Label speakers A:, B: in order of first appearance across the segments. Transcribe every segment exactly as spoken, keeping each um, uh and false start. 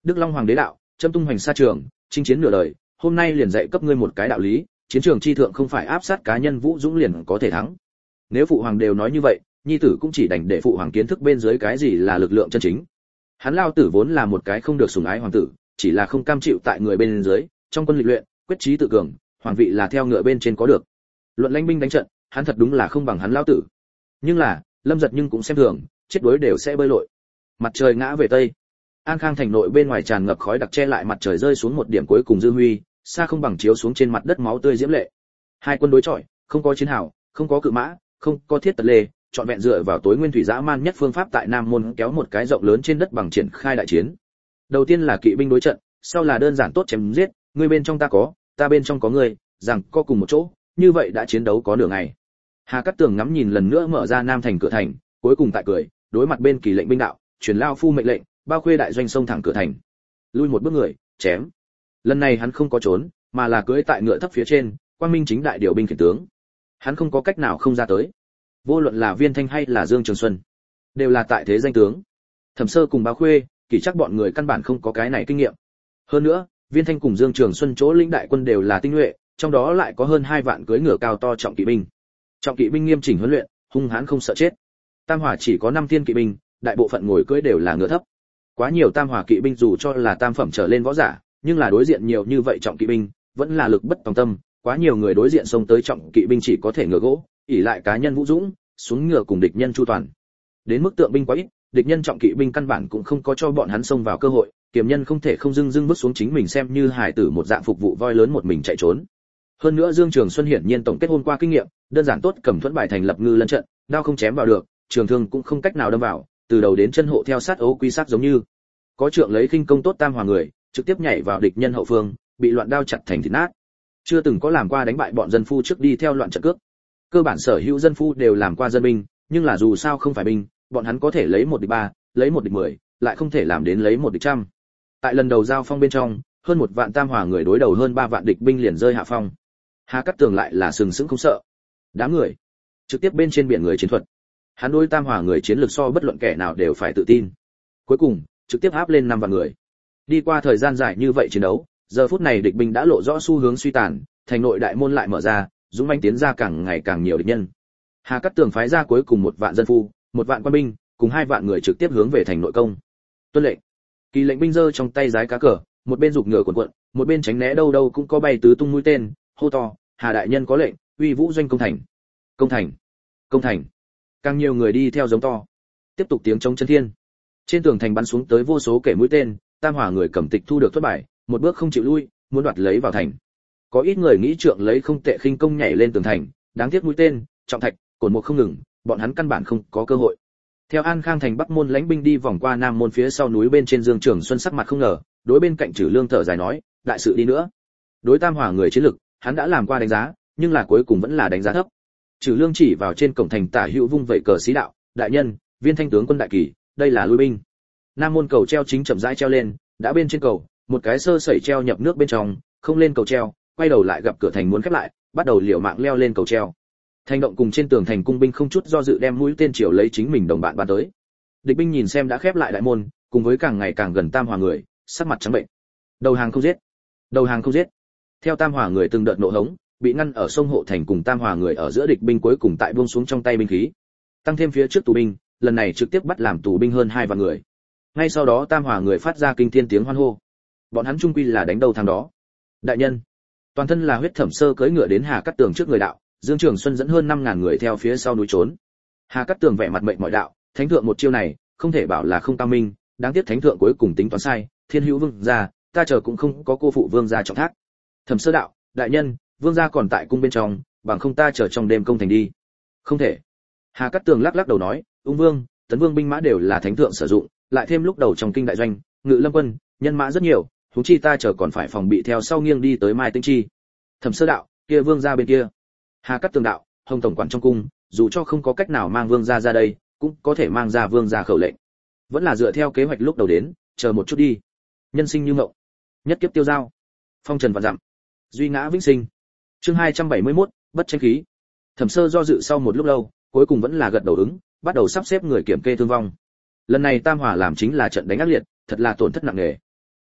A: Đức Long Hoàng đế đạo, châm tung hoành xa trường, chinh chiến nửa đời, hôm nay liền dạy cấp ngươi một cái đạo lý, chiến trường chi thượng không phải áp sát cá nhân vũ dũng liền có thể thắng. Nếu phụ hoàng đều nói như vậy, nhi tử cũng chỉ đành để phụ hoàng kiến thức bên dưới cái gì là lực lượng chân chính. Hắn Lao tử vốn là một cái không được sủng ái hoàng tử, chỉ là không cam chịu tại người bên dưới, trong quân lịch luyện, quyết chí tự cường, hoàng vị là theo ngựa bên trên có được. Luận lãnh binh đánh trận, hắn thật đúng là không bằng hắn Lao tử. Nhưng là, Lâm Giật nhưng cũng xem thường, chết đuối đều sẽ bơi lội. Mặt trời ngã về tây, An Khang thành nội bên ngoài tràn ngập khói đặc che lại mặt trời rơi xuống một điểm cuối cùng dư huy, xa không bằng chiếu xuống trên mặt đất máu tươi diễm lệ. Hai quân đối chọi, không có chiến hào, không có cự mã, không có thiết tật lê, chọn vẹn dựa vào tối nguyên thủy dã man nhất phương pháp tại Nam Môn kéo một cái rộng lớn trên đất bằng triển khai đại chiến. Đầu tiên là kỵ binh đối trận, sau là đơn giản tốt chém giết, ngươi bên trong ta có, ta bên trong có ngươi, rằng có cùng một chỗ, như vậy đã chiến đấu có nửa ngày. Hà Cát Tường ngắm nhìn lần nữa mở ra Nam thành cửa thành, cuối cùng tại cười, đối mặt bên Kỳ lệnh binh đạo, truyền lao phu mệnh lệnh, bao khuê đại doanh sông thẳng cửa thành. Lui một bước người, chém. Lần này hắn không có trốn, mà là cưỡi tại ngựa thấp phía trên, quang minh chính đại điều binh khiển tướng. Hắn không có cách nào không ra tới. Vô luận là Viên Thanh hay là Dương Trường Xuân, đều là tại thế danh tướng. Thẩm Sơ cùng Bá Khuê, Kỳ chắc bọn người căn bản không có cái này kinh nghiệm. Hơn nữa, Viên Thanh cùng Dương Trường Xuân chỗ lĩnh đại quân đều là tinh nhuệ, trong đó lại có hơn hai vạn cưỡi ngựa cao to trọng kỵ binh. Trọng kỵ binh nghiêm chỉnh huấn luyện, hung hãn không sợ chết. Tam Hỏa chỉ có năm thiên kỵ binh, đại bộ phận ngồi cưỡi đều là ngựa thấp. Quá nhiều Tam Hỏa kỵ binh dù cho là tam phẩm trở lên võ giả, nhưng là đối diện nhiều như vậy trọng kỵ binh, vẫn là lực bất tòng tâm, quá nhiều người đối diện xông tới trọng kỵ binh chỉ có thể ngựa gỗ, ỷ lại cá nhân vũ dũng, xuống ngựa cùng địch nhân chu toàn. Đến mức tượng binh quá ít, địch nhân trọng kỵ binh căn bản cũng không có cho bọn hắn xông vào cơ hội, kiềm nhân không thể không dưng dưng bước xuống chính mình xem như hải tử một dạng phục vụ voi lớn một mình chạy trốn. Hơn nữa Dương Trường Xuân hiển nhiên tổng kết hôm qua kinh nghiệm, đơn giản tốt cầm thuẫn bài thành lập ngư lân trận, đao không chém vào được, trường thương cũng không cách nào đâm vào, từ đầu đến chân hộ theo sát ấu quy sát giống như. Có trượng lấy khinh công tốt Tam Hòa người, trực tiếp nhảy vào địch nhân hậu phương, bị loạn đao chặt thành thịt nát. Chưa từng có làm qua đánh bại bọn dân phu trước đi theo loạn trận cước. Cơ bản sở hữu dân phu đều làm qua dân binh, nhưng là dù sao không phải binh, bọn hắn có thể lấy một địch ba, lấy một địch mười, lại không thể làm đến lấy một địch trăm. Tại lần đầu giao phong bên trong, hơn một vạn Tam Hòa người đối đầu hơn ba vạn địch binh liền rơi hạ phong. Hà Cát Tường lại là sừng sững không sợ. Đám người trực tiếp bên trên biển người chiến thuật. Hắn đối Tam Hòa người chiến lược so bất luận kẻ nào đều phải tự tin. Cuối cùng, trực tiếp áp lên năm vạn người. Đi qua thời gian dài như vậy chiến đấu, giờ phút này địch binh đã lộ rõ xu hướng suy tàn, thành nội đại môn lại mở ra, dũng mãnh tiến ra càng ngày càng nhiều địch nhân. Hà Cát Tường phái ra cuối cùng một vạn dân phu, một vạn quân binh, cùng hai vạn người trực tiếp hướng về thành nội công. Tuân lệnh. Kỳ lệnh binh giơ trong tay giái cá cờ, một bên giục ngựa cuộn cuộn, một bên tránh né đâu đâu cũng có bay tứ tung mũi tên, hô to, Hà đại nhân có lệnh, uy vũ doanh công thành. Công thành. Công thành. Càng nhiều người đi theo giống to. Tiếp tục tiếng chống chân thiên. Trên tường thành bắn xuống tới vô số kẻ mũi tên, Tam Hòa người cầm tịch thu được thất bại, một bước không chịu lui, muốn đoạt lấy vào thành. Có ít người nghĩ trượng lấy không tệ khinh công nhảy lên tường thành, đáng tiếc mũi tên, trọng thạch, cồn một không ngừng, bọn hắn căn bản không có cơ hội. Theo An Khang thành Bắc môn lãnh binh đi vòng qua Nam môn phía sau núi bên trên Dương Trường Xuân sắc mặt không ngờ, đối bên cạnh Trử Lương thở dài nói, đại sự đi nữa. Đối Tam Hòa người chiến lực, hắn đã làm qua đánh giá, nhưng là cuối cùng vẫn là đánh giá thấp. Trử Lương chỉ vào trên cổng thành tả hữu vung vậy cờ xí đạo, đại nhân, Viên Thanh tướng quân đại kỳ, đây là lui binh. Nam môn cầu treo chính chậm rãi treo lên, đã bên trên cầu, một cái sơ sẩy treo nhập nước bên trong, không lên cầu treo, quay đầu lại gặp cửa thành muốn khép lại, bắt đầu liều mạng leo lên cầu treo. Thành động cùng trên tường thành cung binh không chút do dự đem mũi tên chiều lấy chính mình đồng bạn bắn tới. Địch binh nhìn xem đã khép lại đại môn, cùng với càng ngày càng gần Tam Hòa người, sắc mặt trắng bệnh. Đầu hàng không giết, đầu hàng không giết. Theo Tam Hòa người từng đợt nộ hống, bị ngăn ở sông hộ thành cùng Tam Hòa người ở giữa địch binh cuối cùng tại buông xuống trong tay binh khí. Tăng thêm phía trước tù binh, lần này trực tiếp bắt làm tù binh hơn hai vạn người. Ngay sau đó Tam Hòa người phát ra kinh thiên tiếng hoan hô. Bọn hắn chung quy là đánh đầu thằng đó. Đại nhân, toàn thân là huyết Thẩm Sơ cưỡi ngựa đến Hà Cát Tường trước người đạo, Dương Trường Xuân dẫn hơn năm ngàn người theo phía sau núi trốn. Hà Cát Tường vẻ mặt mệnh mọi đạo, thánh thượng một chiêu này, không thể bảo là không cao minh, đáng tiếc thánh thượng cuối cùng tính toán sai, thiên hữu vương gia, ta chờ cũng không có cô phụ vương gia trọng thác. Thẩm Sơ đạo, đại nhân, vương gia còn tại cung bên trong, bằng không ta chờ trong đêm công thành đi. Không thể. Hà Cát Tường lắc lắc đầu nói, Ung Vương, Tấn Vương binh mã đều là thánh thượng sử dụng, lại thêm lúc đầu trong kinh đại doanh, Ngự Lâm quân, nhân mã rất nhiều, huống chi ta chờ còn phải phòng bị theo sau nghiêng đi tới Mai Tĩnh Chi. Thẩm Sơ đạo, kia vương gia bên kia. Hà Cát Tường đạo, Hồng tổng quản trong cung, dù cho không có cách nào mang vương gia ra đây, cũng có thể mang ra vương gia khẩu lệnh. Vẫn là dựa theo kế hoạch lúc đầu đến, chờ một chút đi. Nhân sinh như mộng, nhất kiếp tiêu dao. Phong trần vạn dặm, duy ngã vĩnh sinh. Chương hai trăm bảy mươi mốt, bất tranh khí. Thẩm Sơ do dự sau một lúc lâu, cuối cùng vẫn là gật đầu ứng, bắt đầu sắp xếp người kiểm kê thương vong. Lần này Tam Hòa làm chính là trận đánh ác liệt, thật là tổn thất nặng nề.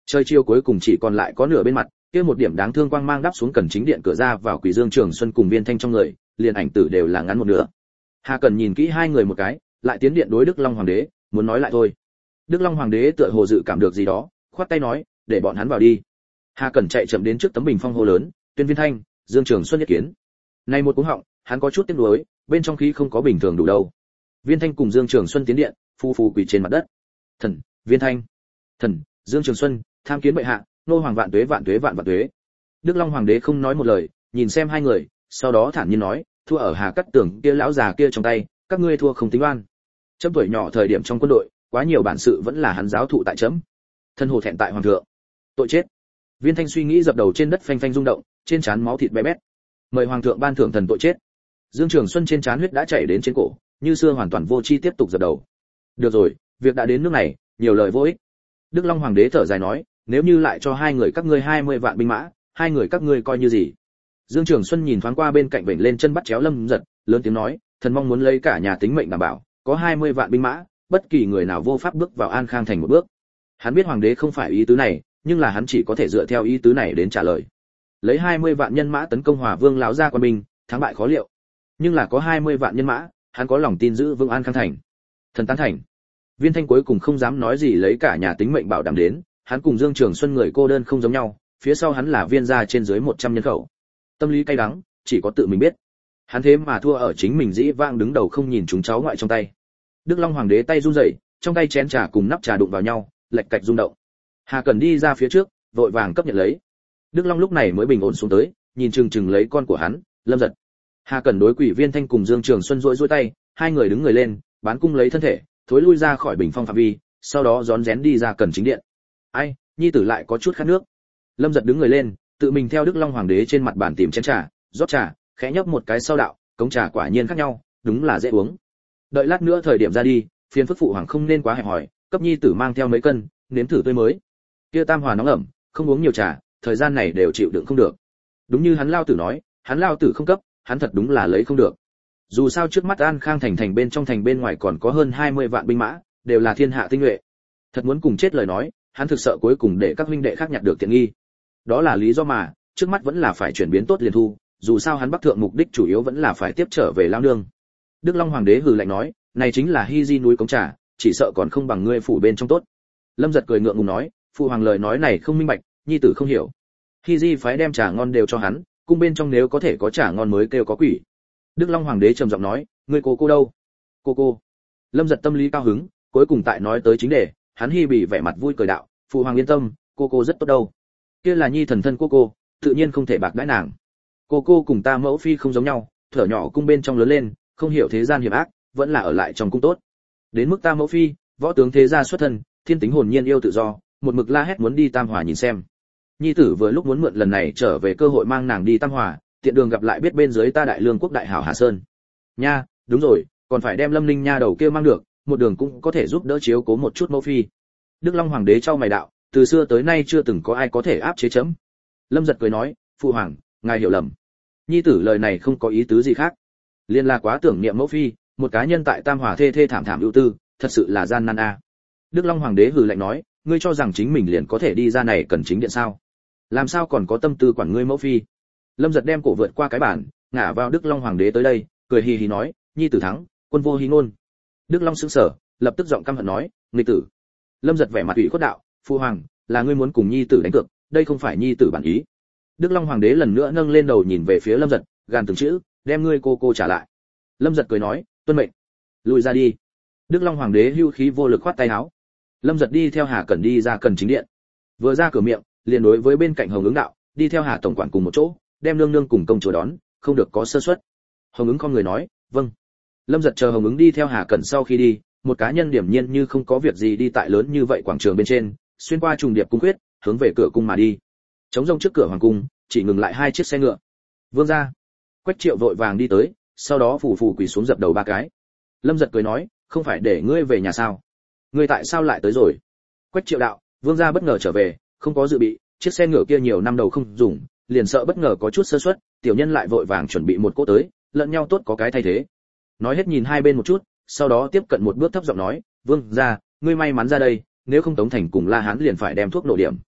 A: Trời chiều cuối cùng chỉ còn lại có nửa bên mặt, kia một điểm đáng thương quang mang đắp xuống Cần Chính Điện cửa ra vào Quỷ Dương Trường Xuân cùng Viên Thanh trong người, liền ảnh tử đều là ngắn một nửa. Hà Cần nhìn kỹ hai người một cái, lại tiến điện đối Đức Long Hoàng đế, muốn nói lại thôi. Đức Long Hoàng đế tựa hồ dự cảm được gì đó, khoát tay nói, để bọn hắn vào đi. Hà Cần chạy chậm đến trước tấm bình phong hô lớn, tuyên Viên Thanh, Dương Trường Xuân nhất kiến. Nay một cú họng, hắn có chút tiếc nuối, bên trong khí không có bình thường đủ đâu. Viên Thanh cùng Dương Trường Xuân tiến điện, phu phu quỳ trên mặt đất. Thần, Viên Thanh, thần, Dương Trường Xuân, tham kiến bệ hạ, nô hoàng vạn tuế vạn tuế vạn vạn tuế. Đức Long Hoàng đế không nói một lời, nhìn xem hai người, sau đó thản nhiên nói, thua ở Hà Cát Tường kia lão già kia trong tay, các ngươi thua không tính oan. Chấm tuổi nhỏ thời điểm trong quân đội, quá nhiều bản sự vẫn là hắn giáo thụ tại chấm. Thân hồ thẹn tại hoàng thượng. Tội chết. Viên Thanh suy nghĩ dập đầu trên đất phanh phanh rung động, trên trán máu thịt bé bét. Mời hoàng thượng ban thưởng thần tội chết. Dương Trường Xuân trên trán huyết đã chảy đến trên cổ, như xưa hoàn toàn vô chi tiếp tục dập đầu. Được rồi, việc đã đến nước này, nhiều lời vô ích. Đức Long Hoàng đế thở dài nói, nếu như lại cho hai người các ngươi hai mươi vạn binh mã, hai người các ngươi coi như gì? Dương Trường Xuân nhìn thoáng qua bên cạnh vểnh lên chân bắt chéo Lâm Giật, lớn tiếng nói, thần mong muốn lấy cả nhà tính mệnh đảm bảo, có hai mươi vạn binh mã, bất kỳ người nào vô pháp bước vào An Khang thành một bước. Hắn biết hoàng đế không phải ý tứ này, nhưng là hắn chỉ có thể dựa theo ý tứ này đến trả lời. Lấy hai mươi vạn nhân mã tấn công Hòa Vương lão gia quân binh, thắng bại khó liệu. Nhưng là có hai mươi vạn nhân mã, hắn có lòng tin giữ vững An Khang thành. Thần tán thành. Viên Thanh cuối cùng không dám nói gì lấy cả nhà tính mệnh bảo đảm đến, hắn cùng Dương Trường Xuân người cô đơn không giống nhau, phía sau hắn là Viên gia trên dưới một trăm nhân khẩu. Tâm lý cay đắng, chỉ có tự mình biết. Hắn thế mà thua ở chính mình dĩ vãng đứng đầu không nhìn chúng cháu ngoại trong tay. Đức Long Hoàng đế tay run rẩy, trong tay chén trà cùng nắp trà đụng vào nhau, lệch cạch rung động. Hà Cẩn đi ra phía trước, vội vàng cấp nhận lấy. Đức Long lúc này mới bình ổn xuống tới, nhìn chừng chừng lấy con của hắn, Lâm Giật. Hà Cẩn đối Quỷ Viên Thanh cùng Dương Trường Xuân duỗi duỗi tay, hai người đứng người lên, bán cung lấy thân thể, thối lui ra khỏi bình phong phạm vi, sau đó rón rén đi ra Cần Chính Điện. Ai, nhi tử lại có chút khát nước. Lâm Giật đứng người lên, tự mình theo Đức Long Hoàng đế trên mặt bàn tìm chén trà, rót trà, khẽ nhấp một cái sau đạo, cống trà quả nhiên khác nhau, đúng là dễ uống. Đợi lát nữa thời điểm ra đi, phiền phức phụ hoàng không nên quá hẹp hòi, cấp nhi tử mang theo mấy cân, nếm thử tươi mới. Kia tam hòa nóng ẩm, không uống nhiều trà, thời gian này đều chịu đựng không được. Đúng như hắn lao tử nói, hắn lao tử không cấp, hắn thật đúng là lấy không được. Dù sao trước mắt An Khang thành thành bên trong thành bên ngoài còn có hơn hai mươi vạn binh mã, đều là thiên hạ tinh nhuệ. Thật muốn cùng chết lời nói, hắn thực sợ cuối cùng để các huynh đệ khác nhặt được tiện nghi. Đó là lý do mà, trước mắt vẫn là phải chuyển biến tốt liền thu, dù sao hắn bắc thượng mục đích chủ yếu vẫn là phải tiếp trở về lao nương. Đức Long Hoàng đế hừ lạnh nói, này chính là Hy Di núi cống trà, chỉ sợ còn không bằng ngươi phủ bên trong tốt. Lâm Giật cười ngượng ngùng nói, phụ hoàng lời nói này không minh bạch, nhi tử không hiểu. Hy Di phái đem trà ngon đều cho hắn, cung bên trong nếu có thể có trà ngon mới kêu có quỷ. Đức Long Hoàng đế trầm giọng nói, ngươi cô cô đâu? Cô cô. Lâm Giật tâm lý cao hứng, cuối cùng tại nói tới chính đề, hắn hi bỉ vẻ mặt vui cười đạo, phụ hoàng yên tâm, cô cô rất tốt đâu. Kia là nhi thần thân cô cô, tự nhiên không thể bạc đãi nàng. Cô cô cùng ta mẫu phi không giống nhau, thở nhỏ cung bên trong lớn lên, không hiểu thế gian hiểm ác, vẫn là ở lại trong cung tốt. Đến mức ta mẫu phi, võ tướng thế gia xuất thân, thiên tính hồn nhiên yêu tự do, một mực la hét muốn đi Tam Hòa nhìn xem. Nhi tử vừa lúc muốn mượn lần này trở về cơ hội mang nàng đi Tam Hòa, tiện đường gặp lại biết bên dưới ta đại lương quốc đại hảo Hà Sơn. Nha, đúng rồi, còn phải đem Lâm Linh nha đầu kia mang được, một đường cũng có thể giúp đỡ chiếu cố một chút mẫu phi. Đức Long Hoàng đế trao mày đạo, từ xưa tới nay chưa từng có ai có thể áp chế chấm. Lâm Giật cười nói, phụ hoàng, ngài hiểu lầm. Nhi tử lời này không có ý tứ gì khác, liên là quá tưởng niệm mẫu phi, một cá nhân tại Tam Hòa thê thê thảm thảm ưu tư, thật sự là gian nan a. À. Đức Long Hoàng đế hừ lạnh nói, ngươi cho rằng chính mình liền có thể đi ra này Cần Chính Điện sao? Làm sao còn có tâm tư quản ngươi mẫu phi? Lâm Giật đem cổ vượt qua cái bản, ngả vào Đức Long Hoàng đế tới đây, cười hì hì nói, nhi tử thắng, quân vô hí ngôn. Đức Long sững sờ, lập tức giọng căm hận nói, nghịch tử. Lâm Giật vẻ mặt ủy khuất đạo, phụ hoàng, là ngươi muốn cùng nhi tử đánh cược, đây không phải nhi tử bản ý. Đức Long Hoàng đế lần nữa nâng lên đầu nhìn về phía Lâm Giật, gàn từng chữ, đem ngươi cô cô trả lại. Lâm Giật cười nói, tuân mệnh, lùi ra đi. Đức Long Hoàng đế hưu khí vô lực khoát tay áo. Lâm Giật đi theo Hà Cẩn đi ra Cần Chính Điện. Vừa ra cửa miệng, liền đối với bên cạnh Hồng Ứng đạo, đi theo Hà tổng quản cùng một chỗ, đem nương nương cùng công chúa đón, không được có sơ suất. Hồng Ứng không người nói, vâng. Lâm Giật chờ Hồng Ứng đi theo Hà Cẩn sau khi đi, một cá nhân điểm nhiên như không có việc gì đi tại lớn như vậy quảng trường bên trên, xuyên qua trùng điệp cung quyết, hướng về cửa cung mà đi. Trống rông trước cửa hoàng cung, chỉ ngừng lại hai chiếc xe ngựa. Vương gia. Quách Triệu vội vàng đi tới, sau đó phủ phủ quỳ xuống dập đầu ba cái. Lâm Giật cười nói, không phải để ngươi về nhà sao? Ngươi tại sao lại tới rồi? Quách Triệu đạo, vương gia bất ngờ trở về, không có dự bị, chiếc xe ngựa kia nhiều năm đầu không dùng, liền sợ bất ngờ có chút sơ suất, tiểu nhân lại vội vàng chuẩn bị một cỗ tới, lẫn nhau tốt có cái thay thế. Nói hết nhìn hai bên một chút, sau đó tiếp cận một bước thấp giọng nói, vương gia, ngươi may mắn ra đây, nếu không Tống Thành cùng La Hán liền phải đem thuốc nổ điểm,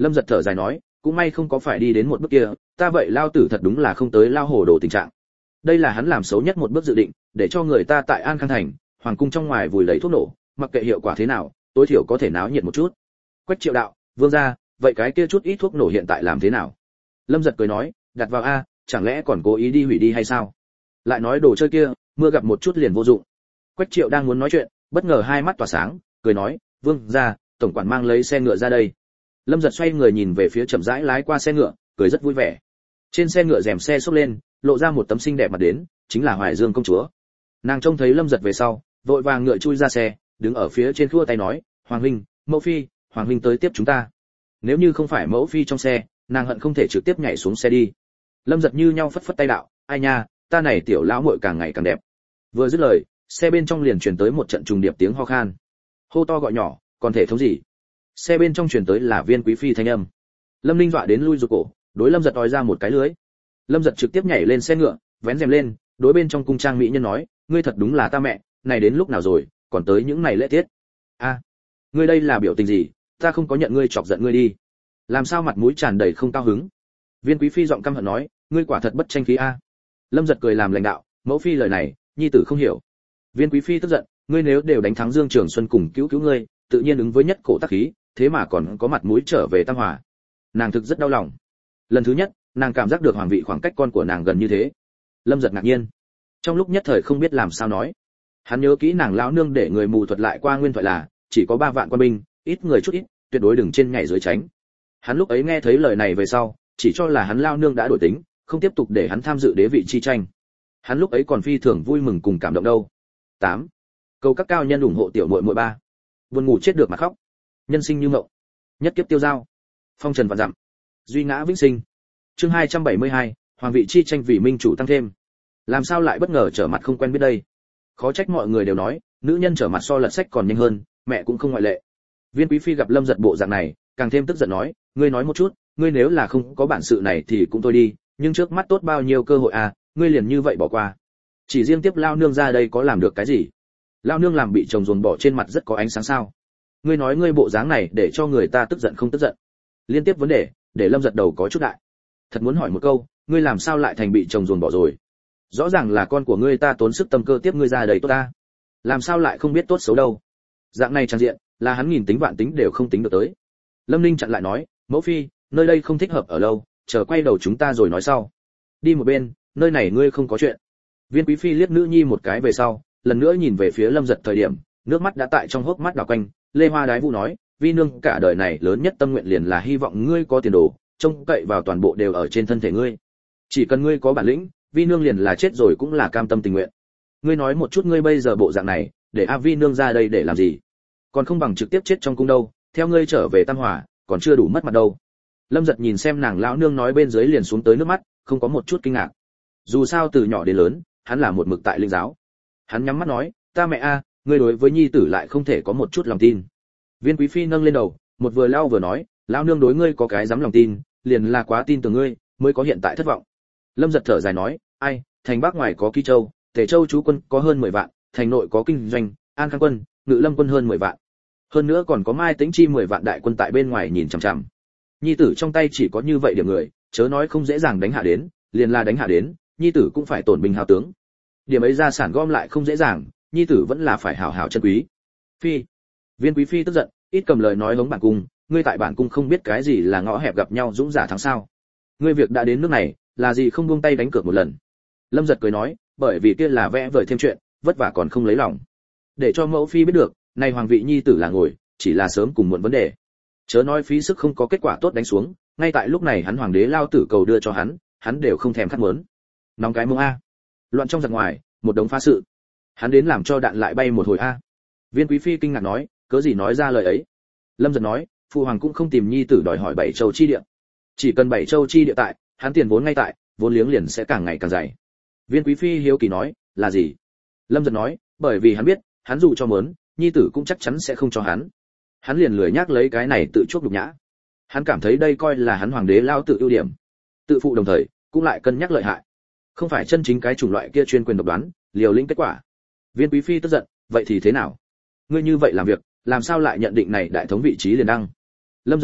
A: Lâm Giật thở dài nói, cũng may không có phải đi đến một bước kia, ta vậy lao tử thật đúng là không tới lao hồ đồ tình trạng. Đây là hắn làm xấu nhất một bước dự định, để cho người ta tại An Khang thành, hoàng cung trong ngoài vùi lấy thuốc nổ, mặc kệ hiệu quả thế nào, tối thiểu có thể náo nhiệt một chút. Quách Triệu đạo, vương gia, vậy cái kia chút ít thuốc nổ hiện tại làm thế nào? Lâm Giật cười nói, đặt vào a, chẳng lẽ còn cố ý đi hủy đi hay sao? Lại nói đồ chơi kia, mưa gặp một chút liền vô dụng. Quách Triệu đang muốn nói chuyện, bất ngờ hai mắt tỏa sáng, cười nói, vương gia, tổng quản mang lấy xe ngựa ra đây. Lâm Giật xoay người nhìn về phía chậm rãi lái qua xe ngựa, cười rất vui vẻ. Trên xe ngựa rèm xe xốc lên, lộ ra một tấm xinh đẹp mặt đến, chính là Hoài Dương công chúa. Nàng trông thấy Lâm Giật về sau, vội vàng ngựa chui ra xe, đứng ở phía trên khua tay nói, hoàng huynh, mẫu phi, hoàng huynh tới tiếp chúng ta. Nếu như không phải mẫu phi trong xe, nàng hận không thể trực tiếp nhảy xuống xe đi. Lâm Giật như nhau phất phất tay đạo, ai nha, ta này tiểu lão muội càng ngày càng đẹp. Vừa dứt lời, xe bên trong liền truyền tới một trận trùng điệp tiếng ho khan. Hô to gọi nhỏ, còn thể thống gì? Xe bên trong truyền tới là Viên quý phi thanh âm. Lâm Ninh dọa đến lui rụt cổ, đối Lâm Giật đòi ra một cái lưới. Lâm Giật trực tiếp nhảy lên xe ngựa, vén rèm lên, đối bên trong cung trang mỹ nhân nói, ngươi thật đúng là ta mẹ, này đến lúc nào rồi, còn tới những này lễ tiết. A, ngươi đây là biểu tình gì, ta không có nhận ngươi chọc giận ngươi đi. Làm sao mặt mũi tràn đầy không cao hứng? Viên quý phi giọng căm hận nói, ngươi quả thật bất tranh khí a. Lâm Giật cười làm lãnh đạo, mẫu phi lời này, nhi tử không hiểu. Viên quý phi tức giận, ngươi nếu đều đánh thắng Dương Trường Xuân cùng cứu cứu ngươi, tự nhiên ứng với nhất cổ tác khí, thế mà còn có mặt mũi trở về Tam Hòa. Nàng thực rất đau lòng. Lần thứ nhất, nàng cảm giác được hoàng vị khoảng cách con của nàng gần như thế. Lâm Giật ngạc nhiên, trong lúc nhất thời không biết làm sao nói. Hắn nhớ kỹ nàng lão nương để người mù thuật lại qua nguyên thoại là chỉ có ba vạn quân binh, ít người chút ít, tuyệt đối đừng trên nhảy dưới tránh. Hắn lúc ấy nghe thấy lời này về sau, chỉ cho là hắn lão nương đã đổi tính, không tiếp tục để hắn tham dự đế vị chi tranh. Hắn lúc ấy còn phi thường vui mừng cùng cảm động đâu. tám. Cầu các cao nhân ủng hộ tiểu muội muội ba. Buồn ngủ chết được mà khóc. Nhân sinh như mộng. Nhất kiếp tiêu dao. Phong trần vạn dặm. Duy ngã vĩnh sinh. Chương hai trăm bảy mươi hai, hoàng vị chi tranh vì minh chủ tăng thêm. Làm sao lại bất ngờ trở mặt không quen biết đây? Khó trách mọi người đều nói, nữ nhân trở mặt so lật sách còn nhanh hơn, mẹ cũng không ngoại lệ. Viên quý phi gặp Lâm Giật bộ dạng này, càng thêm tức giận nói, ngươi nói một chút, ngươi nếu là không có bản sự này thì cũng thôi đi, nhưng trước mắt tốt bao nhiêu cơ hội à, ngươi liền như vậy bỏ qua. Chỉ riêng tiếp lao nương ra đây có làm được cái gì? Lao nương làm bị chồng dồn bỏ trên mặt rất có ánh sáng sao? Ngươi nói ngươi bộ dáng này để cho người ta tức giận không tức giận? Liên tiếp vấn đề, để Lâm Giật đầu có chút đại. Thật muốn hỏi một câu, ngươi làm sao lại thành bị chồng dồn bỏ rồi? Rõ ràng là con của ngươi ta tốn sức tâm cơ tiếp ngươi ra đầy tốt ta, làm sao lại không biết tốt xấu đâu? Dạng này trang diện, là hắn nghìn tính vạn tính đều không tính được tới. Lâm Ninh chặn lại nói, mẫu phi, nơi đây không thích hợp ở lâu, chờ quay đầu chúng ta rồi nói sau. Đi một bên, nơi này ngươi không có chuyện. Viên quý phi liếc nữ nhi một cái về sau, lần nữa nhìn về phía Lâm Giật thời điểm, nước mắt đã tại trong hốc mắt đảo quanh. Lê Hoa Đái Vũ nói, vi nương cả đời này lớn nhất tâm nguyện liền là hy vọng ngươi có tiền đồ, trông cậy vào toàn bộ đều ở trên thân thể ngươi. Chỉ cần ngươi có bản lĩnh, vi nương liền là chết rồi cũng là cam tâm tình nguyện. Ngươi nói một chút ngươi bây giờ bộ dạng này, để a vi nương ra đây để làm gì? Còn không bằng trực tiếp chết trong cung đâu, theo ngươi trở về Tam Hòa, còn chưa đủ mất mặt đâu. Lâm Giật nhìn xem nàng lão nương nói bên dưới liền xuống tới nước mắt, không có một chút kinh ngạc. Dù sao từ nhỏ đến lớn, hắn là một mực tại linh giáo. Hắn nhắm mắt nói, ta mẹ a, ngươi đối với nhi tử lại không thể có một chút lòng tin. Viên quý phi nâng lên đầu, một vừa lao vừa nói, lão nương đối ngươi có cái dám lòng tin, liền là quá tin tưởng ngươi, mới có hiện tại thất vọng. Lâm Giật thở dài nói, ai, thành Bắc ngoài có Ký Châu, Tề Châu chú quân có hơn mười vạn, thành nội có Kinh Doanh, An Khang quân, Ngự Lâm quân hơn mười vạn. Hơn nữa còn có Mai Tĩnh Chi mười vạn đại quân tại bên ngoài nhìn chằm chằm. Nhi tử trong tay chỉ có như vậy điểm người, chớ nói không dễ dàng đánh hạ đến, liền là đánh hạ đến, nhi tử cũng phải tổn binh hao tướng. Điểm ấy gia sản gom lại không dễ dàng, nhi tử vẫn là phải hảo hảo chân quý. Phi. Viên quý phi tức giận, ít cầm lời nói hống bản cung, ngươi tại bản cung không biết cái gì là ngõ hẹp gặp nhau dũng giả thắng sao? Ngươi việc đã đến nước này, là gì không buông tay đánh cược một lần? Lâm Giật cười nói, bởi vì kia là vẽ vời thêm chuyện, vất vả còn không lấy lòng. Để cho mẫu phi biết được, này hoàng vị nhi tử là ngồi, chỉ là sớm cùng muộn vấn đề. Chớ nói phí sức không có kết quả tốt đánh xuống, ngay tại lúc này hắn hoàng đế lao tử cầu đưa cho hắn, hắn đều không thèm khát muốn. Nóng cái mông a. Loạn trong giặc ngoài, một đống phá sự. Hắn đến làm cho đạn lại bay một hồi a. Viên quý phi kinh ngạc nói, cớ gì nói ra lời ấy? Lâm Giật nói, phụ hoàng cũng không tìm nhi tử đòi hỏi bảy châu chi địa. Chỉ cần bảy châu chi địa tại, hắn tiền vốn ngay tại, vốn liếng liền sẽ càng ngày càng dày. Viên quý phi hiếu kỳ nói, là gì? Lâm Giật nói, bởi vì hắn biết, hắn dù cho mớn, nhi tử cũng chắc chắn sẽ không cho hắn. Hắn liền lười nhắc lấy cái này tự chuốc nhục nhã. Hắn cảm thấy đây coi là hắn hoàng đế lao tự ưu điểm, tự phụ đồng thời cũng lại cân nhắc lợi hại, không phải chân chính cái chủng loại kia chuyên quyền độc đoán, liều lĩnh kết quả. Viên quý phi tức giận, vậy thì thế nào? Ngươi như vậy làm việc, làm sao lại nhận định này đại thống vị trí liền đăng? Lâm Giật nói,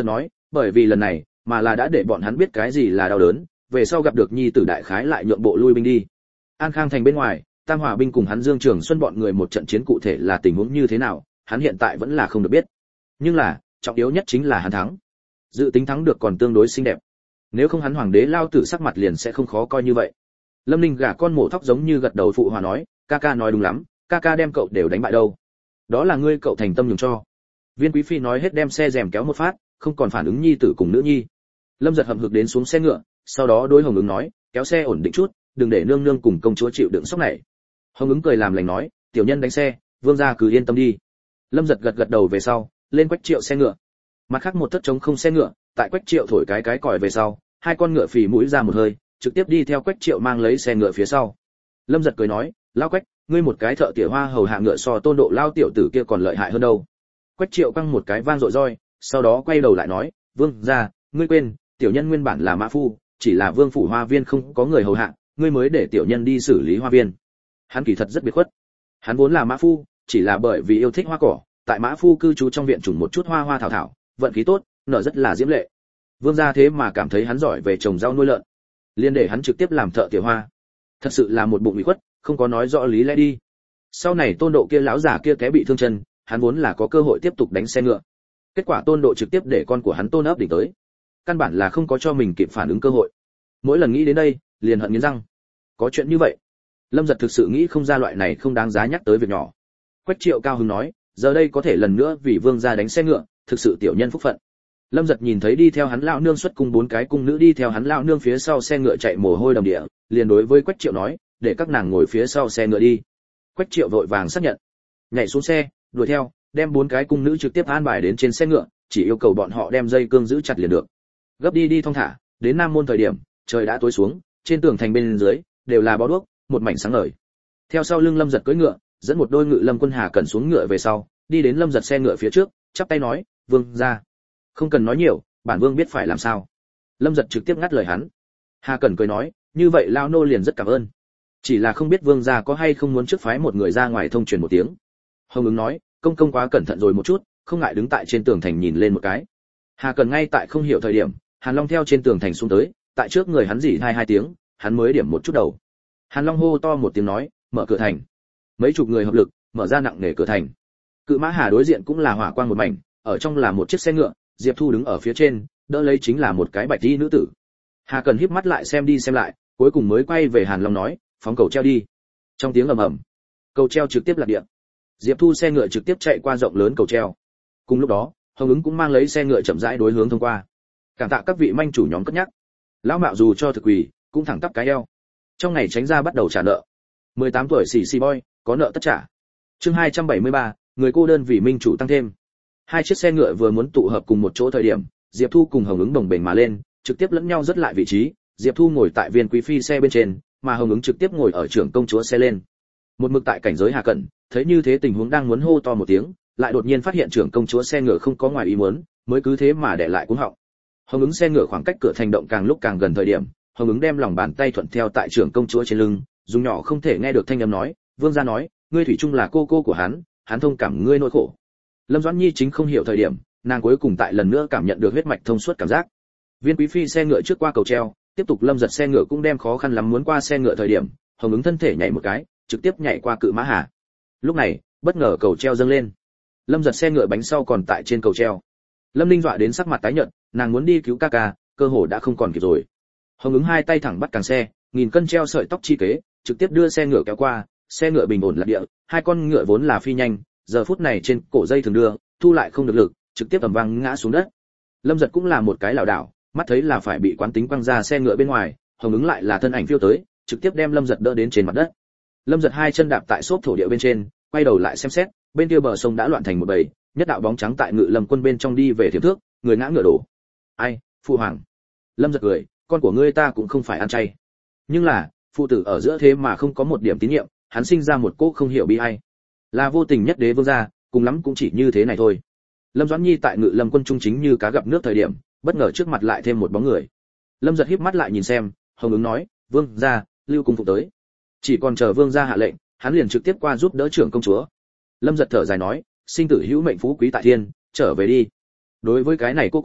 A: bởi vì lần này mà là đã để bọn hắn biết cái gì là đau đớn, về sau gặp được nhi tử đại khái lại nhượng bộ lui binh đi. An Khang thành bên ngoài, Tam Hòa binh cùng hắn Dương Trường Xuân bọn người một trận chiến cụ thể là tình huống như thế nào, hắn hiện tại vẫn là không được biết. Nhưng là, trọng yếu nhất chính là hắn thắng. Dự tính thắng được còn tương đối xinh đẹp. Nếu không hắn hoàng đế lao tử sắc mặt liền sẽ không khó coi như vậy. Lâm Ninh gả con mổ thóc giống như gật đầu phụ hòa nói, ca ca nói đúng lắm, ca ca đem cậu đều đánh bại đâu. Đó là ngươi cậu thành tâm nhường cho. Viên quý phi nói hết đem xe rèm kéo một phát, không còn phản ứng nhi tử cùng nữ nhi. Lâm Giật hậm hực đến xuống xe ngựa, sau đó đối Hồng Ứng nói, kéo xe ổn định chút, đừng để nương nương cùng công chúa chịu đựng sốc này. Hồng Ứng cười làm lành nói, tiểu nhân đánh xe, vương gia cứ yên tâm đi. Lâm Giật gật gật đầu về sau, lên Quách Triệu xe ngựa. Mặt khác một thất trống không xe ngựa, tại Quách Triệu thổi cái cái còi về sau, hai con ngựa phì mũi ra một hơi, trực tiếp đi theo Quách Triệu mang lấy xe ngựa phía sau. Lâm Giật cười nói, lão Quách, ngươi một cái thợ tỉa hoa hầu hạ ngựa so Tôn Độ lao tiểu tử kia còn lợi hại hơn đâu. Quách Triệu căng một cái vang dội roi, sau đó quay đầu lại nói, vương gia, ngươi quên, tiểu nhân nguyên bản là mã phu, chỉ là vương phủ hoa viên không có người hầu hạ, ngươi mới để tiểu nhân đi xử lý hoa viên. Hắn kỳ thật rất biệt khuất. Hắn vốn là mã phu, chỉ là bởi vì yêu thích hoa cỏ, tại mã phu cư trú trong viện trồng một chút hoa hoa thảo thảo, vận khí tốt, nở rất là diễm lệ. Vương gia thế mà cảm thấy hắn giỏi về trồng rau nuôi lợn, liền để hắn trực tiếp làm thợ tỉa hoa. Thật sự là một bụng ủy khuất, không có nói rõ lý lẽ đi. Sau này Tôn Độ kia lão già kia té bị thương chân, hắn vốn là có cơ hội tiếp tục đánh xe ngựa. Kết quả Tôn Độ trực tiếp để con của hắn Tôn ấp đỉnh tới. Căn bản là không có cho mình kịp phản ứng cơ hội. Mỗi lần nghĩ đến đây, liền hận nghiến răng. Có chuyện như vậy. Lâm Giật thực sự nghĩ không ra loại này không đáng giá nhắc tới việc nhỏ. Quách Triệu cao hứng nói, giờ đây có thể lần nữa vì vương gia đánh xe ngựa, thực sự tiểu nhân phúc phận. Lâm Giật nhìn thấy đi theo hắn lão nương xuất cung bốn cái cung nữ đi theo hắn lão nương phía sau xe ngựa chạy mồ hôi đầm địa, liền đối với Quách Triệu nói, để các nàng ngồi phía sau xe ngựa đi. Quách Triệu vội vàng xác nhận, nhảy xuống xe, đuổi theo, đem bốn cái cung nữ trực tiếp an bài đến trên xe ngựa, chỉ yêu cầu bọn họ đem dây cương giữ chặt liền được. Gấp đi đi thong thả, đến Nam Môn thời điểm, trời đã tối xuống, trên tường thành bên dưới đều là bó đuốc, một mảnh sáng ngời. Theo sau lưng Lâm Giật cưỡi ngựa, dẫn một đôi ngự lâm quân Hà Cẩn xuống ngựa về sau, đi đến Lâm Giật xe ngựa phía trước, chắp tay nói, "Vương gia." Không cần nói nhiều, bản vương biết phải làm sao. Lâm Giật trực tiếp ngắt lời hắn. Hà Cẩn cười nói, "Như vậy lao nô liền rất cảm ơn. Chỉ là không biết vương gia có hay không muốn trước phái một người ra ngoài thông truyền một tiếng." Hồng Ứng nói, "Công công quá cẩn thận rồi một chút, không ngại đứng tại trên tường thành nhìn lên một cái." Hà Cẩn ngay tại không hiểu thời điểm, Hàn Long theo trên tường thành xuống tới, tại trước người hắn rỉ hai hai tiếng, hắn mới điểm một chút đầu. Hàn Long hô to một tiếng nói, "Mở cửa thành." Mấy chục người hợp lực, mở ra nặng nề cửa thành. Cự Mã Hà đối diện cũng là hỏa quang một mảnh, ở trong là một chiếc xe ngựa, Diệp Thu đứng ở phía trên, đỡ lấy chính là một cái bạch y nữ tử. Hà Cần híp mắt lại xem đi xem lại, cuối cùng mới quay về Hàn Long nói, "Phóng cầu treo đi." Trong tiếng ầm ầm, cầu treo trực tiếp lạc địa. Diệp Thu xe ngựa trực tiếp chạy qua rộng lớn cầu treo. Cùng lúc đó, Hồng Ứng cũng mang lấy xe ngựa chậm rãi đối hướng thông qua. Cảm tạ các vị manh chủ nhóm cất nhắc. Lão Mạo dù cho thực quỳ, cũng thẳng tắp cái eo. Trong ngày tránh ra bắt đầu trả nợ. mười tám tuổi xì xì boy, có nợ tất trả. Chương hai trăm bảy mươi ba, người cô đơn vì minh chủ tăng thêm. Hai chiếc xe ngựa vừa muốn tụ hợp cùng một chỗ thời điểm, Diệp Thu cùng Hồng Ứng đồng bền mà lên, trực tiếp lẫn nhau rất lại vị trí. Diệp Thu ngồi tại Viên quý phi xe bên trên, mà Hồng Ứng trực tiếp ngồi ở trưởng công chúa xe lên. Một mực tại cảnh giới Hà Cẩn, thấy như thế tình huống đang muốn hô to một tiếng, lại đột nhiên phát hiện trưởng công chúa xe ngựa không có ngoài ý muốn, mới cứ thế mà để lại cuống họng. Hồng Ứng xe ngựa khoảng cách cửa thành động càng lúc càng gần thời điểm, Hồng Ứng đem lòng bàn tay thuận theo tại trưởng công chúa trên lưng, dùng nhỏ không thể nghe được thanh âm nói, "Vương gia nói, ngươi thủy chung là cô cô của hắn, hắn thông cảm ngươi nỗi khổ." Lâm Doãn Nhi chính không hiểu thời điểm, nàng cuối cùng tại lần nữa cảm nhận được huyết mạch thông suốt cảm giác. Viên quý phi xe ngựa trước qua cầu treo, tiếp tục Lâm Giật xe ngựa cũng đem khó khăn lắm muốn qua xe ngựa thời điểm, Hồng Ứng thân thể nhảy một cái, trực tiếp nhảy qua Cự Mã Hà. Lúc này, bất ngờ cầu treo dâng lên. Lâm Giật xe ngựa bánh sau còn tại trên cầu treo. Lâm Linh dọa đến sắc mặt tái nhợt, nàng muốn đi cứu ca ca, cơ hồ đã không còn kịp rồi. Hồng Ứng hai tay thẳng bắt càng xe, nghìn cân treo sợi tóc chi kế, trực tiếp đưa xe ngựa kéo qua, xe ngựa bình ổn lạc địa, hai con ngựa vốn là phi nhanh, giờ phút này trên cổ dây thường đưa, thu lại không được lực, trực tiếp ầm vang ngã xuống đất. Lâm Giật cũng là một cái lảo đảo, mắt thấy là phải bị quán tính quăng ra xe ngựa bên ngoài, Hồng Ứng lại là thân ảnh phiêu tới, trực tiếp đem Lâm Giật đỡ đến trên mặt đất. Lâm Giật hai chân đạp tại xốp thổ địa bên trên, quay đầu lại xem xét, bên kia bờ sông đã loạn thành một bầy, nhất đạo bóng trắng tại Ngự Lâm quân bên trong đi về thiểm thước, người ngã ngựa đổ. "Ai, phụ hoàng." Lâm Giật cười, "Con của ngươi ta cũng không phải ăn chay." Nhưng là, phụ tử ở giữa thế mà không có một điểm tín nhiệm, hắn sinh ra một cô không hiểu bi ai. Là vô tình nhất đế vương gia, cùng lắm cũng chỉ như thế này thôi. Lâm Doãn Nhi tại Ngự Lâm quân trung chính như cá gặp nước thời điểm, bất ngờ trước mặt lại thêm một bóng người. Lâm Giật híp mắt lại nhìn xem, Hồng Ứng nói, "Vương gia, Lưu cung phục tới." Chỉ còn chờ vương gia hạ lệnh, hắn liền trực tiếp qua giúp đỡ trưởng công chúa. Lâm Giật thở dài nói, "Sinh tử hữu mệnh phú quý tại thiên, trở về đi." Đối với cái này cô cô,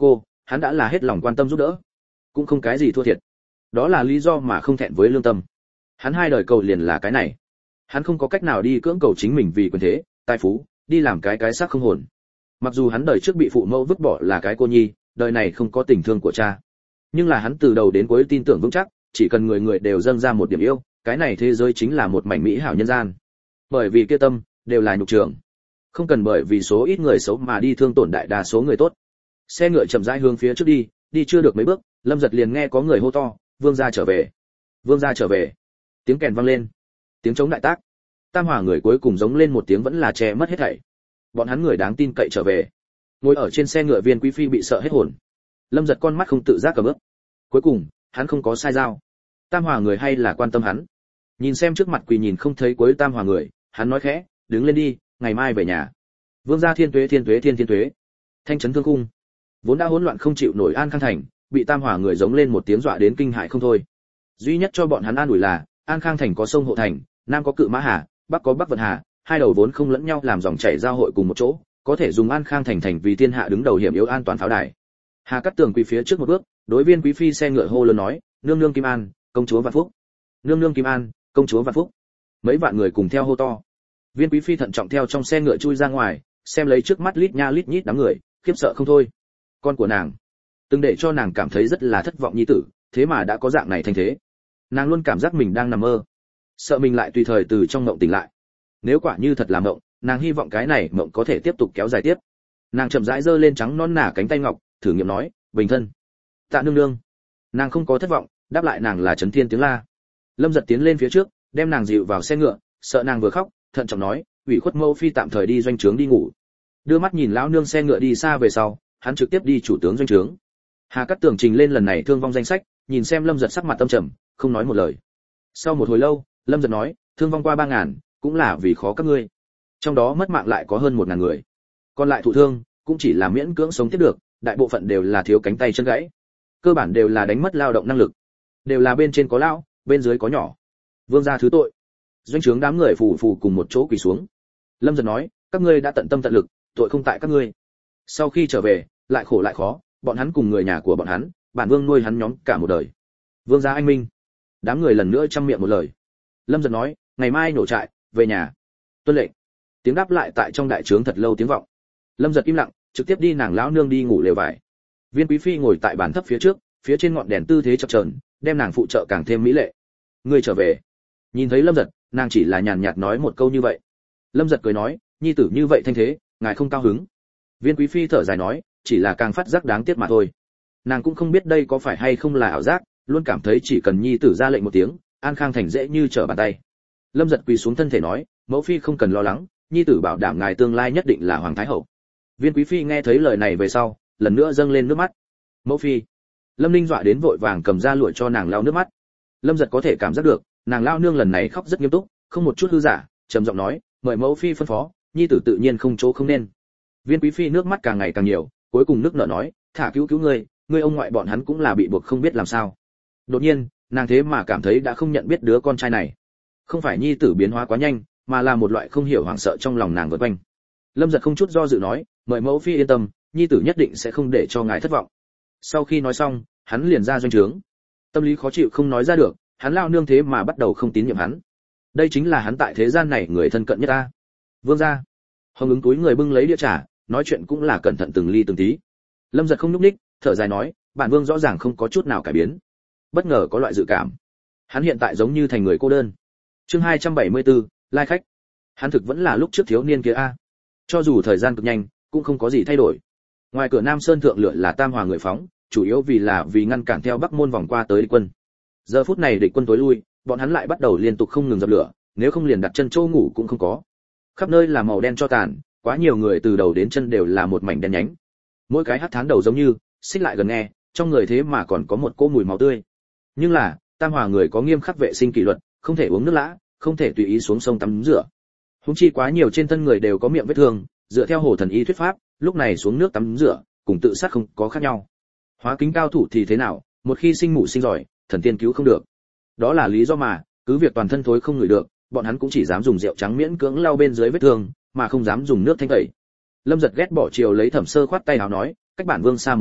A: hắn đã là hết lòng quan tâm giúp đỡ, cũng không cái gì thua thiệt. Đó là lý do mà không thẹn với lương tâm. Hắn hai đời cầu liền là cái này. Hắn không có cách nào đi cưỡng cầu chính mình vì quyền thế, tài phú, đi làm cái cái xác không hồn. Mặc dù hắn đời trước bị phụ mẫu vứt bỏ là cái cô nhi, đời này không có tình thương của cha. Nhưng là hắn từ đầu đến cuối tin tưởng vững chắc, chỉ cần người người đều dâng ra một điểm yêu, cái này thế giới chính là một mảnh mỹ hảo nhân gian. Bởi vì kia tâm đều là nhục trường. Không cần bởi vì số ít người xấu mà đi thương tổn đại đa số người tốt. Xe ngựa chậm rãi hướng phía trước đi, đi chưa được mấy bước, Lâm Giật liền nghe có người hô to, "Vương gia trở về! Vương gia trở về!" Tiếng kèn vang lên, tiếng trống đại tác. Tam Hòa người cuối cùng giống lên một tiếng vẫn là che mất hết thảy. Bọn hắn người đáng tin cậy trở về. Ngồi ở trên xe ngựa Viên Quý phi bị sợ hết hồn. Lâm Giật con mắt không tự giác cầm ướp. Cuối cùng, hắn không có sai dao. Tam Hòa người hay là quan tâm hắn. Nhìn xem trước mặt quỳ nhìn không thấy cuối Tam Hòa người, hắn nói khẽ, "Đứng lên đi, ngày mai về nhà." Vương gia thiên tuế thiên tuế thiên thiên tuế. Thanh trấn thương cung. Vốn đã hỗn loạn không chịu nổi An Khang thành, bị Tam Hòa người giống lên một tiếng dọa đến kinh hãi không thôi. Duy nhất cho bọn hắn an ủi là, An Khang thành có sông hộ thành, nam có Cự Mã Hà, bắc có Bắc Vận Hà, hai đầu vốn không lẫn nhau làm dòng chảy giao hội cùng một chỗ, có thể dùng An Khang thành thành vì thiên hạ đứng đầu hiểm yếu an toàn pháo đài. Hà Cát Tường quỳ phía trước một bước, đối Viên Quý phi xe ngựa hô lớn nói, "Nương nương Kim An, công chúa vạn phúc." "Nương nương Kim An, công chúa vạn phúc." Mấy vạn người cùng theo hô to. Viên Quý phi thận trọng theo trong xe ngựa chui ra ngoài, xem lấy trước mắt lít nha lít nhít đám người, khiếp sợ không thôi. Con của nàng, từng để cho nàng cảm thấy rất là thất vọng nhi tử, thế mà đã có dạng này thành thế. Nàng luôn cảm giác mình đang nằm mơ, sợ mình lại tùy thời từ trong mộng tỉnh lại. Nếu quả như thật là mộng, nàng hy vọng cái này mộng có thể tiếp tục kéo dài tiếp. Nàng chậm rãi giơ lên trắng non nả cánh tay ngọc, thử nghiệm nói, "Bình thân." "Tạ nương nương." Nàng không có thất vọng, đáp lại nàng là chấn thiên tiếng la. Lâm Giật tiến lên phía trước, đem nàng dịu vào xe ngựa, sợ nàng vừa khóc, thận trọng nói, "Ủy khuất mẫu phi tạm thời đi doanh trướng đi ngủ." Đưa mắt nhìn lão nương xe ngựa đi xa về sau, hắn trực tiếp đi chủ tướng doanh trướng. Hà Cát Tường trình lên lần này thương vong danh sách, nhìn xem Lâm Giật sắc mặt tâm trầm, không nói một lời. Sau một hồi lâu, Lâm Giật nói, "Thương vong qua ba ngàn, cũng là vì khó các ngươi. Trong đó mất mạng lại có hơn một ngàn người. Còn lại thụ thương, cũng chỉ là miễn cưỡng sống tiếp được, đại bộ phận đều là thiếu cánh tay chân gãy. Cơ bản đều là đánh mất lao động năng lực. Đều là bên trên có lão, bên dưới có nhỏ. Vương gia thứ tội." Doanh trướng đám người phù phù cùng một chỗ quỳ xuống. Lâm Giật nói, "Các ngươi đã tận tâm tận lực, tội không tại các ngươi." Sau khi trở về, lại khổ lại khó, bọn hắn cùng người nhà của bọn hắn, bản vương nuôi hắn nhóm cả một đời. Vương gia anh minh. Đám người lần nữa trăm miệng một lời. Lâm Giật nói, "Ngày mai nổ trại, về nhà." Tuân lệnh. Tiếng đáp lại tại trong đại trướng thật lâu tiếng vọng. Lâm Giật im lặng, trực tiếp đi nàng lão nương đi ngủ lều vải. Viên Quý phi ngồi tại bàn thấp phía trước, phía trên ngọn đèn tư thế chập chờn, đem nàng phụ trợ càng thêm mỹ lệ. "Ngươi trở về." Nhìn thấy Lâm Giật, nàng chỉ là nhàn nhạt nói một câu như vậy. Lâm Giật cười nói, "Nhi tử như vậy thanh thế, ngài không cao hứng." Viên Quý phi thở dài nói, "Chỉ là càng phát giác đáng tiếc mà thôi." Nàng cũng không biết đây có phải hay không là ảo giác, luôn cảm thấy chỉ cần nhi tử ra lệnh một tiếng, An Khang thành dễ như trở bàn tay. Lâm Giật quỳ xuống thân thể nói, "Mẫu phi không cần lo lắng, nhi tử bảo đảm ngài tương lai nhất định là hoàng thái hậu." Viên Quý phi nghe thấy lời này về sau, lần nữa dâng lên nước mắt. "Mẫu phi." Lâm Linh dọa đến vội vàng cầm ra lụa cho nàng lau nước mắt. Lâm Giật có thể cảm giác được, nàng lao nương lần này khóc rất nghiêm túc, không một chút hư giả, trầm giọng nói, "Mời mẫu phi phân phó, nhi tử tự nhiên không chỗ không nên." Viên Quý phi nước mắt càng ngày càng nhiều, cuối cùng nước nở nói, "Thả cứu cứu ngươi, ngươi ông ngoại bọn hắn cũng là bị buộc không biết làm sao." Đột nhiên, nàng thế mà cảm thấy đã không nhận biết đứa con trai này. Không phải nhi tử biến hóa quá nhanh, mà là một loại không hiểu hoảng sợ trong lòng nàng vượt quanh. Lâm Giật không chút do dự nói, "Mời mẫu phi yên tâm, nhi tử nhất định sẽ không để cho ngài thất vọng." Sau khi nói xong, hắn liền ra doanh trướng. Tâm lý khó chịu không nói ra được, hắn lao nương thế mà bắt đầu không tín nhiệm hắn. Đây chính là hắn tại thế gian này người thân cận nhất ta. "Vương gia." Hồng Ứng túi người bưng lấy đĩa trà, nói chuyện cũng là cẩn thận từng ly từng tí. Lâm Giật không nhúc nhích, thở dài nói, "Bản vương rõ ràng không có chút nào cải biến." Bất ngờ có loại dự cảm, hắn hiện tại giống như thành người cô đơn. Chương hai trăm bảy mươi tư, lai khách. Hắn thực vẫn là lúc trước thiếu niên kia a. Cho dù thời gian cực nhanh, cũng không có gì thay đổi. Ngoài cửa Nam Sơn thượng lửa là Tam Hòa người phóng, chủ yếu vì là vì ngăn cản theo Bắc môn vòng qua tới địch quân. Giờ phút này địch quân tối lui, bọn hắn lại bắt đầu liên tục không ngừng dập lửa, nếu không liền đặt chân chỗ ngủ cũng không có. Khắp nơi là màu đen cho tàn, quá nhiều người từ đầu đến chân đều là một mảnh đen nhánh. Mỗi cái hắc thán đầu giống như, xích lại gần nghe, trong người thế mà còn có một cỗ mùi máu tươi. Nhưng là, Tam Hòa người có nghiêm khắc vệ sinh kỷ luật, không thể uống nước lã, không thể tùy ý xuống sông tắm rửa. Huống chi quá nhiều trên thân người đều có miệng vết thương, dựa theo Hồ Thần Y thuyết pháp, lúc này xuống nước tắm rửa, cùng tự sát không có khác nhau. Hóa kính cao thủ thì thế nào, một khi sinh mủ sinh giỏi, thần tiên cứu không được. Đó là lý do mà, cứ việc toàn thân thối không ngửi được, bọn hắn cũng chỉ dám dùng rượu trắng miễn cưỡng lau bên dưới vết thương, mà không dám dùng nước thanh tẩy. Lâm Giật ghét bỏ chiều lấy Thẩm Sơ khoát tay áo nói, "Cách bản vương xa một chút,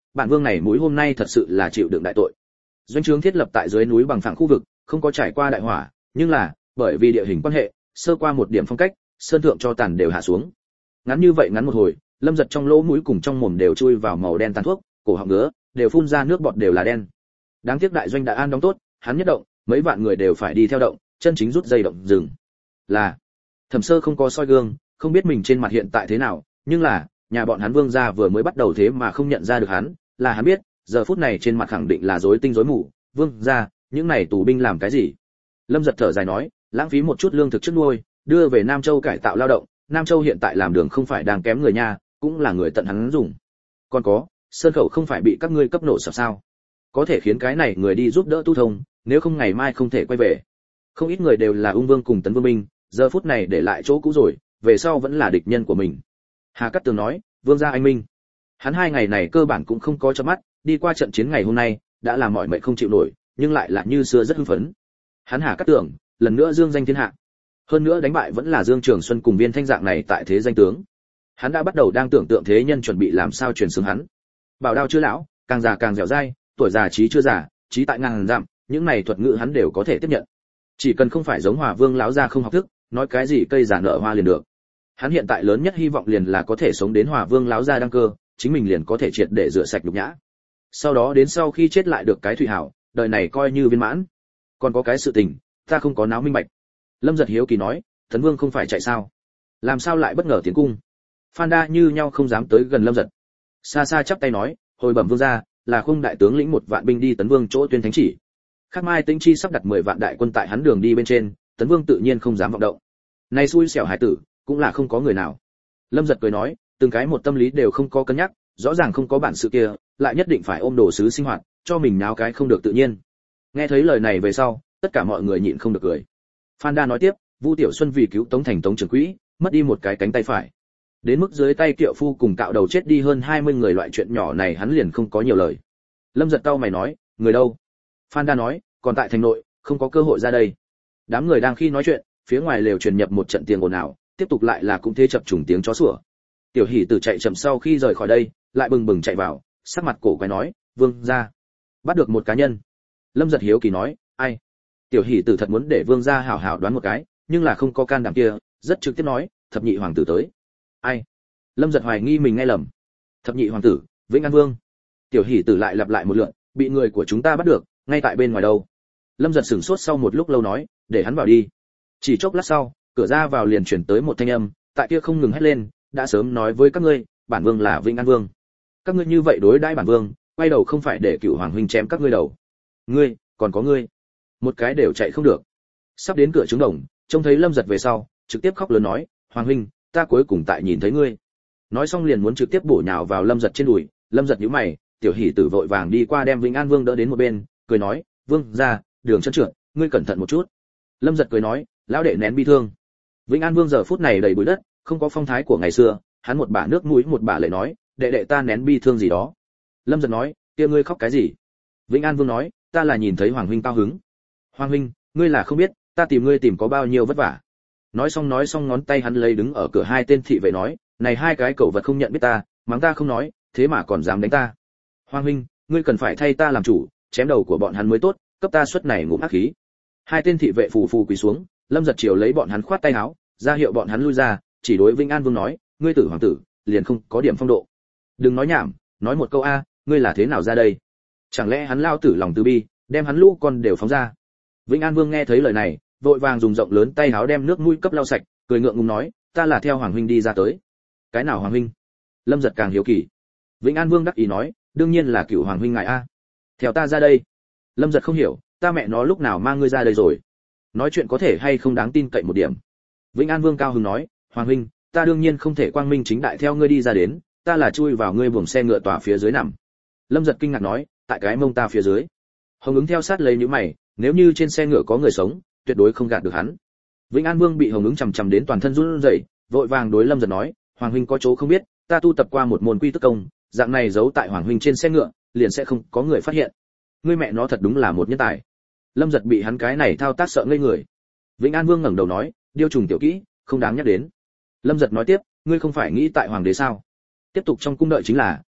A: bản vương này mũi hôm nay thật sự là chịu đựng đại tội. Doanh trướng thiết lập tại dưới núi bằng phẳng khu vực, không có trải qua đại hỏa, nhưng là bởi vì địa hình quan hệ, sơ qua một điểm phong cách, sơn thượng cho tàn đều hạ xuống. Ngắn như vậy ngắn một hồi, Lâm Giật trong lỗ mũi cùng trong mồm đều chui vào màu đen tàn thuốc, cổ họng ngứa, đều phun ra nước bọt đều là đen. Đáng tiếc đại doanh đã an đóng tốt, hắn nhất động, mấy vạn người đều phải đi theo động, chân chính rút dây động dừng. Là Thẩm Sơ không có soi gương, không biết mình trên mặt hiện tại thế nào, nhưng là nhà bọn hắn Vương gia vừa mới bắt đầu thế mà không nhận ra được hắn, là hắn biết, giờ phút này trên mặt khẳng định là rối tinh rối mù. Vương gia, những này tù binh làm cái gì? Lâm Giật thở dài nói, lãng phí một chút lương thực trước nuôi, đưa về Nam Châu cải tạo lao động, Nam Châu hiện tại làm đường không phải đang kém người nha, cũng là người tận hắn dùng. Còn có, sơn khẩu không phải bị các ngươi cấp nổ sập sao? Có thể khiến cái này người đi giúp đỡ tu thông, nếu không ngày mai không thể quay về. Không ít người đều là Ung Vương cùng Tấn Vương binh, giờ phút này để lại chỗ cũ rồi, về sau vẫn là địch nhân của mình. Hà Cát Tường nói, Vương gia anh minh. Hắn hai ngày này cơ bản cũng không có chớp mắt, đi qua trận chiến ngày hôm nay, đã làm mọi mệnh không chịu nổi, nhưng lại là như xưa rất hưng phấn. Hắn Hà Cát Tường, lần nữa dương danh thiên hạ. Hơn nữa đánh bại vẫn là Dương Trường Xuân cùng Viên Thanh dạng này tại thế danh tướng. Hắn đã bắt đầu đang tưởng tượng thế nhân chuẩn bị làm sao truyền xướng hắn. Bảo đao chưa lão, càng già càng dẻo dai, tuổi già trí chưa già, trí tại ngàn dặm, những này thuật ngữ hắn đều có thể tiếp nhận. Chỉ cần không phải giống Hòa Vương lão gia không học thức, nói cái gì cây giả nợ hoa liền được. Hắn hiện tại lớn nhất hy vọng liền là có thể sống đến Hòa Vương lão gia đăng cơ, chính mình liền có thể triệt để rửa sạch nhục nhã. Sau đó đến sau khi chết lại được cái thủy hảo, đời này coi như viên mãn. Còn có cái sự tình, ta không có náo minh bạch. Lâm Giật hiếu kỳ nói, Tấn Vương không phải chạy sao? Làm sao lại bất ngờ tiến cung? Phan Đa như nhau không dám tới gần Lâm Giật. Xa xa chắp tay nói, hồi bẩm vương gia, là Khung đại tướng lĩnh một vạn binh đi Tấn Vương chỗ tuyên thánh chỉ. Khắc Mai Tĩnh Chi sắp đặt mười vạn đại quân tại hắn đường đi bên trên, Tấn Vương tự nhiên không dám vọng động. Này xui xẻo hải tử, cũng là không có người nào. Lâm Giật cười nói, từng cái một tâm lý đều không có cân nhắc, rõ ràng không có bản sự kia, lại nhất định phải ôm đồ sứ sinh hoạt, cho mình náo cái không được tự nhiên. Nghe thấy lời này về sau, tất cả mọi người nhịn không được cười. Phan Đa nói tiếp, Vu Tiểu Xuân vì cứu Tống Thành Tống trưởng quỹ, mất đi một cái cánh tay phải. Đến mức dưới tay Kiệu Phu cùng cạo đầu chết đi hơn hai mươi người, loại chuyện nhỏ này hắn liền không có nhiều lời. Lâm Giật cau mày nói, người đâu? Phan Đa nói, còn tại thành nội, không có cơ hội ra đây. Đám người đang khi nói chuyện, phía ngoài lều truyền nhập một trận tiếng ồn ào, tiếp tục lại là cũng thế chập trùng tiếng chó sủa. Tiểu Hỷ Tử chạy chậm sau khi rời khỏi đây, lại bừng bừng chạy vào, sắc mặt cổ quái nói, vương gia, bắt được một cá nhân. Lâm Giật hiếu kỳ nói, ai? Tiểu Hỷ Tử thật muốn để vương gia hảo hảo đoán một cái, nhưng là không có can đảm kia, rất trực tiếp nói, thập nhị hoàng tử tới. Ai? Lâm Giật hoài nghi mình nghe lầm. Thập nhị hoàng tử, Vĩnh An Vương. Tiểu Hỷ Tử lại lặp lại một lượt, bị người của chúng ta bắt được, ngay tại bên ngoài đâu. Lâm Giật sửng sốt sau một lúc lâu nói, để hắn vào đi. Chỉ chốc lát sau, cửa ra vào liền chuyển tới một thanh âm, tại kia không ngừng hét lên, đã sớm nói với các ngươi, bản vương là Vĩnh An Vương. Các ngươi như vậy đối đãi bản vương, quay đầu không phải để Cửu Hoàng huynh chém các ngươi đầu. Ngươi, còn có ngươi, một cái đều chạy không được. Sắp đến cửa trướng đồng, trông thấy Lâm Giật về sau, trực tiếp khóc lớn nói, Hoàng huynh, ta cuối cùng tại nhìn thấy ngươi. Nói xong liền muốn trực tiếp bổ nhào vào Lâm Giật trên đùi. Lâm Giật nhíu mày, Tiểu Hỷ Tử vội vàng đi qua đem Vĩnh An Vương đỡ đến một bên, cười nói, vương gia, đường chân trượt, ngươi cẩn thận một chút. Lâm Giật cười nói, lão đệ nén bi thương. Vĩnh An Vương giờ phút này đầy bụi đất, không có phong thái của ngày xưa, hắn một bả nước mũi một bả lệ nói, đệ đệ ta nén bi thương gì đó. Lâm Giật nói, kia ngươi khóc cái gì? Vĩnh An Vương nói, ta là nhìn thấy Hoàng huynh cao hứng. Hoàng huynh, ngươi là không biết, ta tìm ngươi tìm có bao nhiêu vất vả. Nói xong nói xong ngón tay hắn lấy đứng ở cửa hai tên thị vệ nói, này hai cái cẩu vật không nhận biết ta, mắng ta không nói, thế mà còn dám đánh ta. Hoàng huynh, ngươi cần phải thay ta làm chủ, chém đầu của bọn hắn mới tốt, cấp ta suất này ngụm ác khí. Hai tên thị vệ phù phù quỳ xuống, Lâm Giật chiều lấy bọn hắn khoát tay áo, ra hiệu bọn hắn lui ra, chỉ đối Vĩnh An Vương nói, ngươi tử hoàng tử, liền không có điểm phong độ. Đừng nói nhảm, nói một câu a, ngươi là thế nào ra đây? Chẳng lẽ hắn lao tử lòng từ bi, đem hắn lũ con đều phóng ra? Vĩnh An Vương nghe thấy lời này, vội vàng dùng rộng lớn tay áo đem nước mũi cấp lau sạch, cười ngượng ngùng nói, ta là theo Hoàng huynh đi ra tới. Cái nào Hoàng huynh? Lâm Giật càng hiếu kỳ. Vĩnh An Vương đắc ý nói, đương nhiên là Cửu Hoàng huynh ngài a. Theo ta ra đây. Lâm Giật không hiểu, ta mẹ nó lúc nào mang ngươi ra đây rồi? Nói chuyện có thể hay không đáng tin cậy một điểm. Vĩnh An Vương cao hứng nói, Hoàng huynh, ta đương nhiên không thể quang minh chính đại theo ngươi đi ra đến, ta là chui vào ngươi buồng xe ngựa tòa phía dưới nằm. Lâm Giật kinh ngạc nói, tại cái mông ta phía dưới. Hồng ứng theo sát lấy những mày, nếu như trên xe ngựa có người sống, tuyệt đối không gạt được hắn. Vĩnh An Vương bị Hồng ứng chằm chằm đến toàn thân run rẩy, vội vàng đối Lâm Giật nói, Hoàng huynh có chỗ không biết, ta tu tập qua một môn quy tức công, dạng này giấu tại Hoàng huynh trên xe ngựa, liền sẽ không có người phát hiện. Ngươi mẹ nó thật đúng là một nhân tài. Lâm Giật bị hắn cái này thao tác sợ ngây người. Vĩnh An Vương ngẩng đầu nói, điêu trùng tiểu kỹ, không đáng nhắc đến. Lâm Giật nói tiếp, ngươi không phải nghĩ tại hoàng đế sao? Tiếp tục trong cung đợi chính là,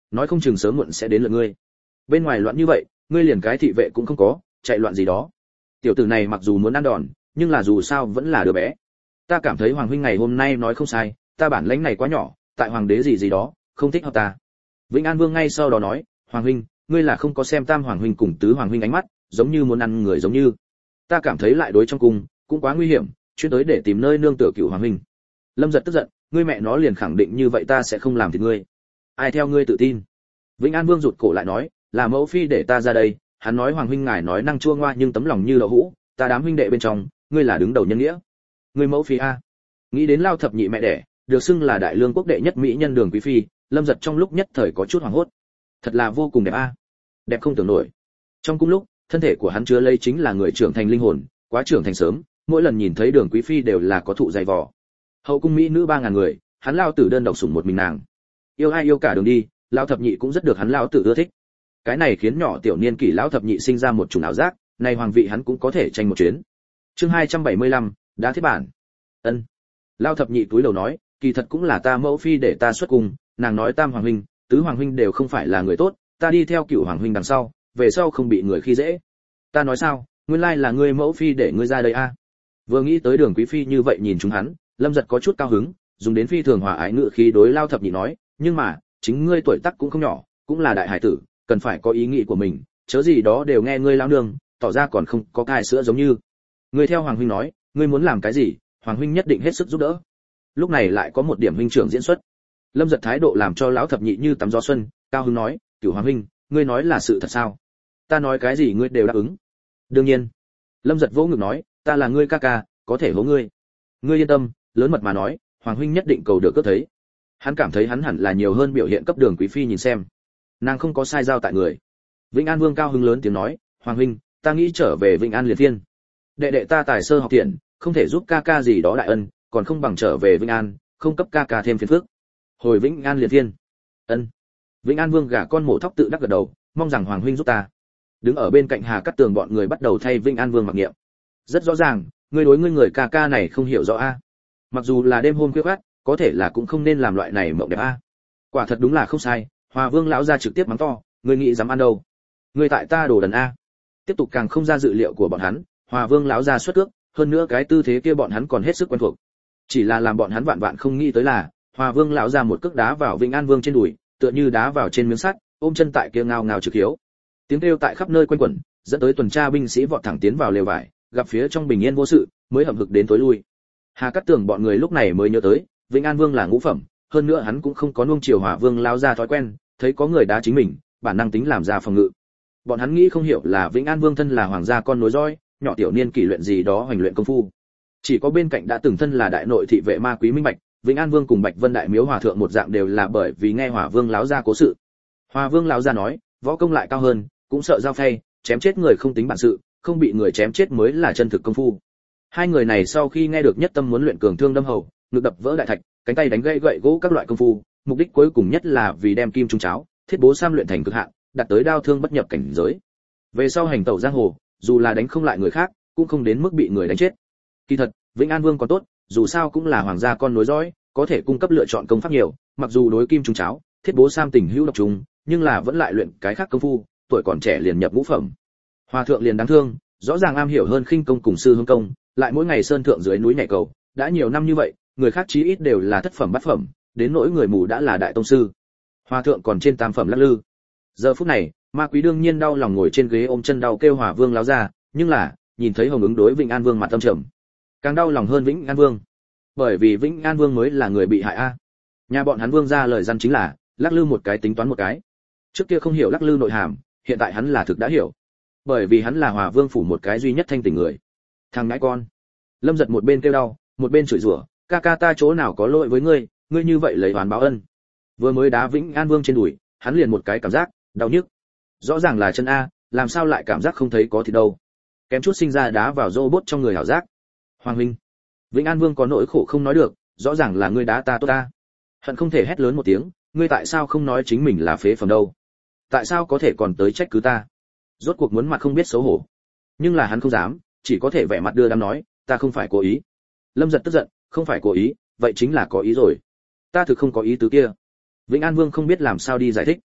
A: nói không chừng sớm muộn sẽ đến lượt ngươi. Bên ngoài loạn như vậy, ngươi liền cái thị vệ cũng không có, chạy loạn gì đó. Tiểu tử này mặc dù muốn ăn đòn, nhưng là dù sao vẫn là đứa bé. Ta cảm thấy hoàng huynh ngày hôm nay nói không sai, ta bản lãnh này quá nhỏ, tại hoàng đế gì gì đó, không thích hợp ta. Vĩnh An Vương ngay sau đó nói, hoàng huynh, ngươi là không có xem tam hoàng huynh cùng tứ hoàng huynh ánh mắt, giống như muốn ăn người giống như. Ta cảm thấy lại đối trong cung cũng quá nguy hiểm, chuyên tới để tìm nơi nương tựa cửu hoàng huynh. Lâm Giật tức giận, ngươi mẹ nó liền khẳng định như vậy ta sẽ không làm thì ngươi. Ai theo ngươi tự tin? Vĩnh An Vương rụt cổ lại nói, là mẫu phi để ta ra đây, hắn nói hoàng huynh ngài nói năng chua ngoa nhưng tấm lòng như đậu hũ, ta đám huynh đệ bên trong, ngươi là đứng đầu nhân nghĩa. Ngươi mẫu phi a? Nghĩ đến Lao thập nhị mẹ đẻ, được xưng là đại lương quốc đệ nhất mỹ nhân Đường quý phi, Lâm Giật trong lúc nhất thời có chút hoảng hốt. Thật là vô cùng đẹp a. Đẹp không tưởng nổi. Trong cung lúc, thân thể của hắn chứa lấy chính là người trưởng thành linh hồn, quá trưởng thành sớm, mỗi lần nhìn thấy Đường quý phi đều là có thụ dày vò. Hậu cung mỹ nữ ba ngàn người, hắn Lao tử đơn độc sủng một mình nàng. Yêu ai yêu cả đường đi, Lão thập nhị cũng rất được hắn Lão tử ưa thích. Cái này khiến nhỏ tiểu niên kỷ Lão thập nhị sinh ra một chủng ảo giác, này hoàng vị hắn cũng có thể tranh một chuyến. Chương hai trăm bảy mươi lăm, đã thiết bản. Ân. Lão thập nhị túi đầu nói, kỳ thật cũng là ta mẫu phi để ta xuất cung, nàng nói tam hoàng huynh, tứ hoàng huynh đều không phải là người tốt, ta đi theo cửu hoàng huynh đằng sau, về sau không bị người khi dễ. Ta nói sao, nguyên lai là ngươi mẫu phi để ngươi ra đây a. Vừa nghĩ tới Đường quý phi như vậy nhìn chúng hắn, Lâm Giật có chút cao hứng, dùng đến phi thường hòa ái ngữ khí đối Lao thập nhị nói, nhưng mà, chính ngươi tuổi tác cũng không nhỏ, cũng là đại hải tử, cần phải có ý nghĩ của mình, chớ gì đó đều nghe ngươi lão nương, tỏ ra còn không có cai sữa giống như. Ngươi theo hoàng huynh nói, ngươi muốn làm cái gì, hoàng huynh nhất định hết sức giúp đỡ. Lúc này lại có một điểm huynh trưởng diễn xuất. Lâm Giật thái độ làm cho lão thập nhị như tắm gió xuân, cao hứng nói, "Cửu hoàng huynh, ngươi nói là sự thật sao? Ta nói cái gì ngươi đều đáp ứng?" "Đương nhiên." Lâm Giật vỗ ngực nói, "Ta là ngươi ca ca, có thể hố ngươi. Ngươi yên tâm, lớn mật mà nói, hoàng huynh nhất định cầu được cướp thấy." Hắn cảm thấy hắn hẳn là nhiều hơn biểu hiện cấp Đường quý phi nhìn xem. Nàng không có sai giao tại người. Vĩnh An Vương cao hứng lớn tiếng nói, "Hoàng huynh, ta nghĩ trở về Vĩnh An Liệt Thiên. Đệ đệ ta tài sơ học thiện, không thể giúp ca ca gì đó đại ân, còn không bằng trở về Vĩnh An, không cấp ca ca thêm phiền phức." Hồi Vĩnh An Liệt Thiên. Ân. Vĩnh An Vương gả con mổ thóc tự đắc gật đầu, mong rằng hoàng huynh giúp ta. Đứng ở bên cạnh Hà Cát Tường bọn người bắt đầu thay Vĩnh An Vương mặc niệm. Rất rõ ràng, ngươi đối ngươi người ca ca này không hiểu rõ a. Mặc dù là đêm hôm khuya khoắt, có thể là cũng không nên làm loại này mộng đẹp a. Quả thật đúng là không sai, Hòa Vương lão ra trực tiếp mắng to, ngươi nghĩ dám ăn đâu? Ngươi tại ta đồ đần a. Tiếp tục càng không ra dự liệu của bọn hắn, Hòa Vương lão ra xuất cước, hơn nữa cái tư thế kia bọn hắn còn hết sức quen thuộc. Chỉ là làm bọn hắn vạn vạn không nghĩ tới là, Hòa Vương lão ra một cước đá vào Vĩnh An Vương trên đùi, tựa như đá vào trên miếng sắt, ôm chân tại kia ngao ngao trực hiếu. Tiếng kêu tại khắp nơi quanh quẩn, dẫn tới tuần tra binh sĩ vọt thẳng tiến vào lều vải, gặp phía trong bình yên vô sự, mới hậm hực đến tối lui. Hà Cát Tường bọn người lúc này mới nhớ tới, Vĩnh An Vương là ngũ phẩm, hơn nữa hắn cũng không có nuông chiều Hòa Vương lão ra thói quen, thấy có người đá chính mình, bản năng tính làm ra phòng ngự. Bọn hắn nghĩ không hiểu là Vĩnh An Vương thân là hoàng gia con nối dõi, nhỏ tiểu niên kỷ luyện gì đó hoành luyện công phu. Chỉ có bên cạnh đã từng thân là đại nội thị vệ ma quý minh bạch, Vĩnh An Vương cùng Bạch Vân đại miếu hòa thượng một dạng đều là bởi vì nghe Hòa Vương lão gia cố sự. Hòa Vương lão gia nói, võ công lại cao hơn, cũng sợ giao phay, chém chết người không tính bản sự, không bị người chém chết mới là chân thực công phu. Hai người này sau khi nghe được nhất tâm muốn luyện cường thương đâm hầu, ngực đập vỡ đại thạch, cánh tay đánh gãy gậy gỗ các loại công phu, mục đích cuối cùng nhất là vì đem kim trung cháo, thiết bố sam luyện thành cực hạn, đạt tới đao thương bất nhập cảnh giới. Về sau hành tẩu giang hồ, dù là đánh không lại người khác, cũng không đến mức bị người đánh chết. Kỳ thật, Vĩnh An Vương còn tốt, dù sao cũng là hoàng gia con nối dõi, có thể cung cấp lựa chọn công pháp nhiều, mặc dù đối kim trung cháo, thiết bố sam tình hữu độc trùng, nhưng là vẫn lại luyện cái khác công phu, tuổi còn trẻ liền nhập ngũ phẩm. Hòa thượng liền đáng thương, rõ ràng am hiểu hơn khinh công cùng sư hương công, lại mỗi ngày sơn thượng dưới núi nhảy cầu, đã nhiều năm như vậy, người khác chí ít đều là thất phẩm bát phẩm, đến nỗi người mù đã là đại tông sư. Hòa thượng còn trên tam phẩm lắc lư. Giờ phút này, ma quý đương nhiên đau lòng ngồi trên ghế ôm chân đau kêu Hòa Vương láo ra, nhưng là, nhìn thấy Hồng ứng đối Vĩnh An Vương mặt tâm trầm, càng đau lòng hơn Vĩnh An Vương. Bởi vì Vĩnh An Vương mới là người bị hại a. Nhà bọn hắn Vương ra lời răn chính là, lắc lư một cái tính toán một cái. Trước kia không hiểu lắc lư nội hàm, hiện tại hắn là thực đã hiểu. Bởi vì hắn là Hòa Vương phủ một cái duy nhất thanh tỉnh người. Thằng ngãi con. Lâm Giật một bên kêu đau, một bên chửi rủa, ca ca ta chỗ nào có lỗi với ngươi, ngươi như vậy lấy oán báo ân. Vừa mới đá Vĩnh An Vương trên đùi, hắn liền một cái cảm giác đau nhức. Rõ ràng là chân a, làm sao lại cảm giác không thấy có thịt đâu. Kém chút sinh ra đá vào robot trong người hảo giác. Hoàng huynh. Vĩnh An Vương có nỗi khổ không nói được, rõ ràng là ngươi đá ta tốt ta. Hận không thể hét lớn một tiếng, ngươi tại sao không nói chính mình là phế phẩm đâu? Tại sao có thể còn tới trách cứ ta? Rốt cuộc muốn mặt không biết xấu hổ. Nhưng là hắn không dám, chỉ có thể vẻ mặt đưa đám nói, ta không phải cố ý. Lâm Giật tức giận, không phải cố ý, vậy chính là có ý rồi. Ta thực không có ý tứ kia. Vĩnh An Vương không biết làm sao đi giải thích.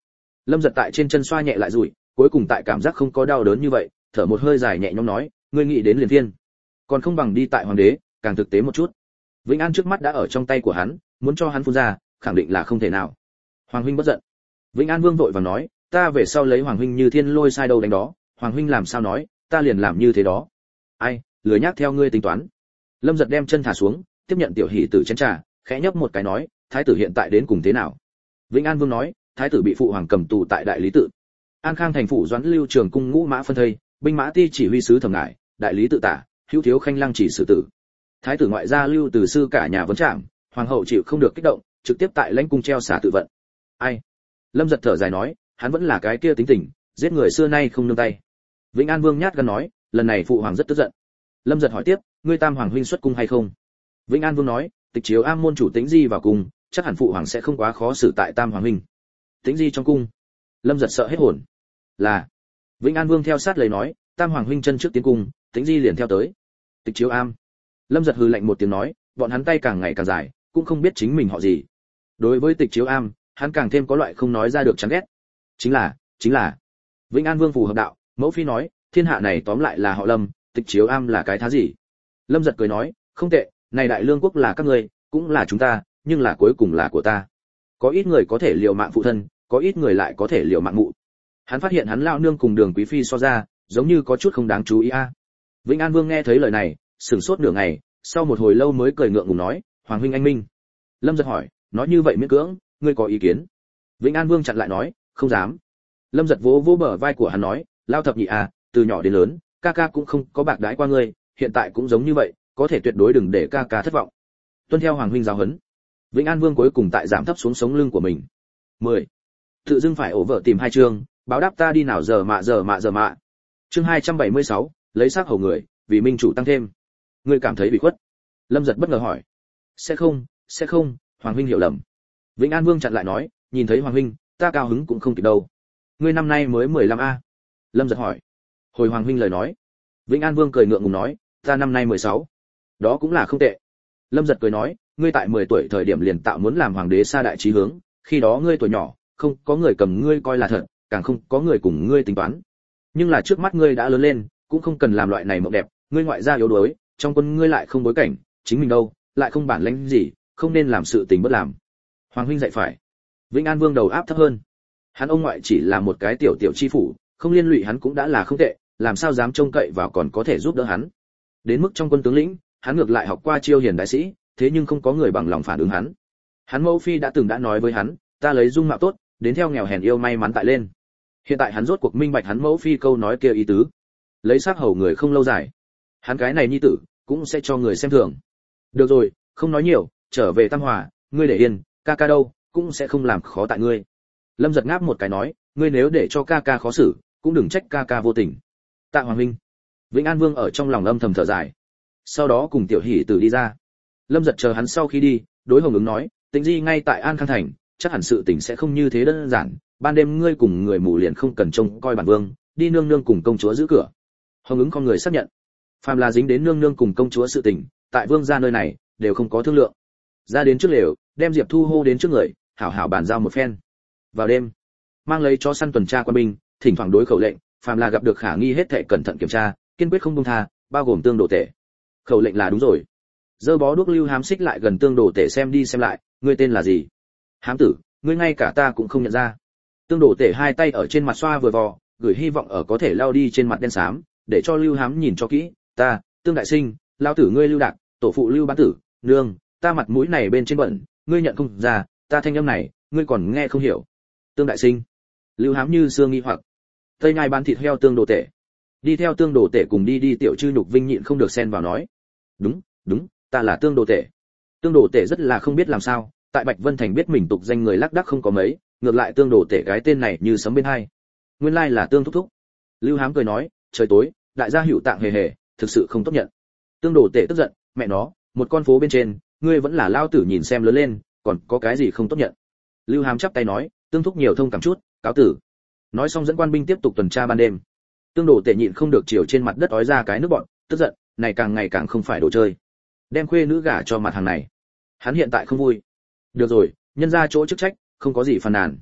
A: Lâm Giật tại trên chân xoa nhẹ lại rủi, cuối cùng tại cảm giác không có đau đớn như vậy, thở một hơi dài nhẹ nhõm nói, ngươi nghĩ đến liền thiên, còn không bằng đi tại hoàng đế, càng thực tế một chút. Vĩnh An trước mắt đã ở trong tay của hắn, muốn cho hắn phun ra, khẳng định là không thể nào. Hoàng huynh bất giận. Vĩnh An Vương vội vàng nói, ta về sau lấy Hoàng huynh như thiên lôi sai đâu đánh đó, Hoàng huynh làm sao nói, ta liền làm như thế đó. Ai, lười nhác theo ngươi tính toán. Lâm Giật đem chân thả xuống, tiếp nhận tiểu hỷ tử chén trà, khẽ nhấp một cái nói, thái tử hiện tại đến cùng thế nào? Vĩnh An Vương nói, thái tử bị phụ hoàng cầm tù tại đại lý tự. An Khang thành phủ Doãn Lưu Trường cung ngũ mã phân thây, binh mã ti chỉ huy sứ thẩm ngải, đại lý tự tả, hữu thiếu khanh lăng chỉ xử tử. Thái tử ngoại gia Lưu Từ sư cả nhà vấn trảm, hoàng hậu chịu không được kích động, trực tiếp tại lãnh cung treo xả tự vận. Ai? Lâm Giật thở dài nói, hắn vẫn là cái kia tính tình, giết người xưa nay không nương tay. Vĩnh An Vương nhát gan nói, lần này phụ hoàng rất tức giận. Lâm Giật hỏi tiếp, ngươi tam hoàng huynh xuất cung hay không? Vĩnh An Vương nói, tịch chiếu am môn chủ Tĩnh Di vào cung, chắc hẳn phụ hoàng sẽ không quá khó xử tại tam hoàng huynh. Tĩnh Di trong cung. Lâm Giật sợ hết hồn. Là. Vĩnh An Vương theo sát lời nói, tam hoàng huynh chân trước tiến cung, Tĩnh Di liền theo tới. Tịch chiếu am. Lâm Giật hừ lạnh một tiếng nói, bọn hắn tay càng ngày càng dài, cũng không biết chính mình họ gì. Đối với tịch chiếu am, hắn càng thêm có loại không nói ra được chán ghét. Chính là, chính là. Vĩnh An Vương phù hợp đạo, mẫu phi nói, thiên hạ này tóm lại là họ Lâm, tịch chiếu am là cái thá gì? Lâm Giật cười nói, không tệ, này đại lương quốc là các ngươi, cũng là chúng ta, nhưng là cuối cùng là của ta. Có ít người có thể liều mạng phụ thân, có ít người lại có thể liều mạng mụ. Hắn phát hiện hắn lao nương cùng Đường quý phi so ra, giống như có chút không đáng chú ý a. À. Vĩnh An Vương nghe thấy lời này, sửng sốt nửa ngày, sau một hồi lâu mới cười ngượng ngùng nói, hoàng huynh anh minh. Lâm Giật hỏi, nói như vậy miễn cưỡng, ngươi có ý kiến? Vĩnh An Vương chặn lại nói, không dám. Lâm Giật vỗ vỗ bờ vai của hắn nói, lao thập nhị à, từ nhỏ đến lớn, ca ca cũng không có bạc đãi qua ngươi, hiện tại cũng giống như vậy, có thể tuyệt đối đừng để ca ca thất vọng. Tuân theo hoàng huynh giáo huấn. Vĩnh An Vương cuối cùng tại giảm thấp xuống sống lưng của mình. mười. Tự dưng phải ổ vợ tìm hai chương, báo đáp ta đi nào giờ mạ giờ mạ giờ mạ. Chương hai trăm bảy mươi sáu, lấy xác hầu người, vì minh chủ tăng thêm. Ngươi cảm thấy bị khuất? Lâm Giật bất ngờ hỏi. Sẽ không, sẽ không, hoàng huynh hiểu lầm. Vĩnh An Vương chặn lại nói, nhìn thấy hoàng huynh, ta cao hứng cũng không kịp đâu. Ngươi năm nay mới mười lăm a? Lâm Giật hỏi. Hồi hoàng huynh lời nói. Vĩnh An Vương cười ngượng ngùng nói, ta năm nay mười sáu. Đó cũng là không tệ. Lâm Giật cười nói, ngươi tại mười tuổi thời điểm liền tạo muốn làm hoàng đế xa đại chí hướng, khi đó ngươi tuổi nhỏ, không có người cầm ngươi coi là thật, càng không có người cùng ngươi tính toán. Nhưng là trước mắt ngươi đã lớn lên, cũng không cần làm loại này mộng đẹp, ngươi ngoại gia yếu đuối, trong quân ngươi lại không bối cảnh, chính mình đâu, lại không bản lĩnh gì, không nên làm sự tình bất làm. Hoàng huynh dạy phải. Vĩnh An Vương đầu áp thấp hơn. Hắn ông ngoại chỉ là một cái tiểu tiểu chi phủ, không liên lụy hắn cũng đã là không tệ, làm sao dám trông cậy vào còn có thể giúp đỡ hắn. Đến mức trong quân tướng lĩnh, hắn ngược lại học qua chiêu hiền đại sĩ, thế nhưng không có người bằng lòng phản ứng hắn. Hắn mẫu phi đã từng đã nói với hắn, ta lấy dung mạo tốt, đến theo nghèo hèn yêu may mắn tại lên. Hiện tại hắn rốt cuộc minh bạch hắn mẫu phi câu nói kia ý tứ. Lấy xác hầu người không lâu dài. Hắn cái này nhi tử, cũng sẽ cho người xem thường. Được rồi, không nói nhiều, trở về Tam Hòa, ngươi để yên, ca ca đâu, cũng sẽ không làm khó tại ngươi. Lâm Giật ngáp một cái nói, ngươi nếu để cho ca ca khó xử, cũng đừng trách ca ca vô tình. Tạ hoàng huynh. Vĩnh An Vương ở trong lòng âm thầm thở dài. Sau đó cùng tiểu hỷ tử đi ra. Lâm Giật chờ hắn sau khi đi, đối Hồng Ứng nói, Tĩnh Di ngay tại An Khang thành, chắc hẳn sự tình sẽ không như thế đơn giản, ban đêm ngươi cùng người mù liền không cần trông coi bản vương, đi nương nương cùng công chúa giữ cửa. Hồng Ứng con người xác nhận. Phàm là dính đến nương nương cùng công chúa sự tình, tại vương gia nơi này đều không có thương lượng. Ra đến trước lều, đem Diệp Thu hô đến trước người, hảo hảo bàn giao một phen. Vào đêm, mang lấy chó săn tuần tra quân binh, thỉnh thoảng đối khẩu lệnh, phàm là gặp được khả nghi hết thảy cẩn thận kiểm tra, kiên quyết không buông tha, bao gồm tương đồ tể. Khẩu lệnh là đúng rồi. Dơ bó đuốc Lưu Hám xích lại gần tương đồ tể xem đi xem lại, ngươi tên là gì? Hám tử, ngươi ngay cả ta cũng không nhận ra. Tương đồ tể hai tay ở trên mặt xoa vừa vò, gửi hy vọng ở có thể lao đi trên mặt đen xám, để cho Lưu Hám nhìn cho kỹ, ta, Tương đại sinh, lao tử ngươi Lưu Đạc, tổ phụ Lưu Bán tử, nương, ta mặt mũi này bên trên bẩn, ngươi nhận không ra, ta thanh âm này, ngươi còn nghe không hiểu. Tương đại sinh. Lưu Hám như xương nghi hoặc. Tây nhai bán thịt heo tương đồ tể. Đi theo tương đồ tể cùng đi đi tiểu chư nhục vinh nhịn không được xen vào nói. Đúng, đúng, ta là tương đồ tể. Tương đồ tể rất là không biết làm sao, tại Bạch Vân Thành biết mình tục danh người lác đác không có mấy, ngược lại tương đồ tể cái tên này như sấm bên hai. Nguyên lai là tương thúc thúc. Lưu Hám cười nói, trời tối, đại gia hữu tạng hề hề, thực sự không tốt nhận. Tương đồ tể tức giận, mẹ nó, một con phố bên trên, ngươi vẫn là lao tử nhìn xem lớn lên, còn có cái gì không tốt nhận. Lưu Hám chắp tay nói, tương thúc nhiều thông cảm chút, cáo tử. Nói xong dẫn quan binh tiếp tục tuần tra ban đêm. Tương đồ tể nhịn không được chiều trên mặt đất ói ra cái nước bọn, tức giận, này càng ngày càng không phải đồ chơi. Đem khuê nữ gả cho mặt hàng này. Hắn hiện tại không vui. Được rồi, nhân ra chỗ chức trách, không có gì phàn nàn.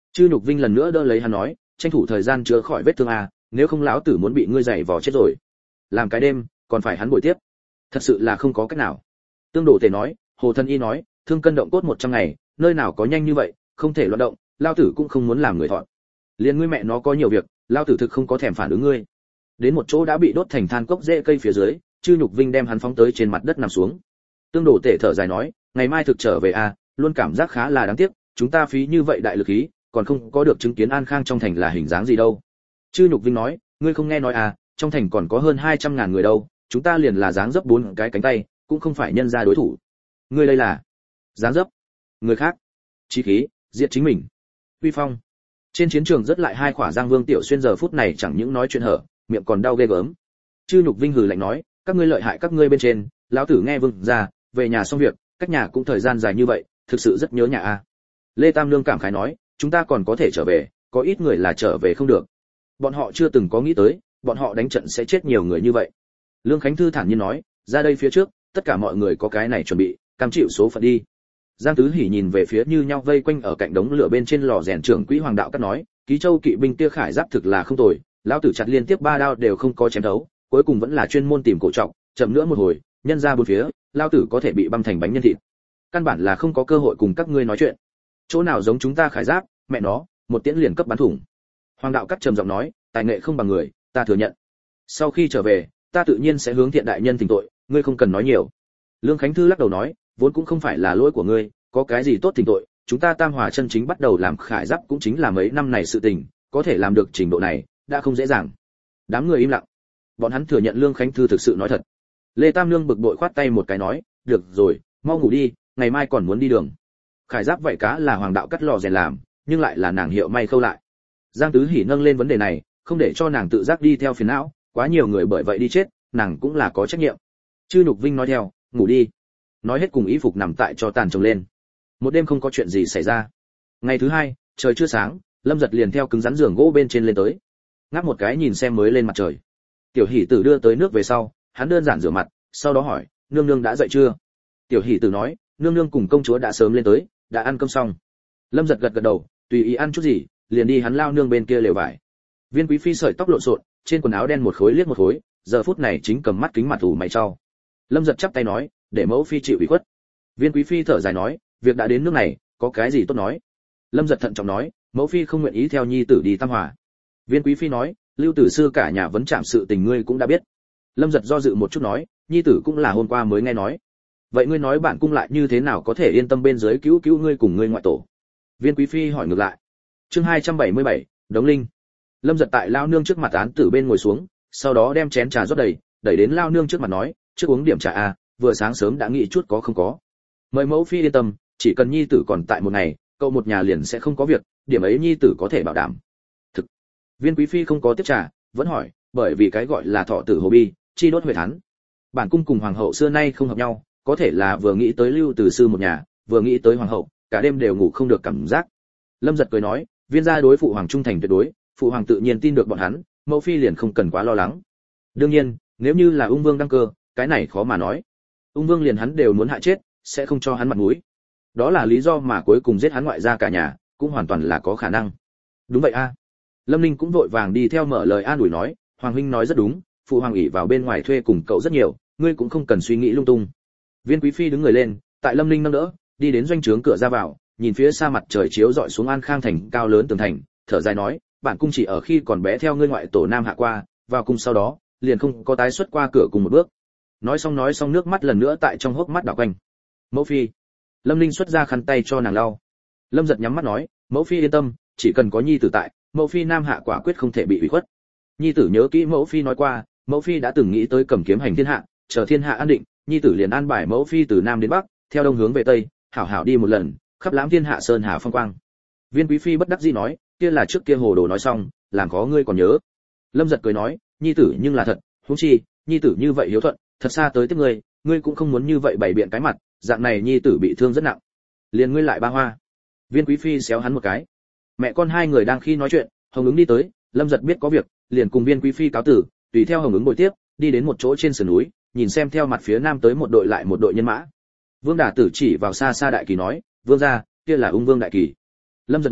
A: Chư Nhục Vinh lần nữa đỡ lấy hắn nói, tranh thủ thời gian chữa khỏi vết thương a, nếu không lão tử muốn bị ngươi giày vò chết rồi. Làm cái đêm, còn phải hắn bồi tiếp. Thật sự là không có cách nào. Tương Đồ Tể nói, Hồ Thân Y nói, thương cân động cốt một trăm ngày, nơi nào có nhanh như vậy, không thể loạn động, lão tử cũng không muốn làm người thọn. Liên ngươi mẹ nó có nhiều việc, lão tử thực không có thèm phản ứng ngươi. Đến một chỗ đã bị đốt thành than cốc rễ cây phía dưới, Chư Nhục Vinh đem hắn phóng tới trên mặt đất nằm xuống. Tương Đồ Tể thở dài nói, ngày mai thực trở về a, luôn cảm giác khá là đáng tiếc, chúng ta phí như vậy đại lực khí, còn không có được chứng kiến An Khang trong thành là hình dáng gì đâu. Chư Nhục Vinh nói, ngươi không nghe nói à, trong thành còn có hơn hai trăm ngàn người đâu, chúng ta liền là dáng dấp bốn cái cánh tay, cũng không phải nhân ra đối thủ. Ngươi đây là dáng dấp, người khác, chí khí, diệt chính mình. Uy phong. Trên chiến trường rất lại hai khỏa Giang Vương Tiểu Xuyên giờ phút này chẳng những nói chuyện hở, miệng còn đau ghê gớm. Chư Nhục Vinh hừ lạnh nói, các ngươi lợi hại các ngươi bên trên, lão tử nghe Vương ra, về nhà xong việc, cách nhà cũng thời gian dài như vậy, thực sự rất nhớ nhà a. Lê Tam Nương cảm khái nói, chúng ta còn có thể trở về, có ít người là trở về không được. Bọn họ chưa từng có nghĩ tới, bọn họ đánh trận sẽ chết nhiều người như vậy. Lương Khánh Thư thản nhiên nói, ra đây phía trước, tất cả mọi người có cái này chuẩn bị, cam chịu số phận đi. Giang Tứ Hỉ nhìn về phía như nhau vây quanh ở cạnh đống lửa bên trên lò rèn trưởng quỹ Hoàng Đạo Cát nói, Ký Châu kỵ binh kia khải giáp thực là không tồi, lão tử chặt liên tiếp ba đao đều không có chém đấu, cuối cùng vẫn là chuyên môn tìm cổ trọng, chậm nữa một hồi, nhân ra bốn phía, lão tử có thể bị băm thành bánh nhân thịt. Căn bản là không có cơ hội cùng các ngươi nói chuyện. Chỗ nào giống chúng ta khải giáp, mẹ nó, một tiễn liền cấp bắn thủng. Hoàng Đạo Cát trầm giọng nói, tài nghệ không bằng người, ta thừa nhận. Sau khi trở về, ta tự nhiên sẽ hướng Thiện đại nhân thỉnh tội, ngươi không cần nói nhiều. Lương Khánh Thư lắc đầu nói, vốn cũng không phải là lỗi của ngươi, có cái gì tốt thỉnh tội, chúng ta Tam Hòa chân chính bắt đầu làm khải giáp cũng chính là mấy năm này sự tình, có thể làm được trình độ này, đã không dễ dàng. Đám người im lặng. Bọn hắn thừa nhận Lương Khánh Thư thực sự nói thật. Lê Tam Nương bực bội khoát tay một cái nói, được rồi, mau ngủ đi, ngày mai còn muốn đi đường. Khải giáp vậy cá là Hoàng Đạo Cát lò rèn làm, nhưng lại là nàng hiệu may khâu lại. Giang Tứ Hỉ nâng lên vấn đề này, không để cho nàng tự giác đi theo phiền não, quá nhiều người bởi vậy đi chết, nàng cũng là có trách nhiệm. Chư Nhục Vinh nói theo, ngủ đi. Nói hết cùng y phục nằm tại cho tàn chồng lên. Một đêm không có chuyện gì xảy ra. Ngày thứ hai, trời chưa sáng, Lâm Giật liền theo cứng rắn giường gỗ bên trên lên tới. Ngáp một cái nhìn xem mới lên mặt trời. Tiểu Hỷ Tử đưa tới nước về sau, hắn đơn giản rửa mặt, sau đó hỏi, nương nương đã dậy chưa? Tiểu Hỷ Tử nói, nương nương cùng công chúa đã sớm lên tới, đã ăn cơm xong. Lâm Giật gật gật đầu, tùy ý ăn chút gì, liền đi hắn lao nương bên kia lều vải. Viên Quý Phi sợi tóc lộn xộn, trên quần áo đen một khối liếc một khối, giờ phút này chính cầm mắt kính mặt ủ mày trao. Lâm Giật chắp tay nói, để mẫu phi chịu ủy khuất. Viên Quý Phi thở dài nói, việc đã đến nước này, có cái gì tốt nói. Lâm Giật thận trọng nói, mẫu phi không nguyện ý theo nhi tử đi Tam Hòa. Viên Quý Phi nói, Lưu tử sư cả nhà vấn chạm sự tình ngươi cũng đã biết. Lâm Giật do dự một chút nói, nhi tử cũng là hôm qua mới nghe nói. Vậy ngươi nói bạn cung lại như thế nào có thể yên tâm bên dưới cứu cứu ngươi cùng ngươi ngoại tổ? Viên Quý Phi hỏi ngược lại. Chương hai trăm bảy mươi bảy, Đống Linh. Lâm Giật tại lao nương trước mặt án tử bên ngồi xuống, sau đó đem chén trà rót đầy, đẩy đến lao nương trước mặt nói, trước uống điểm trà a, vừa sáng sớm đã nghĩ chút có không có. Mời mẫu phi yên tâm, chỉ cần nhi tử còn tại một ngày, cậu một nhà liền sẽ không có việc, điểm ấy nhi tử có thể bảo đảm. Thực. Viên Quý Phi không có tiếp trà, vẫn hỏi, bởi vì cái gọi là thọ tử hồ bi, chi đốt huệ thán. Bản cung cùng hoàng hậu xưa nay không hợp nhau, có thể là vừa nghĩ tới Lưu Tử sư một nhà, vừa nghĩ tới hoàng hậu, cả đêm đều ngủ không được cảm giác. Lâm Giật cười nói, viên gia đối phụ hoàng trung thành tuyệt đối, phụ hoàng tự nhiên tin được bọn hắn, mẫu phi liền không cần quá lo lắng. Đương nhiên, nếu như là ung vương đăng cơ, cái này khó mà nói. Ung vương liền hắn đều muốn hại chết, sẽ không cho hắn mặt mũi. Đó là lý do mà cuối cùng giết hắn ngoại gia cả nhà, cũng hoàn toàn là có khả năng. Đúng vậy a. Lâm Ninh cũng vội vàng đi theo mở lời an ủi nói, hoàng huynh nói rất đúng, phụ hoàng ỷ vào bên ngoài thuê cùng cậu rất nhiều, ngươi cũng không cần suy nghĩ lung tung. Viên Quý Phi đứng người lên, tại Lâm Ninh nâng đỡ, đi đến doanh trướng cửa ra vào, nhìn phía xa mặt trời chiếu rọi xuống An Khang thành cao lớn tường thành, thở dài nói, bản cung chỉ ở khi còn bé theo ngươi ngoại tổ nam hạ qua, vào cung sau đó, liền không có tái xuất qua cửa cùng một bước. Nói xong nói xong nước mắt lần nữa tại trong hốc mắt đảo quanh. Mẫu phi. Lâm Ninh xuất ra khăn tay cho nàng lau. Lâm Giật nhắm mắt nói, mẫu phi yên tâm, chỉ cần có nhi tử tại, mẫu phi nam hạ quả quyết không thể bị ủy khuất. Nhi tử nhớ kỹ mẫu phi nói qua, mẫu phi đã từng nghĩ tới cầm kiếm hành thiên hạ, chờ thiên hạ an định, nhi tử liền an bài mẫu phi từ nam đến bắc, theo đông hướng về tây, hảo hảo đi một lần, khắp lãm thiên hạ sơn hà phong quang. Viên Quý Phi bất đắc dĩ nói, kia là trước kia hồ đồ nói xong, làm khó ngươi còn nhớ. Lâm Giật cười nói, nhi tử nhưng là thật, huống chi, nhi tử như vậy hiếu thuận, thật xa tới tiếp ngươi, ngươi cũng không muốn như vậy bày biện cái mặt, dạng này nhi tử bị thương rất nặng. Liền ngươi lại ba hoa. Viên Quý Phi xéo hắn một cái. Mẹ con hai người đang khi nói chuyện, Hồng Ứng đi tới, Lâm Giật biết có việc, liền cùng Viên Quý Phi cáo tử, tùy theo Hồng Ứng bồi tiếp, đi đến một chỗ trên sườn núi, nhìn xem theo mặt phía nam tới một đội lại một đội nhân mã. Vương Đả Tử chỉ vào xa xa đại kỳ nói, vương gia, kia là Ung Vương đại kỳ. Lâm Giật nói,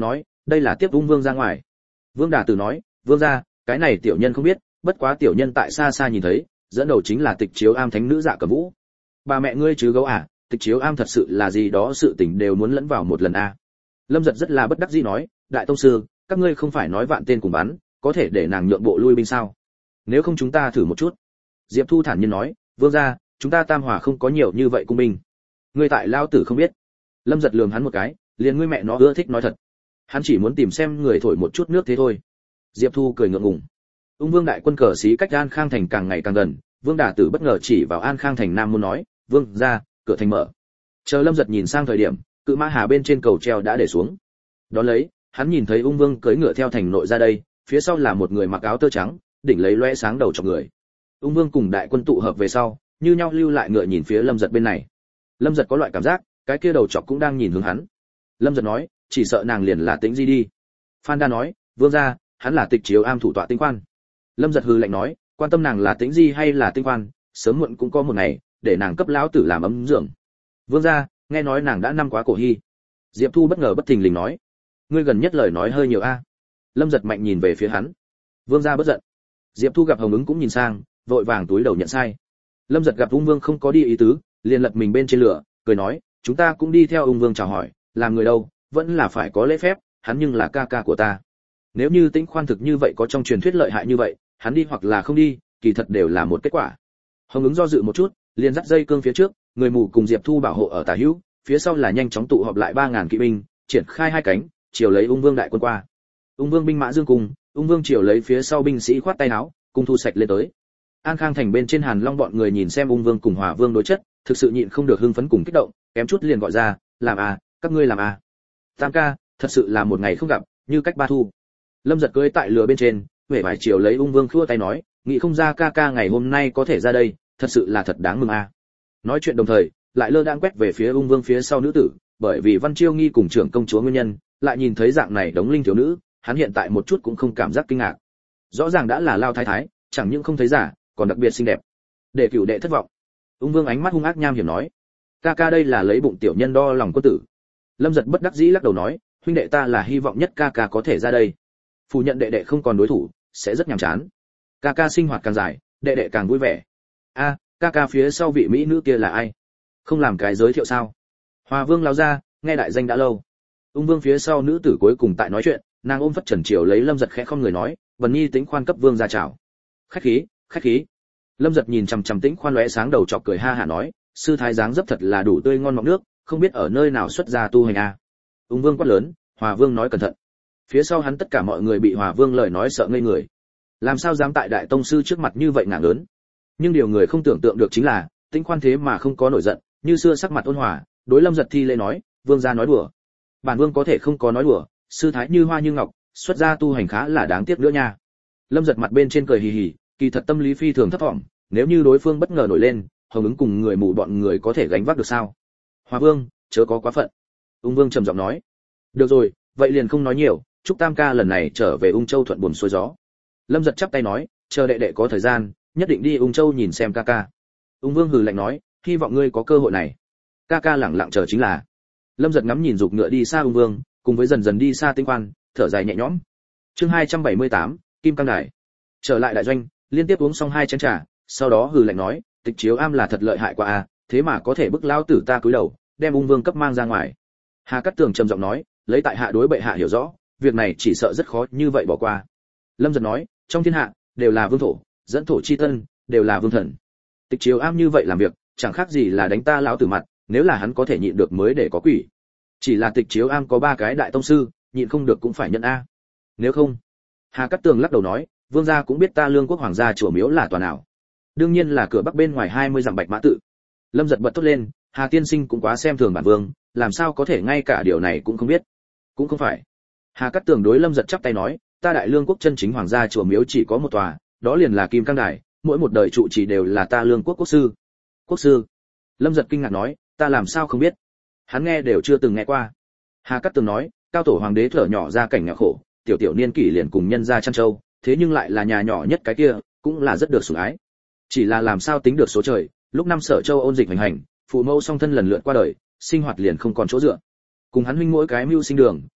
A: đây là tiếp ung vương ra ngoài. Vương Đà Tử nói, vương gia, cái này tiểu nhân không biết, bất quá tiểu nhân tại xa xa nhìn thấy, dẫn đầu chính là Tịch Chiếu Am thánh nữ Dạ Cẩm Vũ. Bà mẹ ngươi chứ gấu à, Tịch Chiếu Am thật sự là gì đó sự tình đều muốn lẫn vào một lần a. À. Lâm Giật rất là bất đắc dĩ nói, đại tông sư, các ngươi không phải nói vạn tên cùng bắn, có thể để nàng nhượng bộ lui binh sao? Nếu không chúng ta thử một chút. Diệp Thu thản nhiên nói, vương gia, chúng ta Tam Hòa không có nhiều như vậy cung binh. Ngươi tại lao tử không biết. Lâm Giật lườm hắn một cái, liền ngươi mẹ nó ưa thích nói thật. Hắn chỉ muốn tìm xem người thổi một chút nước thế thôi. Diệp Thu cười ngượng ngùng. Ung Vương đại quân cờ xí cách An Khang thành càng ngày càng gần, Vương Đả Tử bất ngờ chỉ vào An Khang thành nam môn nói, "Vương gia, cửa thành mở." Chờ Lâm Giật nhìn sang thời điểm, cự mã hà bên trên cầu treo đã để xuống. Đón lấy, hắn nhìn thấy Ung Vương cưỡi ngựa theo thành nội ra đây, phía sau là một người mặc áo tơ trắng, đỉnh lấy lóe sáng đầu chọc người. Ung Vương cùng đại quân tụ hợp về sau, như nhau lưu lại ngựa nhìn phía Lâm Giật bên này. Lâm Giật có loại cảm giác, cái kia đầu chọc cũng đang nhìn hướng hắn. Lâm Giật nói, chỉ sợ nàng liền là Tĩnh Di đi. Phan Đa nói, vương gia, hắn là Tịch Chiếu Am thủ tọa Tinh Quan. Lâm Giật hừ lạnh nói, quan tâm nàng là Tĩnh Di hay là Tinh Quan, sớm muộn cũng có một ngày để nàng cấp lão tử làm ấm dưỡng. Vương gia, nghe nói nàng đã năm quá cổ hy. Diệp Thu bất ngờ bất thình lình nói, ngươi gần nhất lời nói hơi nhiều a. Lâm Giật mạnh nhìn về phía hắn. Vương gia bất giận. Diệp Thu gặp Hồng Ứng cũng nhìn sang, vội vàng túi đầu nhận sai. Lâm Giật gặp Ung Vương không có đi ý tứ, liền lật mình bên trên lửa, cười nói, chúng ta cũng đi theo Ung Vương chào hỏi, làm người đâu, vẫn là phải có lễ phép, hắn nhưng là ca ca của ta. Nếu như Tĩnh Khoan thực như vậy có trong truyền thuyết lợi hại như vậy, hắn đi hoặc là không đi, kỳ thật đều là một kết quả. Hồng Ứng do dự một chút, liền dắt dây cương phía trước, người mù cùng Diệp Thu bảo hộ ở tả hữu, phía sau là nhanh chóng tụ họp lại ba ngàn kỵ binh, triển khai hai cánh, chiều lấy Ung Vương đại quân qua. Ung Vương binh mã dương cùng, Ung Vương chiều lấy phía sau binh sĩ khoát tay áo, cùng thu sạch lên tới. An Khang thành bên trên Hàn Long bọn người nhìn xem Ung Vương cùng Hòa Vương đối chất, thực sự nhịn không được hưng phấn cùng kích động, kém chút liền gọi ra, làm à, các ngươi làm à. Tam ca, thật sự là một ngày không gặp, như cách ba thu. Lâm Giật cưỡi tại lừa bên trên, vẻ vải chiều lấy Ung Vương khua tay nói, nghĩ không ra ca ca ngày hôm nay có thể ra đây, thật sự là thật đáng mừng a. À. Nói chuyện đồng thời, lại lơ đãng quét về phía Ung Vương phía sau nữ tử, bởi vì Văn Chiêu Nghi cùng trưởng công chúa nguyên nhân, lại nhìn thấy dạng này đống linh thiếu nữ, hắn hiện tại một chút cũng không cảm giác kinh ngạc. Rõ ràng đã là lao thái thái, chẳng những không thấy giả, còn đặc biệt xinh đẹp. Để cửu đệ thất vọng. Ung Vương ánh mắt hung ác nham hiểm nói, ca ca đây là lấy bụng tiểu nhân đo lòng quân tử. Lâm Giật bất đắc dĩ lắc đầu nói, huynh đệ ta là hy vọng nhất ca ca có thể ra đây. Phủ nhận đệ đệ không còn đối thủ, sẽ rất nhàm chán. Ca ca sinh hoạt càng dài, đệ đệ càng vui vẻ. A, à, ca ca phía sau vị mỹ nữ kia là ai? Không làm cái giới thiệu sao? Hòa Vương lão gia, nghe đại danh đã lâu. Ung Vương phía sau nữ tử cuối cùng tại nói chuyện, nàng ôm phất trần triều lấy Lâm Giật khẽ không người nói, Vân Nhi Tĩnh Khoan cấp vương ra chào. Khách khí, khách khí. Lâm Giật nhìn chằm chằm Tĩnh Khoan lóe sáng đầu chọc cười ha hả nói, sư thái dáng dấp thật là đủ tươi ngon mọng nước, không biết ở nơi nào xuất ra tu hành a. Ung Vương quát lớn, Hòa Vương nói cẩn thận. Phía sau hắn tất cả mọi người bị Hòa Vương lời nói sợ ngây người. Làm sao dám tại đại tông sư trước mặt như vậy ngạng lớn? Nhưng điều người không tưởng tượng được chính là, Tĩnh Khoan thế mà không có nổi giận, như xưa sắc mặt ôn hòa, đối Lâm Giật thi lễ nói, vương gia nói đùa. Bản vương có thể không có nói đùa, sư thái như hoa như ngọc, xuất gia tu hành khá là đáng tiếc nữa nha. Lâm Giật mặt bên trên cười hì hì, kỳ thật tâm lý phi thường thấp thỏm, nếu như đối phương bất ngờ nổi lên, Hồng Ứng cùng người mù bọn người có thể gánh vác được sao? Hòa Vương, chớ có quá phận. Ung Vương trầm giọng nói. Được rồi, vậy liền không nói nhiều, chúc Tam ca lần này trở về Ung Châu thuận buồm xuôi gió. Lâm Giật chắp tay nói, chờ đệ đệ có thời gian, nhất định đi Ung Châu nhìn xem ca ca. Ung Vương hừ lạnh nói, hy vọng ngươi có cơ hội này. Ca ca lẳng lặng chờ chính là. Lâm Giật ngắm nhìn dục ngựa đi xa Ung Vương, cùng với dần dần đi xa Tĩnh Khoan, thở dài nhẹ nhõm. Chương hai trăm bảy mươi tám, Kim Cang Đài. Trở lại đại doanh, liên tiếp uống xong hai chén trà, sau đó hừ lạnh nói, Tịch Chiếu Am là thật lợi hại quá a, thế mà có thể bức lao tử ta cúi đầu, đem Ung Vương cấp mang ra ngoài. Hà Cát Tường trầm giọng nói, lấy tại hạ đối bệ hạ hiểu rõ, việc này chỉ sợ rất khó như vậy bỏ qua. Lâm Giật nói, trong thiên hạ đều là vương thổ, dẫn thổ chi tân, đều là vương thần. Tịch Chiếu Am như vậy làm việc, chẳng khác gì là đánh ta lão tử mặt, nếu là hắn có thể nhịn được mới để có quỷ. Chỉ là Tịch Chiếu Am có ba cái đại tông sư, nhịn không được cũng phải nhận a. Nếu không, Hà Cát Tường lắc đầu nói, vương gia cũng biết ta Lương Quốc hoàng gia chùa miếu là tòa nào. Đương nhiên là cửa bắc bên ngoài hai mươi dặm Bạch Mã tự. Lâm Giật bật thốt lên, Hà tiên sinh cũng quá xem thường bản vương, làm sao có thể ngay cả điều này cũng không biết. Cũng không phải. Hà Cát Tường đối Lâm Giật chắp tay nói, ta Đại Lương Quốc chân chính hoàng gia chùa miếu chỉ có một tòa, đó liền là Kim Cang Đài, mỗi một đời trụ trì đều là ta Lương Quốc quốc sư. Quốc sư? Lâm Giật kinh ngạc nói, ta làm sao không biết? Hắn nghe đều chưa từng nghe qua. Hà Cát Tường nói, cao tổ hoàng đế thở nhỏ ra cảnh nghèo khổ, tiểu tiểu niên kỷ liền cùng nhân gia chăn trâu, thế nhưng lại là nhà nhỏ nhất cái kia, cũng là rất được sủng ái. Chỉ là làm sao tính được số trời, lúc năm Sở Châu ôn dịch hành hành, phụ mẫu song thân lần lượt qua đời, sinh hoạt liền không còn chỗ dựa. Cùng hắn huynh mỗi cái mưu sinh đường,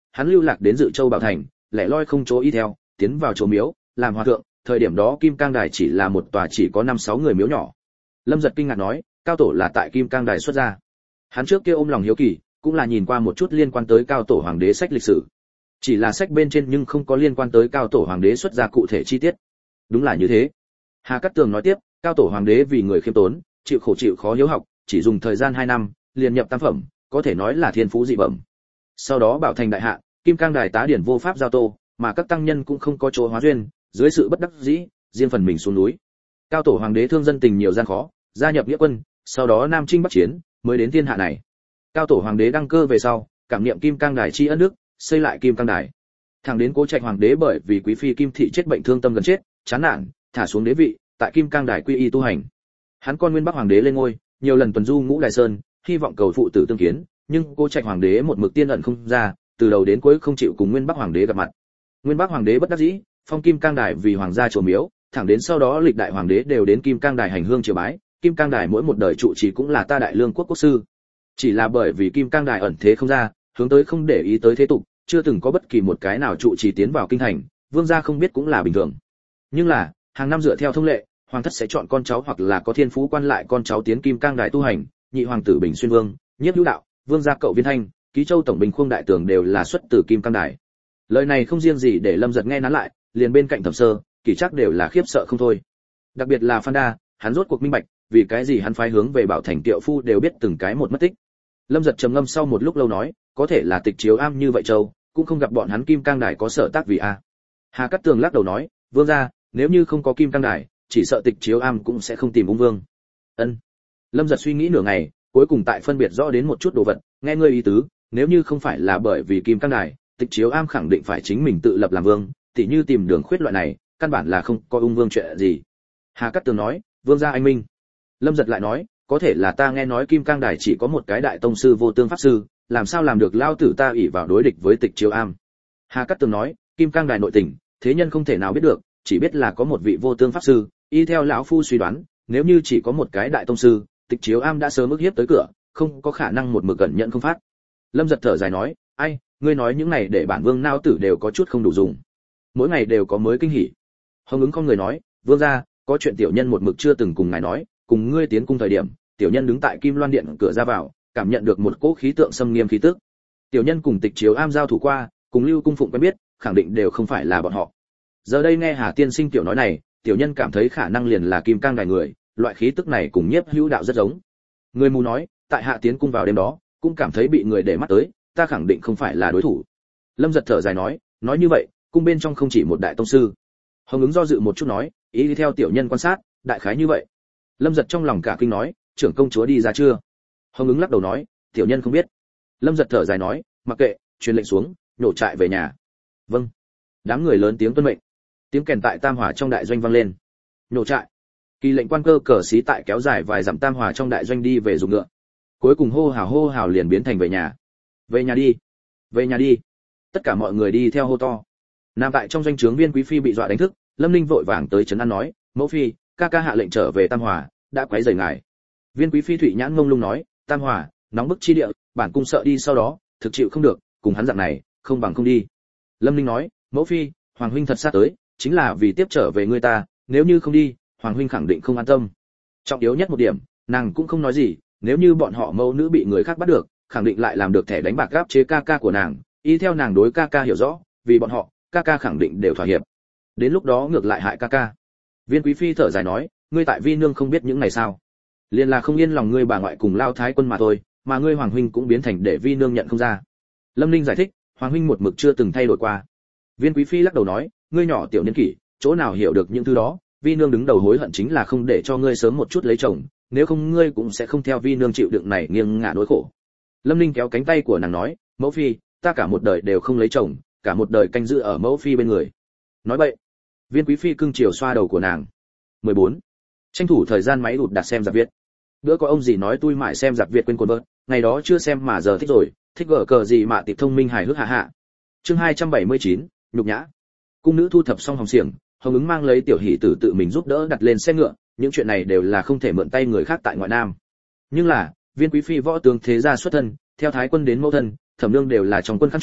A: hắn lưu lạc đến Dự Châu Bảo Thành, lẻ loi không chỗ y theo, tiến vào chùa miếu, làm hòa thượng, thời điểm đó Kim Cang Đài chỉ là một tòa chỉ có năm sáu người miếu nhỏ. Lâm Giật kinh ngạc nói, cao tổ là tại Kim Cang Đài xuất gia. Hắn trước kia ôm lòng hiếu kỳ, cũng là nhìn qua một chút liên quan tới cao tổ hoàng đế sách lịch sử. Chỉ là sách bên trên nhưng không có liên quan tới cao tổ hoàng đế xuất gia cụ thể chi tiết. Đúng là như thế. Hà Cát Tường nói tiếp, cao tổ hoàng đế vì người khiêm tốn, chịu khổ chịu khó hiếu học, chỉ dùng thời gian hai năm, liền nhập tam phẩm, có thể nói là thiên phú dị bẩm. Sau đó Bảo Thành đại hạ, Kim Cang Đài tá điển vô pháp giao tô, mà các tăng nhân cũng không có chỗ hóa duyên, dưới sự bất đắc dĩ, riêng phần mình xuống núi. Cao tổ hoàng đế thương dân tình nhiều gian khó, gia nhập nghĩa quân, sau đó nam chinh bắc chiến, mới đến thiên hạ này. Cao tổ hoàng đế đăng cơ về sau, cảm niệm Kim Cang Đài tri ân đức, xây lại Kim Cang Đài. Thẳng đến Cố Trạch hoàng đế bởi vì quý phi Kim thị chết bệnh thương tâm gần chết, chán nản, thả xuống đế vị, tại Kim Cang Đài quy y tu hành. Hắn con Nguyên Bắc hoàng đế lên ngôi, nhiều lần tuần du Ngũ Đài Sơn, hy vọng cầu phụ tử tương kiến, nhưng Cố Trạch hoàng đế một mực tiên ẩn không ra, từ đầu đến cuối không chịu cùng Nguyên Bắc hoàng đế gặp mặt. Nguyên Bắc hoàng đế bất đắc dĩ, phong Kim Cang Đài vì hoàng gia chùa miếu, thẳng đến sau đó lịch đại hoàng đế đều đến Kim Cang Đài hành hương triều bái, Kim Cang Đài mỗi một đời trụ trì cũng là ta đại lương quốc quốc sư. Chỉ là bởi vì Kim Cang Đài ẩn thế không ra, hướng tới không để ý tới thế tục, chưa từng có bất kỳ một cái nào trụ trì tiến vào kinh thành, vương gia không biết cũng là bình thường. Nhưng là, hàng năm dựa theo thông lệ, hoàng thất sẽ chọn con cháu hoặc là có thiên phú quan lại con cháu tiến Kim Cang Đài tu hành, nhị hoàng tử Bình Xuyên Vương, Nhiếp Hữu Đạo, vương gia cậu Viên Thanh, Ký Châu tổng binh Khuông đại tường đều là xuất từ Kim Cang Đài. Lời này không riêng gì để Lâm Giật nghe nán lại, liền bên cạnh Thẩm Sơ, Kỷ Trác đều là khiếp sợ không thôi. Đặc biệt là Phan Đa, hắn rốt cuộc minh bạch, vì cái gì hắn phái hướng về Bảo Thành Tiệu phu đều biết từng cái một mất tích. Lâm Giật trầm ngâm sau một lúc lâu nói, có thể là Tịch Chiếu Am như vậy châu, cũng không gặp bọn hắn Kim Cang Đài có sở tác vì a. Hà Cát Tường lắc đầu nói, vương gia, nếu như không có Kim Cang Đài, chỉ sợ Tịch Chiếu Am cũng sẽ không tìm Ung Vương. Ân. Lâm Giật suy nghĩ nửa ngày, cuối cùng tại phân biệt rõ đến một chút đồ vật, nghe ngươi ý tứ, nếu như không phải là bởi vì Kim Cang Đài, Tịch Chiếu Am khẳng định phải chính mình tự lập làm vương, tỉ như tìm Đường Khuyết loại này, căn bản là không có Ung Vương chuyện gì. Hà Cát Tường nói, vương gia anh minh. Lâm Giật lại nói, có thể là ta nghe nói Kim Cang Đài chỉ có một cái đại tông sư Vô Tương pháp sư, làm sao làm được lao tử ta ỷ vào đối địch với Tịch Chiếu Am. Hà Cát Tường nói, Kim Cang Đài nội tình, thế nhân không thể nào biết được, chỉ biết là có một vị Vô Tương pháp sư, y theo lão phu suy đoán, nếu như chỉ có một cái đại tông sư, Tịch Chiếu Am đã sớm ức hiếp tới cửa, không có khả năng một mực gần nhận không phát. Lâm Giật thở dài nói, ai, ngươi nói những này để bản vương nao tử đều có chút không đủ dùng, mỗi ngày đều có mới kinh hỉ. Hồng Ứng không người nói, vương gia, có chuyện tiểu nhân một mực chưa từng cùng ngài nói, cùng ngươi tiến cung thời điểm, tiểu nhân đứng tại Kim Loan điện cửa ra vào, cảm nhận được một cỗ khí tượng xâm nghiêm khí tức. Tiểu nhân cùng Tịch Chiếu Am giao thủ qua, cùng Lưu Cung Phụng quen biết, khẳng định đều không phải là bọn họ. Giờ đây nghe Hà tiên sinh tiểu nói này, tiểu nhân cảm thấy khả năng liền là Kim Cang Đài người, loại khí tức này cùng Nhiếp Hữu Đạo rất giống. Người mù nói, tại hạ tiến cung vào đêm đó, cũng cảm thấy bị người để mắt tới, ta khẳng định không phải là đối thủ. Lâm Giật thở dài nói, nói như vậy, cung bên trong không chỉ một đại tông sư. Hồng Ứng do dự một chút nói, ý đi theo tiểu nhân quan sát, đại khái như vậy. Lâm Giật trong lòng cả kinh nói, trưởng công chúa đi ra chưa? Hồng Ứng lắc đầu nói, tiểu nhân không biết. Lâm Giật thở dài nói, mặc kệ, truyền lệnh xuống, nhổ trại về nhà. Vâng. Đám người lớn tiếng tuân mệnh. Tiếng kèn tại Tam Hòa trong đại doanh vang lên. Nhổ trại. Kỳ lệnh quan cơ cờ xí tại kéo dài vài dặm Tam Hòa trong đại doanh đi về dùng ngựa. Cuối cùng hô hào hô hào liền biến thành về nhà. Về nhà đi. Về nhà đi. Tất cả mọi người đi theo hô to. Nam tại trong doanh trướng Viên Quý phi bị dọa đánh thức, Lâm Ninh vội vàng tới trấn an nói, mẫu phi, ca ca hạ lệnh trở về Tam Hòa, đã quấy rầy ngài. Viên Quý phi thủy nhãn ngông lung nói, Tam Hòa, nóng bức chi địa, bản cung sợ đi sau đó, thực chịu không được, cùng hắn dạng này, không bằng không đi. Lâm Ninh nói, mẫu phi, hoàng huynh thật sát tới, chính là vì tiếp trở về ngươi ta, nếu như không đi, hoàng huynh khẳng định không an tâm. Trọng yếu nhất một điểm, nàng cũng không nói gì, nếu như bọn họ mẫu nữ bị người khác bắt được, khẳng định lại làm được thẻ đánh bạc gáp chế ca ca của nàng, y theo nàng đối ca ca hiểu rõ, vì bọn họ, ca ca khẳng định đều thỏa hiệp. Đến lúc đó ngược lại hại ca ca. Viên Quý phi thở dài nói, ngươi tại Vi nương không biết những này sao? Liên là không yên lòng ngươi bà ngoại cùng lao thái quân mà thôi, mà ngươi hoàng huynh cũng biến thành để Vi nương nhận không ra. Lâm Ninh giải thích, hoàng huynh một mực chưa từng thay đổi qua. Viên Quý phi lắc đầu nói, ngươi nhỏ tiểu niên kỷ, chỗ nào hiểu được những thứ đó, Vi nương đứng đầu hối hận chính là không để cho ngươi sớm một chút lấy chồng, nếu không ngươi cũng sẽ không theo Vi nương chịu đựng này nghiêng ngả nỗi khổ. Lâm Ninh kéo cánh tay của nàng nói, mẫu phi, ta cả một đời đều không lấy chồng, cả một đời canh giữ ở mẫu phi bên người. Nói vậy, Viên Quý phi cưng chiều xoa đầu của nàng. mười bốn. Tranh thủ thời gian máy ụt đặt xem giặc Việt. Bữa có ông gì nói tôi mãi xem giặc Việt quên quần bớt, ngày đó chưa xem mà giờ thích rồi, thích gở cờ gì mà tiệp thông minh hài hước hạ hạ. Chương hai trăm bảy mươi chín, nhục nhã. Cung nữ thu thập xong hồng xiềng, Hồng Ứng mang lấy tiểu hỷ tử tự mình giúp đỡ đặt lên xe ngựa, những chuyện này đều là không thể mượn tay người khác tại ngoại nam. Nhưng là, Viên Quý phi võ tướng thế gia xuất thân, theo thái quân đến mẫu thân, thẩm nương đều là trong quân khăn trùm,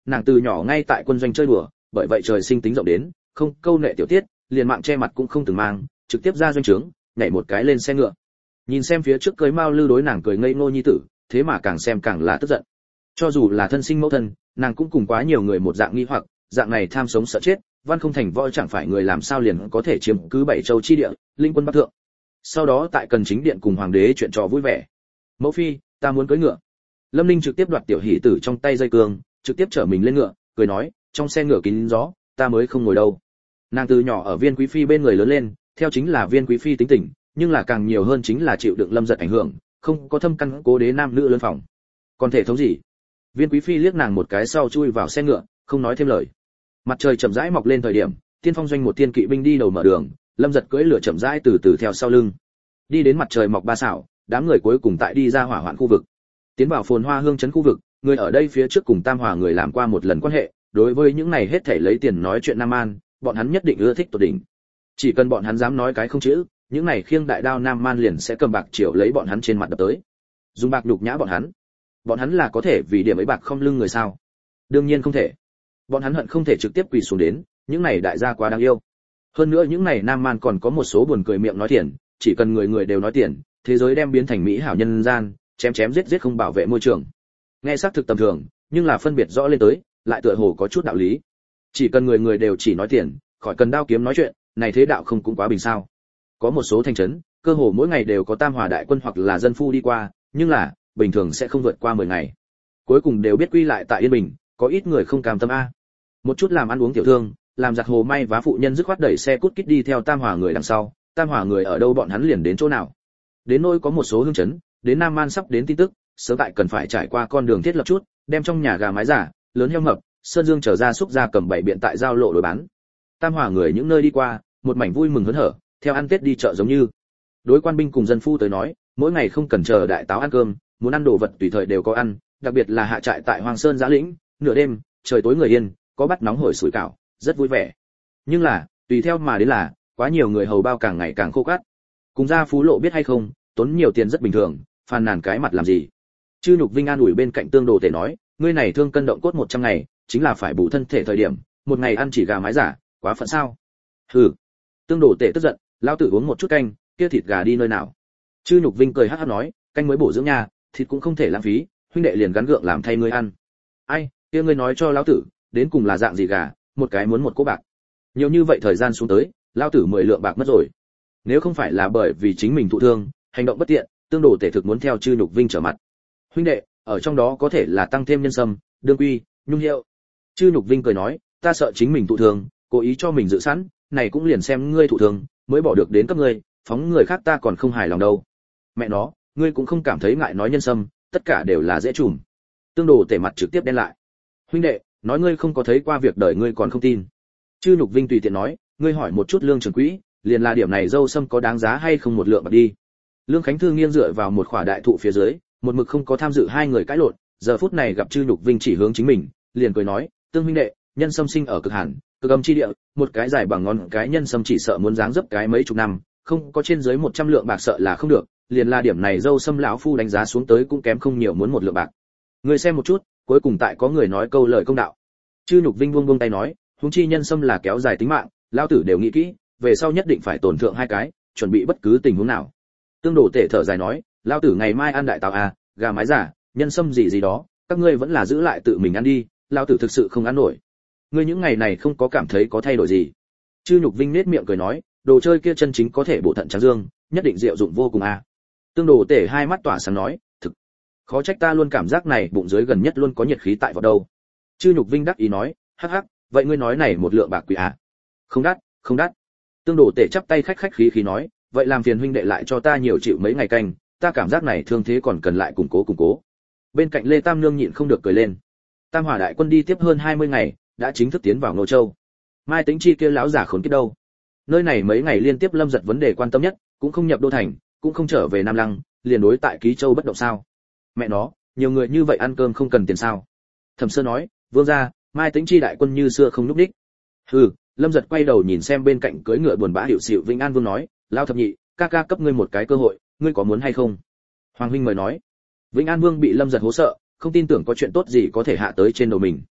A: nàng từ nhỏ ngay tại quân doanh chơi đùa, bởi vậy trời sinh tính rộng đến, không câu nệ tiểu tiết, liền mạng che mặt cũng không từng mang, trực tiếp ra doanh trướng, nhảy một cái lên xe ngựa. Nhìn xem phía trước cưới Mao Lư đối nàng cười ngây ngô nhi tử, thế mà càng xem càng là tức giận. Cho dù là thân sinh mẫu thân, nàng cũng cùng quá nhiều người một dạng nghi hoặc, dạng này tham sống sợ chết, văn không thành võ chẳng phải người làm sao liền có thể chiếm cứ bảy châu chi địa, linh quân bắc thượng. Sau đó tại cần chính điện cùng hoàng đế chuyện trò vui vẻ. Mẫu phi, ta muốn cưỡi ngựa. Lâm Ninh trực tiếp đoạt tiểu hỷ tử trong tay dây cương, trực tiếp chở mình lên ngựa, cười nói, trong xe ngựa kín gió, ta mới không ngồi đâu. Nàng từ nhỏ ở Viên quý phi bên người lớn lên, theo chính là Viên quý phi tính tình, nhưng là càng nhiều hơn chính là chịu đựng Lâm Giật ảnh hưởng, không có thâm căn cố đế nam nữ lớn phòng. Còn thể thống gì? Viên quý phi liếc nàng một cái sau chui vào xe ngựa, không nói thêm lời. Mặt trời chậm rãi mọc lên thời điểm, tiên phong doanh một tiên kỵ binh đi đầu mở đường, Lâm Giật cưỡi lửa chậm rãi từ từ theo sau lưng. Đi đến mặt trời mọc ba xảo, đám người cuối cùng tại đi ra hỏa hoạn khu vực. Tiến vào phồn hoa hương trấn khu vực, người ở đây phía trước cùng Tam Hòa người làm qua một lần quan hệ, đối với những này hết thảy lấy tiền nói chuyện Nam Man, bọn hắn nhất định ưa thích tột đỉnh. Chỉ cần bọn hắn dám nói cái không chữ, những này khiêng đại đao Nam Man liền sẽ cầm bạc triệu lấy bọn hắn trên mặt đập tới. Dùng bạc nhục nhã bọn hắn. Bọn hắn là có thể vì điểm ấy bạc không lưng người sao? Đương nhiên không thể. Bọn hắn hận không thể trực tiếp quỳ xuống đến, những này đại gia quá đáng yêu. Hơn nữa những này Nam Man còn có một số buồn cười miệng nói tiền, chỉ cần người người đều nói tiền, thế giới đem biến thành mỹ hảo nhân gian, chém chém giết giết không bảo vệ môi trường. Nghe xác thực tầm thường, nhưng là phân biệt rõ lên tới, lại tựa hồ có chút đạo lý. Chỉ cần người người đều chỉ nói tiền, khỏi cần đao kiếm nói chuyện, này thế đạo không cũng quá bình sao? Có một số thành trấn, cơ hồ mỗi ngày đều có Tam Hòa đại quân hoặc là dân phu đi qua, nhưng là bình thường sẽ không vượt qua mười ngày. Cuối cùng đều biết quy lại tại yên bình, có ít người không cam tâm a. Một chút làm ăn uống tiểu thương, làm giặt hồ may vá phụ nhân dứt khoát đẩy xe cút kít đi theo Tam Hòa người đằng sau, Tam Hòa người ở đâu bọn hắn liền đến chỗ nào. Đến nỗi có một số hương trấn, đến Nam Man sắp đến tin tức, sớm tại cần phải trải qua con đường thiết lập chút, đem trong nhà gà mái giả, lớn heo mập, sơn dương trở ra xúc ra cầm bảy biện tại giao lộ đối bán. Tam Hòa người những nơi đi qua, một mảnh vui mừng hớn hở, theo ăn Tết đi chợ giống như. Đối quan binh cùng dân phu tới nói, mỗi ngày không cần chờ đại táo ăn cơm, muốn ăn đồ vật tùy thời đều có ăn, đặc biệt là hạ trại tại Hoàng Sơn Giã Lĩnh, nửa đêm, trời tối người yên, có bát nóng hổi sủi cảo, rất vui vẻ. Nhưng là, tùy theo mà đến là, quá nhiều người hầu bao càng ngày càng khô cát. Cùng gia phú lộ biết hay không, tốn nhiều tiền rất bình thường, phàn nàn cái mặt làm gì? Chư Nhục Vinh an ủi bên cạnh Tương Đồ Tể nói, ngươi này thương cân động cốt một trăm ngày, chính là phải bù thân thể thời điểm, một ngày ăn chỉ gà mái giả, quá phận sao? Hừ. Tương Đồ Tể tức giận, lão tử uống một chút canh, kia thịt gà đi nơi nào? Chư Nhục Vinh cười hắc hắc nói, canh mới bổ dưỡng nha, thịt cũng không thể lãng phí, huynh đệ liền gắn gượng làm thay ngươi ăn. Ai, kia ngươi nói cho lão tử, đến cùng là dạng gì gà, một cái muốn một cỗ bạc. Nhiều như vậy thời gian xuống tới, lão tử mười lượng bạc mất rồi. Nếu không phải là bởi vì chính mình thụ thương, hành động bất tiện, Tương Đồ Tể thực muốn theo Chư Nhục Vinh trở mặt. Huynh đệ, ở trong đó có thể là tăng thêm nhân sâm, đương quy, nhung hiệu. Chư Nhục Vinh cười nói, ta sợ chính mình thụ thương, cố ý cho mình dự sẵn, này cũng liền xem ngươi thụ thương, mới bỏ được đến cấp ngươi, phóng người khác ta còn không hài lòng đâu. Mẹ nó, ngươi cũng không cảm thấy ngại nói nhân sâm, tất cả đều là dễ trùm. Tương Đồ Tể mặt trực tiếp đen lại. Huynh đệ, nói ngươi không có thấy qua việc đời ngươi còn không tin. Chư Nhục Vinh tùy tiện nói, ngươi hỏi một chút lương trưởng quỹ, liền là điểm này dâu sâm có đáng giá hay không một lượng bạc đi. Lương Khánh Thư nghiêng dựa vào một khỏa đại thụ phía dưới, một mực không có tham dự hai người cãi lộn, giờ phút này gặp Chư Nhục Vinh chỉ hướng chính mình, liền cười nói, tương huynh đệ, nhân sâm sinh ở cực hàn, cực âm chi địa, một cái dài bằng ngón cái nhân sâm chỉ sợ muốn dáng dấp cái mấy chục năm, không có trên dưới một trăm lượng bạc sợ là không được, liền là điểm này dâu sâm lão phu đánh giá xuống tới cũng kém không nhiều muốn một lượng bạc. Người xem một chút, cuối cùng tại có người nói câu lời công đạo. Chư Nhục Vinh buông buông tay nói, huống chi nhân sâm là kéo dài tính mạng, lão tử đều nghĩ kỹ, về sau nhất định phải tổn thượng hai cái, chuẩn bị bất cứ tình huống nào. Tương Đồ Tể thở dài nói, lão tử ngày mai ăn đại táo à, gà mái giả, nhân sâm gì gì đó, các ngươi vẫn là giữ lại tự mình ăn đi, lão tử thực sự không ăn nổi. Ngươi những ngày này không có cảm thấy có thay đổi gì? Chư Nhục Vinh nết miệng cười nói, đồ chơi kia chân chính có thể bổ thận tráng dương, nhất định diệu dụng vô cùng à. Tương Đồ Tể hai mắt tỏa sáng nói, thực, khó trách ta luôn cảm giác này bụng dưới gần nhất luôn có nhiệt khí tại vào đâu. Chư Nhục Vinh đắc ý nói, hắc hắc, vậy ngươi nói này một lượng bạc quỷ à? Không đắt, không đắt. Tương Đồ Tể chắp tay khách khách khí khí nói, vậy làm phiền huynh đệ lại cho ta nhiều chịu mấy ngày canh, ta cảm giác này thương thế còn cần lại củng cố củng cố. Bên cạnh Lê Tam Nương nhịn không được cười lên. Tam Hòa đại quân đi tiếp hơn hai mươi ngày, đã chính thức tiến vào Ngô Châu. Mai Tĩnh Chi kia lão giả khốn kiếp đâu? Nơi này mấy ngày liên tiếp Lâm Giật vấn đề quan tâm nhất, cũng không nhập đô thành, cũng không trở về Nam Lăng, liền đối tại Ký Châu bất động sao? Mẹ nó, nhiều người như vậy ăn cơm không cần tiền sao? Thẩm Sơ nói, vương gia, Mai Tĩnh Chi đại quân như xưa không lúc đích. Hừ, Lâm Giật quay đầu nhìn xem bên cạnh cưỡi ngựa buồn bã hiệu xịu Vĩnh An Vương nói, lao thập nhị, ca ca cấp ngươi một cái cơ hội, ngươi có muốn hay không? Hoàng huynh mời nói. Vĩnh An Vương bị Lâm Giật hố sợ, không tin tưởng có chuyện tốt gì có thể hạ tới trên đầu mình.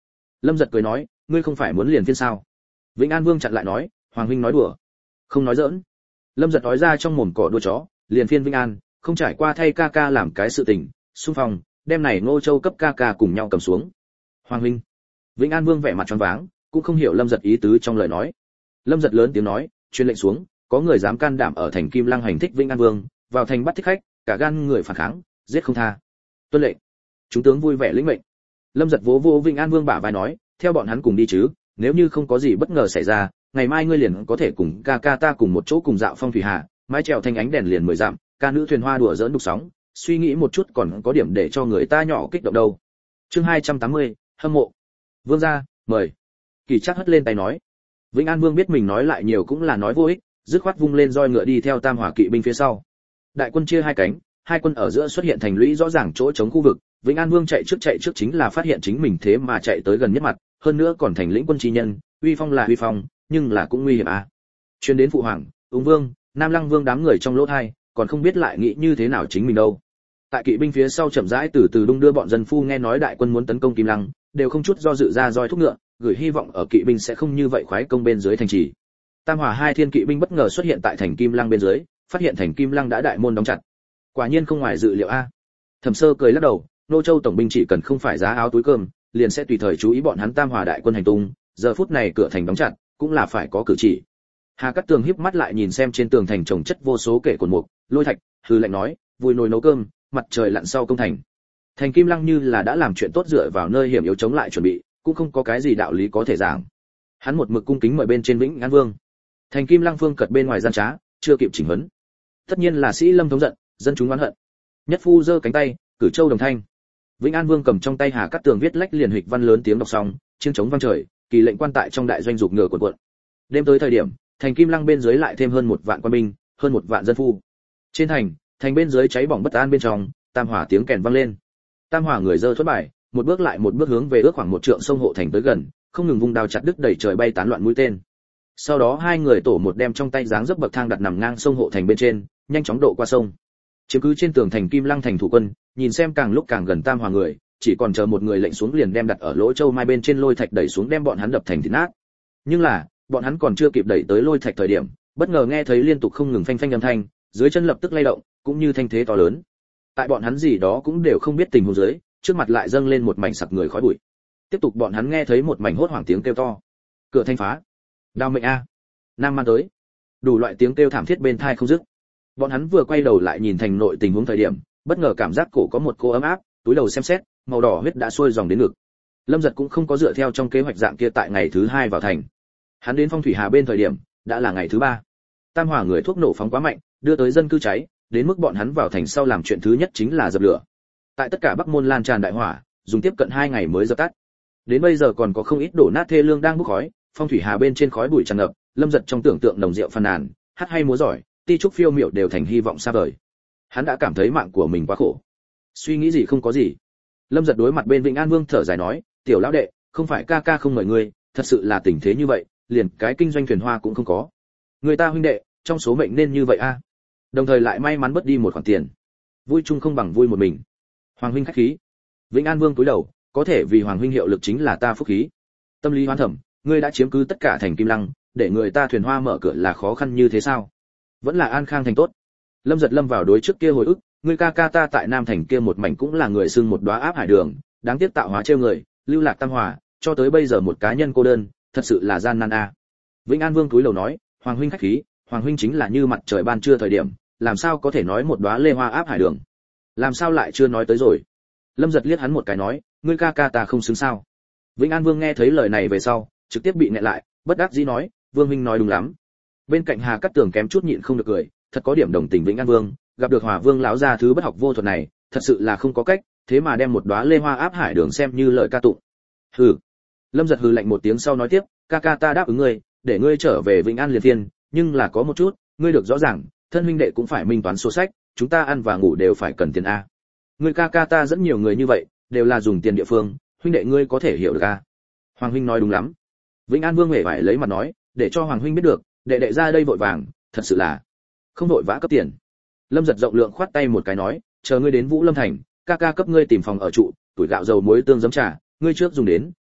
A: Lâm Giật cười nói, ngươi không phải muốn liền phiên sao? Vĩnh An Vương chặn lại nói, Hoàng huynh nói đùa, không nói giỡn. Lâm Giật nói ra trong mồm cỏ đùa chó, liền phiên Vĩnh An, không trải qua thay ca ca làm cái sự tình, xung phong, đem này Ngô Châu cấp ca ca cùng nhau cầm xuống. Hoàng huynh. Vĩnh An Vương vẻ mặt choáng váng, cũng không hiểu Lâm Giật ý tứ trong lời nói. Lâm Giật lớn tiếng nói, truyền lệnh xuống, có người dám can đảm ở thành Kim Lăng hành thích Vĩnh An Vương, vào thành bắt thích khách, cả gan người phản kháng, giết không tha. Tuân lệnh. Chúng tướng vui vẻ lĩnh mệnh. Lâm Giật vỗ vỗ Vĩnh An Vương bả vai nói, theo bọn hắn cùng đi chứ, nếu như không có gì bất ngờ xảy ra, ngày mai ngươi liền có thể cùng ca ca ta cùng một chỗ cùng dạo phong thủy hà, mái chèo thanh ánh đèn liền mười dặm, ca nữ thuyền hoa đùa giỡn đục sóng, suy nghĩ một chút còn có điểm để cho người ta nhỏ kích động đâu. Chương hai trăm tám mươi, hâm mộ. Vương gia, mời. Kỳ Trác hất lên tay nói. Vĩnh An Vương biết mình nói lại nhiều cũng là nói vô ích, dứt khoát vung lên roi ngựa đi theo Tam Hỏa kỵ binh phía sau. Đại quân chia hai cánh, hai quân ở giữa xuất hiện thành lũy rõ ràng chỗ chống khu vực, Vĩnh An Vương chạy trước chạy trước chính là phát hiện chính mình thế mà chạy tới gần nhất mặt, hơn nữa còn thành lĩnh quân chi nhân, uy phong là uy phong, nhưng là cũng nguy hiểm à. Truyền đến phụ hoàng, Ung Vương, Nam Lăng Vương đám người trong lỗ hai, còn không biết lại nghĩ như thế nào chính mình đâu. Tại kỵ binh phía sau chậm rãi từ từ đung đưa bọn dân phu nghe nói đại quân muốn tấn công Kim Lăng, đều không chút do dự ra roi thúc ngựa, gửi hy vọng ở kỵ binh sẽ không như vậy khoái công bên dưới thành trì. Tam Hỏa hai thiên kỵ binh bất ngờ xuất hiện tại thành Kim Lăng bên dưới, phát hiện thành Kim Lăng đã đại môn đóng chặt. Quả nhiên không ngoài dự liệu a. Thẩm Sơ cười lắc đầu, Nô Châu tổng binh chỉ cần không phải giá áo túi cơm, liền sẽ tùy thời chú ý bọn hắn Tam Hỏa đại quân hành tung, giờ phút này cửa thành đóng chặt, cũng là phải có cử chỉ. Hà Cát Tường híp mắt lại nhìn xem trên tường thành trồng chất vô số kể cột mục, lôi thạch, hư lạnh nói, vùi nồi nấu cơm, mặt trời lặn sau công thành. Thành Kim Lăng như là đã làm chuyện tốt dựa vào nơi hiểm yếu chống lại chuẩn bị, cũng không có cái gì đạo lý có thể giảng. Hắn một mực cung kính mời bên trên Vĩnh An Vương. Thành Kim Lăng phương cật bên ngoài gian trá, chưa kịp chỉnh huấn. Tất nhiên là sĩ Lâm thống giận, dân chúng oán hận. Nhất phu giơ cánh tay, cử châu đồng thanh. Vĩnh An Vương cầm trong tay Hà Cát Tường viết lách liền hịch văn lớn tiếng đọc xong, chiêng trống vang trời, kỳ lệnh quan tại trong đại doanh dục ngựa cuộn cuộn. Đêm tới thời điểm, thành Kim Lăng bên dưới lại thêm hơn một vạn quân binh, hơn một vạn dân phu. Trên thành, thành bên dưới cháy bỏng bất an bên trong, Tam Hỏa tiếng kèn vang lên. Tam Hỏa người dơ thuẫn bài, một bước lại một bước hướng về ước khoảng một trượng sông hộ thành tới gần, không ngừng vung đao chặt đứt đầy trời bay tán loạn mũi tên. Sau đó hai người tổ một đem trong tay dáng dấp bậc thang đặt nằm ngang sông hộ thành bên trên, nhanh chóng độ qua sông. Chiếm cứ trên tường thành Kim Lăng thành thủ quân, nhìn xem càng lúc càng gần Tam Hỏa người, chỉ còn chờ một người lệnh xuống liền đem đặt ở lỗ châu mai bên trên lôi thạch đẩy xuống đem bọn hắn đập thành thịt nát. Nhưng là, bọn hắn còn chưa kịp đẩy tới lôi thạch thời điểm, bất ngờ nghe thấy liên tục không ngừng phanh phanh âm thanh, dưới chân lập tức lay động, cũng như thanh thế to lớn. Tại bọn hắn gì đó cũng đều không biết tình huống dưới, trước mặt lại dâng lên một mảnh sặc người khói bụi. Tiếp tục bọn hắn nghe thấy một mảnh hốt hoảng tiếng kêu to. Cửa thành phá. Đao mệnh a. Nam man tới. Đủ loại tiếng kêu thảm thiết bên tai không dứt. Bọn hắn vừa quay đầu lại nhìn thành nội tình huống thời điểm, bất ngờ cảm giác cổ có một cô ấm áp, túi đầu xem xét, màu đỏ huyết đã sôi dòng đến ngực. Lâm Giật cũng không có dựa theo trong kế hoạch dạng kia tại ngày thứ hai vào thành. Hắn đến Phong Thủy Hà bên thời điểm, đã là ngày thứ ba. Tam Hỏa người thuốc nổ phóng quá mạnh, đưa tới dân cư cháy, đến mức bọn hắn vào thành sau làm chuyện thứ nhất chính là dập lửa. Tại tất cả Bắc Môn lan tràn đại hỏa, dùng tiếp cận hai ngày mới dập tắt. Đến bây giờ còn có không ít đổ nát thê lương đang bốc khói, Phong Thủy Hà bên trên khói bụi tràn ngập, Lâm Giật trong tưởng tượng nồng rượu phàn nàn, hát hay múa giỏi, ti trúc phiêu miểu đều thành hy vọng xa vời. Hắn đã cảm thấy mạng của mình quá khổ. Suy nghĩ gì không có gì. Lâm Giật đối mặt bên Vĩnh An Vương thở dài nói, tiểu lão đệ, không phải ca ca không mời ngươi, thật sự là tình thế như vậy, liền cái kinh doanh thuyền hoa cũng không có. Người ta huynh đệ, trong số mệnh nên như vậy a. Đồng thời lại may mắn bớt đi một khoản tiền. Vui chung không bằng vui một mình. Hoàng huynh khách khí. Vĩnh An Vương cúi đầu, có thể vì hoàng huynh hiệu lực chính là ta phúc khí. Tâm lý hoán thẩm, ngươi đã chiếm cứ tất cả thành Kim Lăng, để người ta thuyền hoa mở cửa là khó khăn như thế sao? Vẫn là an khang thành tốt. Lâm Giật lâm vào đối trước kia hồi ức, ngươi ca ca ta tại Nam thành kia một mảnh cũng là người xưng một đóa áp hải đường, đáng tiếc tạo hóa trêu người, lưu lạc Tam Hỏa, cho tới bây giờ một cá nhân cô đơn, thật sự là gian nan a. Vĩnh An Vương cúi đầu nói, hoàng huynh khách khí, hoàng huynh chính là như mặt trời ban trưa thời điểm, làm sao có thể nói một đóa lê hoa áp hải đường? Làm sao lại chưa nói tới rồi? Lâm Giật liếc hắn một cái nói, ngươi ca ca ta không xứng sao? Vĩnh An Vương nghe thấy lời này về sau, trực tiếp bị nghẹn lại, bất đắc dĩ nói, Vương huynh nói đúng lắm. Bên cạnh Hà Cát Tường kém chút nhịn không được cười, thật có điểm đồng tình Vĩnh An Vương, gặp được Hỏa Vương lão gia thứ bất học vô thuật này, thật sự là không có cách, thế mà đem một đóa lê hoa áp hải đường xem như lời ca tụng. Hừ. Lâm Giật hừ lạnh một tiếng sau nói tiếp, ca ca ta đáp ứng ngươi, để ngươi trở về Vĩnh An liền thiên, nhưng là có một chút, ngươi được rõ ràng, thân huynh đệ cũng phải minh toán số sách, chúng ta ăn và ngủ đều phải cần tiền a. Ngươi ca ca ta dẫn nhiều người như vậy, đều là dùng tiền địa phương, huynh đệ ngươi có thể hiểu được a. Hoàng huynh nói đúng lắm. Vĩnh An Vương hề phải lấy mặt nói, để cho hoàng huynh biết được, đệ đệ ra đây vội vàng, thật sự là không vội vã cấp tiền. Lâm Giật rộng lượng khoát tay một cái nói, chờ ngươi đến Vũ Lâm thành, ca ca cấp ngươi tìm phòng ở trụ, tuổi gạo dầu muối tương giấm trà, ngươi trước dùng đến,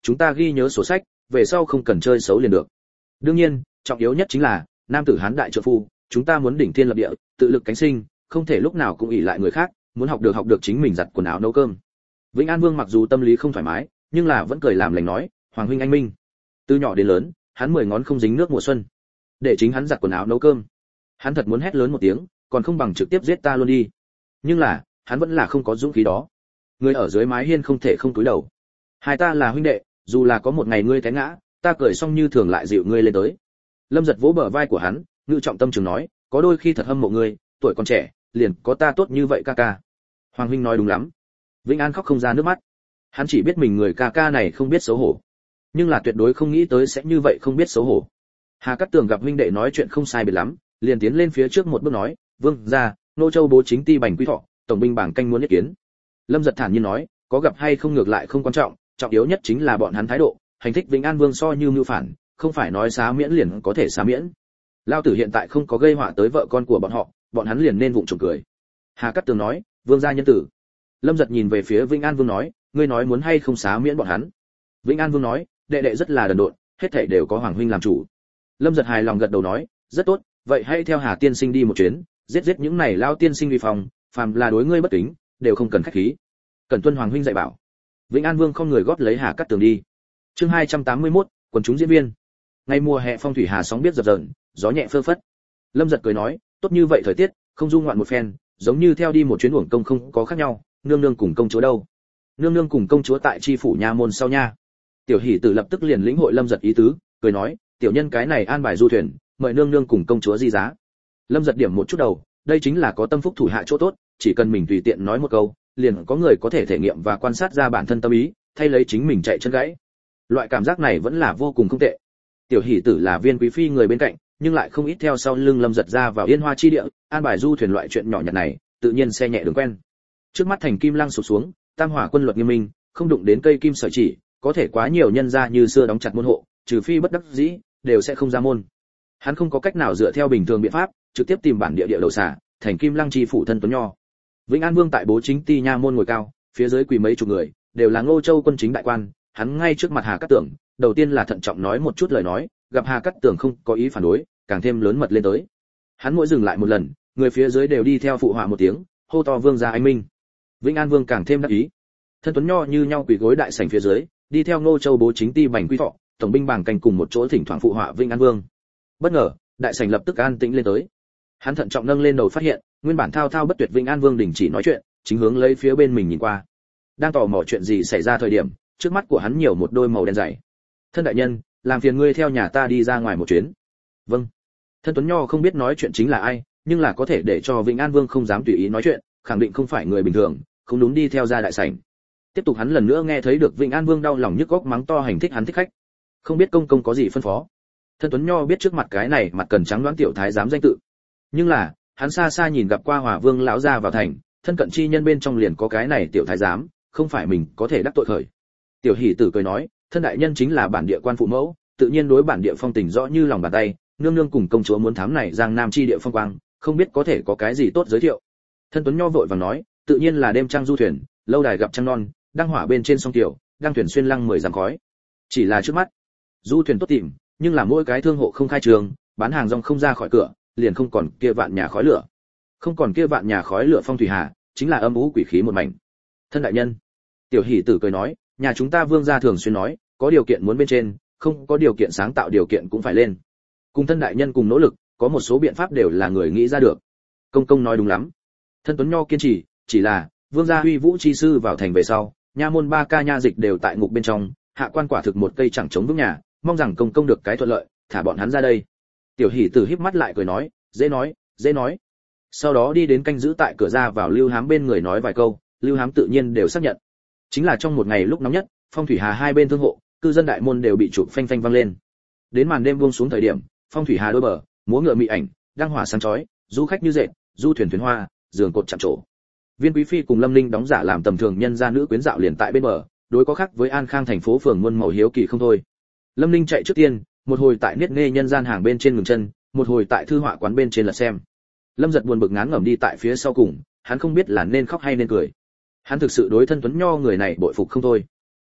A: chúng ta ghi nhớ sổ sách, về sau không cần chơi xấu liền được. Đương nhiên, trọng yếu nhất chính là nam tử hán đại trợ phu, chúng ta muốn đỉnh thiên lập địa, tự lực cánh sinh, không thể lúc nào cũng ỷ lại người khác, muốn học được học được chính mình giặt quần áo nấu cơm. Vĩnh An Vương mặc dù tâm lý không thoải mái, nhưng là vẫn cười làm lành nói, hoàng huynh anh minh. Từ nhỏ đến lớn, hắn mười ngón không dính nước mùa xuân, để chính hắn giặt quần áo nấu cơm. Hắn thật muốn hét lớn một tiếng, còn không bằng trực tiếp giết ta luôn đi. Nhưng là, hắn vẫn là không có dũng khí đó. Người ở dưới mái hiên không thể không cúi đầu. Hai ta là huynh đệ, dù là có một ngày ngươi té ngã, ta cười xong như thường lại dịu ngươi lên tới. Lâm Giật vỗ bờ vai của hắn, ngự trọng tâm trường nói, có đôi khi thật hâm mộ ngươi, tuổi còn trẻ, liền có ta tốt như vậy ca ca. Hoàng huynh nói đúng lắm. Vĩnh An khóc không ra nước mắt. Hắn chỉ biết mình người ca ca này không biết xấu hổ, nhưng là tuyệt đối không nghĩ tới sẽ như vậy không biết xấu hổ. Hà Cát Tường gặp huynh đệ nói chuyện không sai biệt lắm, liền tiến lên phía trước một bước nói, vương gia, nô châu bố chính ti bành quy thọ, tổng binh bảng canh muốn ý kiến. Lâm Giật thản nhiên nói, có gặp hay không ngược lại không quan trọng, trọng yếu nhất chính là bọn hắn thái độ, hành thích Vĩnh An Vương so như mưu phản, không phải nói xá miễn liền có thể xá miễn. Lao tử hiện tại không có gây họa tới vợ con của bọn họ, bọn hắn liền nên vụng trộm cười. Hà Cát Tường nói, vương gia nhân tử. Lâm Giật nhìn về phía Vĩnh An Vương nói, ngươi nói muốn hay không xá miễn bọn hắn. Vĩnh An Vương nói, đệ đệ rất là đần độn, hết thảy đều có hoàng huynh làm chủ. Lâm Giật hài lòng gật đầu nói, rất tốt, vậy hãy theo Hà tiên sinh đi một chuyến, giết giết những này lao tiên sinh vi phòng, phàm là đối ngươi bất kính, đều không cần khách khí. Cần tuân hoàng huynh dạy bảo. Vĩnh An Vương không người gót lấy Hà Cát Tường đi. Chương hai trăm tám mươi mốt, quần chúng diễn viên. Ngày mùa hè phong thủy hà sóng biết dập dờn, gió nhẹ phơ phất. Lâm Giật cười nói, tốt như vậy thời tiết, không du ngoạn một phen, giống như theo đi một chuyến uổng công không có khác nhau, nương nương cùng công chúa đâu? Nương nương cùng công chúa tại chi phủ nha môn sau nha. Tiểu Hỷ Tử lập tức liền lĩnh hội Lâm Giật ý tứ, cười nói, tiểu nhân cái này an bài du thuyền, mời nương nương cùng công chúa di giá. Lâm Giật điểm một chút đầu, đây chính là có tâm phúc thủ hạ chỗ tốt, chỉ cần mình tùy tiện nói một câu, liền có người có thể thể nghiệm và quan sát ra bản thân tâm ý, thay lấy chính mình chạy chân gãy. Loại cảm giác này vẫn là vô cùng không tệ. Tiểu Hỷ Tử là viên quý phi người bên cạnh, nhưng lại không ít theo sau lưng Lâm Giật ra vào yên hoa chi địa, an bài du thuyền loại chuyện nhỏ nhặt này, tự nhiên xe nhẹ đường quen. Trước mắt thành kim lăng sụp xuống, tam hỏa quân luật nghiêm minh, không đụng đến cây kim sợi chỉ, có thể quá nhiều nhân gia như xưa đóng chặt môn hộ, trừ phi bất đắc dĩ, đều sẽ không ra môn. Hắn không có cách nào dựa theo bình thường biện pháp, trực tiếp tìm bản địa địa đầu xả, thành kim lăng chi phủ thân Tuấn Nho. Vĩnh An Vương tại bố chính ti nha môn ngồi cao, phía dưới quỳ mấy chục người, đều là Ngô Châu quân chính đại quan, hắn ngay trước mặt Hà Cát Tường, đầu tiên là thận trọng nói một chút lời nói, gặp Hà Cát Tường không có ý phản đối, càng thêm lớn mật lên tới. Hắn mỗi dừng lại một lần, người phía dưới đều đi theo phụ họa một tiếng, hô to vương gia anh minh. Vĩnh An Vương càng thêm đắc ý. Thân Tuấn Nho như nhau quỳ gối đại sảnh phía dưới, đi theo Ngô Châu bố chính ti bành quy thọ, tổng binh bảng canh cùng một chỗ thỉnh thoảng phụ họa Vĩnh An Vương. Bất ngờ, đại sảnh lập tức an tĩnh lên tới. Hắn thận trọng nâng lên đầu phát hiện, nguyên bản thao thao bất tuyệt Vĩnh An Vương đình chỉ nói chuyện, chính hướng lấy phía bên mình nhìn qua. Đang tò mò chuyện gì xảy ra thời điểm, trước mắt của hắn nhiều một đôi màu đen dày. Thân đại nhân, làm phiền ngươi theo nhà ta đi ra ngoài một chuyến. Vâng. Thân Tuấn Nho không biết nói chuyện chính là ai, nhưng là có thể để cho Vĩnh An Vương không dám tùy ý nói chuyện, khẳng định không phải người bình thường, không đúng đi theo ra đại sảnh. Tiếp tục hắn lần nữa nghe thấy được Vĩnh An Vương đau lòng nhức óc mắng to hành thích hắn thích khách. Không biết công công có gì phân phó. Thân Tuấn Nho biết trước mặt cái này mặt cần trắng đoán tiểu thái giám danh tự. Nhưng là, hắn xa xa nhìn gặp qua Hòa Vương lão gia vào thành, thân cận chi nhân bên trong liền có cái này tiểu thái giám, không phải mình có thể đắc tội khởi. Tiểu Hỷ Tử cười nói, thân đại nhân chính là bản địa quan phụ mẫu, tự nhiên đối bản địa phong tình rõ như lòng bàn tay, nương nương cùng công chúa muốn thám này Giang Nam chi địa phong quang, không biết có thể có cái gì tốt giới thiệu. Thân Tuấn Nho vội vàng nói, tự nhiên là đêm trăng du thuyền, lâu đài gặp trăng non, đang hỏa bên trên sông tiểu, đang thuyền xuyên lăng mười dặm khói. Chỉ là trước mắt, du thuyền tốt tìm, nhưng là mỗi cái thương hộ không khai trường, bán hàng rong không ra khỏi cửa, liền không còn kia vạn nhà khói lửa. Không còn kia vạn nhà khói lửa phong thủy hà, chính là âm u quỷ khí một mảnh. Thân đại nhân, Tiểu Hỷ Tử cười nói, nhà chúng ta vương gia thường xuyên nói, có điều kiện muốn bên trên, không có điều kiện sáng tạo điều kiện cũng phải lên. Cùng thân đại nhân cùng nỗ lực, có một số biện pháp đều là người nghĩ ra được. Công công nói đúng lắm. Thân Tuấn Nho kiên trì, chỉ là vương gia huy vũ chi sư vào thành về sau, nha môn ba ca nha dịch đều tại ngục bên trong, hạ quan quả thực một cây chẳng chống vững nhà, mong rằng công công được cái thuận lợi, thả bọn hắn ra đây. Tiểu Hỷ Tử híp mắt lại cười nói, dễ nói, dễ nói. Sau đó đi đến canh giữ tại cửa ra vào Lưu Hám bên người nói vài câu, Lưu Hám tự nhiên đều xác nhận. Chính là trong một ngày lúc nóng nhất, phong thủy hà hai bên thương hộ, cư dân đại môn đều bị chụp phanh phanh vang lên. Đến màn đêm buông xuống thời điểm, phong thủy hà đôi bờ, múa ngựa mị ảnh, đăng hỏa sáng chói, du khách như dệt, du thuyền thuyền hoa, giường cột chạm trổ. Viên quý phi cùng Lâm Linh đóng giả làm tầm thường nhân gia nữ quyến dạo liền tại bên bờ, đối có khác với An Khang thành phố phường muôn màu hiếu kỳ không thôi. Lâm Linh chạy trước tiên, một hồi tại niết nghe nhân gian hàng bên trên ngừng chân, một hồi tại thư họa quán bên trên lật xem. Lâm Giật buồn bực ngán ngẩm đi tại phía sau cùng, hắn không biết là nên khóc hay nên cười. Hắn thực sự đối thân Tuấn Nho người này bội phục không thôi.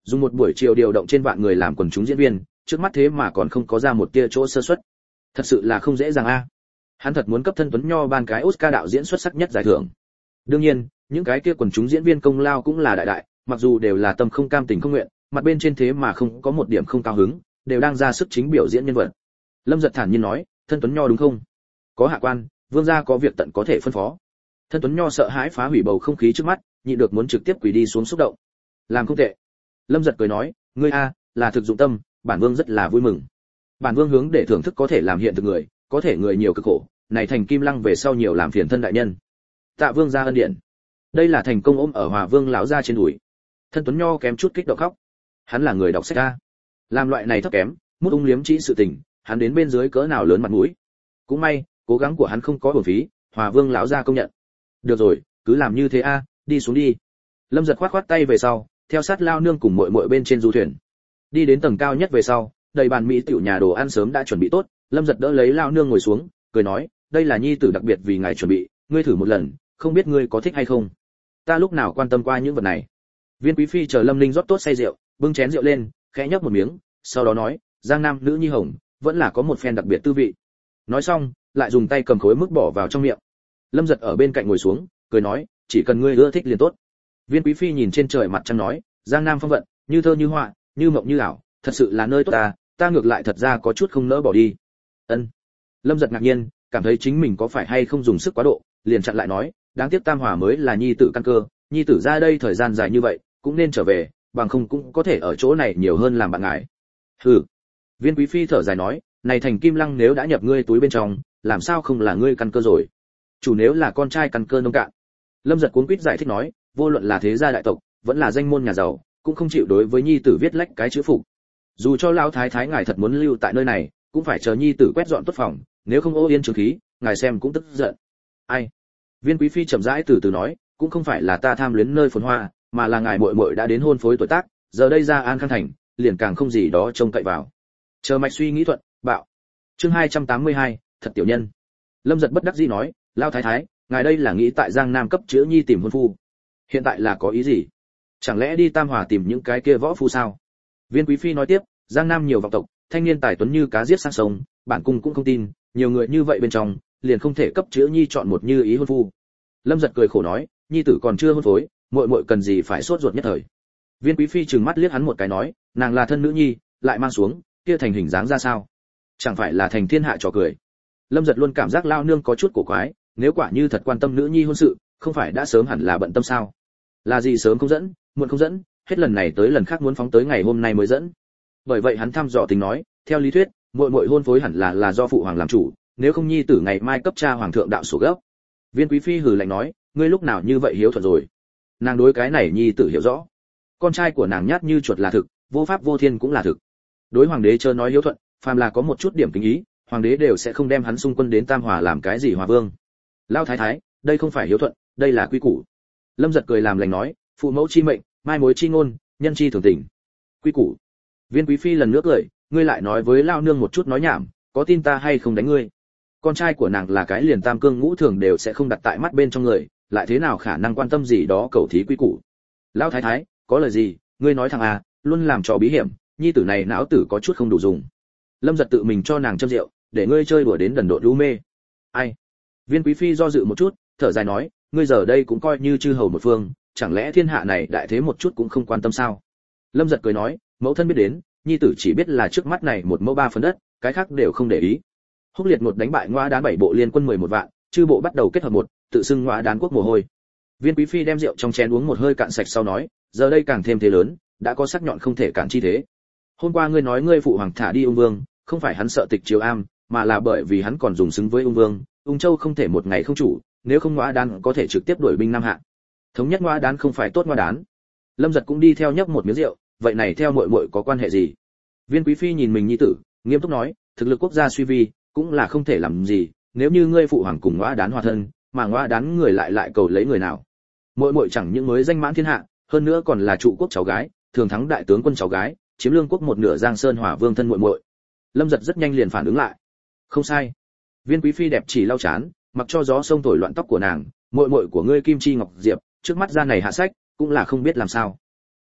A: Dùng một buổi chiều điều động trên vạn người làm quần chúng diễn viên, trước mắt thế mà còn không có ra một tia chỗ sơ suất. Thật sự là không dễ dàng a. Hắn thật muốn cấp Thân Tuấn Nho ban cái Oscar đạo diễn xuất sắc nhất giải thưởng. Đương nhiên, những cái kia quần chúng diễn viên công lao cũng là đại đại, mặc dù đều là tâm không cam tình không nguyện, mặt bên trên thế mà không có một điểm không cao hứng, đều đang ra sức chính biểu diễn nhân vật. Lâm Giật thản nhiên nói, Thân Tuấn Nho đúng không? Có hạ quan, vương gia có việc tận có thể phân phó. Thân Tuấn Nho sợ hãi phá hủy bầu không khí trước mắt, nhịn được muốn trực tiếp quỳ đi xuống xúc động. Làm không tệ. Lâm Giật cười nói, ngươi a, là thực dụng tâm, bản vương rất là vui mừng. Bản vương hướng để thưởng thức có thể làm hiện thực người, có thể người nhiều cực khổ, này thành Kim Lăng về sau nhiều làm phiền thân đại nhân. Tạ vương gia ân điển. Đây là thành công ôm ở Hòa Vương lão gia trên đùi. Thân Tuấn Nho kém chút kích động khóc. Hắn là người đọc sách a, làm loại này thấp kém, mút ung liếm chỉ sự tình, hắn đến bên dưới cỡ nào lớn mặt mũi. Cũng may, cố gắng của hắn không có uổng phí, Hòa Vương lão gia công nhận. Được rồi, cứ làm như thế a, đi xuống đi. Lâm Giật khoát khoát tay về sau, theo sát lao nương cùng muội muội bên trên du thuyền. Đi đến tầng cao nhất về sau, đầy bàn mỹ tiểu nhà đồ ăn sớm đã chuẩn bị tốt, Lâm Giật đỡ lấy lao nương ngồi xuống, cười nói, đây là nhi tử đặc biệt vì ngài chuẩn bị, ngươi thử một lần, không biết ngươi có thích hay không. Ta lúc nào quan tâm qua những vật này. Viên Quý phi chờ Lâm Ninh rót tốt say rượu, bưng chén rượu lên, khẽ nhấp một miếng, sau đó nói, Giang Nam nữ nhi hồng, vẫn là có một phen đặc biệt tư vị. Nói xong, lại dùng tay cầm khối mức bỏ vào trong miệng. Lâm Giật ở bên cạnh ngồi xuống, cười nói, chỉ cần ngươi ưa thích liền tốt. Viên Quý phi nhìn trên trời mặt trăng nói, Giang Nam phong vận, như thơ như họa, như mộng như ảo, thật sự là nơi tốt ta, ta ngược lại thật ra có chút không nỡ bỏ đi. Ân. Lâm Giật ngạc nhiên, cảm thấy chính mình có phải hay không dùng sức quá độ, liền chặn lại nói, đáng tiếc Tam Hòa mới là nhi tử căn cơ, nhi tử ra đây thời gian dài như vậy, cũng nên trở về, bằng không cũng có thể ở chỗ này nhiều hơn làm bạn ngài. Hừ. Viên Quý phi thở dài nói, này thành Kim Lăng nếu đã nhập ngươi túi bên trong, làm sao không là ngươi căn cơ rồi? Chủ nếu là con trai căn cơ nông cạn. Lâm Giật cuống quýt giải thích nói, vô luận là thế gia đại tộc, vẫn là danh môn nhà giàu, cũng không chịu đối với nhi tử viết lách cái chữ phục. Dù cho lão thái thái ngài thật muốn lưu tại nơi này, cũng phải chờ nhi tử quét dọn tốt phòng, nếu không ô yên trường khí, ngài xem cũng tức giận. Ai? Viên Quý phi chậm rãi từ từ nói, cũng không phải là ta tham luyến nơi phồn hoa, mà là ngài muội muội đã đến hôn phối tuổi tác, giờ đây ra An Khang thành, liền càng không gì đó trông cậy vào. Chờ mạch suy nghĩ thuận, bạo. Chương hai trăm tám mươi hai, thật tiểu nhân. Lâm Giật bất đắc dĩ nói, lão thái thái, ngài đây là nghĩ tại Giang Nam cấp chữa nhi tìm hôn phu. Hiện tại là có ý gì? Chẳng lẽ đi Tam Hòa tìm những cái kia võ phu sao? Viên Quý phi nói tiếp, Giang Nam nhiều vọng tộc, thanh niên tài tuấn như cá giết sang sông, bản cung cũng không tin, nhiều người như vậy bên trong, liền không thể cấp chữa nhi chọn một như ý hôn phu. Lâm Giật cười khổ nói, nhi tử còn chưa hôn phối, muội muội cần gì phải sốt ruột nhất thời. Viên Quý phi trừng mắt liếc hắn một cái nói, nàng là thân nữ nhi, lại mang xuống, kia thành hình dáng ra sao? Chẳng phải là thành thiên hạ trò cười. Lâm Giật luôn cảm giác lao nương có chút cổ quái, nếu quả như thật quan tâm nữ nhi hôn sự, không phải đã sớm hẳn là bận tâm sao? Là gì sớm không dẫn, muộn không dẫn, hết lần này tới lần khác muốn phóng tới ngày hôm nay mới dẫn. Bởi vậy hắn thăm dò tính nói, theo lý thuyết, muội muội hôn phối hẳn là là do phụ hoàng làm chủ, nếu không nhi tử ngày mai cấp cha hoàng thượng đạo sổ gấp. Viên Quý phi hừ lạnh nói, ngươi lúc nào như vậy hiếu thuận rồi? Nàng đối cái này nhi tử hiểu rõ. Con trai của nàng nhát như chuột là thực, vô pháp vô thiên cũng là thực. Đối hoàng đế chớ nói hiếu thuận, phàm là có một chút điểm kính ý, hoàng đế đều sẽ không đem hắn xung quân đến Tam Hòa làm cái gì hòa vương. Lão thái thái, đây không phải hiếu thuận, đây là quy củ. Lâm Giật cười làm lành nói, phụ mẫu chi mệnh, mai mối chi ngôn, nhân chi thường tình. Quy củ. Viên Quý phi lần nữa cười, ngươi lại nói với lao nương một chút nói nhảm, có tin ta hay không đánh ngươi? Con trai của nàng là cái liền tam cương ngũ thường đều sẽ không đặt tại mắt bên trong người, lại thế nào khả năng quan tâm gì đó cầu thí quy củ. Lão thái thái, có lời gì, ngươi nói thằng à, luôn làm trò bí hiểm, nhi tử này não tử có chút không đủ dùng. Lâm Giật tự mình cho nàng châm rượu, để ngươi chơi đùa đến đần độn lú mê. Ai? Viên Quý phi do dự một chút, thở dài nói, ngươi giờ đây cũng coi như chư hầu một phương, chẳng lẽ thiên hạ này đại thế một chút cũng không quan tâm sao? Lâm Giật cười nói, mẫu thân biết đến, nhi tử chỉ biết là trước mắt này một mẫu ba phần đất, cái khác đều không để ý. Húc Liệt một đánh bại Ngoa Đán bảy bộ liên quân mười một vạn, chư bộ bắt đầu kết hợp một, tự xưng Ngoa Đán quốc mồ hôi. Viên Quý phi đem rượu trong chén uống một hơi cạn sạch sau nói, giờ đây càng thêm thế lớn, đã có sắc nhọn không thể cản chi thế. Hôm qua ngươi nói ngươi phụ hoàng thả đi Ung Vương, không phải hắn sợ tịch triều am, mà là bởi vì hắn còn dùng xứng với Ung Vương, Ung Châu không thể một ngày không chủ, nếu không Ngoa Đán có thể trực tiếp đuổi binh Nam Hạ. Thống nhất Ngoa Đán không phải tốt Ngoa Đán. Lâm Giật cũng đi theo nhấp một miếng rượu, vậy này theo muội muội có quan hệ gì? Viên Quý phi nhìn mình nhi tử, nghiêm túc nói, thực lực quốc gia suy vi, cũng là không thể làm gì, nếu như ngươi phụ hoàng cùng Ngoa Đán hòa thân, mà Ngoa Đán người lại lại cầu lấy người nào? Muội muội chẳng những mới danh mãn thiên hạ, hơn nữa còn là trụ quốc cháu gái, thường thắng đại tướng quân cháu gái, chiếm lương quốc một nửa Giang Sơn Hỏa Vương thân muội muội. Lâm Giật rất nhanh liền phản ứng lại. Không sai. Viên Quý phi đẹp chỉ lau chán, mặc cho gió sông thổi loạn tóc của nàng, muội muội của ngươi Kim Chi Ngọc Diệp, trước mắt ra này hạ sách, cũng là không biết làm sao.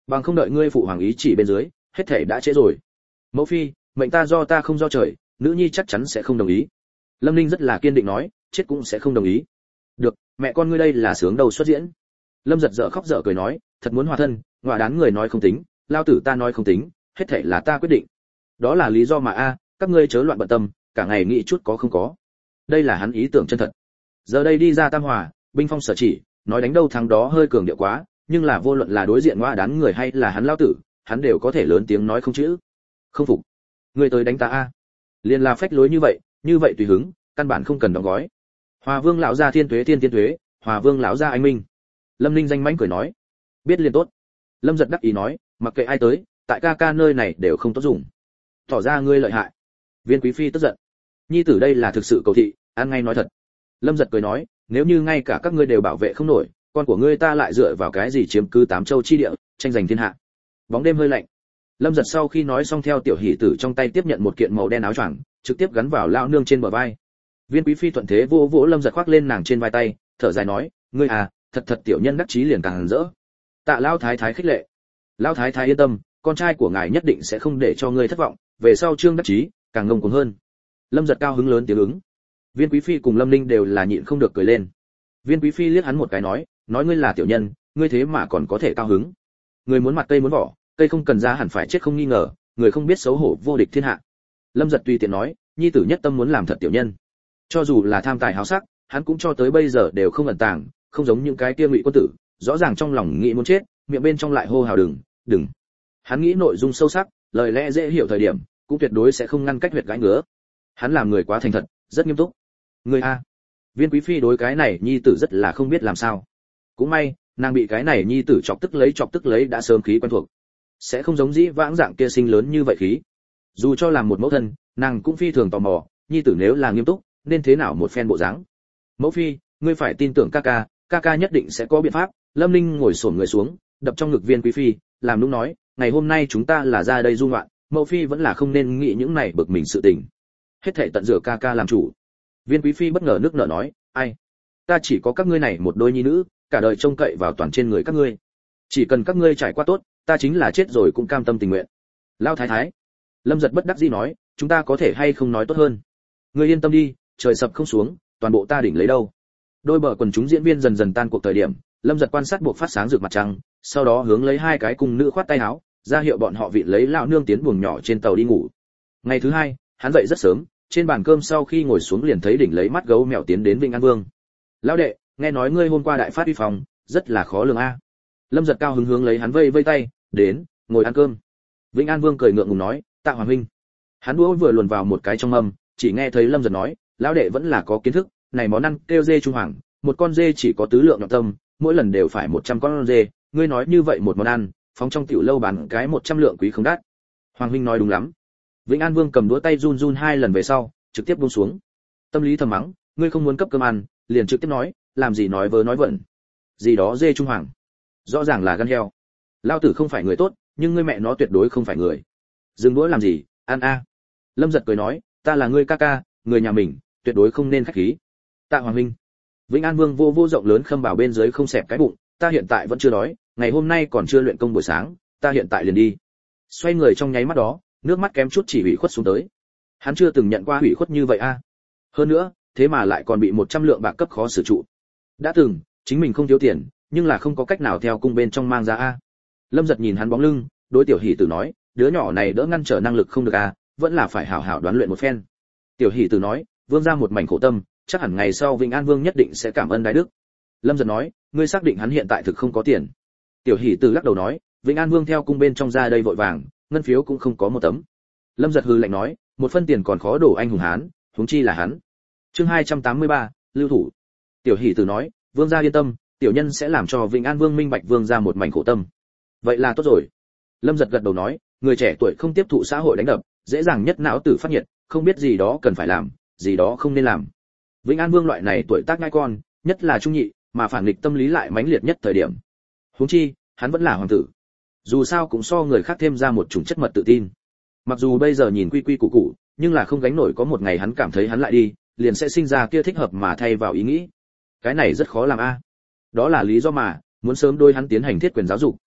A: bằng không đợi ngươi phụ hoàng ý chỉ bên dưới, hết thể đã trễ rồi. Mẫu phi, mệnh ta do ta không do trời, nữ nhi chắc chắn sẽ không đồng ý. Lâm Ninh rất là kiên định nói, chết cũng sẽ không đồng ý. Được, mẹ con ngươi đây là sướng đầu xuất diễn. Lâm Giật dở khóc dở cười nói, thật muốn hòa thân, ngọa đán người nói không tính, lao tử ta nói không tính, hết thảy là ta quyết định. Đó là lý do mà a, các ngươi chớ loạn bận tâm, cả ngày nghĩ chút có không có. Đây là hắn ý tưởng chân thật. Giờ đây đi ra Tam Hòa, binh phong sở chỉ, nói đánh đâu thắng đó hơi cường điệu quá, nhưng là vô luận là đối diện ngọa đán người hay là hắn lao tử, hắn đều có thể lớn tiếng nói không chữ. Không phục, ngươi tới đánh ta a. Liên là phách lối như vậy, như vậy tùy hứng, căn bản không cần đóng gói. Hòa Vương lão gia thiên tuế thiên thiên tuế, Hòa Vương lão gia anh minh. Lâm Ninh danh mãnh cười nói, biết liền tốt. Lâm Giật đắc ý nói, mặc kệ ai tới, tại ca ca nơi này đều không tốt dùng. Tỏ ra ngươi lợi hại. Viên quý phi tức giận. Nhi tử đây là thực sự cầu thị, ăn ngay nói thật. Lâm Giật cười nói, nếu như ngay cả các ngươi đều bảo vệ không nổi, con của ngươi ta lại dựa vào cái gì chiếm cứ tám châu chi địa, tranh giành thiên hạ. Bóng đêm hơi lạnh. Lâm Giật sau khi nói xong theo tiểu hỷ tử trong tay tiếp nhận một kiện màu đen áo choàng, trực tiếp gắn vào lão nương trên bờ vai. Viên quý phi thuận thế vỗ vỗ Lâm Giật khoác lên nàng trên vai tay, thở dài nói, ngươi à, thật thật tiểu nhân đắc chí liền càng rỡ. Tạ lão thái thái khích lệ. Lão thái thái yên tâm, con trai của ngài nhất định sẽ không để cho ngươi thất vọng, về sau trương đắc chí càng ngông cuồng hơn. Lâm Giật cao hứng lớn tiếng ứng. Viên quý phi cùng Lâm Ninh đều là nhịn không được cười lên. Viên quý phi liếc hắn một cái nói, nói ngươi là tiểu nhân, ngươi thế mà còn có thể cao hứng. Người muốn mặt cây muốn vỏ, cây không cần ra hẳn phải chết không nghi ngờ, người không biết xấu hổ vô địch thiên hạ. Lâm Giật tùy tiện nói, nhi tử nhất tâm muốn làm thật tiểu nhân. Cho dù là tham tài háo sắc, hắn cũng cho tới bây giờ đều không ẩn tàng, không giống những cái kia ngụy quân tử, rõ ràng trong lòng nghĩ muốn chết, miệng bên trong lại hô hào đừng, đừng. Hắn nghĩ nội dung sâu sắc, lời lẽ dễ hiểu thời điểm, cũng tuyệt đối sẽ không ngăn cách huyệt gãi ngứa. Hắn làm người quá thành thật, rất nghiêm túc. Người a. Viên quý phi đối cái này nhi tử rất là không biết làm sao. Cũng may, nàng bị cái này nhi tử chọc tức lấy chọc tức lấy đã sớm khí quen thuộc. Sẽ không giống dĩ vãng dạng kia sinh lớn như vậy khí. Dù cho làm một mẫu thân, nàng cũng phi thường tò mò, nhi tử nếu là nghiêm túc, nên thế nào một phen bộ dáng. Mẫu phi, ngươi phải tin tưởng ca ca, ca ca nhất định sẽ có biện pháp. Lâm Ninh ngồi xổm người xuống, đập trong ngực viên quý phi, làm nũng nói, ngày hôm nay chúng ta là ra đây du ngoạn, mẫu phi vẫn là không nên nghĩ những này bực mình sự tình. Hết thảy tận dựa ca ca làm chủ. Viên quý phi bất ngờ nước nở nói, ai, ta chỉ có các ngươi này một đôi nhi nữ, cả đời trông cậy vào toàn trên người các ngươi. Chỉ cần các ngươi trải qua tốt, ta chính là chết rồi cũng cam tâm tình nguyện. Lão thái thái. Lâm Giật bất đắc dĩ nói, chúng ta có thể hay không nói tốt hơn. Ngươi yên tâm đi, trời sập không xuống, toàn bộ ta đỉnh lấy đâu. Đôi bờ quần chúng diễn viên dần dần tan cuộc thời điểm, Lâm Giật quan sát buộc phát sáng rực mặt trăng, sau đó hướng lấy hai cái cung nữ khoát tay áo, ra hiệu bọn họ vịn lấy lão nương tiến buồng nhỏ trên tàu đi ngủ. Ngày thứ hai, hắn dậy rất sớm, trên bàn cơm sau khi ngồi xuống liền thấy đỉnh lấy mắt gấu mèo tiến đến Vĩnh An Vương. Lão đệ, nghe nói ngươi hôm qua đại phát uy phong, rất là khó lường a. Lâm Giật cao hứng hướng lấy hắn vây vây tay, đến, ngồi ăn cơm. Vĩnh An Vương cười ngượng ngùng nói, tạ hoàng huynh. Hắn đũa vừa luồn vào một cái trong mâm, chỉ nghe thấy Lâm Giật nói, lão đệ vẫn là có kiến thức, này món ăn kêu dê trung hoàng, một con dê chỉ có tứ lượng nhọn tâm, mỗi lần đều phải một trăm con dê, ngươi nói như vậy một món ăn, phóng trong tiểu lâu bán cái một trăm lượng quý không đắt. Hoàng huynh nói đúng lắm. Vĩnh An Vương cầm đũa tay run run hai lần về sau, trực tiếp buông xuống. Tâm lý thầm mắng, ngươi không muốn cấp cơm ăn, liền trực tiếp nói, làm gì nói vớ nói vẩn. Gì đó dê trung hoàng, rõ ràng là gan heo. Lão tử không phải người tốt, nhưng ngươi mẹ nó tuyệt đối không phải người. Dừng đũa làm gì, ăn a. Lâm Giật cười nói, ta là ngươi ca ca, người nhà mình, tuyệt đối không nên khách khí. Tạ hoàng huynh. Vĩnh An Vương vô vô rộng lớn khâm bảo bên dưới không xẹp cái bụng, ta hiện tại vẫn chưa đói, ngày hôm nay còn chưa luyện công buổi sáng, ta hiện tại liền đi. Xoay người trong nháy mắt đó, nước mắt kém chút chỉ hủy khuất xuống tới. Hắn chưa từng nhận qua hủy khuất như vậy a. Hơn nữa, thế mà lại còn bị một trăm lượng bạc cấp khó xử trụ. Đã từng, chính mình không thiếu tiền, nhưng là không có cách nào theo cung bên trong mang ra a. Lâm Giật nhìn hắn bóng lưng, đối tiểu hỷ tử nói, đứa nhỏ này đỡ ngăn trở năng lực không được a, vẫn là phải hảo hảo đoán luyện một phen. Tiểu hỷ tử nói, vương gia một mảnh khổ tâm, chắc hẳn ngày sau Vĩnh An Vương nhất định sẽ cảm ơn đại đức. Lâm Giật nói, ngươi xác định hắn hiện tại thực không có tiền? Tiểu hỷ tử lắc đầu nói, Vĩnh An Vương theo cung bên trong ra đây vội vàng, ngân phiếu cũng không có một tấm. Lâm Giật hừ lạnh nói, một phân tiền còn khó đổ anh hùng hán, huống chi là hắn. Chương hai trăm tám mươi ba, lưu thủ. Tiểu hỷ tử nói, vương gia yên tâm, tiểu nhân sẽ làm cho Vĩnh An Vương minh bạch vương gia một mảnh khổ tâm. Vậy là tốt rồi. Lâm Giật gật đầu nói, người trẻ tuổi không tiếp thụ xã hội đánh đập, dễ dàng nhất não tử phát nhiệt, không biết gì đó cần phải làm, gì đó không nên làm. Vĩnh An Vương loại này tuổi tác ngai con, nhất là trung nhị, mà phản nghịch tâm lý lại mãnh liệt nhất thời điểm. Huống chi, hắn vẫn là hoàng tử. Dù sao cũng so người khác thêm ra một chủng chất mật tự tin. Mặc dù bây giờ nhìn quy quy củ củ, nhưng là không gánh nổi có một ngày hắn cảm thấy hắn lại đi, liền sẽ sinh ra kia thích hợp mà thay vào ý nghĩ. Cái này rất khó làm a. Đó là lý do mà, muốn sớm đôi hắn tiến hành thiết quyền giáo dục,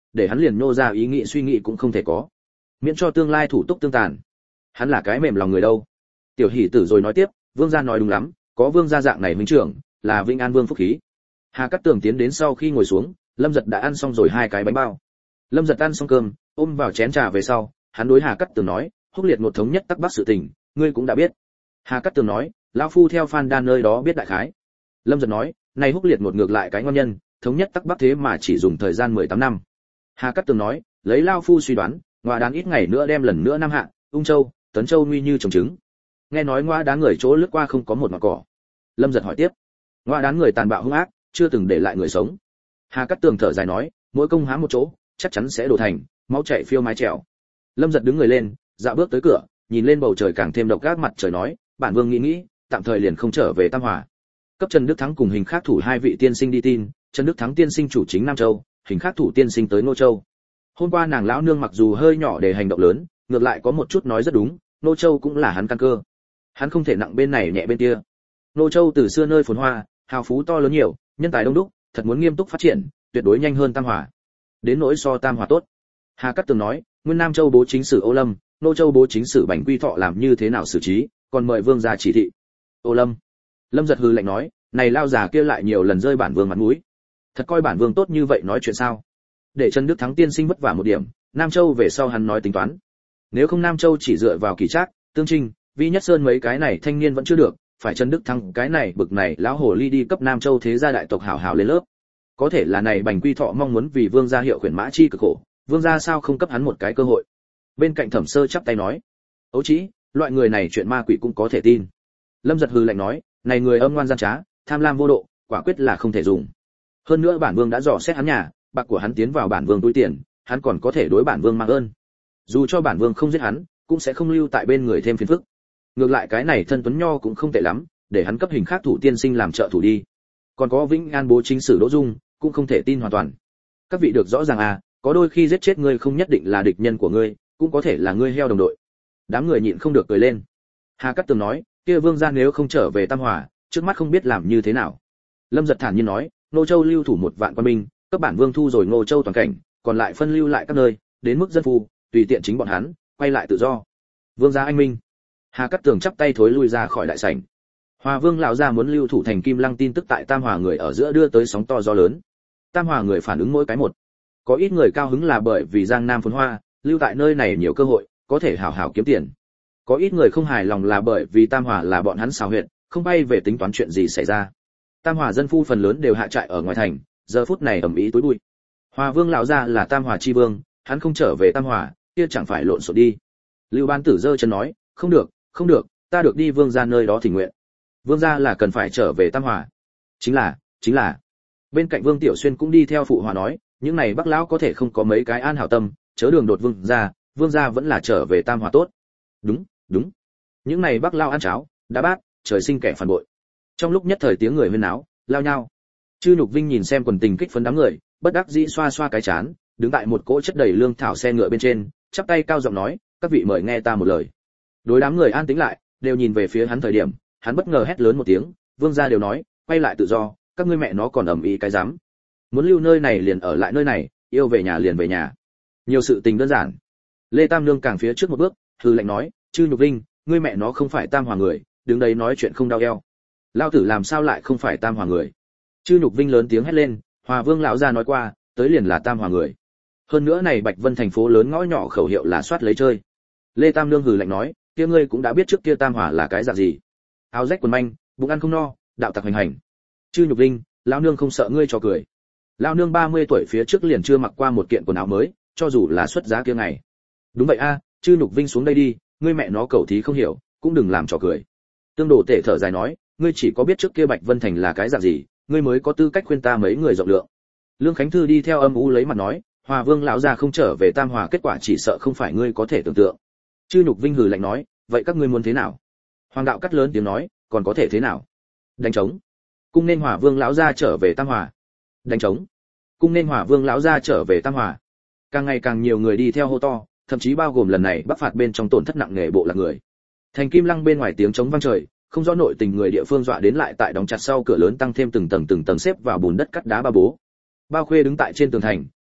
A: để hắn liền nô ra ý nghĩ suy nghĩ cũng không thể có, miễn cho tương lai thủ tục tương tàn. Hắn là cái mềm lòng người đâu. Tiểu Hỷ Tử rồi nói tiếp, vương gia nói đúng lắm, có vương gia dạng này huynh trưởng, là Vĩnh An Vương phúc khí. Hà Cát Tường tiến đến sau khi ngồi xuống, Lâm Giật đã ăn xong rồi hai cái bánh bao. Lâm Giật ăn xong cơm, ôm vào chén trà về sau, hắn đối Hà Cát Tường nói, Húc Liệt một thống nhất Tắc Bắc sự tình, ngươi cũng đã biết. Hà Cát Tường nói, lão phu theo Phan Đan nơi đó biết đại khái. Lâm Giật nói, này Húc Liệt một ngược lại cái ngon nhân, thống nhất Tắc Bắc thế mà chỉ dùng thời gian mười tám năm. Hà Cát Tường nói, lấy lão phu suy đoán, Ngoa Đán ít ngày nữa đem lần nữa Nam Hạ, Ung Châu, Tấn Châu nguy như trồng trứng. Nghe nói Ngoa Đán người chỗ lướt qua không có một mảng cỏ. Lâm Giật hỏi tiếp, Ngoa Đán người tàn bạo hung ác, chưa từng để lại người sống. Hà Cát Tường thở dài nói, mỗi công hãm một chỗ, chắc chắn sẽ đổ thành máu chảy phiêu mái trèo. Lâm Giật đứng người lên, dạo bước tới cửa, nhìn lên bầu trời càng thêm độc ác mặt trời nói, bản vương nghĩ nghĩ, tạm thời liền không trở về Tam Hòa. Cấp Trần Đức Thắng cùng Hình Khắc Thủ hai vị tiên sinh đi tin, Trần Đức Thắng tiên sinh chủ chính Nam Châu, Hình Khắc Thủ tiên sinh tới Nô Châu. Hôm qua nàng lão nương mặc dù hơi nhỏ để hành động lớn, ngược lại có một chút nói rất đúng, Nô Châu cũng là hắn căn cơ. Hắn không thể nặng bên này nhẹ bên kia. Nô Châu từ xưa nơi phồn hoa, hào phú to lớn nhiều, nhân tài đông đúc, thật muốn nghiêm túc phát triển, tuyệt đối nhanh hơn Tam Hòa. Đến nỗi so Tam Hòa tốt. Hà Cát Tường nói, Nguyên Nam Châu bố chính sử Ô Lâm, Nô Châu bố chính sử Bành Quy Thọ làm như thế nào xử trí, còn mời vương gia chỉ thị. Ô Lâm. Lâm Giật hừ lạnh nói, này lao già kia lại nhiều lần rơi bản vương mặt mũi. Thật coi bản vương tốt như vậy nói chuyện sao? Để Trần Đức Thắng tiên sinh vất vả một điểm, Nam Châu về sau hắn nói tính toán. Nếu không Nam Châu chỉ dựa vào Kỳ Trác, Tương Trinh, Vi Nhất Sơn mấy cái này thanh niên vẫn chưa được, phải Trần Đức Thắng cái này bực này lão hồ ly đi cấp Nam Châu thế gia đại tộc hảo hảo lên lớp. Có thể là này Bành Quy Thọ mong muốn vì vương gia hiệu khuyển mã chi cực khổ, vương gia sao không cấp hắn một cái cơ hội. Bên cạnh Thẩm Sơ chắp tay nói, ấu chí, loại người này chuyện ma quỷ cũng có thể tin. Lâm Giật hừ lạnh nói, này người âm ngoan gian trá, tham lam vô độ, quả quyết là không thể dùng. Hơn nữa bản vương đã dò xét hắn nhà, bạc của hắn tiến vào bản vương túi tiền, hắn còn có thể đối bản vương mang ơn. Dù cho bản vương không giết hắn, cũng sẽ không lưu tại bên người thêm phiền phức. Ngược lại cái này thân Tuấn Nho cũng không tệ lắm, để hắn cấp Hình Khắc Thủ tiên sinh làm trợ thủ đi. Còn có Vĩnh An bố chính sử Đỗ Dung, cũng không thể tin hoàn toàn. Các vị được rõ ràng à, có đôi khi giết chết ngươi không nhất định là địch nhân của ngươi, cũng có thể là ngươi heo đồng đội. Đám người nhịn không được cười lên. Hà Cát Tường nói, kia vương gia nếu không trở về Tam Hòa, trước mắt không biết làm như thế nào. Lâm Giật thản nhiên nói, Nô Châu lưu thủ một vạn quân binh, các bản vương thu rồi Ngô Châu toàn cảnh, còn lại phân lưu lại các nơi, đến mức dân phu, tùy tiện chính bọn hắn, quay lại tự do. Vương gia anh minh. Hà Cát Tường chắp tay thối lui ra khỏi đại sảnh. Hòa Vương lão gia muốn lưu thủ thành Kim Lăng tin tức tại Tam Hòa người ở giữa đưa tới sóng to gió lớn. Tam Hòa người phản ứng mỗi cái một. Có ít người cao hứng là bởi vì Giang Nam phồn hoa, lưu tại nơi này nhiều cơ hội, có thể hảo hảo kiếm tiền. Có ít người không hài lòng là bởi vì Tam Hòa là bọn hắn xào huyện, không bay về tính toán chuyện gì xảy ra. Tam Hòa dân phu phần lớn đều hạ trại ở ngoài thành, giờ phút này ầm ĩ tối bụi. Hòa Vương lão gia là Tam Hòa chi vương, hắn không trở về Tam Hòa, kia chẳng phải lộn xộn đi. Lưu Ban Tử giơ chân nói, không được, không được, ta được đi vương gia nơi đó thỉnh nguyện. Vương gia là cần phải trở về Tam Hòa. Chính là, chính là. Bên cạnh Vương Tiểu Xuyên cũng đi theo phụ hòa nói, những này Bắc lão có thể không có mấy cái an hảo tâm, chớ đường đột vương gia, vương gia vẫn là trở về Tam Hòa tốt. Đúng, đúng. Những này Bắc lão ăn cháo, đá bát, trời sinh kẻ phản bội. Trong lúc nhất thời tiếng người huyên náo, lao nhau. Chư Nhục Vinh nhìn xem quần tình kích phấn đám người, bất đắc dĩ xoa xoa cái chán, đứng tại một cỗ chất đầy lương thảo xe ngựa bên trên, chắp tay cao giọng nói, các vị mời nghe ta một lời. Đối đám người an tĩnh lại, đều nhìn về phía hắn thời điểm, hắn bất ngờ hét lớn một tiếng, vương gia đều nói, quay lại tự do, các ngươi mẹ nó còn ầm ĩ cái dám. Muốn lưu nơi này liền ở lại nơi này, yêu về nhà liền về nhà. Nhiều sự tình đơn giản. Lê Tam Nương càng phía trước một bước, hừ lạnh nói, Chư Nhục Vinh, ngươi mẹ nó không phải Tam Hòa người, đứng đấy nói chuyện không đau eo. Lao tử làm sao lại không phải Tam Hòa người? Chư Nhục Vinh lớn tiếng hét lên, Hòa Vương lão gia nói qua, tới liền là Tam Hòa người. Hơn nữa này Bạch Vân thành phố lớn ngõ nhỏ khẩu hiệu là soát lấy chơi. Lê Tam Nương hừ lạnh nói, kia ngươi cũng đã biết trước kia Tam Hòa là cái dạng gì. Áo rách quần manh, bụng ăn không no, đạo tặc hành hành. Chư Nhục Vinh, lão nương không sợ ngươi cho cười. Lão nương ba mươi tuổi phía trước liền chưa mặc qua một kiện quần áo mới, cho dù là xuất giá kia ngày. Đúng vậy a, à, Chư Nhục Vinh xuống đây đi, ngươi mẹ nó cẩu thí không hiểu, cũng đừng làm trò cười. Tương Đồ Tể thở dài nói, ngươi chỉ có biết trước kia Bạch Vân thành là cái dạng gì, ngươi mới có tư cách khuyên ta mấy người rộng lượng. Lương Khánh Thư đi theo âm u lấy mặt nói, Hòa Vương lão gia không trở về Tam Hòa, kết quả chỉ sợ không phải ngươi có thể tưởng tượng. Chư Nhục Vinh hừ lạnh nói, vậy các ngươi muốn thế nào? Hoàng đạo cắt lớn tiếng nói, còn có thể thế nào? Đánh trống. Cung nên Hòa Vương lão gia trở về Tam Hòa. Đánh trống. Cung nên Hòa Vương lão gia trở về Tam Hòa. Càng ngày càng nhiều người đi theo hô to, thậm chí bao gồm lần này bắc phạt bên trong tổn thất nặng nề bộ lạc người. Thành Kim Lăng bên ngoài tiếng trống vang trời, không rõ nội tình người địa phương dọa đến lại tại đóng chặt sau cửa lớn tăng thêm từng tầng từng tầng xếp vào bùn đất cắt đá ba bố. Bao Khuê đứng tại trên tường thành,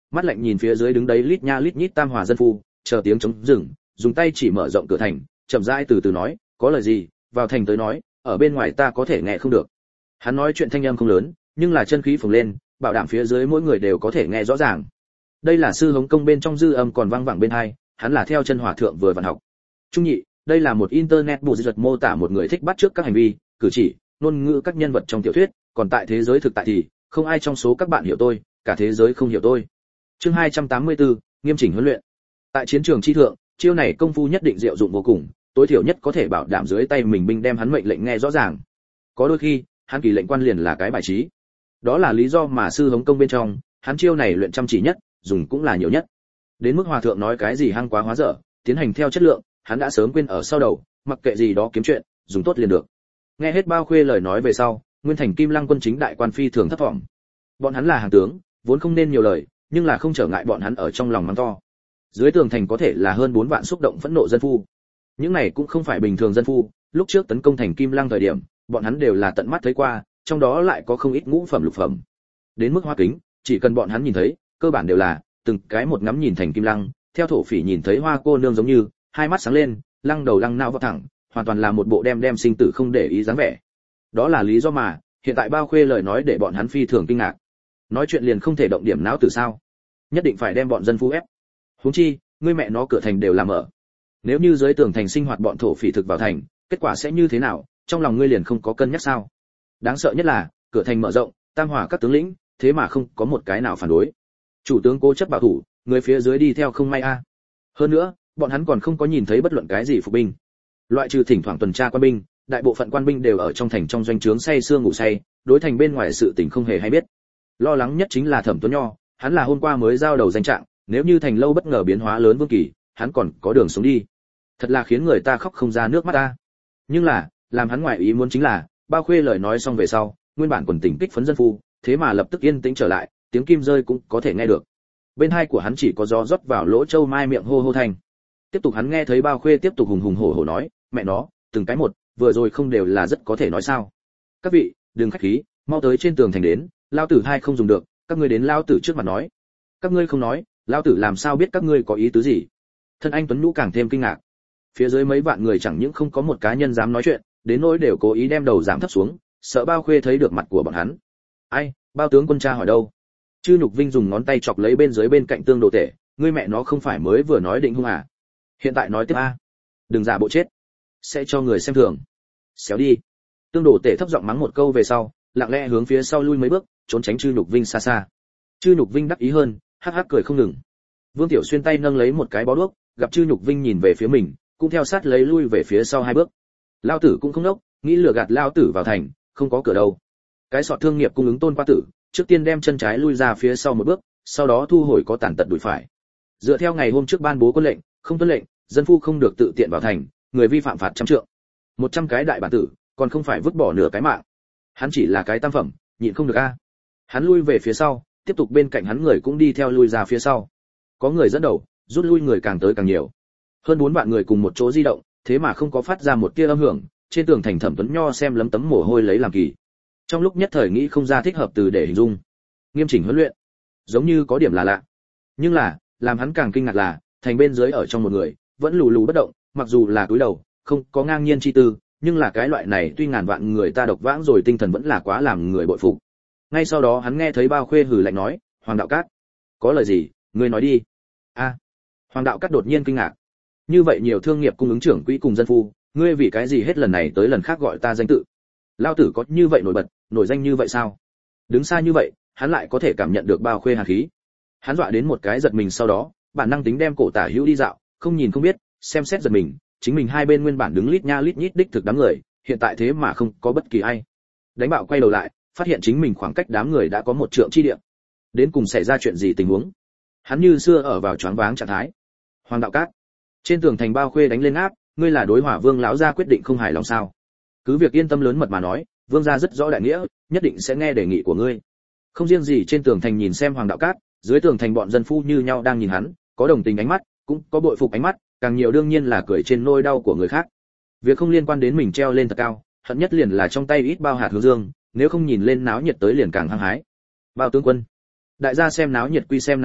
A: mắt lạnh nhìn phía dưới đứng đấy lít nha lít nhít tam hòa dân phu, chờ tiếng trống dừng, dùng tay chỉ mở rộng cửa thành, chậm rãi từ từ nói, có lời gì, vào thành tới nói, ở bên ngoài ta có thể nghe không được. Hắn nói chuyện thanh âm không lớn, nhưng là chân khí phồng lên, bảo đảm phía dưới mỗi người đều có thể nghe rõ ràng. Đây là sư hống công bên trong dư âm còn vang vẳng bên tai, hắn là theo chân hòa thượng vừa vặn học. Trung nhị, đây là một internet bù dịch mô tả một người thích bắt chước các hành vi, cử chỉ, ngôn ngữ các nhân vật trong tiểu thuyết, còn tại thế giới thực tại thì không ai trong số các bạn hiểu tôi, cả thế giới không hiểu tôi. Chương hai trăm tám mươi tư, nghiêm chỉnh huấn luyện. Tại chiến trường chi thượng, chiêu này công phu nhất định diệu dụng vô cùng, tối thiểu nhất có thể bảo đảm dưới tay mình binh đem hắn mệnh lệnh nghe rõ ràng. Có đôi khi, hắn kỳ lệnh quan liền là cái bài trí. Đó là lý do mà sư hống công bên trong, hắn chiêu này luyện chăm chỉ nhất, dùng cũng là nhiều nhất. Đến mức hòa thượng nói cái gì hăng quá hóa dở, tiến hành theo chất lượng, hắn đã sớm quên ở sau đầu, mặc kệ gì đó kiếm chuyện, dùng tốt liền được. Nghe hết bao khuê lời nói về sau, nguyên thành Kim Lăng quân chính đại quan phi thường thất vọng. Bọn hắn là hàng tướng, vốn không nên nhiều lời, nhưng là không trở ngại bọn hắn ở trong lòng mắng to. Dưới tường thành có thể là hơn bốn vạn xúc động phẫn nộ dân phu. Những này cũng không phải bình thường dân phu, lúc trước tấn công thành Kim Lăng thời điểm, bọn hắn đều là tận mắt thấy qua, trong đó lại có không ít ngũ phẩm lục phẩm. Đến mức hoa kính, chỉ cần bọn hắn nhìn thấy, cơ bản đều là từng cái một ngắm nhìn thành Kim Lăng, theo thổ phỉ nhìn thấy hoa cô nương giống như, hai mắt sáng lên, lăng đầu lăng não vọt thẳng, hoàn toàn là một bộ đem đem sinh tử không để ý dáng vẻ. Đó là lý do mà hiện tại bao khuê lời nói để bọn hắn phi thường kinh ngạc. Nói chuyện liền không thể động điểm não từ sao? Nhất định phải đem bọn dân phu ép. Huống chi, ngươi mẹ nó cửa thành đều làm ở. Nếu như dưới tường thành sinh hoạt bọn thổ phỉ thực vào thành, kết quả sẽ như thế nào? Trong lòng ngươi liền không có cân nhắc sao? Đáng sợ nhất là, cửa thành mở rộng, tam hòa các tướng lĩnh, thế mà không có một cái nào phản đối. Chủ tướng cố chấp bảo thủ, người phía dưới đi theo không may a. Hơn nữa, bọn hắn còn không có nhìn thấy bất luận cái gì phục binh. Loại trừ thỉnh thoảng tuần tra quan binh, đại bộ phận quan binh đều ở trong thành trong doanh trướng say sưa ngủ say, đối thành bên ngoài sự tình không hề hay biết. Lo lắng nhất chính là Thẩm Tuấn Nho, hắn là hôm qua mới giao đầu danh trạng, nếu như thành lâu bất ngờ biến hóa lớn vương kỳ, hắn còn có đường sống đi. Thật là khiến người ta khóc không ra nước mắt ta. Nhưng là, làm hắn ngoại ý muốn chính là, bao khuê lời nói xong về sau, nguyên bản quần tình kích phấn dân phu, thế mà lập tức yên tĩnh trở lại, tiếng kim rơi cũng có thể nghe được. Bên hai của hắn chỉ có gió rót vào lỗ châu mai miệng hô hô thành. Tiếp tục hắn nghe thấy bao khuê tiếp tục hùng hùng hổ hổ nói, mẹ nó, từng cái một, vừa rồi không đều là rất có thể nói sao? Các vị, đừng khách khí, mau tới trên tường thành đến, lao tử hai không dùng được, các ngươi đến lao tử trước mặt nói. Các ngươi không nói, lao tử làm sao biết các ngươi có ý tứ gì? Thân anh Tuấn Nhũ càng thêm kinh ngạc. Phía dưới mấy vạn người chẳng những không có một cá nhân dám nói chuyện, đến nỗi đều cố ý đem đầu giảm thấp xuống, sợ bao khuê thấy được mặt của bọn hắn. Ai, bao tướng quân cha hỏi đâu? Chư Nhục Vinh dùng ngón tay chọc lấy bên dưới bên cạnh tương đồ tể, ngươi mẹ nó không phải mới vừa nói định hung à? Hiện tại nói tiếp a. Đừng giả bộ chết, sẽ cho người xem thường. Xéo đi. Tương đồ tể thấp giọng mắng một câu về sau, lặng lẽ hướng phía sau lui mấy bước, trốn tránh Chư Nhục Vinh xa xa. Chư Nhục Vinh đắc ý hơn, hắc hắc cười không ngừng. Vương Tiểu Xuyên tay nâng lấy một cái bó đuốc, gặp Chư Nhục Vinh nhìn về phía mình, cũng theo sát lấy lui về phía sau hai bước. Lao tử cũng không đốc, nghĩ lừa gạt lao tử vào thành, không có cửa đâu. Cái sọt thương nghiệp cung ứng Tôn Qua Tử, trước tiên đem chân trái lui ra phía sau một bước, sau đó thu hồi có tàn tật đùi phải. Dựa theo ngày hôm trước ban bố quân lệnh, không tuân lệnh, dân phu không được tự tiện vào thành, người vi phạm phạt trăm trượng. Một trăm cái đại bản tử, còn không phải vứt bỏ nửa cái mạng. Hắn chỉ là cái tam phẩm, nhịn không được a. Hắn lui về phía sau, tiếp tục bên cạnh hắn người cũng đi theo lui ra phía sau. Có người dẫn đầu, rút lui người càng tới càng nhiều. Hơn bốn vạn người cùng một chỗ di động, thế mà không có phát ra một tia âm hưởng, trên tường thành Thẩm Tuấn Nho xem lấm tấm mồ hôi lấy làm kỳ. Trong lúc nhất thời nghĩ không ra thích hợp từ để hình dung. Nghiêm chỉnh huấn luyện, giống như có điểm là lạ. Nhưng là, làm hắn càng kinh ngạc là, thành bên dưới ở trong một người, vẫn lù lù bất động, mặc dù là cúi đầu, không có ngang nhiên chi tư, nhưng là cái loại này tuy ngàn vạn người ta độc vãng rồi tinh thần vẫn là quá làm người bội phục. Ngay sau đó hắn nghe thấy Bao Khuê hừ lạnh nói, Hoàng Đạo Cát, có lời gì, ngươi nói đi. A. Hoàng Đạo Cát đột nhiên kinh ngạc. Như vậy nhiều thương nghiệp cung ứng trưởng quỹ cùng dân phu, ngươi vì cái gì hết lần này tới lần khác gọi ta danh tự? Lao tử có như vậy nổi bật, nổi danh như vậy sao? Đứng xa như vậy, hắn lại có thể cảm nhận được Bao Khuê hàn khí. Hắn dọa đến một cái giật mình, sau đó, bản năng tính đem cổ tả hữu đi dạo, không nhìn không biết, xem xét giật mình, chính mình hai bên nguyên bản đứng lít nha lít nhít đích thực đám người, hiện tại thế mà không có bất kỳ ai. Đánh bạo quay đầu lại, phát hiện chính mình khoảng cách đám người đã có một trượng chi địa. Đến cùng xảy ra chuyện gì tình huống? Hắn như xưa ở vào choáng váng trạng thái. Hoàng Đạo Cát, trên tường thành Bao Khuê đánh lên áp, ngươi là đối Hỏa Vương lão gia quyết định không hài lòng sao? Cứ việc yên tâm lớn mật mà nói, Vương gia rất rõ đại nghĩa, nhất định sẽ nghe đề nghị của ngươi. Không riêng gì trên tường thành nhìn xem Hoàng Đạo Cát, dưới tường thành bọn dân phu như nhau đang nhìn hắn, có đồng tình ánh mắt, cũng có bội phục ánh mắt, càng nhiều đương nhiên là cười trên nỗi đau của người khác. Việc không liên quan đến mình treo lên thật cao, hận nhất liền là trong tay ít bao hạt hướng dương, nếu không nhìn lên náo nhiệt tới liền càng hăng hái. Bao tướng quân, đại gia xem náo nhiệt quy xem náo nhiệt,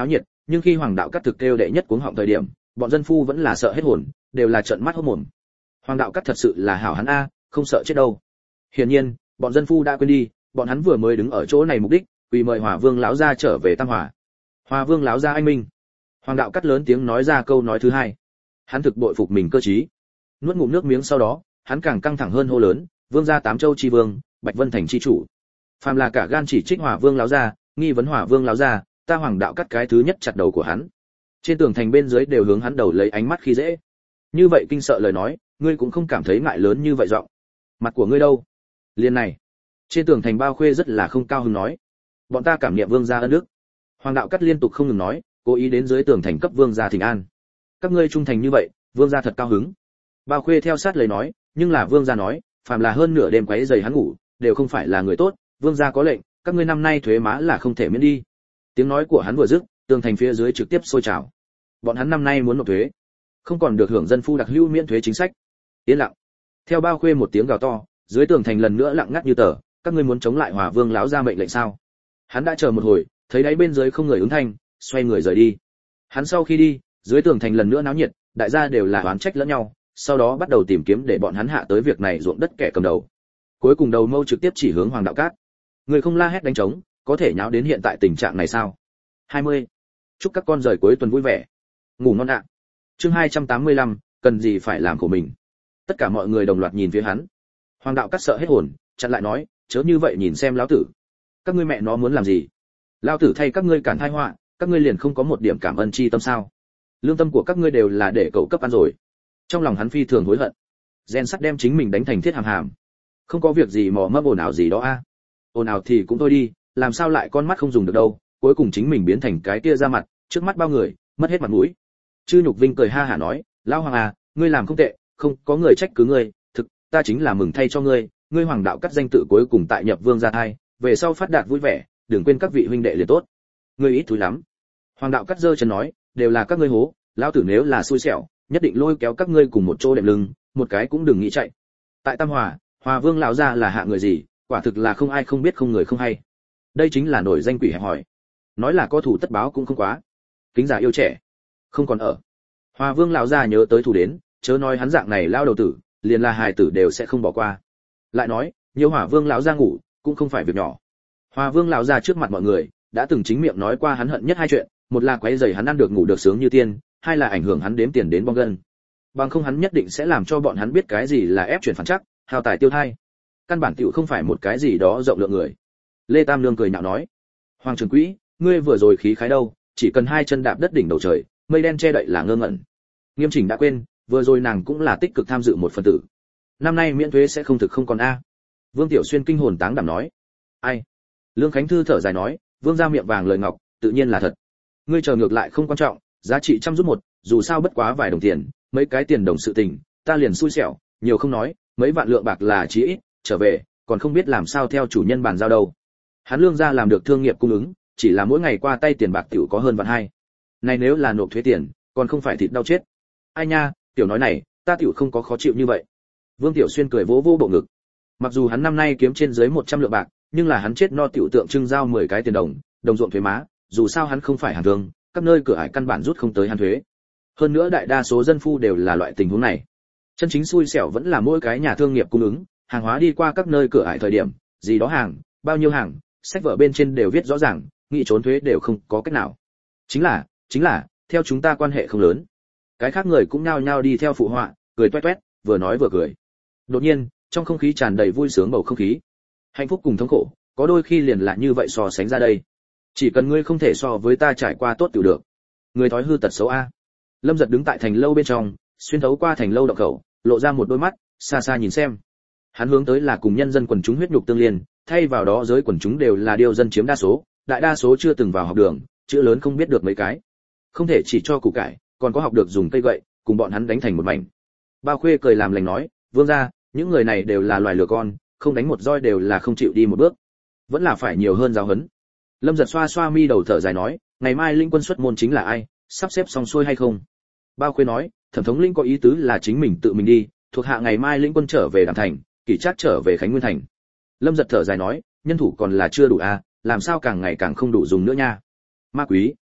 A: nhưng khi Hoàng đạo cắt thực kêu đệ nhất cuống họng thời điểm, bọn dân phu vẫn là sợ hết hồn, đều là trợn mắt hốt mồm. Hoàng đạo cắt thật sự là hảo hắn a, không sợ chết đâu. Hiển nhiên, bọn dân phu đã quên đi, bọn hắn vừa mới đứng ở chỗ này mục đích, vì mời Hòa Vương lão gia trở về Tam Hòa. Hòa Vương lão gia anh minh. Hoàng đạo cắt lớn tiếng nói ra câu nói thứ hai. Hắn thực bội phục mình cơ trí. Nuốt ngụm nước miếng sau đó, hắn càng căng thẳng hơn hô lớn, Vương gia Tám Châu chi vương, Bạch Vân thành chi chủ. Phàm là cả gan chỉ trích Hòa Vương lão gia, nghi vấn Hòa Vương lão gia, ta Hoàng đạo cắt cái thứ nhất chặt đầu của hắn. Trên tường thành bên dưới đều hướng hắn đầu lấy ánh mắt khi dễ. Như vậy kinh sợ lời nói, ngươi cũng không cảm thấy ngại lớn như vậy giọng. Mặt của ngươi đâu? Liên này. Trên tường thành Bao Khuê rất là không cao hứng nói, bọn ta cảm niệm Vương gia ân đức. Hoàng đạo cắt liên tục không ngừng nói, cố ý đến dưới tường thành cấp Vương gia thỉnh an. Các ngươi trung thành như vậy, Vương gia thật cao hứng. Bao Khuê theo sát lời nói, nhưng là Vương gia nói, phàm là hơn nửa đêm quấy rầy hắn ngủ, đều không phải là người tốt, Vương gia có lệnh, các ngươi năm nay thuế má là không thể miễn đi. Tiếng nói của hắn vừa dứt, tường thành phía dưới trực tiếp sôi trào. Bọn hắn năm nay muốn nộp thuế, không còn được hưởng dân phu đặc hữu miễn thuế chính sách. Yên lặng. Theo Bao Khuê một tiếng gào to, dưới tường thành lần nữa lặng ngắt như tờ, các ngươi muốn chống lại Hòa Vương lão gia mệnh lệnh sao? Hắn đã chờ một hồi, thấy đáy bên dưới không người ứng thanh, xoay người rời đi. Hắn sau khi đi, dưới tường thành lần nữa náo nhiệt, đại gia đều là oán trách lẫn nhau, sau đó bắt đầu tìm kiếm để bọn hắn hạ tới việc này ruộng đất kẻ cầm đầu. Cuối cùng đầu mâu trực tiếp chỉ hướng Hoàng đạo cát. Người không la hét đánh trống, có thể nháo đến hiện tại tình trạng này sao? hai mươi. Chúc các con rời cuối tuần vui vẻ. Ngủ ngon ạ. Chương hai trăm tám mươi lăm, cần gì phải làm của mình. Tất cả mọi người đồng loạt nhìn phía hắn. Hoàng đạo cát sợ hết hồn, chặn lại nói, chớ như vậy nhìn xem lão tử. Các ngươi mẹ nó muốn làm gì? Lão tử thay các ngươi cản tai họa, các ngươi liền không có một điểm cảm ơn chi tâm sao? Lương tâm của các ngươi đều là để cậu cấp ăn rồi. Trong lòng hắn phi thường hối hận. Gen sắt đem chính mình đánh thành thiết hàm hàm. Không có việc gì mò mẫm ồn ào gì đó a. À. Ồn ào thì cũng thôi đi, làm sao lại con mắt không dùng được đâu, cuối cùng chính mình biến thành cái kia ra mặt, trước mắt bao người, mất hết mặt mũi. Chư Nhục Vinh cười ha hả nói, lão Hoàng à, ngươi làm không tệ, không có người trách cứ ngươi, thực, ta chính là mừng thay cho ngươi, ngươi Hoàng đạo cắt danh tự cuối cùng tại nhập vương gia thai, về sau phát đạt vui vẻ, đừng quên các vị huynh đệ liền tốt. Ngươi ít thúi lắm. Hoàng đạo cắt giơ chân nói, đều là các ngươi hố, lão tử nếu là xui xẻo, nhất định lôi kéo các ngươi cùng một chỗ đệm lưng, một cái cũng đừng nghĩ chạy. Tại Tam Hòa, Hòa Vương lão gia là hạ người gì, quả thực là không ai không biết không người không hay. Đây chính là nổi danh quỷ hẹp hỏi. Nói là có thủ tất báo cũng không quá. Kính già yêu trẻ, không còn ở. Hòa Vương lão gia nhớ tới thủ đến, chớ nói hắn dạng này lao đầu tử, liền là hài tử đều sẽ không bỏ qua. Lại nói, nhiều Hòa Vương lão gia ngủ, cũng không phải việc nhỏ. Hòa Vương lão gia trước mặt mọi người, đã từng chính miệng nói qua hắn hận nhất hai chuyện, một là quấy rầy hắn ăn được ngủ được sướng như tiên, hai là ảnh hưởng hắn đếm tiền đến bong gân. Bằng không hắn nhất định sẽ làm cho bọn hắn biết cái gì là ép chuyển phản chắc, hao tài tiêu thai. Căn bản tiểu không phải một cái gì đó rộng lượng người. Lê Tam Nương cười nhạo nói, Hoàng trưởng quỹ, ngươi vừa rồi khí khái đâu, chỉ cần hai chân đạp đất đỉnh đầu trời, mây đen che đậy là ngơ ngẩn. Nghiêm Chỉnh đã quên, vừa rồi nàng cũng là tích cực tham dự một phần tử. Năm nay miễn thuế sẽ không thực không còn a. Vương Tiểu Xuyên kinh hồn táng đảm nói, ai? Lương Khánh Thư thở dài nói, Vương gia miệng vàng lời ngọc, tự nhiên là thật. Ngươi chờ ngược lại không quan trọng, giá trị trăm rút một, dù sao bất quá vài đồng tiền, mấy cái tiền đồng sự tình, ta liền xui xẻo, nhiều không nói, mấy vạn lượng bạc là chí ít, trở về, còn không biết làm sao theo chủ nhân bàn giao đâu. Hắn Lương gia làm được thương nghiệp cung ứng, chỉ là mỗi ngày qua tay tiền bạc tiểu có hơn vạn hai. Này nếu là nộp thuế tiền, còn không phải thịt đau chết. Ai nha, tiểu nói này, ta tiểu không có khó chịu như vậy. Vương Tiểu Xuyên cười vỗ vỗ bộ ngực. Mặc dù hắn năm nay kiếm trên dưới một trăm lượng bạc, nhưng là hắn chết no tiểu tượng trưng giao mười cái tiền đồng, đồng ruộng thuế má, dù sao hắn không phải hàng thương, các nơi cửa ải căn bản rút không tới hắn thuế. Hơn nữa đại đa số dân phu đều là loại tình huống này. Chân chính xui xẻo vẫn là mỗi cái nhà thương nghiệp cung ứng, hàng hóa đi qua các nơi cửa ải thời điểm, gì đó hàng, bao nhiêu hàng, sách vở bên trên đều viết rõ ràng, nghị trốn thuế đều không có cách nào. Chính là, chính là, theo chúng ta quan hệ không lớn. Cái khác người cũng nhao nhao đi theo phụ họa, cười toét toét, vừa nói vừa cười. Đột nhiên, trong không khí tràn đầy vui sướng bầu không khí. Hạnh phúc cùng thống khổ, có đôi khi liền là như vậy so sánh ra đây. Chỉ cần ngươi không thể so với ta trải qua tốt tiểu được. Người thói hư tật xấu a. Lâm Giật đứng tại thành lâu bên trong, xuyên thấu qua thành lâu động khẩu, lộ ra một đôi mắt, xa xa nhìn xem. Hắn hướng tới là cùng nhân dân quần chúng huyết nhục tương liên, thay vào đó giới quần chúng đều là điều dân chiếm đa số, đại đa số chưa từng vào học đường, chữ lớn không biết được mấy cái. Không thể chỉ cho củ cải, còn có học được dùng cây gậy, cùng bọn hắn đánh thành một mảnh. Bao Khuê cười làm lành nói, Vương gia, những người này đều là loài lừa con, không đánh một roi đều là không chịu đi một bước, vẫn là phải nhiều hơn giáo huấn. Lâm Giật xoa xoa mi đầu thở dài nói, ngày mai linh quân xuất môn chính là ai, sắp xếp xong xuôi hay không? Bao Khuê nói, Thẩm thống lĩnh có ý tứ là chính mình tự mình đi, thuộc hạ ngày mai lĩnh quân trở về Đàm Thành, Kỷ Trác trở về Khánh Nguyên Thành. Lâm Giật thở dài nói, nhân thủ còn là chưa đủ a, làm sao càng ngày càng không đủ dùng nữa nha. Ma Quý,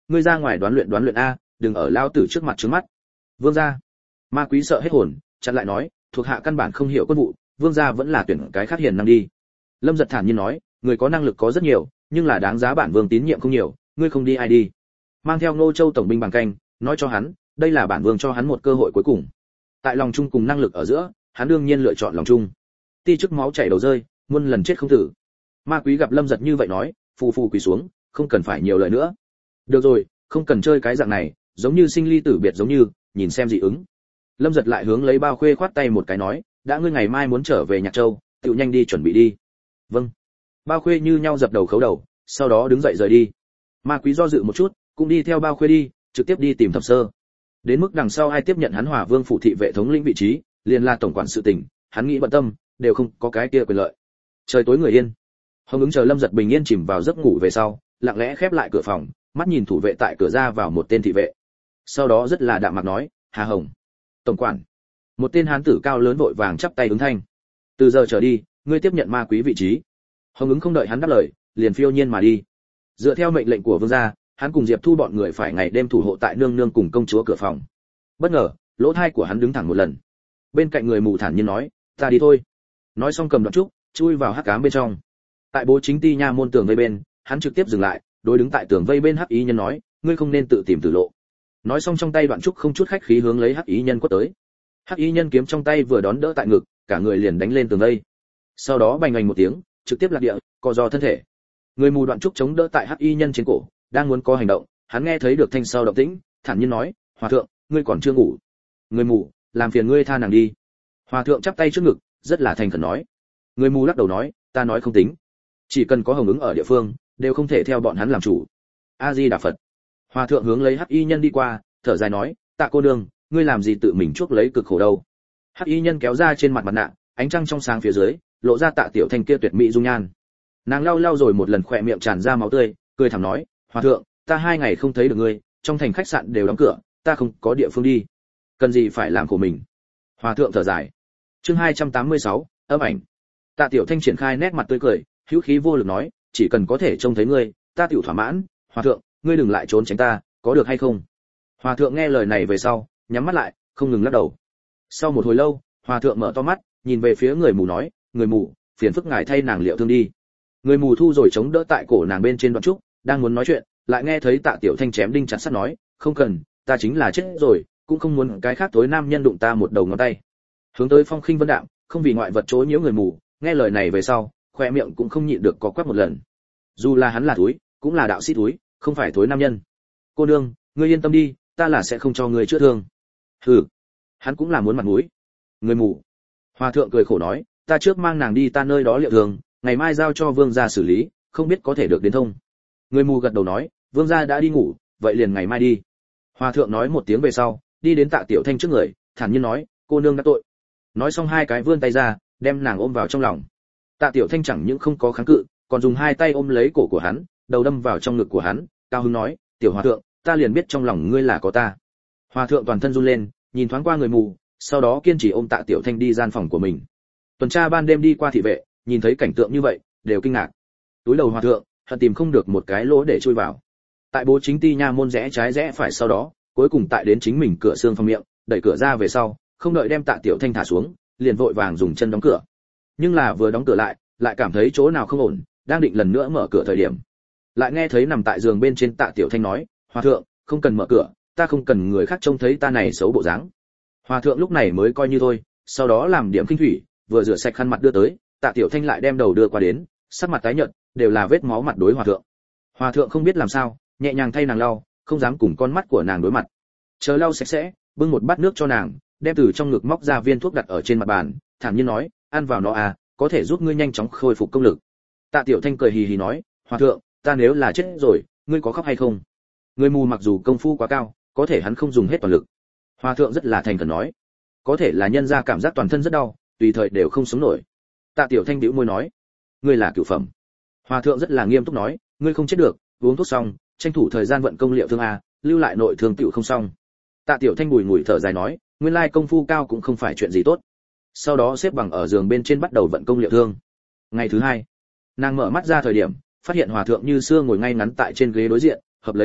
A: ngươi ra ngoài đoán luyện đoán luyện a, đừng ở lao tử trước mặt trướng mắt. Vương gia. Ma Quý sợ hết hồn, chặn lại nói, thuộc hạ căn bản không hiểu quân vụ, vương gia vẫn là tuyển cái khác hiền năng đi. Lâm Giật thản nhiên nói, người có năng lực có rất nhiều, nhưng là đáng giá bản vương tín nhiệm không nhiều, ngươi không đi ai đi. Mang theo Ngô Châu tổng binh bằng canh, nói cho hắn, đây là bản vương cho hắn một cơ hội cuối cùng. Tại lòng chung cùng năng lực ở giữa, hắn đương nhiên lựa chọn lòng chung. Ti chức máu chảy đầu rơi, muôn lần chết không tử. Ma Quý gặp Lâm Giật như vậy nói, phù phù quỳ xuống, không cần phải nhiều lời nữa. Được rồi, không cần chơi cái dạng này, giống như sinh ly tử biệt giống như, nhìn xem dị ứng. Lâm Giật lại hướng lấy Bao Khuê khoát tay một cái nói, đã ngươi ngày mai muốn trở về Nhạc Châu, tự nhanh đi chuẩn bị đi. Vâng. Bao Khuê như nhau dập đầu khấu đầu, sau đó đứng dậy rời đi. Ma Quý do dự một chút, cũng đi theo Bao Khuê đi, trực tiếp đi tìm Thẩm Sơ. Đến mức đằng sau ai tiếp nhận hắn Hỏa Vương phủ thị vệ thống lĩnh vị trí, liền là tổng quản sự tình, hắn nghĩ bận tâm, đều không có cái kia quyền lợi. Trời tối người yên. Hồng Ứng chờ Lâm Giật bình yên chìm vào giấc ngủ về sau, lặng lẽ khép lại cửa phòng, mắt nhìn thủ vệ tại cửa ra vào một tên thị vệ. Sau đó rất là đạm mạc nói, Hà Hồng. Tổng quản. Một tên hán tử cao lớn vội vàng chắp tay ứng thanh. Từ giờ trở đi, ngươi tiếp nhận Ma Quý vị trí. Hồng Ứng không đợi hắn đáp lời, liền phiêu nhiên mà đi. Dựa theo mệnh lệnh của vương gia, hắn cùng Diệp Thu bọn người phải ngày đêm thủ hộ tại nương nương cùng công chúa cửa phòng. Bất ngờ, lỗ tai của hắn đứng thẳng một lần. Bên cạnh người mù thản nhiên nói, ta đi thôi. Nói xong cầm đoạn trúc, chui vào hắc ám bên trong. Tại Bố Chính Ti nha môn tường vây bên, hắn trực tiếp dừng lại, đối đứng tại tường vây bên hắc ý nhân nói, ngươi không nên tự tìm tử lộ. Nói xong trong tay đoạn trúc không chút khách khí hướng lấy hắc ý nhân quất tới. Hắc ý nhân kiếm trong tay vừa đón đỡ tại ngực, cả người liền đánh lên tường vây. Sau đó bành oành một tiếng, trực tiếp lạc địa, co do thân thể. Người mù đoạn trúc chống đỡ tại hắc y nhân trên cổ, đang muốn có hành động, hắn nghe thấy được thanh sau động tĩnh, thản nhiên nói, hòa thượng, ngươi còn chưa ngủ. Người mù, làm phiền ngươi tha nàng đi. Hòa thượng chắp tay trước ngực, rất là thành khẩn nói. Người mù lắc đầu nói, ta nói không tính, chỉ cần có Hồng Ứng ở địa phương, đều không thể theo bọn hắn làm chủ. A Di Đà Phật. Hòa thượng hướng lấy hắc y nhân đi qua, thở dài nói, tạ cô nương, ngươi làm gì tự mình chuốc lấy cực khổ đâu. Hắc y nhân kéo ra trên mặt mặt nạ, ánh trăng trong sáng phía dưới, lộ ra Tạ Tiểu Thanh kia tuyệt mỹ dung nhan. Nàng lau lau rồi một lần khỏe miệng tràn ra máu tươi, cười thảm nói, hòa thượng, ta hai ngày không thấy được ngươi, trong thành khách sạn đều đóng cửa, ta không có địa phương đi, cần gì phải làm khổ mình. Hòa thượng thở dài. Chương hai trăm tám mươi sáu, âm ảnh. Tạ Tiểu Thanh triển khai nét mặt tươi cười, hữu khí vô lực nói, chỉ cần có thể trông thấy ngươi, ta tiểu thỏa mãn. Hòa thượng, ngươi đừng lại trốn tránh ta, có được hay không? Hòa thượng nghe lời này về sau, nhắm mắt lại, không ngừng lắc đầu. Sau một hồi lâu, hòa thượng mở to mắt, nhìn về phía người mù nói, người mù, phiền phức ngài thay nàng liệu thương đi. Người mù thu rồi chống đỡ tại cổ nàng bên trên đoạn trúc, đang muốn nói chuyện, lại nghe thấy Tạ Tiểu Thanh chém đinh chặt sắt nói, không cần, ta chính là chết rồi, cũng không muốn cái khác tối nam nhân đụng ta một đầu ngón tay. Hướng tới phong khinh vân đạm, không vì ngoại vật chối nhiễu người mù, nghe lời này về sau, khoe miệng cũng không nhịn được có quắc một lần. Dù là hắn là túi, cũng là đạo sĩ túi, không phải thối nam nhân. Cô nương, ngươi yên tâm đi, ta là sẽ không cho ngươi chữa thương. Hừ, hắn cũng là muốn mặt mũi. Người mù. Hòa thượng cười khổ nói, ta trước mang nàng đi ta nơi đó liệu thương, ngày mai giao cho vương gia xử lý, không biết có thể được đến thông. Người mù gật đầu nói, vương gia đã đi ngủ, vậy liền ngày mai đi. Hòa thượng nói một tiếng về sau, đi đến Tạ Tiểu Thanh trước người, thản nhiên nói, cô nương đã tội. Nói xong hai cái vươn tay ra, đem nàng ôm vào trong lòng. Tạ Tiểu Thanh chẳng những không có kháng cự, còn dùng hai tay ôm lấy cổ của hắn, đầu đâm vào trong ngực của hắn, cao hứng nói, tiểu hòa thượng, ta liền biết trong lòng ngươi là có ta. Hòa thượng toàn thân run lên, nhìn thoáng qua người mù, sau đó kiên trì ôm Tạ Tiểu Thanh đi gian phòng của mình. Tuần tra ban đêm đi qua thị vệ, nhìn thấy cảnh tượng như vậy, đều kinh ngạc. Túi đầu hòa thượng, hận tìm không được một cái lỗ để chui vào. Tại Bố Chính Ti nha môn rẽ trái rẽ phải, sau đó, cuối cùng tại đến chính mình cửa xương phòng miệng, đẩy cửa ra về sau, không đợi đem Tạ Tiểu Thanh thả xuống, liền vội vàng dùng chân đóng cửa. Nhưng là vừa đóng cửa lại, lại cảm thấy chỗ nào không ổn, đang định lần nữa mở cửa thời điểm, lại nghe thấy nằm tại giường bên trên Tạ Tiểu Thanh nói, hòa thượng, không cần mở cửa, ta không cần người khác trông thấy ta này xấu bộ dáng. Hòa thượng lúc này mới coi như thôi, sau đó làm điểm kinh thủy, vừa rửa sạch khăn mặt đưa tới, Tạ Tiểu Thanh lại đem đầu đưa qua đến, sắc mặt tái nhợt, đều là vết máu mặt đối hòa thượng. Hòa thượng không biết làm sao, nhẹ nhàng thay nàng lau, không dám cùng con mắt của nàng đối mặt. Chờ lau sạch sẽ, bưng một bát nước cho nàng, đem từ trong ngực móc ra viên thuốc đặt ở trên mặt bàn, thản nhiên nói, ăn vào nó à, có thể giúp ngươi nhanh chóng khôi phục công lực. Tạ Tiểu Thanh cười hì hì nói, hòa thượng, ta nếu là chết rồi, ngươi có khóc hay không? Người mù mặc dù công phu quá cao, có thể hắn không dùng hết toàn lực. Hòa thượng rất là thành khẩn nói, có thể là nhân ra cảm giác toàn thân rất đau, tùy thời đều không sống nổi. Tạ Tiểu Thanh bĩu môi nói, ngươi là cửu phẩm. Hòa thượng rất là nghiêm túc nói, ngươi không chết được, uống thuốc xong, tranh thủ thời gian vận công liệu thương a, lưu lại nội thương tiểu không xong. Tạ Tiểu Thanh bùi ngùi thở dài nói, nguyên lai công phu cao cũng không phải chuyện gì tốt. Sau đó xếp bằng ở giường bên trên bắt đầu vận công liệu thương. Ngày thứ hai, nàng mở mắt ra thời điểm, phát hiện hòa thượng như xưa ngồi ngay ngắn tại trên ghế đối diện, hợp lấy con mắt,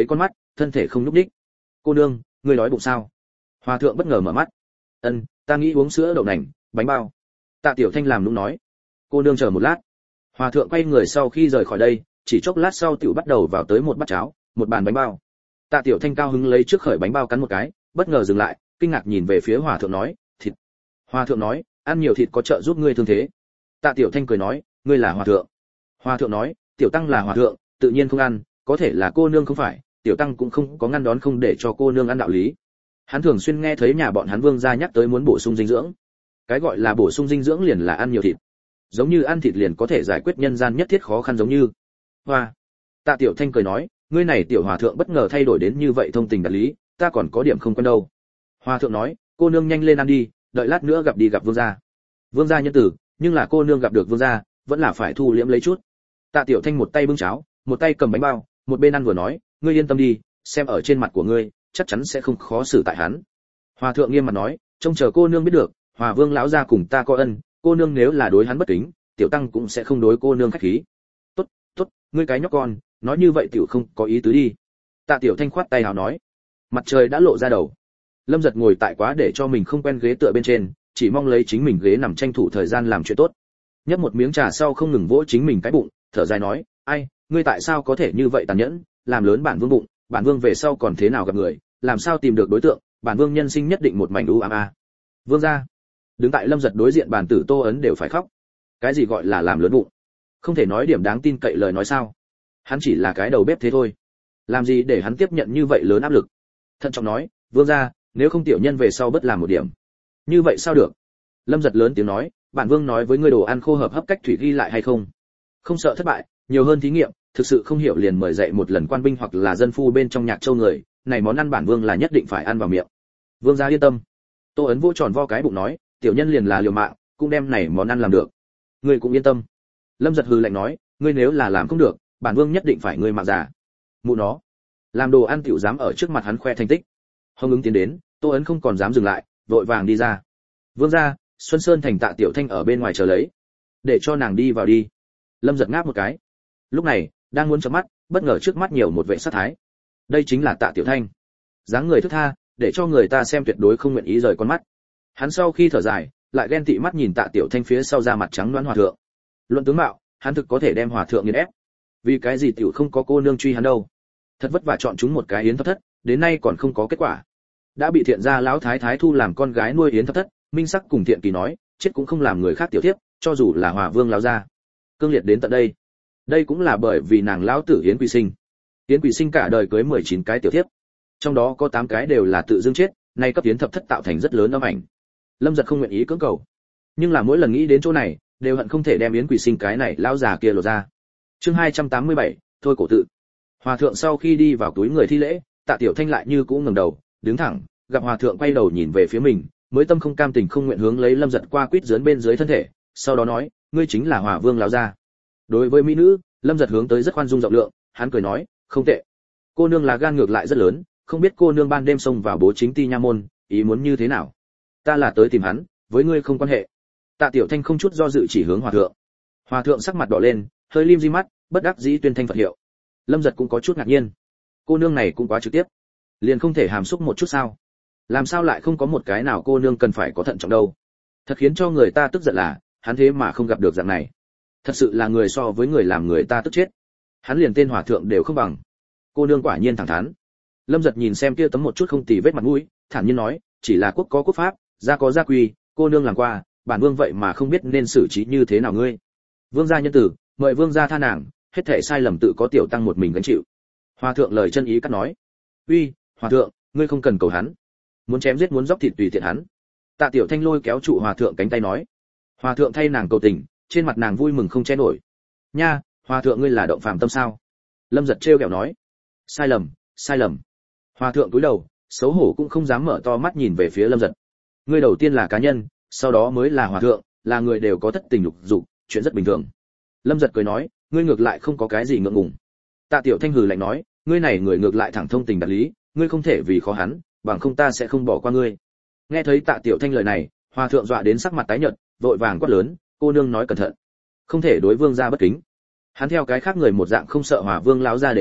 A: thân thể không nhúc nhích. Cô nương, ngươi đói bụng sao? Hòa thượng bất ngờ mở mắt. Ân, ta nghĩ uống sữa đậu nành, bánh bao. Tạ Tiểu Thanh làm nũng nói. Cô nương chờ một lát. Hòa thượng quay người sau khi rời khỏi đây, chỉ chốc lát sau tiểu bắt đầu vào tới một bát cháo, một bàn bánh bao. Tạ Tiểu Thanh cao hứng lấy trước khởi bánh bao cắn một cái, bất ngờ dừng lại, kinh ngạc nhìn về phía Hòa thượng nói, thịt. Hòa thượng nói, ăn nhiều thịt có trợ giúp ngươi thương thế. Tạ Tiểu Thanh cười nói, ngươi là Hòa thượng. Hòa thượng nói, tiểu tăng là Hòa thượng, tự nhiên không ăn, có thể là cô nương không phải, tiểu tăng cũng không có ngăn đón không để cho cô nương ăn đạo lý. Hắn thường xuyên nghe thấy nhà bọn hắn Vương gia nhắc tới muốn bổ sung dinh dưỡng. Cái gọi là bổ sung dinh dưỡng liền là ăn nhiều thịt. Giống như ăn thịt liền có thể giải quyết nhân gian nhất thiết khó khăn giống như. Hoa. Tạ Tiểu Thanh cười nói, ngươi này tiểu hòa thượng bất ngờ thay đổi đến như vậy thông tình đạt lý, ta còn có điểm không quen đâu. Hòa thượng nói, cô nương nhanh lên ăn đi, đợi lát nữa gặp đi gặp vương gia. Vương gia nhân tử, nhưng là cô nương gặp được vương gia, vẫn là phải thu liễm lấy chút. Tạ Tiểu Thanh một tay bưng cháo, một tay cầm bánh bao, một bên ăn vừa nói, ngươi yên tâm đi, xem ở trên mặt của ngươi, chắc chắn sẽ không khó xử tại hắn. Hòa thượng nghiêm mặt nói, trông chờ cô nương biết được, Hòa Vương lão gia cùng ta có ân, cô nương nếu là đối hắn bất kính, tiểu tăng cũng sẽ không đối cô nương khách khí. Tốt, tốt, ngươi cái nhóc con, nói như vậy tiểu không có ý tứ đi. Tạ Tiểu Thanh khoát tay hào nói. Mặt trời đã lộ ra đầu. Lâm Giật ngồi tại quá để cho mình không quen ghế tựa bên trên, chỉ mong lấy chính mình ghế nằm tranh thủ thời gian làm chuyện tốt. Nhấp một miếng trà sau không ngừng vỗ chính mình cái bụng, thở dài nói, ai, ngươi tại sao có thể như vậy tàn nhẫn, làm lớn bản vương bụng, bản vương về sau còn thế nào gặp người, làm sao tìm được đối tượng, bản vương nhân sinh nhất định một mảnh u ám a. Vương gia. Đứng tại Lâm Giật đối diện bản tử Tô Ấn đều phải khóc. Cái gì gọi là làm lớn bụng? Không thể nói điểm đáng tin cậy lời nói sao? Hắn chỉ là cái đầu bếp thế thôi. Làm gì để hắn tiếp nhận như vậy lớn áp lực? Thận trọng nói, vương gia, nếu không tiểu nhân về sau bất làm một điểm. Như vậy sao được? Lâm Giật lớn tiếng nói, bản vương nói với ngươi đồ ăn khô hợp hấp cách thủy ghi lại hay không? Không sợ thất bại, nhiều hơn thí nghiệm, thực sự không hiểu liền mời dạy một lần quan binh hoặc là dân phu bên trong Nhạc Châu người, này món ăn bản vương là nhất định phải ăn vào miệng. Vương gia yên tâm. Tô Ấn vỗ tròn vo cái bụng nói, tiểu nhân liền là liều mạng, cũng đem này món ăn làm được. Ngươi cũng yên tâm. Lâm Giật hừ lạnh nói, ngươi nếu là làm không được, bản vương nhất định phải ngươi mạng già. Mụ nó, làm đồ ăn tiểu dám ở trước mặt hắn khoe thành tích. Hồng Ứng tiến đến, Tô Ấn không còn dám dừng lại, vội vàng đi ra. Vương gia, Xuân Sơn thành Tạ Tiểu Thanh ở bên ngoài chờ lấy, để cho nàng đi vào đi. Lâm Giật ngáp một cái. Lúc này, đang muốn chớp mắt, bất ngờ trước mắt nhiều một vệ sát thái. Đây chính là Tạ Tiểu Thanh. Dáng người thức tha, để cho người ta xem tuyệt đối không nguyện ý rời con mắt. Hắn sau khi thở dài, lại ghen tị mắt nhìn Tạ Tiểu Thanh phía sau da mặt trắng nõn hòa thượng. Luận tướng mạo, hắn thực có thể đem hòa thượng nghiền ép. Vì cái gì tiểu không có cô nương truy hắn đâu? Thật vất vả chọn chúng một cái yến thất thất, đến nay còn không có kết quả. Đã bị thiện gia lão thái thái thu làm con gái nuôi yến thất thất, minh sắc cùng thiện kỳ nói, chết cũng không làm người khác tiểu thiếp, cho dù là Hòa Vương lão gia. Cương liệt đến tận đây. Đây cũng là bởi vì nàng lão tử Yến Quỳ Sinh. Yến Quỳ Sinh cả đời cưới mười chín cái tiểu thiếp, trong đó có tám cái đều là tự dưng chết, nay cấp yến thập thất tạo thành rất lớn âm ảnh. Lâm Giật không nguyện ý cưỡng cầu, nhưng là mỗi lần nghĩ đến chỗ này, đều hận không thể đem Yến Quỳ Sinh cái này lão già kia lột ra. Chương hai trăm tám mươi bảy, thôi cổ tự. Hòa thượng sau khi đi vào túi người thi lễ, Tạ Tiểu Thanh lại như cũ ngẩng đầu, đứng thẳng, gặp hòa thượng quay đầu nhìn về phía mình, mới tâm không cam tình không nguyện hướng lấy Lâm Giật qua quýt dướn bên dưới thân thể, sau đó nói, ngươi chính là Hòa Vương lão gia. Đối với mỹ nữ, Lâm Giật hướng tới rất khoan dung rộng lượng, hắn cười nói, không tệ. Cô nương là gan ngược lại rất lớn, không biết cô nương ban đêm xông vào bố chính ti nha môn, ý muốn như thế nào? Ta là tới tìm hắn, với ngươi không quan hệ. Tạ Tiểu Thanh không chút do dự chỉ hướng hòa thượng. Hòa thượng sắc mặt đỏ lên, hơi lim di mắt, bất đắc dĩ tuyên thanh Phật hiệu. Lâm Giật cũng có chút ngạc nhiên. Cô nương này cũng quá trực tiếp, liền không thể hàm xúc một chút sao? Làm sao lại không có một cái nào cô nương cần phải có thận trọng đâu? Thật khiến cho người ta tức giận là, hắn thế mà không gặp được dạng này. Thật sự là người so với người làm người ta tức chết. Hắn liền tên hòa thượng đều không bằng. Cô nương quả nhiên thẳng thắn. Lâm Giật nhìn xem kia tấm một chút không tì vết mặt mũi, thản nhiên nói, chỉ là quốc có quốc pháp, gia có gia quy, cô nương làm qua, bản vương vậy mà không biết nên xử trí như thế nào ngươi. Vương gia nhân tử, mời vương gia tha nàng, hết thảy sai lầm tự có tiểu tăng một mình gánh chịu. Hòa thượng lời chân ý cắt nói, uy, hòa thượng, ngươi không cần cầu hắn, muốn chém giết muốn dốc thịt tùy tiện hắn. Tạ Tiểu Thanh lôi kéo trụ hòa thượng cánh tay nói, hòa thượng thay nàng cầu tình, trên mặt nàng vui mừng không che nổi. Nha, hòa thượng ngươi là động phàm tâm sao? Lâm Giật trêu ghẹo nói, sai lầm, sai lầm. Hòa thượng cúi đầu, xấu hổ cũng không dám mở to mắt nhìn về phía Lâm Giật. Ngươi đầu tiên là cá nhân, sau đó mới là hòa thượng, là người đều có thất tình lục dục, chuyện rất bình thường. Lâm Giật cười nói, ngươi ngược lại không có cái gì ngượng ngùng. Tạ Tiểu Thanh hừ lạnh nói, ngươi này người ngược lại thẳng thông tình đạt lý, ngươi không thể vì khó hắn, bằng không ta sẽ không bỏ qua ngươi. Nghe thấy Tạ Tiểu Thanh lời này, hòa thượng dọa đến sắc mặt tái nhợt, vội vàng quát lớn, cô nương nói cẩn thận, không thể đối vương gia bất kính. Hắn theo cái khác người một dạng không sợ Hòa Vương lão gia để ý,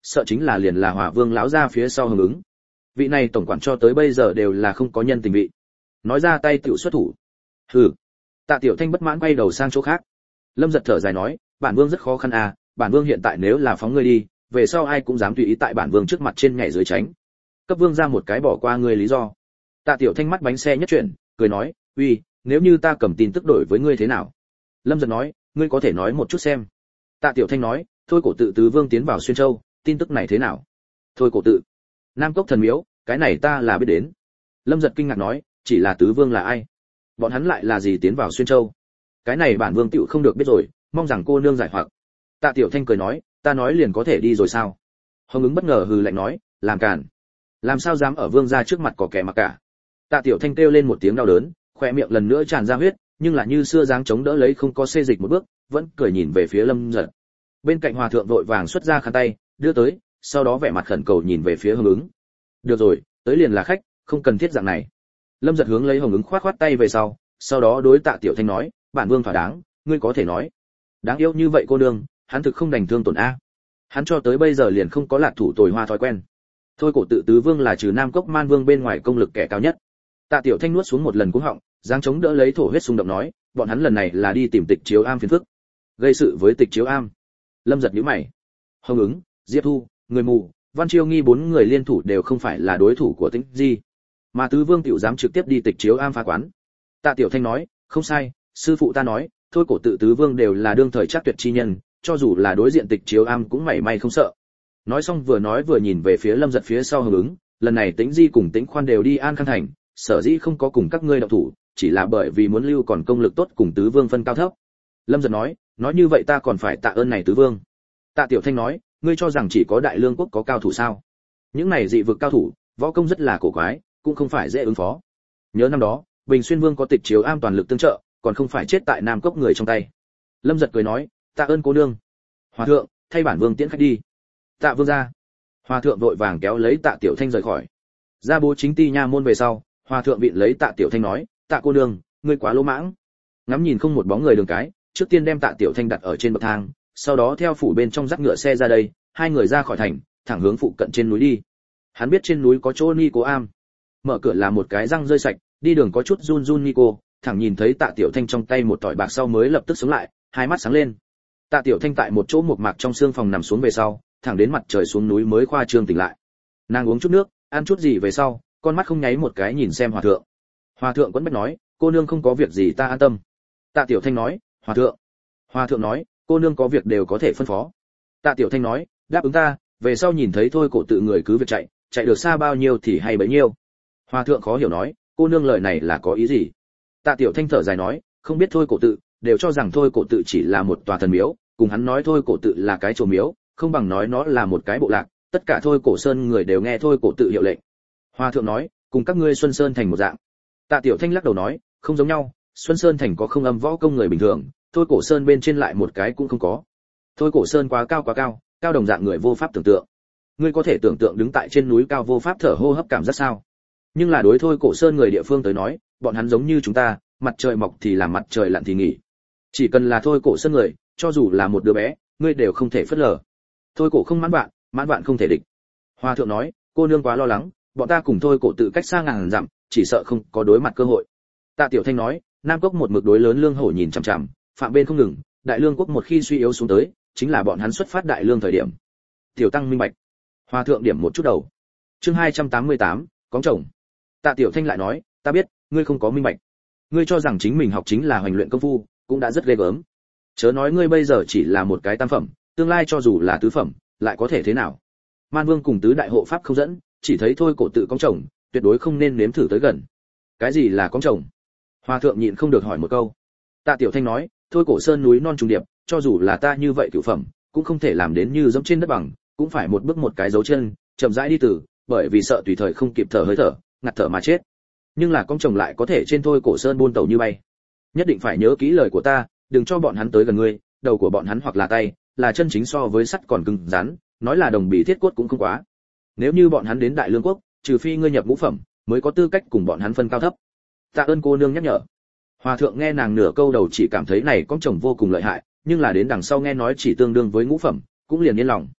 A: sợ chính là liền là Hòa Vương lão gia phía sau hưởng ứng. Vị này tổng quản cho tới bây giờ đều là không có nhân tình vị. Nói ra tay tiểu xuất thủ. Hừ. Tạ Tiểu Thanh bất mãn quay đầu sang chỗ khác. Lâm Giật thở dài nói, bản vương rất khó khăn à, bản vương hiện tại nếu là phóng ngươi đi, về sau ai cũng dám tùy ý tại bản vương trước mặt trên nhảy dưới tránh. Cấp vương ra một cái bỏ qua ngươi lý do. Tạ Tiểu Thanh mắt bánh xe nhất chuyển, cười nói, uy, nếu như ta cầm tin tức đổi với ngươi thế nào? Lâm Giật nói, ngươi có thể nói một chút xem. Tạ Tiểu Thanh nói, thôi cổ tự tứ vương tiến vào Xuyên Châu, tin tức này thế nào? Thôi cổ tự, Nam Cốc thần miếu, cái này ta là biết đến. Lâm Giật kinh ngạc nói, chỉ là tứ vương là ai? Bọn hắn lại là gì tiến vào Xuyên Châu? Cái này bản vương tựu không được biết rồi, mong rằng cô nương giải hoặc. Tạ Tiểu Thanh cười nói, ta nói liền có thể đi rồi sao? Hồng Ứng bất ngờ hừ lạnh nói, làm cản, làm sao dám ở vương gia trước mặt có kẻ mặc cả? Tạ Tiểu Thanh kêu lên một tiếng đau đớn, khóe miệng lần nữa tràn ra huyết, nhưng là như xưa dáng chống đỡ lấy không có xê dịch một bước, vẫn cười nhìn về phía Lâm Giật. Bên cạnh hòa thượng vội vàng xuất ra khăn tay, đưa tới, sau đó vẻ mặt khẩn cầu nhìn về phía Hồng Ứng. Được rồi, tới liền là khách, không cần thiết dạng này. Lâm Giật hướng lấy Hồng Ứng khoát khoát tay về sau, sau đó đối Tạ Tiểu Thanh nói, bản vương thỏa đáng, ngươi có thể nói. Đáng yêu như vậy cô nương, hắn thực không đành thương tổn a. Hắn cho tới bây giờ liền không có lạc thủ tồi hoa thói quen. Thôi cổ tự tứ vương là trừ Nam Cốc Man vương bên ngoài công lực kẻ cao nhất. Tạ Tiểu Thanh nuốt xuống một lần cú họng, giáng chống đỡ lấy thổ huyết xung động nói, bọn hắn lần này là đi tìm Tịch Chiếu Am phiền phức, gây sự với Tịch Chiếu Am. Lâm Giật nhíu mày. Hồng Ứng, Diệp Thu, người mù, Văn Chiêu Nghi bốn người liên thủ đều không phải là đối thủ của Tĩnh Di, mà tứ vương tiểu dám trực tiếp đi Tịch Chiếu Am phá quán. Tạ Tiểu Thanh nói, không sai, sư phụ ta nói, thôi cổ tự tứ vương đều là đương thời chắc tuyệt chi nhân, cho dù là đối diện Tịch Chiếu Am cũng mảy may không sợ. Nói xong vừa nói vừa nhìn về phía Lâm Giật phía sau Hồng Ứng, lần này Tĩnh Di cùng Tĩnh Khoan đều đi An Khang thành, sở dĩ không có cùng các ngươi động thủ, chỉ là bởi vì muốn lưu còn công lực tốt cùng tứ vương phân cao thấp. Lâm Giật nói, nói như vậy ta còn phải tạ ơn này tứ vương. Tạ Tiểu Thanh nói, ngươi cho rằng chỉ có Đại Lương quốc có cao thủ sao? Những này dị vực cao thủ, võ công rất là cổ quái, cũng không phải dễ ứng phó. Nhớ năm đó, Bình Xuyên Vương có Tịch Chiếu Am toàn lực tương trợ, còn không phải chết tại Nam Cốc người trong tay. Lâm Giật cười nói, tạ ơn cô nương. Hòa thượng, thay bản vương tiễn khách đi. Tạ vương ra. Hòa thượng vội vàng kéo lấy Tạ Tiểu Thanh rời khỏi. Ra bố chính ti nha môn về sau, hòa thượng vịn lấy Tạ Tiểu Thanh nói, tạ cô nương, ngươi quá lỗ mãng. Ngắm nhìn không một bóng người đường cái, trước tiên đem Tạ Tiểu Thanh đặt ở trên bậc thang, sau đó theo phủ bên trong dắt ngựa xe ra đây, hai người ra khỏi thành, thẳng hướng phụ cận trên núi đi. Hắn biết trên núi có chỗ Ni Cố Am. Mở cửa là một cái răng rơi sạch, đi đường có chút run run Ni Cô, thẳng nhìn thấy Tạ Tiểu Thanh trong tay một tỏi bạc sau mới lập tức sống lại, hai mắt sáng lên. Tạ Tiểu Thanh tại một chỗ một mạc trong xương phòng nằm xuống về sau, thẳng đến mặt trời xuống núi mới khoa trương tỉnh lại. Nàng uống chút nước, ăn chút gì về sau, con mắt không nháy một cái nhìn xem hòa thượng. Hòa thượng quấn bách nói, cô nương không có việc gì ta an tâm. Tạ Tiểu Thanh nói, hòa thượng. Hòa thượng nói, cô nương có việc đều có thể phân phó. Tạ Tiểu Thanh nói, đáp ứng ta, về sau nhìn thấy thôi cổ tự người cứ việc chạy, chạy được xa bao nhiêu thì hay bấy nhiêu. Hòa thượng khó hiểu nói, cô nương lời này là có ý gì? Tạ Tiểu Thanh thở dài nói, không biết thôi cổ tự, đều cho rằng thôi cổ tự chỉ là một tòa thần miếu, cùng hắn nói thôi cổ tự là cái chùa miếu, không bằng nói nó là một cái bộ lạc, tất cả thôi cổ sơn người đều nghe thôi cổ tự hiệu lệnh. Hòa thượng nói, cùng các ngươi Xuân Sơn thành một dạng. Tạ Tiểu Thanh lắc đầu nói, không giống nhau, Xuân Sơn thành có không âm võ công người bình thường, thôi cổ sơn bên trên lại một cái cũng không có. Thôi cổ sơn quá cao quá cao, cao đồng dạng người vô pháp tưởng tượng. Ngươi có thể tưởng tượng đứng tại trên núi cao vô pháp thở hô hấp cảm giác sao? Nhưng là đối thôi cổ sơn người địa phương tới nói, bọn hắn giống như chúng ta, mặt trời mọc thì làm mặt trời lặn thì nghỉ. Chỉ cần là thôi cổ sơn người, cho dù là một đứa bé, ngươi đều không thể phớt lờ. Thôi cổ không mãn bạn, mãn bạn không thể địch. Hòa thượng nói, cô nương quá lo lắng, bọn ta cùng thôi cổ tự cách xa ngàn dặm, chỉ sợ không có đối mặt cơ hội. Tạ Tiểu Thanh nói, Nam Cốc một mực đối lớn lương hổ nhìn chằm chằm, phạm bên không ngừng, Đại Lương quốc một khi suy yếu xuống tới, chính là bọn hắn xuất phát Đại Lương thời điểm. Tiểu tăng minh bạch. Hòa thượng điểm một chút đầu. Chương hai trăm tám mươi tám, cóng chồng. Tạ Tiểu Thanh lại nói, ta biết, ngươi không có minh bạch. Ngươi cho rằng chính mình học chính là hoành luyện công phu, cũng đã rất ghê gớm. Chớ nói ngươi bây giờ chỉ là một cái tam phẩm, tương lai cho dù là tứ phẩm, lại có thể thế nào? Man Vương cùng tứ đại hộ pháp không dẫn, chỉ thấy thôi cổ tự cóng chồng, tuyệt đối không nên nếm thử tới gần. Cái gì là cóng chồng? Hòa thượng nhịn không được hỏi một câu. Tạ Tiểu Thanh nói, thôi cổ sơn núi non trùng điệp, cho dù là ta như vậy cửu phẩm, cũng không thể làm đến như giống trên đất bằng, cũng phải một bước một cái dấu chân, chậm rãi đi từ, bởi vì sợ tùy thời không kịp thở hơi thở, ngạt thở mà chết. Nhưng là cóng chồng lại có thể trên thôi cổ sơn buôn tàu như bay. Nhất định phải nhớ kỹ lời của ta, đừng cho bọn hắn tới gần ngươi, đầu của bọn hắn hoặc là tay, là chân chính so với sắt còn cứng rắn, nói là đồng bì thiết cốt cũng không quá. Nếu như bọn hắn đến Đại Lương quốc, trừ phi ngươi nhập ngũ phẩm, mới có tư cách cùng bọn hắn phân cao thấp. Tạ ơn cô nương nhắc nhở. Hòa thượng nghe nàng nửa câu đầu chỉ cảm thấy này cóng chồng vô cùng lợi hại, nhưng là đến đằng sau nghe nói chỉ tương đương với ngũ phẩm, cũng liền yên lòng.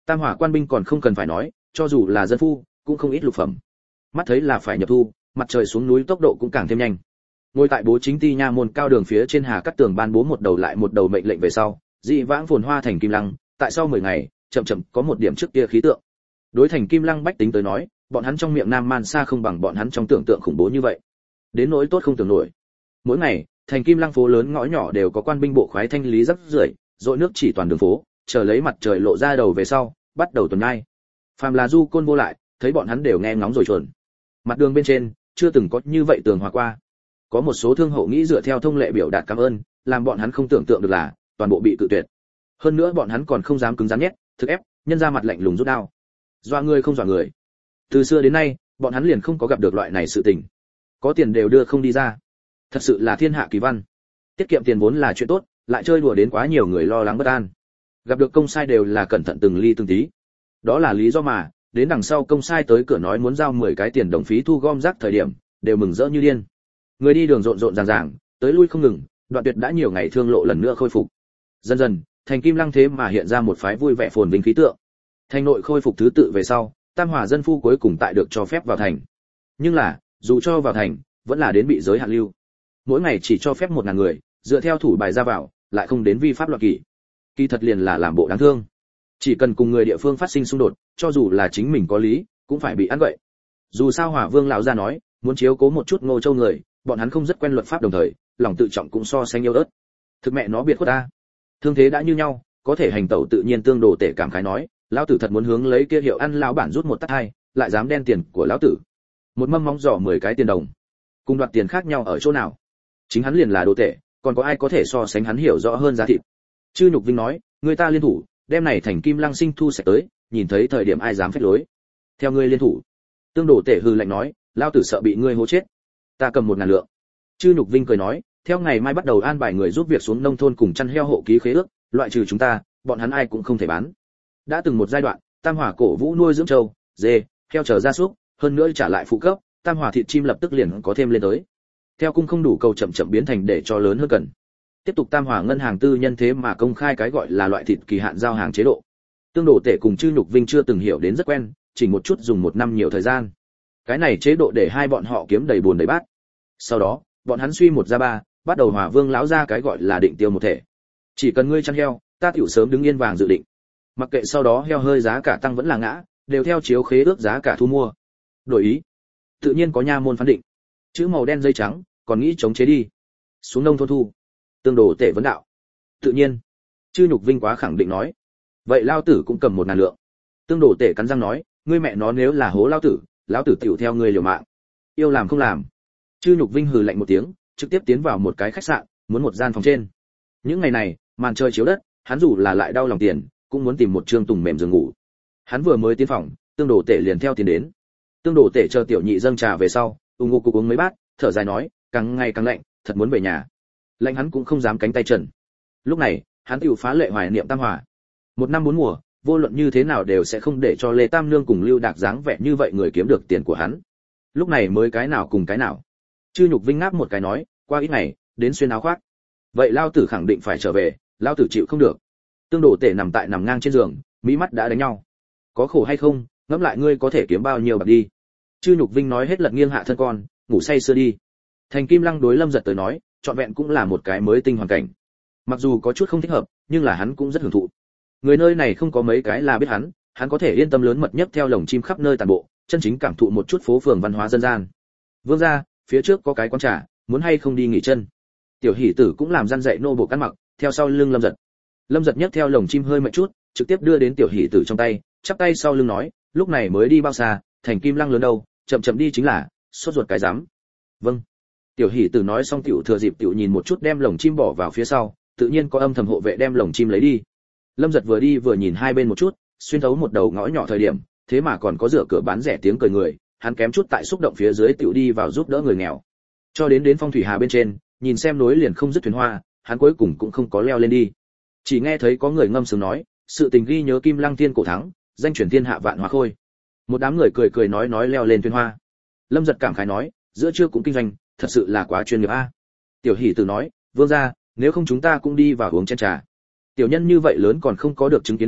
A: Tam hỏa quan binh còn không cần phải nói, cho dù là dân phu, cũng không ít lục phẩm. Mắt thấy là phải nhập thu, mặt trời xuống núi tốc độ cũng càng thêm nhanh. Ngồi tại bố chính ti nha môn cao đường phía trên Hà Cát Tường ban bố một đầu lại một đầu mệnh lệnh về sau, dị vãng phồn hoa thành Kim Lăng, tại sau mười ngày, chậm chậm có một điểm trước kia khí tượng. Đối thành Kim Lăng bách tính tới nói, bọn hắn trong miệng Nam Man xa không bằng bọn hắn trong tưởng tượng khủng bố như vậy. Đến nỗi tốt không tưởng nổi. Mỗi ngày, thành Kim Lăng phố lớn ngõ nhỏ đều có quan binh bộ khoái thanh lý rắc rưởi, dội nước chỉ toàn đường phố, chờ lấy mặt trời lộ ra đầu về sau, bắt đầu tuần nhai. Phàm là du côn vô lại, thấy bọn hắn đều nghe ngóng rồi chuẩn. Mặt đường bên trên, chưa từng có như vậy tường hòa qua. Có một số thương hộ nghĩ dựa theo thông lệ biểu đạt cảm ơn, làm bọn hắn không tưởng tượng được là toàn bộ bị cự tuyệt. Hơn nữa bọn hắn còn không dám cứng rắn nhét, thực ép, nhân ra mặt lạnh lùng rút đao. Dọa người không dọa người. Từ xưa đến nay, bọn hắn liền không có gặp được loại này sự tình. Có tiền đều đưa không đi ra. Thật sự là thiên hạ kỳ văn. Tiết kiệm tiền vốn là chuyện tốt, lại chơi đùa đến quá nhiều người lo lắng bất an. Gặp được công sai đều là cẩn thận từng ly từng tí. Đó là lý do mà, đến đằng sau công sai tới cửa nói muốn giao mười cái tiền đồng phí thu gom rác thời điểm, đều mừng rỡ như điên. Người đi đường rộn rộn ràng ràng, tới lui không ngừng, đoạn tuyệt đã nhiều ngày thương lộ lần nữa khôi phục. Dần dần, thành Kim Lăng thế mà hiện ra một phái vui vẻ phồn vinh khí tượng. Thành nội khôi phục thứ tự về sau, tam hỏa dân phu cuối cùng tại được cho phép vào thành. Nhưng là, dù cho vào thành, vẫn là đến bị giới hạn lưu. Mỗi ngày chỉ cho phép một ngàn người, dựa theo thủ bài ra vào, lại không đến vi pháp loạn kỷ. Kỳ thật liền là làm bộ đáng thương. Chỉ cần cùng người địa phương phát sinh xung đột, cho dù là chính mình có lý, cũng phải bị ăn vậy. Dù sao Hỏa Vương lão gia nói, muốn chiếu cố một chút Ngô Châu người, bọn hắn không rất quen luật pháp đồng thời, lòng tự trọng cũng so sánh yếu ớt. Thực mẹ nó biệt khuất ta. Thương thế đã như nhau, có thể hành tẩu tự nhiên tương đồ tể cảm khái nói, lão tử thật muốn hướng lấy kia hiệu ăn lão bản rút một tát hai, lại dám đen tiền của lão tử. Một mâm móng giỏ mười cái tiền đồng. Cùng đoạt tiền khác nhau ở chỗ nào? Chính hắn liền là đồ tể, còn có ai có thể so sánh hắn hiểu rõ hơn giá thịt. Chư Nhục Vinh nói, người ta liên thủ, đem này thành Kim Lăng sinh thu sạch tới, nhìn thấy thời điểm ai dám phép lối. Theo ngươi liên thủ. Tương Đồ tể hừ lạnh nói, lão tử sợ bị ngươi hố chết. Ta cầm một ngàn lượng. Chư Nhục Vinh cười nói, theo ngày mai bắt đầu an bài người giúp việc xuống nông thôn cùng chăn heo hộ ký khế ước, loại trừ chúng ta, bọn hắn ai cũng không thể bán. Đã từng một giai đoạn, Tam Hỏa cổ vũ nuôi dưỡng trâu, dê, heo chờ gia súc, hơn nữa trả lại phụ cấp, Tam Hỏa thịt chim lập tức liền có thêm lên tới. Theo cung không đủ cầu chậm chậm biến thành để cho lớn hơn cần. Tiếp tục Tam Hỏa ngân hàng tư nhân thế mà công khai cái gọi là loại thịt kỳ hạn giao hàng chế độ. Tương Đồ tể cùng Chư Nhục Vinh chưa từng hiểu đến rất quen, chỉ một chút dùng một năm nhiều thời gian. Cái này chế độ để hai bọn họ kiếm đầy buồn đầy bát. Sau đó, bọn hắn suy một ra ba, bắt đầu Hỏa Vương lão ra cái gọi là định tiêu một thể. Chỉ cần ngươi chăn heo, ta tiểu sớm đứng yên vàng dự định. Mặc kệ sau đó heo hơi giá cả tăng vẫn là ngã, đều theo chiếu khế ước giá cả thu mua. Đổi ý, tự nhiên có nha môn phán định. Chữ màu đen dây trắng, còn nghĩ chống chế đi. Xuống nông thôn thu. Tương Đồ tể vấn đạo. Tự nhiên. Chư Nhục Vinh quá khẳng định nói. Vậy lao tử cũng cầm một ngàn lượng. Tương Đồ tể cắn răng nói, ngươi mẹ nó nếu là hố lao tử, lão tử tiểu theo ngươi liều mạng. Yêu làm không làm. Chư Nhục Vinh hừ lạnh một tiếng, trực tiếp tiến vào một cái khách sạn, muốn một gian phòng trên. Những ngày này, màn trời chiếu đất, hắn dù là lại đau lòng tiền, cũng muốn tìm một trương tùng mềm giường ngủ. Hắn vừa mới tiến phòng, Tương Đồ tể liền theo tiền đến. Tương Đồ tể chờ tiểu nhị dâng trà về sau, ung ngô cục uống mấy bát, thở dài nói, càng ngày càng lạnh, thật muốn về nhà. Lạnh hắn cũng không dám cánh tay trần. Lúc này, hắn tiểu phá lệ hoài niệm Tam Hỏa. Một năm bốn mùa, vô luận như thế nào đều sẽ không để cho Lê Tam Nương cùng Lưu Đạc dáng vẻ như vậy người kiếm được tiền của hắn. Lúc này mới cái nào cùng cái nào. Chư Nhục Vinh ngáp một cái nói, qua ít ngày, đến xuyên áo khoác. Vậy lao tử khẳng định phải trở về, lao tử chịu không được. Tương Đồ tể nằm tại nằm ngang trên giường, mí mắt đã đánh nhau. Có khổ hay không, ngẫm lại ngươi có thể kiếm bao nhiêu bạc đi. Chư Nhục Vinh nói hết lật nghiêng hạ thân con, ngủ say sưa đi. Thành Kim Lăng đối Lâm Giật tới nói, trọn vẹn cũng là một cái mới tinh hoàn cảnh. Mặc dù có chút không thích hợp, nhưng là hắn cũng rất hưởng thụ. Người nơi này không có mấy cái là biết hắn, hắn có thể yên tâm lớn mật nhất theo lồng chim khắp nơi tàn bộ, chân chính cảm thụ một chút phố phường văn hóa dân gian. Vương gia, phía trước có cái quán trà, muốn hay không đi nghỉ chân. Tiểu Hỷ Tử cũng làm gian dạy nô bộ ăn mặc, theo sau lưng Lâm Giật. Lâm Giật nhấc theo lồng chim hơi mệt chút, trực tiếp đưa đến Tiểu Hỷ Tử trong tay, chắp tay sau lưng nói, lúc này mới đi bao xa, thành Kim Lăng lớn đâu, chậm chậm đi chính là, sốt ruột cái dám. Vâng. Tiểu Hỷ Tử nói xong tiểu thừa dịp tiểu nhìn một chút đem lồng chim bỏ vào phía sau, tự nhiên có âm thầm hộ vệ đem lồng chim lấy đi. Lâm Giật vừa đi vừa nhìn hai bên một chút, xuyên thấu một đầu ngõ nhỏ thời điểm, thế mà còn có rửa cửa bán rẻ tiếng cười người, hắn kém chút tại xúc động phía dưới tiểu đi vào giúp đỡ người nghèo. Cho đến đến phong thủy hà bên trên, nhìn xem nối liền không dứt thuyền hoa, hắn cuối cùng cũng không có leo lên đi. Chỉ nghe thấy có người ngâm sướng nói, sự tình ghi nhớ Kim Lăng Thiên cổ thắng, danh truyền thiên hạ vạn hoa khôi. Một đám người cười cười nói nói leo lên thuyền hoa. Lâm Giật cảm khái nói, giữa trưa cũng kinh doanh, thật sự là quá chuyên nghiệp a. Tiểu Hỷ Tử nói, vương gia, nếu không chúng ta cũng đi vào uống chén trà. Tiểu nhân như vậy lớn còn không có được chứng kiến đâu,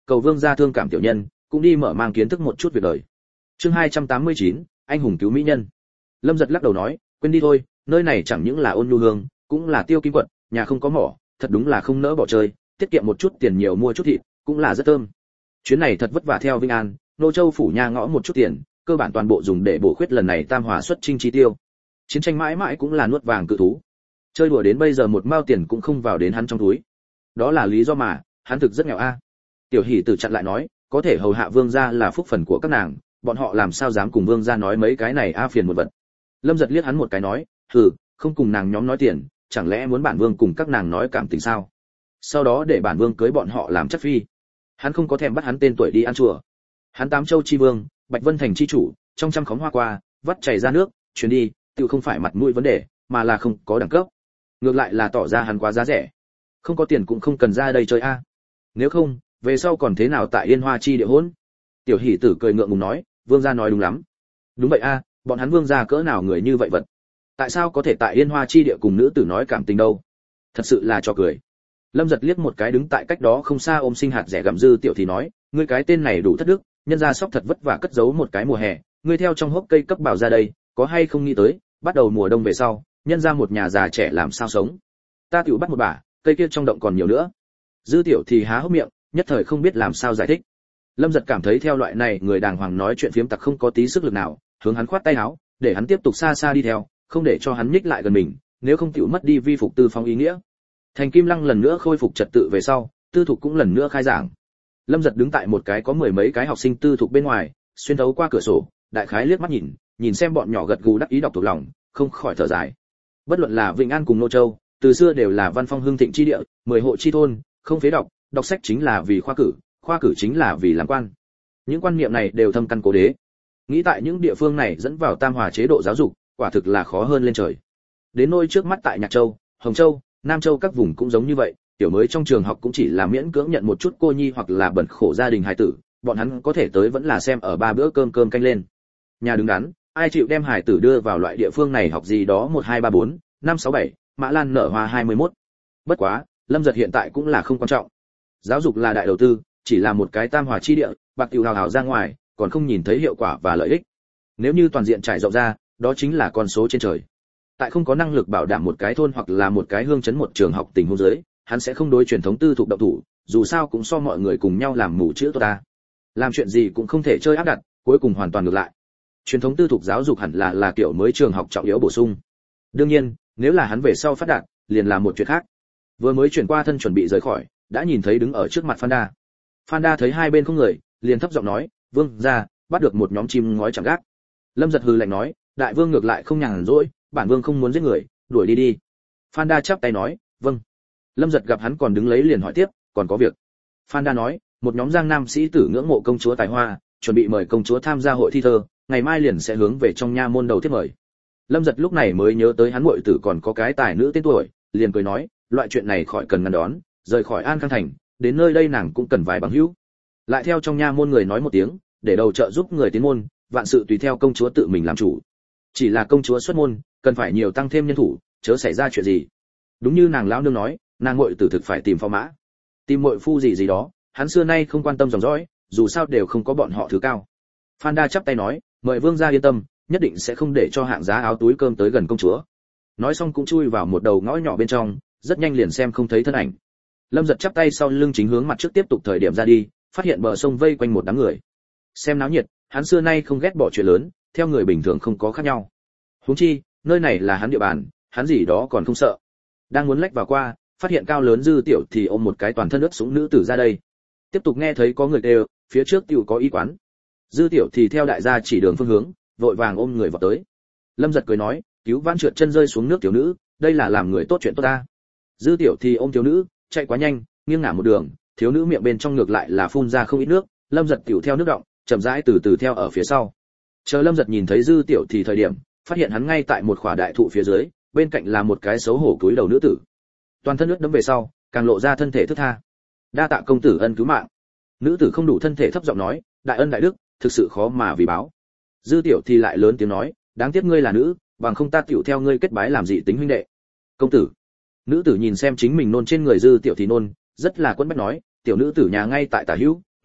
A: cầu vương gia thương cảm tiểu nhân, cũng đi mở mang kiến thức một chút việc đời. Chương hai trăm tám mươi chín, anh hùng cứu mỹ nhân. Lâm Giật lắc đầu nói, quên đi thôi, nơi này chẳng những là Ôn Nhu Hương, cũng là Tiêu Kim quận, nhà không có mỏ, thật đúng là không nỡ bỏ chơi, tiết kiệm một chút tiền nhiều mua chút thịt, cũng là rất thơm. Chuyến này thật vất vả theo Vinh An, Nô Châu phủ nha ngõ một chút tiền, cơ bản toàn bộ dùng để bổ khuyết lần này tam hòa xuất chinh chi tiêu. Chiến tranh mãi mãi cũng là nuốt vàng cự thú. Chơi đùa đến bây giờ một mao tiền cũng không vào đến hắn trong túi. Đó là lý do mà, hắn thực rất nghèo a. Tiểu Hỷ Tử chặn lại nói, có thể hầu hạ vương gia là phúc phần của các nàng, bọn họ làm sao dám cùng vương gia nói mấy cái này a phiền một vật. Lâm Giật liếc hắn một cái nói, hừ, không cùng nàng nhóm nói tiền, chẳng lẽ muốn bản vương cùng các nàng nói cảm tình sao? Sau đó để bản vương cưới bọn họ làm chất phi. Hắn không có thèm bắt hắn tên tuổi đi ăn chùa. Hắn tám châu chi vương, Bạch Vân thành chi chủ, trong trăm khóm hoa qua, vắt chảy ra nước, chuyến đi, tự không phải mặt mũi vấn đề, mà là không có đẳng cấp. Ngược lại là tỏ ra hắn quá giá rẻ. Không có tiền cũng không cần ra đây chơi a. Nếu không, về sau còn thế nào tại Yên Hoa chi địa hỗn? Tiểu Hỷ Tử cười ngượng ngùng nói, vương gia nói đúng lắm. Đúng vậy a, bọn hắn vương gia cỡ nào người như vậy vật. Tại sao có thể tại Yên Hoa chi địa cùng nữ tử nói cảm tình đâu? Thật sự là cho cười. Lâm Giật liếc một cái đứng tại cách đó không xa ôm sinh hạt rẻ gặm dư tiểu thì nói, ngươi cái tên này đủ thất đức, nhân gia sóc thật vất vả cất giấu một cái mùa hè, ngươi theo trong hốc cây cấp bảo ra đây, có hay không nghĩ tới, bắt đầu mùa đông về sau, nhân gia một nhà già trẻ làm sao sống? Ta tiểu bắt một bả, cây kia trong động còn nhiều nữa. Dư tiểu thì há hốc miệng, nhất thời không biết làm sao giải thích. Lâm Giật cảm thấy theo loại này người đàng hoàng nói chuyện phiếm tặc không có tí sức lực nào, hướng hắn khoát tay áo, để hắn tiếp tục xa xa đi theo, không để cho hắn nhích lại gần mình, nếu không tiểu mất đi vi phục tư phong ý nghĩa. Thành Kim Lăng lần nữa khôi phục trật tự về sau, tư thục cũng lần nữa khai giảng. Lâm Giật đứng tại một cái có mười mấy cái học sinh tư thục bên ngoài, xuyên thấu qua cửa sổ, đại khái liếc mắt nhìn, nhìn xem bọn nhỏ gật gù đắc ý đọc thuộc lòng, không khỏi thở dài. Bất luận là Vĩnh An cùng Nô Châu, từ xưa đều là văn phong hưng thịnh chi địa, mười hộ chi thôn, không phế đọc, đọc sách chính là vì khoa cử, khoa cử chính là vì làm quan. Những quan niệm này đều thâm căn cố đế. Nghĩ tại những địa phương này dẫn vào tam hòa chế độ giáo dục, quả thực là khó hơn lên trời. Đến nôi trước mắt tại Nhạc Châu, Hồng Châu, Nam Châu các vùng cũng giống như vậy, tiểu mới trong trường học cũng chỉ là miễn cưỡng nhận một chút cô nhi hoặc là bẩn khổ gia đình hài tử, bọn hắn có thể tới vẫn là xem ở ba bữa cơm cơm canh lên. Nhà đứng đắn, ai chịu đem hài tử đưa vào loại địa phương này học gì đó một hai ba bốn, năm sáu bảy, Mã Lan nở hoa hai mươi mốt. Bất quá, Lâm Giật hiện tại cũng là không quan trọng. Giáo dục là đại đầu tư, chỉ là một cái tam hòa chi địa, bạc tiểu hào hào ra ngoài, còn không nhìn thấy hiệu quả và lợi ích. Nếu như toàn diện trải rộng ra, đó chính là con số trên trời. Tại không có năng lực bảo đảm một cái thôn hoặc là một cái hương trấn một trường học tình huống dưới, hắn sẽ không đối truyền thống tư thục động thủ, dù sao cũng so mọi người cùng nhau làm mù chữ tốt ta. Làm chuyện gì cũng không thể chơi áp đặt, cuối cùng hoàn toàn ngược lại. Truyền thống tư thục giáo dục hẳn là là kiểu mới trường học trọng yếu bổ sung. Đương nhiên, nếu là hắn về sau phát đạt, liền là một chuyện khác. Vừa mới chuyển qua thân chuẩn bị rời khỏi, đã nhìn thấy đứng ở trước mặt Phan Đa. Phan Đa thấy hai bên không người, liền thấp giọng nói, "Vương gia, bắt được một nhóm chim ngói chẳng gác." Lâm Giật hừ lạnh nói, "Đại vương ngược lại không nhàn rỗi, bản vương không muốn giết người, đuổi đi đi." Phan Đa chắp tay nói, "Vâng." Lâm Giật gặp hắn còn đứng lấy liền hỏi tiếp, "Còn có việc?" Phan Đa nói, "Một nhóm Giang Nam sĩ tử ngưỡng mộ công chúa tài hoa, chuẩn bị mời công chúa tham gia hội thi thơ, ngày mai liền sẽ hướng về trong nha môn đầu tiếp mời." Lâm Giật lúc này mới nhớ tới hắn muội tử còn có cái tài nữ tên tuổi, liền cười nói, "Loại chuyện này khỏi cần ngăn đón, rời khỏi An Khang thành, đến nơi đây nàng cũng cần vài bằng hữu." Lại theo trong nha môn người nói một tiếng, để đầu trợ giúp người tiến môn, vạn sự tùy theo công chúa tự mình làm chủ. Chỉ là công chúa xuất môn, cần phải nhiều tăng thêm nhân thủ, chớ xảy ra chuyện gì. Đúng như nàng lão nương nói, nàng muội tử thực phải tìm phò mã, tìm muội phu gì gì đó, hắn xưa nay không quan tâm dòng dõi, dù sao đều không có bọn họ thứ cao. Phan Đa chắp tay nói, "Mời vương gia yên tâm, nhất định sẽ không để cho hạng giá áo túi cơm tới gần công chúa." Nói xong cũng chui vào một đầu ngõ nhỏ bên trong, rất nhanh liền xem không thấy thân ảnh. Lâm Giật chắp tay sau lưng chính hướng mặt trước tiếp tục thời điểm ra đi, phát hiện bờ sông vây quanh một đám người. Xem náo nhiệt, hắn xưa nay không ghét bỏ chuyện lớn, theo người bình thường không có khác nhau. Huống chi, nơi này là hắn địa bàn, hắn gì đó còn không sợ. Đang muốn lách vào qua, phát hiện cao lớn Dư Tiểu thì ôm một cái toàn thân ướt sũng nữ tử ra đây. Tiếp tục nghe thấy có người kêu, phía trước tiểu có y quán. Dư Tiểu thì theo đại gia chỉ đường phương hướng, vội vàng ôm người vào tới. Lâm Giật cười nói, "Cứu vãn trượt chân rơi xuống nước tiểu nữ, đây là làm người tốt chuyện tốt ta." Dư Tiểu thì ôm thiếu nữ, chạy quá nhanh, nghiêng ngả một đường, thiếu nữ miệng bên trong ngược lại là phun ra không ít nước, Lâm Giật tiểu theo nước động, chậm rãi từ từ theo ở phía sau. Chờ Lâm Giật nhìn thấy Dư Tiểu thì thời điểm, phát hiện hắn ngay tại một khỏa đại thụ phía dưới, bên cạnh là một cái xấu hổ cúi đầu nữ tử. Toàn thân nước đẫm về sau, càng lộ ra thân thể thướt tha. "Đa tạ công tử ân cứu mạng." Nữ tử không đủ thân thể thấp giọng nói, "Đại ân đại đức, thực sự khó mà vì báo." Dư Tiểu thì lại lớn tiếng nói, "Đáng tiếc ngươi là nữ, bằng không ta tiểu theo ngươi kết bái làm gì tính huynh đệ." "Công tử." Nữ tử nhìn xem chính mình nôn trên người Dư Tiểu thì nôn, rất là quẫn bách nói, "Tiểu nữ tử nhà ngay tại tả hữu,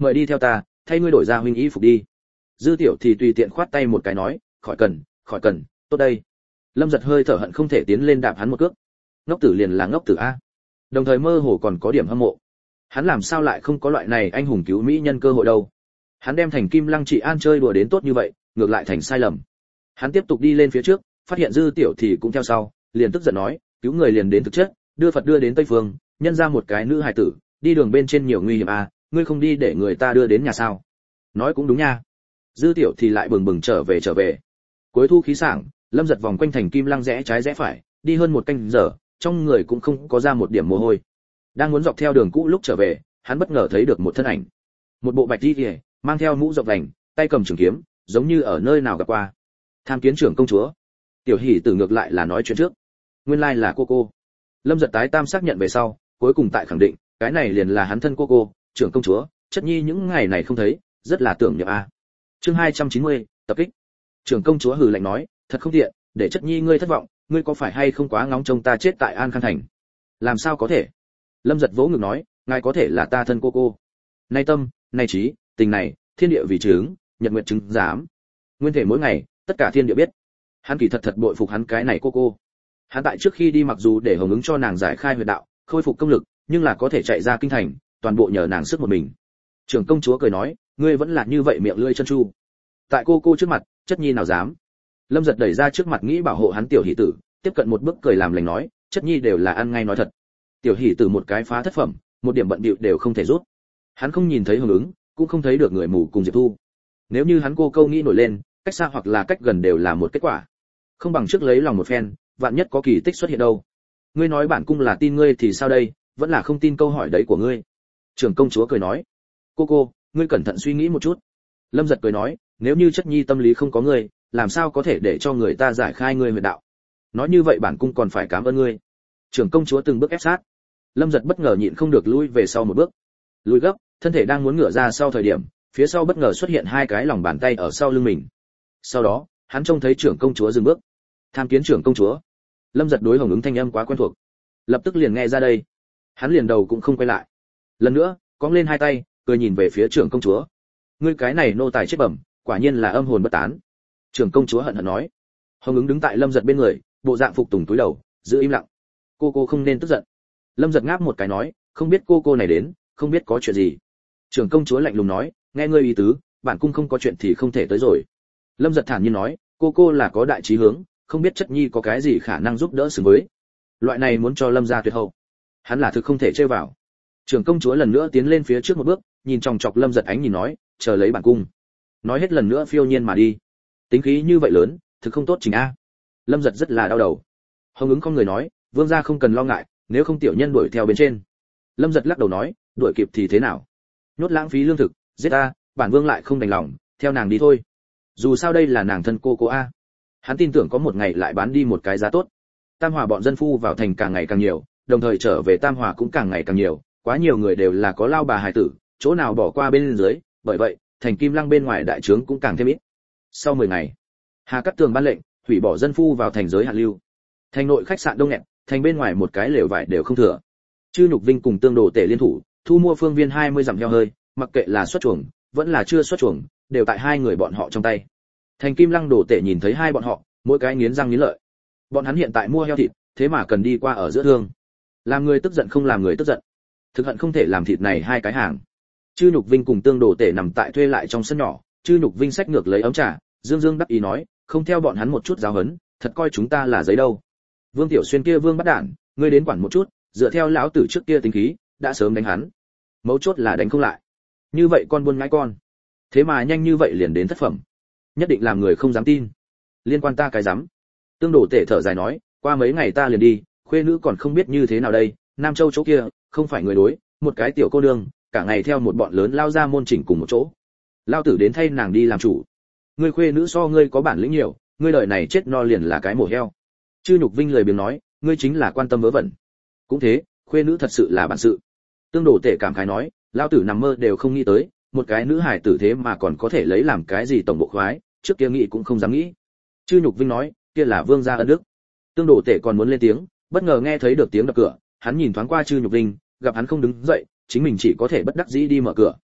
A: mời đi theo ta, thay ngươi đổi ra huynh y phục đi. Dư Tiểu thì tùy tiện khoát tay một cái nói, khỏi cần, khỏi cần, tốt đây. Lâm Giật hơi thở hận không thể tiến lên đạp hắn một cước. Ngốc tử liền là ngốc tử a. Đồng thời mơ hồ còn có điểm hâm mộ. Hắn làm sao lại không có loại này anh hùng cứu mỹ nhân cơ hội đâu? Hắn đem Thành Kim Lăng Trị An chơi đùa đến tốt như vậy, ngược lại thành sai lầm. Hắn tiếp tục đi lên phía trước, phát hiện Dư Tiểu thì cũng theo sau, liền tức giận nói, cứu người liền đến thực chất, đưa Phật đưa đến Tây Phương, nhân ra một cái nữ hài tử, đi đường bên trên nhiều nguy hiểm a, ngươi không đi để người ta đưa đến nhà sao? Nói cũng đúng nha. Dư Tiểu thì lại bừng bừng trở về trở về. Cuối thu khí sảng, Lâm Giật vòng quanh Thành Kim Lăng rẽ trái rẽ phải, đi hơn một canh giờ, trong người cũng không có ra một điểm mồ hôi. Đang muốn dọc theo đường cũ lúc trở về, hắn bất ngờ thấy được một thân ảnh. Một bộ bạch y, mang theo mũ rộng vành, tay cầm trường kiếm, giống như ở nơi nào gặp qua. Tham kiến trưởng công chúa. Tiểu Hỷ Tử ngược lại là nói chuyện trước. Nguyên lai là cô cô. Lâm Giật tái tam xác nhận về sau, cuối cùng tại khẳng định, cái này liền là hắn thân cô cô, trưởng công chúa, chất nhi những ngày này không thấy, rất là tưởng nhớ a. Chương hai trăm chín mươi, tập kích. Trưởng công chúa hừ lạnh nói, thật không tiện, để chất nhi ngươi thất vọng, ngươi có phải hay không quá ngóng trông ta chết tại An Khang thành? Làm sao có thể? Lâm Giật vỗ ngực nói, ngài có thể là ta thân cô cô. Nay tâm, nay trí, tình này, thiên địa vì chứng, nhật nguyệt chứng giám. Nguyên thể mỗi ngày, tất cả thiên địa biết. Hắn kỳ thật thật bội phục hắn cái này cô cô. Hắn tại trước khi đi mặc dù để hồng ứng cho nàng giải khai huyệt đạo, khôi phục công lực, nhưng là có thể chạy ra kinh thành, toàn bộ nhờ nàng sức một mình. Trưởng công chúa cười nói, ngươi vẫn là như vậy miệng lưỡi chân chu. Tại cô cô trước mặt, chất nhi nào dám? Lâm Giật đẩy ra trước mặt nghĩ bảo hộ hắn Tiểu Hỷ Tử, tiếp cận một bước cười làm lành nói, chất nhi đều là ăn ngay nói thật. Tiểu Hỷ Tử một cái phá thất phẩm, một điểm bận bịu đều không thể rút. Hắn không nhìn thấy hưởng ứng, cũng không thấy được người mù cùng Diệp Thu. Nếu như hắn cô câu nghĩ nổi lên, cách xa hoặc là cách gần đều là một kết quả. Không bằng trước lấy lòng một phen, vạn nhất có kỳ tích xuất hiện đâu. Ngươi nói bản cung là tin ngươi thì sao đây, vẫn là không tin câu hỏi đấy của ngươi. Trưởng công chúa cười nói, cô cô, ngươi cẩn thận suy nghĩ một chút. Lâm Giật cười nói, nếu như chất nhi tâm lý không có ngươi, làm sao có thể để cho người ta giải khai ngươi huyệt đạo? Nói như vậy bản cung còn phải cảm ơn ngươi. Trưởng công chúa từng bước ép sát. Lâm Giật bất ngờ nhịn không được lui về sau một bước. Lùi gấp, thân thể đang muốn ngửa ra sau thời điểm, phía sau bất ngờ xuất hiện hai cái lòng bàn tay ở sau lưng mình. Sau đó, hắn trông thấy trưởng công chúa dừng bước. Tham kiến trưởng công chúa. Lâm Giật đối hồng ứng thanh âm quá quen thuộc, lập tức liền nghe ra đây. Hắn liền đầu cũng không quay lại. Lần nữa, cong lên hai tay, cười nhìn về phía trưởng công chúa. Ngươi cái này nô tài chết bẩm, quả nhiên là âm hồn bất tán. Trưởng công chúa hận hận nói. Hồng ứng đứng tại Lâm Giật bên người, bộ dạng phục tùng túi đầu, giữ im lặng. Cô cô không nên tức giận. Lâm Giật ngáp một cái nói, không biết cô cô này đến, không biết có chuyện gì. Trưởng công chúa lạnh lùng nói, nghe ngươi ý tứ, bản cung không có chuyện thì không thể tới rồi. Lâm Giật thản nhiên nói, cô cô là có đại chí hướng, không biết chất nhi có cái gì khả năng giúp đỡ xứng với. Loại này muốn cho Lâm gia tuyệt hậu, hắn là thực không thể chơi vào. Trưởng công chúa lần nữa tiến lên phía trước một bước, nhìn chòng chọc Lâm Giật ánh nhìn nói, chờ lấy bản cung. Nói hết lần nữa phiêu nhiên mà đi. Tính khí như vậy lớn, thực không tốt trình a. Lâm Giật rất là đau đầu. Hồng ứng không người nói, vương gia không cần lo ngại, nếu không tiểu nhân đuổi theo bên trên. Lâm Giật lắc đầu nói, đuổi kịp thì thế nào? Nhốt lãng phí lương thực, giết ta, bản vương lại không đành lòng, theo nàng đi thôi. Dù sao đây là nàng thân cô cô a. Hắn tin tưởng có một ngày lại bán đi một cái giá tốt. Tam Hòa bọn dân phu vào thành càng ngày càng nhiều, đồng thời trở về Tam Hòa cũng càng ngày càng nhiều, quá nhiều người đều là có lao bà hài tử, chỗ nào bỏ qua bên dưới, bởi vậy, thành Kim Lăng bên ngoài đại trướng cũng càng thêm ít. Sau mười ngày, Hà Cát Tường ban lệnh, hủy bỏ dân phu vào thành giới hạn lưu. Thành nội khách sạn đông nghẹt, thành bên ngoài một cái lều vải đều không thừa. Chư Nhục Vinh cùng Tương Đồ Tể liên thủ, thu mua phương viên hai mươi dặm heo hơi, mặc kệ là xuất chuồng, vẫn là chưa xuất chuồng, đều tại hai người bọn họ trong tay. Thành Kim Lăng Đồ Tể nhìn thấy hai bọn họ, mỗi cái nghiến răng nghiến lợi. Bọn hắn hiện tại mua heo thịt, thế mà cần đi qua ở giữa thương. Làm người tức giận không làm người tức giận. Thực hận không thể làm thịt này hai cái hàng. Chư Nhục Vinh cùng Tương Đồ Tể nằm tại thuê lại trong sân nhỏ, Chư Nhục Vinh xách ngược lấy ấm trà, dương dương đắc ý nói, không theo bọn hắn một chút giáo huấn, thật coi chúng ta là giấy đâu. Vương Tiểu Xuyên kia Vương bắt đản, ngươi đến quản một chút, dựa theo lão tử trước kia tính khí, đã sớm đánh hắn. Mấu chốt là đánh không lại. Như vậy con buôn ngãi con, thế mà nhanh như vậy liền đến thất phẩm, nhất định làm người không dám tin. Liên quan ta cái dám. Tương Đồ Tể thở dài nói, qua mấy ngày ta liền đi, khuê nữ còn không biết như thế nào đây, Nam Châu chỗ kia, không phải người đối, một cái tiểu cô nương, cả ngày theo một bọn lớn lao ra môn chỉnh cùng một chỗ. Lao tử đến thay nàng đi làm chủ. Ngươi khuê nữ so ngươi có bản lĩnh nhiều, ngươi đời này chết no liền là cái mổ heo. Chư Nhục Vinh lời biếng nói, ngươi chính là quan tâm vớ vẩn. Cũng thế, khuê nữ thật sự là bản sự. Tương Đồ Tể cảm khái nói, lao tử nằm mơ đều không nghĩ tới, một cái nữ hài tử thế mà còn có thể lấy làm cái gì tổng bộ khoái, trước kia nghĩ cũng không dám nghĩ. Chư Nhục Vinh nói, kia là vương gia ân đức. Tương Đồ Tể còn muốn lên tiếng, bất ngờ nghe thấy được tiếng đập cửa, hắn nhìn thoáng qua Chư Nhục Vinh, gặp hắn không đứng dậy, chính mình chỉ có thể bất đắc dĩ đi mở cửa.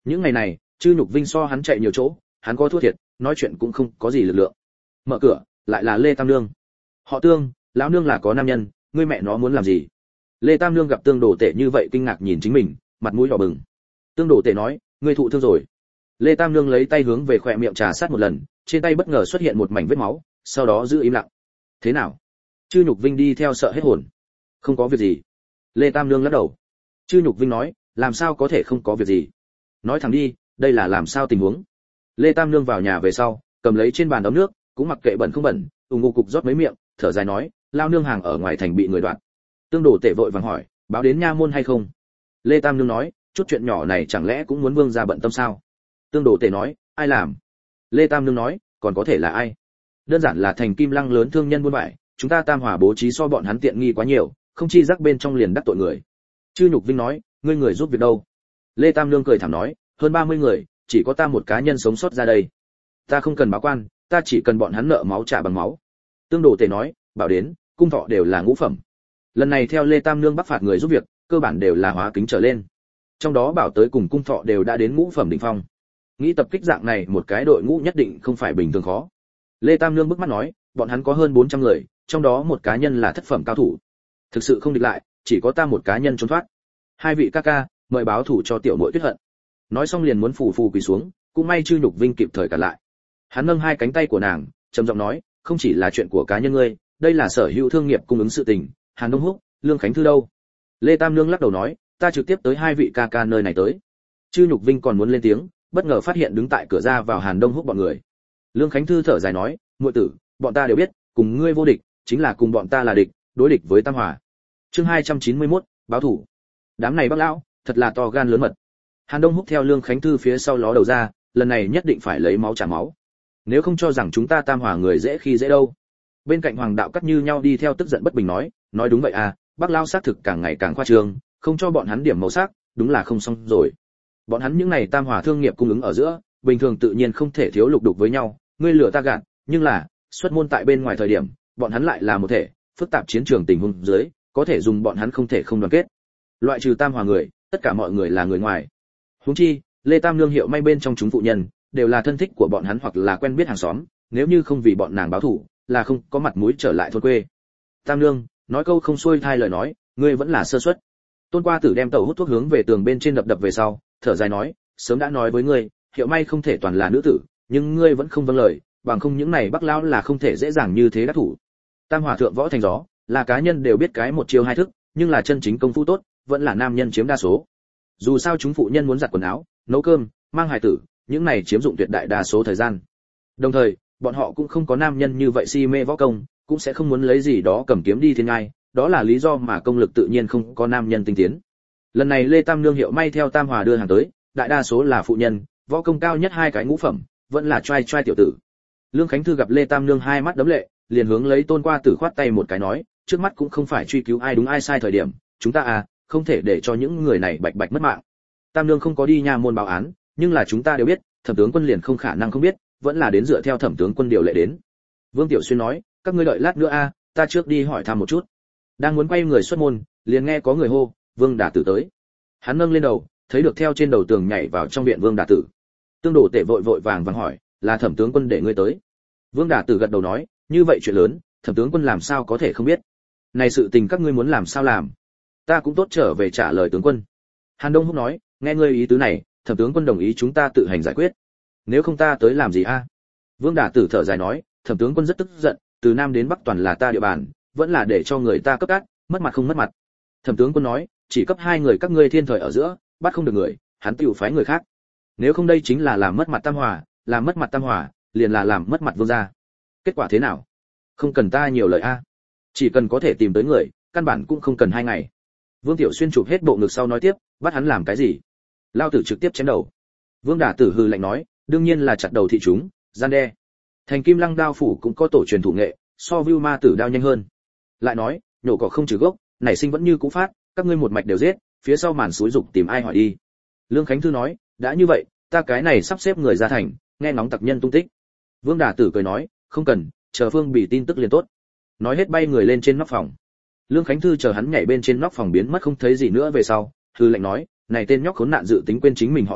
A: Những ngày này, Chư Nhục Vinh so hắn chạy nhiều chỗ, hắn có thua thiệt, nói chuyện cũng không có gì lực lượng. Mở cửa, lại là Lê Tam Nương. Họ Tương, lão nương là có nam nhân, ngươi mẹ nó muốn làm gì? Lê Tam Nương gặp Tương Đồ Tể như vậy kinh ngạc nhìn chính mình, mặt mũi đỏ bừng. Tương Đồ Tể nói, ngươi thụ thương rồi. Lê Tam Nương lấy tay hướng về khóe miệng trà sát một lần, trên tay bất ngờ xuất hiện một mảnh vết máu, sau đó giữ im lặng. Thế nào? Chư Nhục Vinh đi theo sợ hết hồn. Không có việc gì. Lê Tam Nương lắc đầu. Chư Nhục Vinh nói, làm sao có thể không có việc gì? Nói thẳng đi, đây là làm sao tình huống? Lê Tam Nương vào nhà về sau, cầm lấy trên bàn ấm nước, cũng mặc kệ bẩn không bẩn, ung ngô cục rót mấy miệng, thở dài nói, lao nương hàng ở ngoài thành bị người đoạt. Tương Đồ Tể vội vàng hỏi, báo đến nha môn hay không? Lê Tam Nương nói, chút chuyện nhỏ này chẳng lẽ cũng muốn vương gia bận tâm sao? Tương Đồ Tể nói, ai làm? Lê Tam Nương nói, còn có thể là ai? Đơn giản là thành Kim Lăng lớn thương nhân buôn vải, chúng ta Tam Hòa bố trí so bọn hắn tiện nghi quá nhiều, không chi rắc bên trong liền đắc tội người. Chư Nhục Vinh nói, ngươi người giúp việc đâu? Lê Tam Nương cười thảm nói, hơn ba mươi người, chỉ có ta một cá nhân sống sót ra đây. Ta không cần báo quan, ta chỉ cần bọn hắn nợ máu trả bằng máu. Tương Đồ Tể nói, bảo đến, cung thọ đều là ngũ phẩm. Lần này theo Lê Tam Nương bắc phạt người giúp việc, cơ bản đều là hóa kính trở lên. Trong đó bảo tới cùng cung thọ đều đã đến ngũ phẩm đỉnh phong. Nghĩ tập kích dạng này một cái đội ngũ nhất định không phải bình thường khó. Lê Tam Nương bức mắt nói, bọn hắn có hơn bốn trăm người, trong đó một cá nhân là thất phẩm cao thủ. Thực sự không địch lại, chỉ có ta một cá nhân trốn thoát. Hai vị ca ca, mời báo thủ cho tiểu muội Tuyết Hận. Nói xong liền muốn phù phù quỳ xuống, cũng may Chư Nhục Vinh kịp thời cản lại. Hắn nâng hai cánh tay của nàng, trầm giọng nói, không chỉ là chuyện của cá nhân ngươi, đây là sở hữu thương nghiệp cung ứng sự tình, Hàn Đông Húc, Lương Khánh Thư đâu? Lê Tam Nương lắc đầu nói, ta trực tiếp tới hai vị ca ca nơi này tới. Chư Nhục Vinh còn muốn lên tiếng, bất ngờ phát hiện đứng tại cửa ra vào Hàn Đông Húc bọn người. Lương Khánh Thư thở dài nói, muội tử, bọn ta đều biết, cùng ngươi vô địch, chính là cùng bọn ta là địch, đối địch với Tam Hòa. Chương hai trăm chín mươi mốt, báo thủ. Đám này bác lão, thật là to gan lớn mật. Hàn Đông Húc theo Lương Khánh Thư phía sau ló đầu ra, lần này nhất định phải lấy máu trả máu. Nếu không cho rằng chúng ta Tam Hòa người dễ khi dễ đâu. Bên cạnh Hoàng Đạo Cắt như nhau đi theo tức giận bất bình nói, nói đúng vậy à, bác lão xác thực càng ngày càng khoa trương, không cho bọn hắn điểm màu sắc, đúng là không xong rồi. Bọn hắn những này Tam Hòa thương nghiệp cung ứng ở giữa, bình thường tự nhiên không thể thiếu lục đục với nhau, ngươi lừa ta gạt, nhưng là, xuất môn tại bên ngoài thời điểm, bọn hắn lại là một thể, phức tạp chiến trường tình huống dưới, có thể dùng bọn hắn không thể không đoàn kết. Loại trừ Tam Hòa người, tất cả mọi người là người ngoài. Huống chi, Lê Tam Nương hiệu may bên trong chúng phụ nhân, đều là thân thích của bọn hắn hoặc là quen biết hàng xóm, nếu như không vì bọn nàng báo thù, là không có mặt mũi trở lại thôn quê. Tam Nương, nói câu không xuôi thai lời nói, ngươi vẫn là sơ suất. Tôn Qua Tử đem tẩu hút thuốc hướng về tường bên trên đập đập về sau, thở dài nói, sớm đã nói với ngươi, hiệu may không thể toàn là nữ tử, nhưng ngươi vẫn không vâng lời, bằng không những này Bắc lão là không thể dễ dàng như thế đắc thủ. Tam Hòa thượng võ thành gió, là cá nhân đều biết cái một chiêu hai thức, nhưng là chân chính công phu tốt, vẫn là nam nhân chiếm đa số. Dù sao chúng phụ nhân muốn giặt quần áo, nấu cơm, mang hài tử, những này chiếm dụng tuyệt đại đa số thời gian. Đồng thời, bọn họ cũng không có nam nhân như vậy si mê võ công, cũng sẽ không muốn lấy gì đó cầm kiếm đi thiên ngai, đó là lý do mà công lực tự nhiên không có nam nhân tinh tiến. Lần này Lê Tam Nương hiệu may theo Tam Hòa đưa hàng tới, đại đa số là phụ nhân, võ công cao nhất hai cái ngũ phẩm, vẫn là trai trai tiểu tử. Lương Khánh Thư gặp Lê Tam Nương hai mắt đấm lệ, liền hướng lấy Tôn Qua Tử khoát tay một cái nói, trước mắt cũng không phải truy cứu ai đúng ai sai thời điểm, chúng ta à, không thể để cho những người này bạch bạch mất mạng. Tam Nương không có đi nha môn báo án, nhưng là chúng ta đều biết, Thẩm tướng quân liền không khả năng không biết, vẫn là đến dựa theo Thẩm tướng quân điều lệ đến. Vương Tiểu Xuyên nói, các ngươi đợi lát nữa a, ta trước đi hỏi thăm một chút. Đang muốn quay người xuất môn, liền nghe có người hô, Vương Đả Tử tới. Hắn nâng lên đầu, thấy được theo trên đầu tường nhảy vào trong viện Vương Đả Tử. Tương Đồ Tể vội vội vàng vàng hỏi, là Thẩm tướng quân để ngươi tới. Vương Đả Tử gật đầu nói, như vậy chuyện lớn, Thẩm tướng quân làm sao có thể không biết. Này sự tình các ngươi muốn làm sao làm? Ta cũng tốt trở về trả lời tướng quân. Hàn Đông Húc nói, nghe ngươi ý tứ này, Thẩm tướng quân đồng ý chúng ta tự hành giải quyết. Nếu không ta tới làm gì a? Vương Đả Tử thở dài nói, Thẩm tướng quân rất tức giận, từ nam đến bắc toàn là ta địa bàn, vẫn là để cho người ta cấp cát, mất mặt không mất mặt. Thẩm tướng quân nói, chỉ cấp hai người các ngươi thiên thời ở giữa, bắt không được người, hắn tiểu phái người khác. Nếu không đây chính là làm mất mặt Tam Hòa, làm mất mặt Tam Hòa, liền là làm mất mặt Vương gia. Kết quả thế nào? Không cần ta nhiều lời a, chỉ cần có thể tìm tới người, căn bản cũng không cần hai ngày. Vương Tiểu Xuyên chụp hết bộ ngực sau nói tiếp, bắt hắn làm cái gì? Lao tử trực tiếp chém đầu. Vương Đả Tử hừ lạnh nói, đương nhiên là chặt đầu thị chúng, gian đe. Thành Kim Lăng đao phủ cũng có tổ truyền thủ nghệ, so Vưu Ma Tử đao nhanh hơn. Lại nói, nhổ cỏ không trừ gốc, nảy sinh vẫn như cũ phát, các ngươi một mạch đều giết, phía sau màn suối dục tìm ai hỏi đi. Lương Khánh Thư nói, đã như vậy, ta cái này sắp xếp người ra thành, nghe ngóng tặc nhân tung tích. Vương Đả Tử cười nói, không cần, chờ Phương Bỉ tin tức liền tốt. Nói hết bay người lên trên nóc phòng. Lương Khánh Thư chờ hắn nhảy bên trên nóc phòng biến mất không thấy gì nữa về sau, thư lệnh nói, này tên nhóc khốn nạn dự tính quên chính mình họ gì,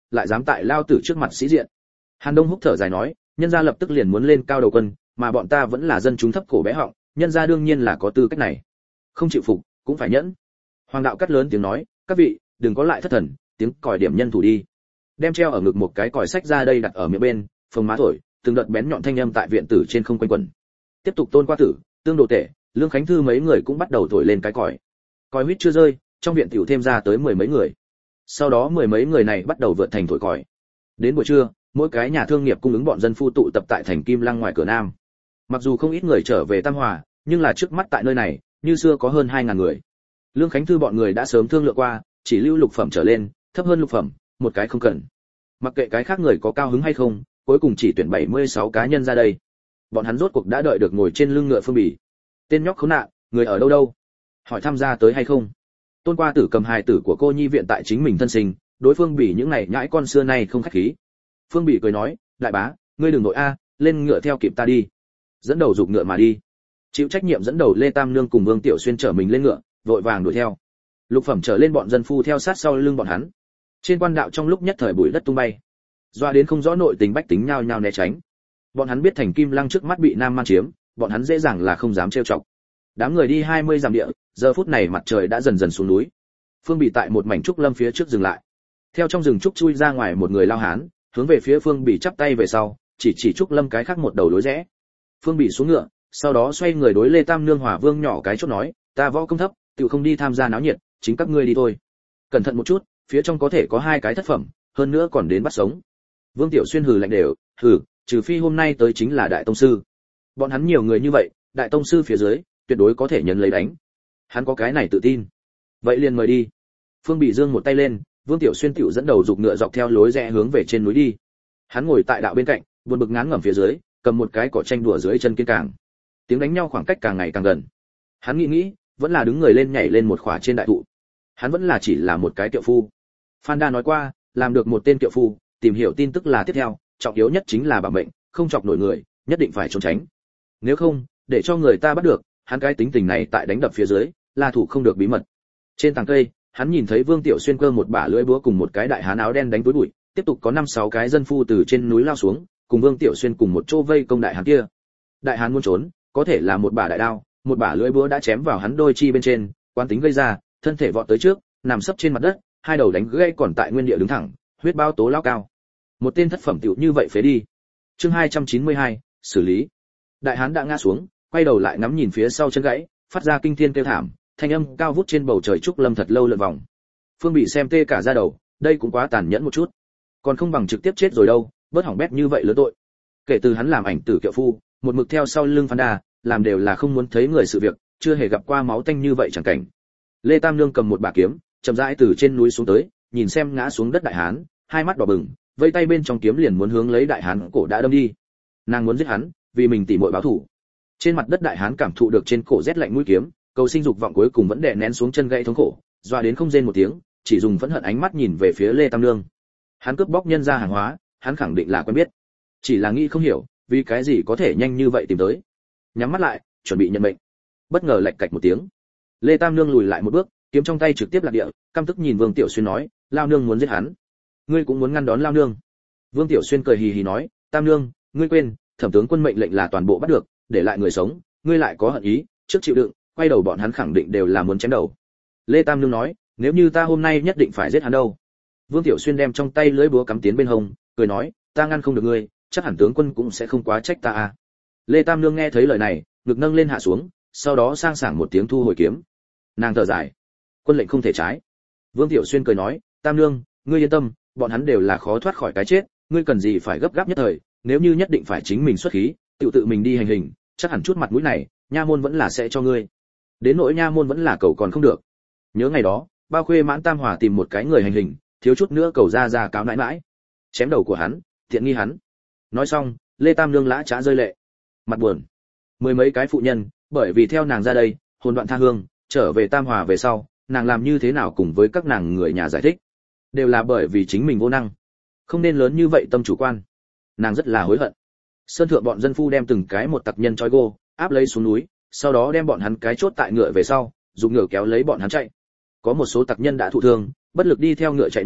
A: lại dám tại lao tử trước mặt sĩ diện. Hàn Đông Húc thở dài nói, nhân gia lập tức liền muốn lên cao đầu quân, mà bọn ta vẫn là dân chúng thấp cổ bé họng, nhân gia đương nhiên là có tư cách này. Không chịu phục, cũng phải nhẫn. Hoàng đạo cắt lớn tiếng nói, các vị, đừng có lại thất thần, tiếng còi điểm nhân thủ đi. Đem treo ở ngực một cái còi sách ra đây đặt ở miệng bên, phồng má thổi, từng đợt bén nhọn thanh âm tại viện tử trên không quanh quẩn. Tiếp tục Tôn Qua Tử, Tương Đồ Tể, Lương Khánh Thư mấy người cũng bắt đầu thổi lên cái còi. Còi huýt chưa rơi, trong viện tiểu thêm ra tới mười mấy người. Sau đó mười mấy người này bắt đầu vượt thành thổi còi. Đến buổi trưa, mỗi cái nhà thương nghiệp cung ứng bọn dân phu tụ tập tại thành Kim Lăng ngoài cửa nam. Mặc dù không ít người trở về Tam Hòa, nhưng là trước mắt tại nơi này, như xưa có hơn hai ngàn người. Lương Khánh Thư bọn người đã sớm thương lượng qua, chỉ lưu lục phẩm trở lên, thấp hơn lục phẩm, một cái không cần. Mặc kệ cái khác người có cao hứng hay không, cuối cùng chỉ tuyển bảy mươi sáu cá nhân ra đây. Bọn hắn rốt cuộc đã đợi được ngồi trên lưng ngựa Phương Bỉ. Tên nhóc khốn nạn, người ở đâu đâu? Hỏi tham gia tới hay không? Tôn Qua Tử cầm hài tử của cô nhi viện tại chính mình thân sinh, đối Phương Bỉ những này nhãi con xưa nay không khách khí. Phương Bỉ cười nói, đại bá, ngươi đừng nội a, lên ngựa theo kịp ta đi. Dẫn đầu giục ngựa mà đi. Chịu trách nhiệm dẫn đầu Lê Tam Nương cùng Vương Tiểu Xuyên trở mình lên ngựa, vội vàng đuổi theo. Lục phẩm trở lên bọn dân phu theo sát sau lưng bọn hắn. Trên quan đạo trong lúc nhất thời bụi đất tung bay, doa đến không rõ nội tình bách tính nhao nhao né tránh. Bọn hắn biết thành Kim Lăng trước mắt bị Nam Man chiếm, bọn hắn dễ dàng là không dám trêu chọc. Đám người đi hai mươi dặm địa, giờ phút này mặt trời đã dần dần xuống núi. Phương Bỉ tại một mảnh trúc lâm phía trước dừng lại. Theo trong rừng trúc chui ra ngoài một người lao hán, hướng về phía Phương Bỉ chắp tay về sau, chỉ chỉ trúc lâm cái khác một đầu lối rẽ. Phương Bỉ xuống ngựa, sau đó xoay người đối Lê Tam Nương Hòa Vương nhỏ cái chốt nói, ta võ công thấp, tự không đi tham gia náo nhiệt, chính các ngươi đi thôi. Cẩn thận một chút, phía trong có thể có hai cái thất phẩm, hơn nữa còn đến bắt sống. Vương Tiểu Xuyên hừ lạnh đều, hừ, trừ phi hôm nay tới chính là đại tông sư. Bọn hắn nhiều người như vậy, đại tông sư phía dưới, tuyệt đối có thể nhấn lấy đánh. Hắn có cái này tự tin. Vậy liền mời đi. Phương Bỉ giương một tay lên, Vương Tiểu Xuyên tiểu dẫn đầu dục ngựa dọc theo lối rẽ hướng về trên núi đi. Hắn ngồi tại đạo bên cạnh, buồn bực ngán ngẩm phía dưới, cầm một cái cỏ tranh đùa dưới chân kiên càng. Tiếng đánh nhau khoảng cách càng ngày càng gần. Hắn nghĩ nghĩ, vẫn là đứng người lên nhảy lên một khỏa trên đại thụ. Hắn vẫn là chỉ là một cái kiệu phu. Phan Đa nói qua, làm được một tên kiệu phu, tìm hiểu tin tức là tiếp theo, trọng yếu nhất chính là bảo mệnh, không chọc nổi người, nhất định phải trốn tránh. Nếu không, để cho người ta bắt được, hắn cái tính tình này tại đánh đập phía dưới, là thủ không được bí mật. Trên tàng cây, hắn nhìn thấy Vương Tiểu Xuyên cơ một bả lưỡi búa cùng một cái đại hán áo đen đánh túi bụi, tiếp tục có năm sáu cái dân phu từ trên núi lao xuống, cùng Vương Tiểu Xuyên cùng một chỗ vây công đại hán kia. Đại hán muốn trốn, có thể là một bả đại đao, một bả lưỡi búa đã chém vào hắn đôi chi bên trên, quán tính gây ra, thân thể vọt tới trước, nằm sấp trên mặt đất, hai đầu đánh gãy còn tại nguyên địa đứng thẳng, huyết bao tố lao cao. Một tên thất phẩm tiểu như vậy phế đi. Chương hai trăm chín mươi hai, xử lý. Đại hán đã ngã xuống, quay đầu lại ngắm nhìn phía sau chân gãy, phát ra kinh thiên kêu thảm, thanh âm cao vút trên bầu trời trúc lâm thật lâu lượn vòng. Phương Bỉ xem tê cả da đầu, đây cũng quá tàn nhẫn một chút. Còn không bằng trực tiếp chết rồi đâu, bớt hỏng bét như vậy lớn tội. Kể từ hắn làm ảnh tử kiệu phu, một mực theo sau lưng Phan Đa, làm đều là không muốn thấy người sự việc, chưa hề gặp qua máu tanh như vậy chẳng cảnh. Lê Tam Nương cầm một bả kiếm, chậm rãi từ trên núi xuống tới, nhìn xem ngã xuống đất đại hán, hai mắt đỏ bừng, vây tay bên trong kiếm liền muốn hướng lấy đại hán cổ đã đâm đi. Nàng muốn giết hắn, vì mình tỉ muội báo thù. Trên mặt đất đại hán cảm thụ được trên cổ rét lạnh mũi kiếm, cầu sinh dục vọng cuối cùng vẫn đè nén xuống chân gãy thống khổ, doa đến không rên một tiếng, chỉ dùng phẫn hận ánh mắt nhìn về phía Lê Tam Nương. Hắn cướp bóc nhân ra hàng hóa, hắn khẳng định là quen biết, chỉ là nghĩ không hiểu, vì cái gì có thể nhanh như vậy tìm tới. Nhắm mắt lại, chuẩn bị nhận mệnh. Bất ngờ lạch cạch một tiếng, Lê Tam Nương lùi lại một bước, kiếm trong tay trực tiếp lạc địa, căm tức nhìn Vương Tiểu Xuyên nói, lao nương muốn giết hắn, ngươi cũng muốn ngăn đón lao nương. Vương Tiểu Xuyên cười hì hì nói, Tam Nương, ngươi quên, thẩm tướng quân mệnh lệnh là toàn bộ bắt được, để lại người sống, ngươi lại có hận ý, trước chịu đựng, quay đầu bọn hắn khẳng định đều là muốn chém đầu. Lê Tam Nương nói, nếu như ta hôm nay nhất định phải giết hắn đâu. Vương Tiểu Xuyên đem trong tay lưỡi búa cắm tiến bên hông, cười nói, ta ngăn không được ngươi, chắc hẳn tướng quân cũng sẽ không quá trách ta à. Lê Tam Nương nghe thấy lời này, ngực nâng lên hạ xuống, sau đó sang sảng một tiếng thu hồi kiếm. Nàng thở dài, quân lệnh không thể trái. Vương Tiểu Xuyên cười nói, Tam Nương, ngươi yên tâm, bọn hắn đều là khó thoát khỏi cái chết, ngươi cần gì phải gấp gáp nhất thời, nếu như nhất định phải chính mình xuất khí, tự tự mình đi hành hình, chắc hẳn chút mặt mũi này, nha môn vẫn là sẽ cho ngươi. Đến nỗi nha môn vẫn là cầu còn không được. Nhớ ngày đó, Bao Khuê Mãn Tam Hòa tìm một cái người hành hình, thiếu chút nữa cầu ra ra cáo nãi nãi, chém đầu của hắn, tiện nghi hắn. Nói xong, Lê Tam Nương lã chã rơi lệ, mặt buồn. Mười mấy cái phụ nhân, bởi vì theo nàng ra đây, hồn đoạn tha hương, trở về Tam Hòa về sau, nàng làm như thế nào cùng với các nàng người nhà giải thích, đều là bởi vì chính mình vô năng, không nên lớn như vậy tâm chủ quan. Nàng rất là hối hận. Sơn thượng bọn dân phu đem từng cái một tặc nhân trói gô, áp lấy xuống núi, sau đó đem bọn hắn cái chốt tại ngựa về sau, dùng ngựa kéo lấy bọn hắn chạy. Có một số tặc nhân đã thụ thương, bất lực đi theo ngựa chạy nhanh,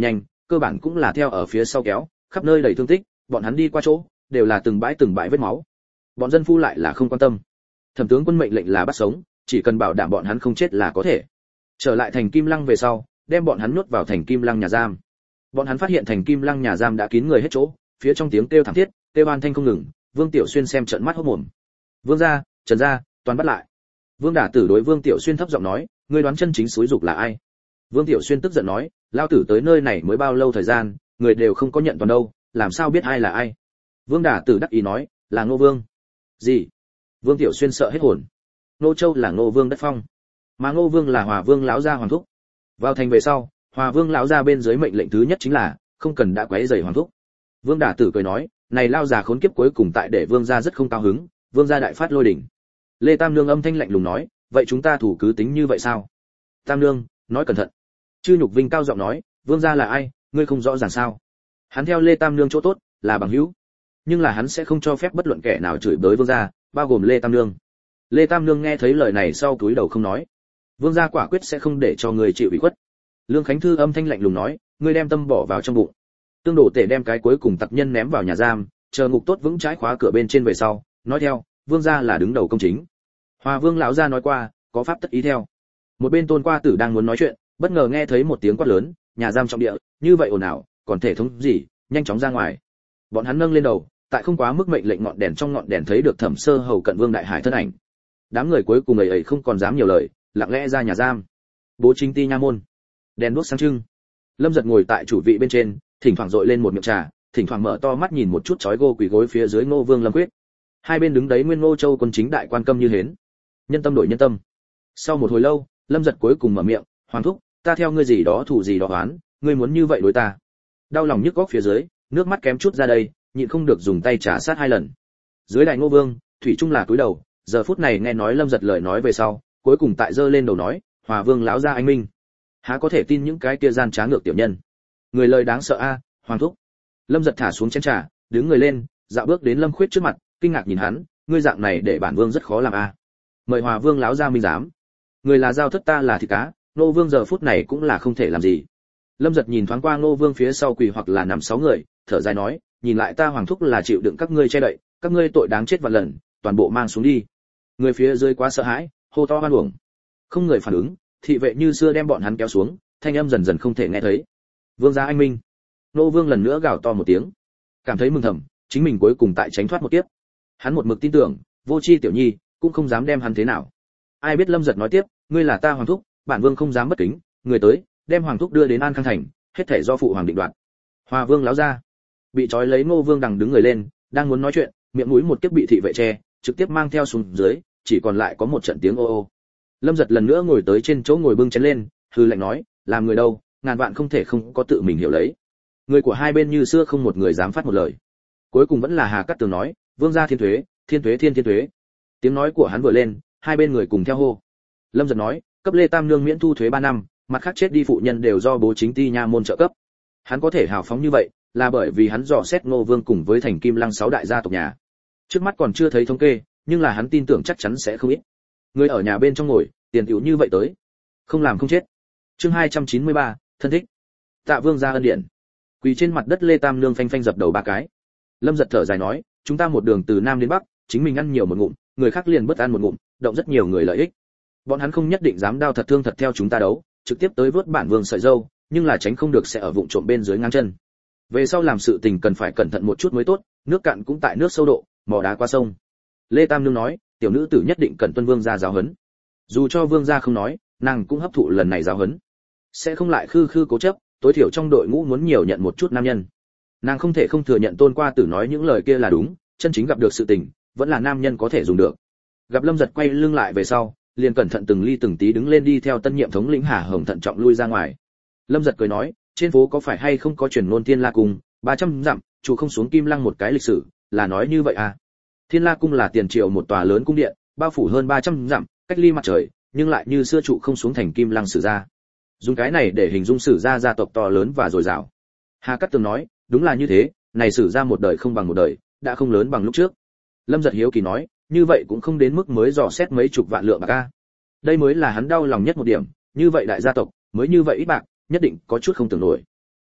A: cơ bản cũng là theo ở phía sau kéo, khắp nơi đầy thương tích, bọn hắn đi qua chỗ đều là từng bãi từng bãi vết máu. Bọn dân phu lại là không quan tâm. Thẩm tướng quân mệnh lệnh là bắt sống, chỉ cần bảo đảm bọn hắn không chết là có thể. Trở lại thành Kim Lăng về sau, đem bọn hắn nhốt vào thành Kim Lăng nhà giam. Bọn hắn phát hiện thành Kim Lăng nhà giam đã kín người hết chỗ, phía trong tiếng kêu thảm thiết, kêu oan thanh không ngừng. Vương Tiểu Xuyên xem trợn mắt hốt mồm. Vương gia, Trần gia, toàn bắt lại. Vương Đả Tử đối Vương Tiểu Xuyên thấp giọng nói, ngươi đoán chân chính xúi dục là ai? Vương Tiểu Xuyên tức giận nói, lao tử tới nơi này mới bao lâu thời gian, người đều không có nhận toàn đâu, làm sao biết ai là ai? Vương Đả Tử đắc ý nói, là Ngô Vương. Gì? Vương Tiểu Xuyên sợ hết hồn. Ngô Châu là Ngô Vương đất phong, mà Ngô Vương là Hòa Vương lão gia hoàng thúc. Vào thành về sau, Hòa Vương lão gia bên dưới mệnh lệnh thứ nhất chính là không cần đã quấy rầy hoàng thúc. Vương Đả Tử cười nói, này lao già khốn kiếp cuối cùng tại để Vương gia rất không cao hứng, Vương gia đại phát lôi đỉnh. Lê Tam Nương âm thanh lạnh lùng nói, vậy chúng ta thủ cứ tính như vậy sao? Tam Nương, nói cẩn thận. Chư Nhục Vinh cao giọng nói, Vương gia là ai, ngươi không rõ ràng sao? Hắn theo Lê Tam Nương chỗ tốt, là bằng hữu, nhưng là hắn sẽ không cho phép bất luận kẻ nào chửi bới Vương gia, bao gồm Lê Tam Nương. Lê Tam Nương nghe thấy lời này sau cúi đầu không nói. Vương gia quả quyết sẽ không để cho người chịu ủy khuất. Lương Khánh Thư âm thanh lạnh lùng nói, ngươi đem tâm bỏ vào trong bụng. Tương Đổ Tể đem cái cuối cùng tặc nhân ném vào nhà giam, chờ ngục tốt vững trái khóa cửa bên trên về sau, nói theo, Vương gia là đứng đầu công chính. Hòa Vương lão gia nói qua, có pháp tất ý theo. Một bên Tôn Qua Tử đang muốn nói chuyện, bất ngờ nghe thấy một tiếng quát lớn, nhà giam trọng địa, như vậy ồn ào, còn thể thống gì, nhanh chóng ra ngoài. Bọn hắn nâng lên đầu, tại không quá mức mệnh lệnh ngọn đèn trong ngọn đèn thấy được Thẩm Sơ Hầu cận Vương Đại Hải thân ảnh. Đám người cuối cùng ấy ấy không còn dám nhiều lời, lặng lẽ ra nhà giam. Bố Chính Ti nha môn, đèn đuốc sáng trưng. Lâm Giật ngồi tại chủ vị bên trên, thỉnh thoảng dội lên một miệng trà, thỉnh thoảng mở to mắt nhìn một chút chói gô quỳ gối phía dưới Ngô Vương Lâm Quyết. Hai bên đứng đấy nguyên Ngô Châu quân chính đại quan câm như hến. Nhân tâm đổi nhân tâm. Sau một hồi lâu, Lâm Giật cuối cùng mở miệng, "Hoàng thúc, ta theo ngươi gì đó thủ gì đó oán, ngươi muốn như vậy đối ta?" Đau lòng nhức góc phía dưới, nước mắt kém chút ra đây, nhịn không được dùng tay trả sát hai lần. Dưới đại Ngô Vương, thủy chung là cúi đầu, giờ phút này nghe nói Lâm Giật lời nói về sau, cuối cùng tại giơ lên đầu nói, "Hòa Vương lão gia anh minh." Há có thể tin những cái kia gian trá ngược tiểu nhân. Người lời đáng sợ a, Hoàng thúc. Lâm Giật thả xuống chén trà, đứng người lên, dạo bước đến Lâm Khuyết trước mặt, kinh ngạc nhìn hắn, ngươi dạng này để bản vương rất khó làm a. Mời Hòa Vương lão gia minh giám. Người là giao thất, ta là thịt cá, Ngô Vương giờ phút này cũng là không thể làm gì. Lâm Giật nhìn thoáng qua Ngô Vương phía sau quỳ hoặc là nằm sáu người, thở dài nói, nhìn lại ta Hoàng thúc là chịu đựng các ngươi che đậy, các ngươi tội đáng chết vạn lần, toàn bộ mang xuống đi. Người phía dưới quá sợ hãi, hô to oan uổng. Không người phản ứng, thị vệ như xưa đem bọn hắn kéo xuống, thanh âm dần dần không thể nghe thấy. Vương gia anh minh. Ngô Vương lần nữa gào to một tiếng, cảm thấy mừng thầm, chính mình cuối cùng tại tránh thoát một kiếp. Hắn một mực tin tưởng, vô chi tiểu nhi cũng không dám đem hắn thế nào. Ai biết Lâm Giật nói tiếp, ngươi là ta Hoàng thúc, bản vương không dám bất kính, người tới, đem Hoàng thúc đưa đến An Khang thành, hết thảy do phụ hoàng định đoạt. Hòa Vương lão gia. Bị trói lấy Ngô Vương đằng đứng người lên, đang muốn nói chuyện, miệng mũi một kiếp bị thị vệ che, trực tiếp mang theo xuống dưới, chỉ còn lại có một trận tiếng ô ô. Lâm Giật lần nữa ngồi tới trên chỗ ngồi bưng chén lên, hừ lạnh nói, làm người đâu, ngàn vạn không thể không có tự mình hiểu lấy. Người của hai bên như xưa không một người dám phát một lời. Cuối cùng vẫn là Hà Cát Tường nói, vương gia thiên thuế, thiên thuế thiên thiên thuế. Tiếng nói của hắn vừa lên, hai bên người cùng theo hô. Lâm Giật nói, cấp Lê Tam Nương miễn thu thuế ba năm, mặt khác chết đi phụ nhân đều do Bố Chính Ti nha môn trợ cấp. Hắn có thể hào phóng như vậy, là bởi vì hắn dò xét Ngô Vương cùng với thành Kim Lăng sáu đại gia tộc nhà. Trước mắt còn chưa thấy thống kê, nhưng là hắn tin tưởng chắc chắn sẽ không ít. Người ở nhà bên trong ngồi, tiền tiểu như vậy tới, không làm không chết. Chương hai trăm chín mươi ba, thân thích. Tạ Vương gia ân điển. Quỳ trên mặt đất Lê Tam Nương phanh phanh dập đầu ba cái. Lâm Giật thở dài nói, chúng ta một đường từ nam đến bắc, chính mình ăn nhiều một ngụm, người khác liền bất ăn một ngụm, động rất nhiều người lợi ích. Bọn hắn không nhất định dám đao thật thương thật theo chúng ta đấu, trực tiếp tới vớt bản vương sợi dâu, nhưng là tránh không được sẽ ở vụng trộm bên dưới ngang chân. Về sau làm sự tình cần phải cẩn thận một chút mới tốt, nước cạn cũng tại nước sâu độ, mò đá qua sông. Lê Tam Nương nói, tiểu nữ tử nhất định cần tuân vương gia giáo huấn. Dù cho vương gia không nói, nàng cũng hấp thụ lần này giáo huấn, sẽ không lại khư khư cố chấp, tối thiểu trong đội ngũ muốn nhiều nhận một chút nam nhân. Nàng không thể không thừa nhận Tôn Qua Tử nói những lời kia là đúng, chân chính gặp được sự tình, vẫn là nam nhân có thể dùng được. Gặp Lâm Giật quay lưng lại về sau, liền cẩn thận từng ly từng tí đứng lên đi theo tân nhiệm thống lĩnh Hà Hồng thận trọng lui ra ngoài. Lâm Giật cười nói, trên phố có phải hay không có truyền ngôn Thiên La cung, ba trăm dặm, chủ không xuống Kim Lăng một cái lịch sử, là nói như vậy à? Thiên La cung là tiền triệu một tòa lớn cung điện, bao phủ hơn ba trăm dặm, cách ly mặt trời, nhưng lại như xưa trụ không xuống thành Kim Lăng Sử gia. Dùng cái này để hình dung Sử gia gia tộc to lớn và dồi dào. Hà Cát Tường nói, đúng là như thế, này Sử gia một đời không bằng một đời, đã không lớn bằng lúc trước. Lâm Giật hiếu kỳ nói, như vậy cũng không đến mức mới dò xét mấy chục vạn lượng bạc a. Đây mới là hắn đau lòng nhất một điểm, như vậy đại gia tộc, mới như vậy ít bạc, nhất định có chút không tưởng nổi.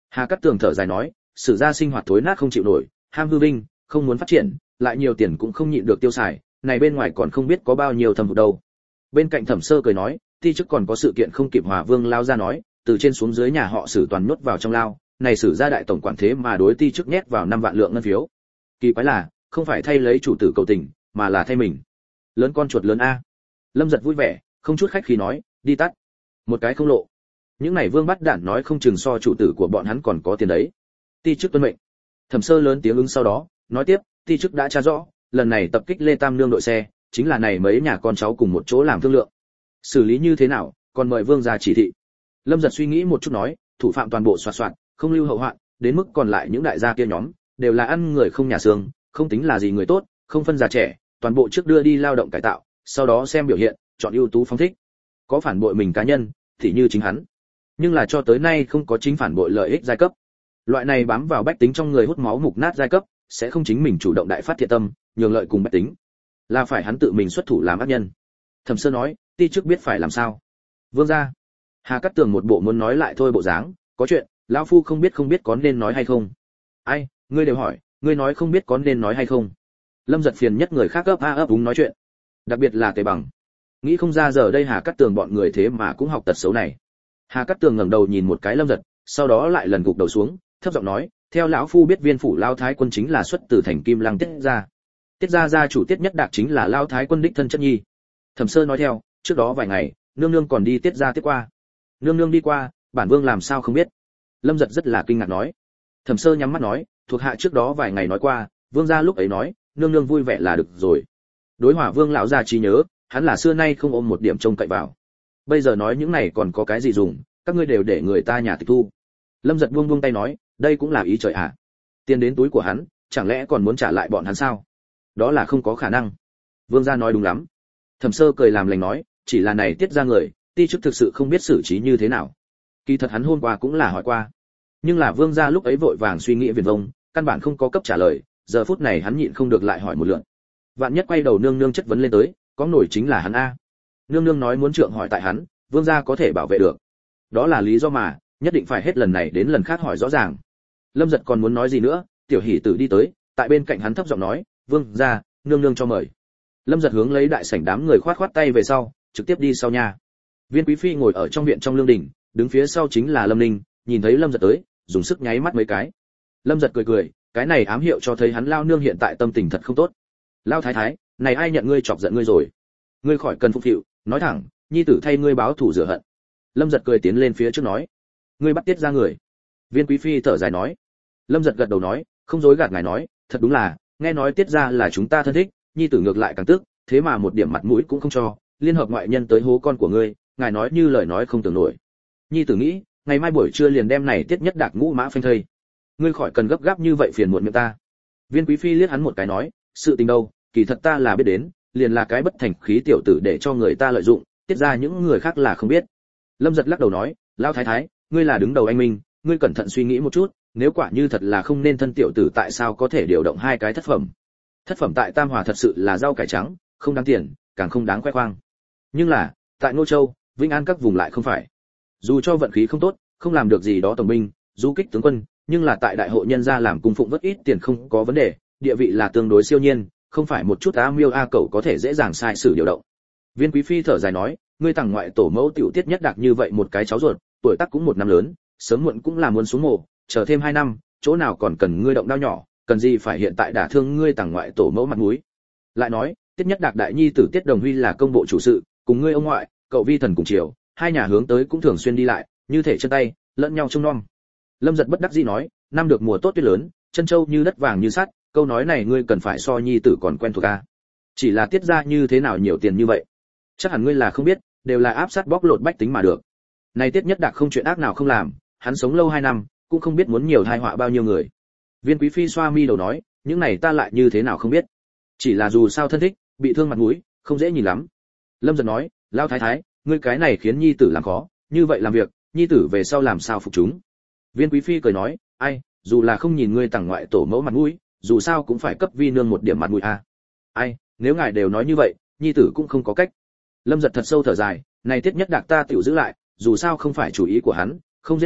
A: Hà Cát Tường thở dài nói, sử gia sinh hoạt thối nát không chịu nổi, ham hư vinh, không muốn phát triển, lại nhiều tiền cũng không nhịn được tiêu xài, này bên ngoài còn không biết có bao nhiêu thâm hụt đâu. Bên cạnh Thẩm Sơ cười nói, ti chức còn có sự kiện không kịp Hòa Vương lao ra nói, từ trên xuống dưới nhà họ Sử toàn nhốt vào trong lao, này Sử gia đại tổng quản thế mà đối ti chức nhét vào năm vạn lượng ngân phiếu. Kỳ quái là, không phải thay lấy chủ tử cầu tình, mà là thay mình. Lớn con chuột lớn a. Lâm Giật vui vẻ, không chút khách khí nói, đi tắt. Một cái không lộ. Những này Vương bắt đản nói không chừng so chủ tử của bọn hắn còn có tiền đấy. Ti chức tuân mệnh. Thẩm Sơ lớn tiếng ứng sau đó, nói tiếp, ti chức đã tra rõ, lần này tập kích Lê Tam Nương đội xe, chính là này mấy nhà con cháu cùng một chỗ làm thương lượng. Xử lý như thế nào, còn mời vương gia chỉ thị. Lâm Giật suy nghĩ một chút nói, thủ phạm toàn bộ soạt soạt, không lưu hậu hoạn, đến mức còn lại những đại gia kia nhóm, đều là ăn người không nhà xương, không tính là gì người tốt, không phân già trẻ, toàn bộ trước đưa đi lao động cải tạo, sau đó xem biểu hiện, chọn ưu tú phóng thích. Có phản bội mình cá nhân, thì như chính hắn. Nhưng là cho tới nay không có chính phản bội lợi ích giai cấp. Loại này bám vào bách tính trong người hút máu mục nát giai cấp, sẽ không chính mình chủ động đại phát thiện tâm, nhường lợi cùng bách tính. Là phải hắn tự mình xuất thủ làm ác nhân. Thẩm Sơ nói, ti chức biết phải làm sao. Vương gia. Hà Cát Tường một bộ muốn nói lại thôi bộ dáng, có chuyện, lão phu không biết không biết có nên nói hay không. Ai, ngươi đều hỏi, ngươi nói không biết có nên nói hay không. Lâm Giật phiền nhất người khác ấp a ấp úng nói chuyện. Đặc biệt là Tề Bằng. Nghĩ không ra giờ đây Hà Cát Tường bọn người thế mà cũng học tật xấu này. Hà Cát Tường ngẩng đầu nhìn một cái Lâm Giật, sau đó lại lần gục đầu xuống, thấp giọng nói, theo lão phu biết viên phủ lao thái quân chính là xuất từ thành Kim Lăng Tiết gia. Tiết gia gia chủ Tiết Nhất Đạc chính là lao thái quân đích thân chất nhi. Thẩm Sơ nói theo, trước đó vài ngày, nương nương còn đi Tiết gia tiếp qua. Nương nương đi qua, bản vương làm sao không biết. Lâm Giật rất là kinh ngạc nói. Thẩm Sơ nhắm mắt nói, thuộc hạ trước đó vài ngày nói qua, vương gia lúc ấy nói, nương nương vui vẻ là được rồi. Đối Hỏa Vương lão gia trí nhớ, hắn là xưa nay không ôm một điểm trông cậy vào. Bây giờ nói những này còn có cái gì dùng, các ngươi đều để người ta nhà tịch thu. Lâm Giật buông buông tay nói, đây cũng là ý trời ạ. À. Tiền đến túi của hắn, chẳng lẽ còn muốn trả lại bọn hắn sao? Đó là không có khả năng. Vương gia nói đúng lắm. Thẩm Sơ cười làm lành nói, chỉ là này Tiết ra người, ti chức thực sự không biết xử trí như thế nào. Kỳ thật hắn hôm qua cũng là hỏi qua, nhưng là Vương gia lúc ấy vội vàng suy nghĩ viển vông, căn bản không có cấp trả lời, giờ phút này hắn nhịn không được lại hỏi một lượt. Vạn nhất quay đầu nương nương chất vấn lên tới, có nổi chính là hắn a. Nương nương nói muốn trượng hỏi tại hắn, Vương gia có thể bảo vệ được. Đó là lý do mà, nhất định phải hết lần này đến lần khác hỏi rõ ràng. Lâm Giật còn muốn nói gì nữa, Tiểu Hỷ Tử đi tới, tại bên cạnh hắn thấp giọng nói, "Vương gia, nương nương cho mời." Lâm Giật hướng lấy đại sảnh đám người khoát khoát tay về sau, trực tiếp đi sau nhà. Viên Quý phi ngồi ở trong viện trong lương đình, đứng phía sau chính là Lâm Ninh, nhìn thấy Lâm Giật tới, dùng sức nháy mắt mấy cái. Lâm Giật cười cười, cái này ám hiệu cho thấy hắn lao nương hiện tại tâm tình thật không tốt. "Lao thái thái, này ai nhận ngươi chọc giận ngươi rồi? Ngươi khỏi cần phục phịu, nói thẳng, nhi tử thay ngươi báo thù rửa hận." Lâm Giật cười tiến lên phía trước nói, "Ngươi bắt Tiết ra người." Viên Quý phi thở dài nói. Lâm Giật gật đầu nói, không dối gạt ngài nói, thật đúng là, nghe nói Tiết ra là chúng ta thân thích, nhi tử ngược lại càng tức, thế mà một điểm mặt mũi cũng không cho, liên hợp ngoại nhân tới hố con của ngươi, ngài nói như lời nói không tưởng nổi. Nhi tử nghĩ, ngày mai buổi trưa liền đem này Tiết Nhất Đạc ngũ mã phanh thây. Ngươi khỏi cần gấp gáp như vậy phiền muộn miệng ta. Viên Quý phi liếc hắn một cái nói, sự tình đâu, kỳ thật ta là biết đến, liền là cái bất thành khí tiểu tử để cho người ta lợi dụng, Tiết ra những người khác là không biết. Lâm Giật lắc đầu nói, lão thái thái, ngươi là đứng đầu anh minh, ngươi cẩn thận suy nghĩ một chút, nếu quả như thật là không nên thân tiểu tử tại sao có thể điều động hai cái thất phẩm? Thất phẩm tại Tam Hòa thật sự là rau cải trắng, không đáng tiền, càng không đáng khoe khoang. Nhưng là, tại Ngô Châu, Vĩnh An các vùng lại không phải. Dù cho vận khí không tốt, không làm được gì đó tổng binh, du kích tướng quân, nhưng là tại đại hội nhân gia làm cung phụng vất ít tiền không có vấn đề, địa vị là tương đối siêu nhiên, không phải một chút a miêu a cẩu có thể dễ dàng sai sử điều động. Viên Quý phi thở dài nói, ngươi tặng ngoại tổ mẫu tiểu Tiết Nhất Đạc như vậy một cái cháu ruột, tuổi tác cũng một năm lớn, sớm muộn cũng là muốn xuống mồ, chờ thêm hai năm, chỗ nào còn cần ngươi động đao nhỏ, cần gì phải hiện tại đả thương ngươi tặng ngoại tổ mẫu mặt mũi. Lại nói, Tiết Nhất Đạc đại nhi tử Tiết Đồng Huy là công bộ chủ sự, cùng ngươi ông ngoại, cậu vi thần cùng chiều, hai nhà hướng tới cũng thường xuyên đi lại, như thể chân tay, lẫn nhau trông nom. Lâm Giật bất đắc dĩ nói, năm được mùa tốt tuyết lớn, chân châu như đất vàng như sắt, câu nói này ngươi cần phải so nhi tử còn quen thuộc a. Chỉ là Tiết ra như thế nào nhiều tiền như vậy? Chắc hẳn ngươi là không biết, đều là áp sát bóc lột bách tính mà được. Này Tiết Nhất Đạc không chuyện ác nào không làm, hắn sống lâu hai năm, cũng không biết muốn nhiều tai họa bao nhiêu người. Viên Quý phi xoa mi đầu nói, những này ta lại như thế nào không biết. Chỉ là dù sao thân thích, bị thương mặt mũi, không dễ nhìn lắm. Lâm Giật nói, lão thái thái, ngươi cái này khiến nhi tử làm khó, như vậy làm việc, nhi tử về sau làm sao phục chúng? Viên Quý phi cười nói, ai, dù là không nhìn ngươi tặng ngoại tổ mẫu mặt mũi, dù sao cũng phải cấp vi nương một điểm mặt mũi a. À. Ai, nếu ngài đều nói như vậy, nhi tử cũng không có cách. Lâm Giật thật sâu thở dài, này Tiết Nhất Đạc ta tiểu giữ lại, dù sao không phải chủ ý của hắn, không giết hắn,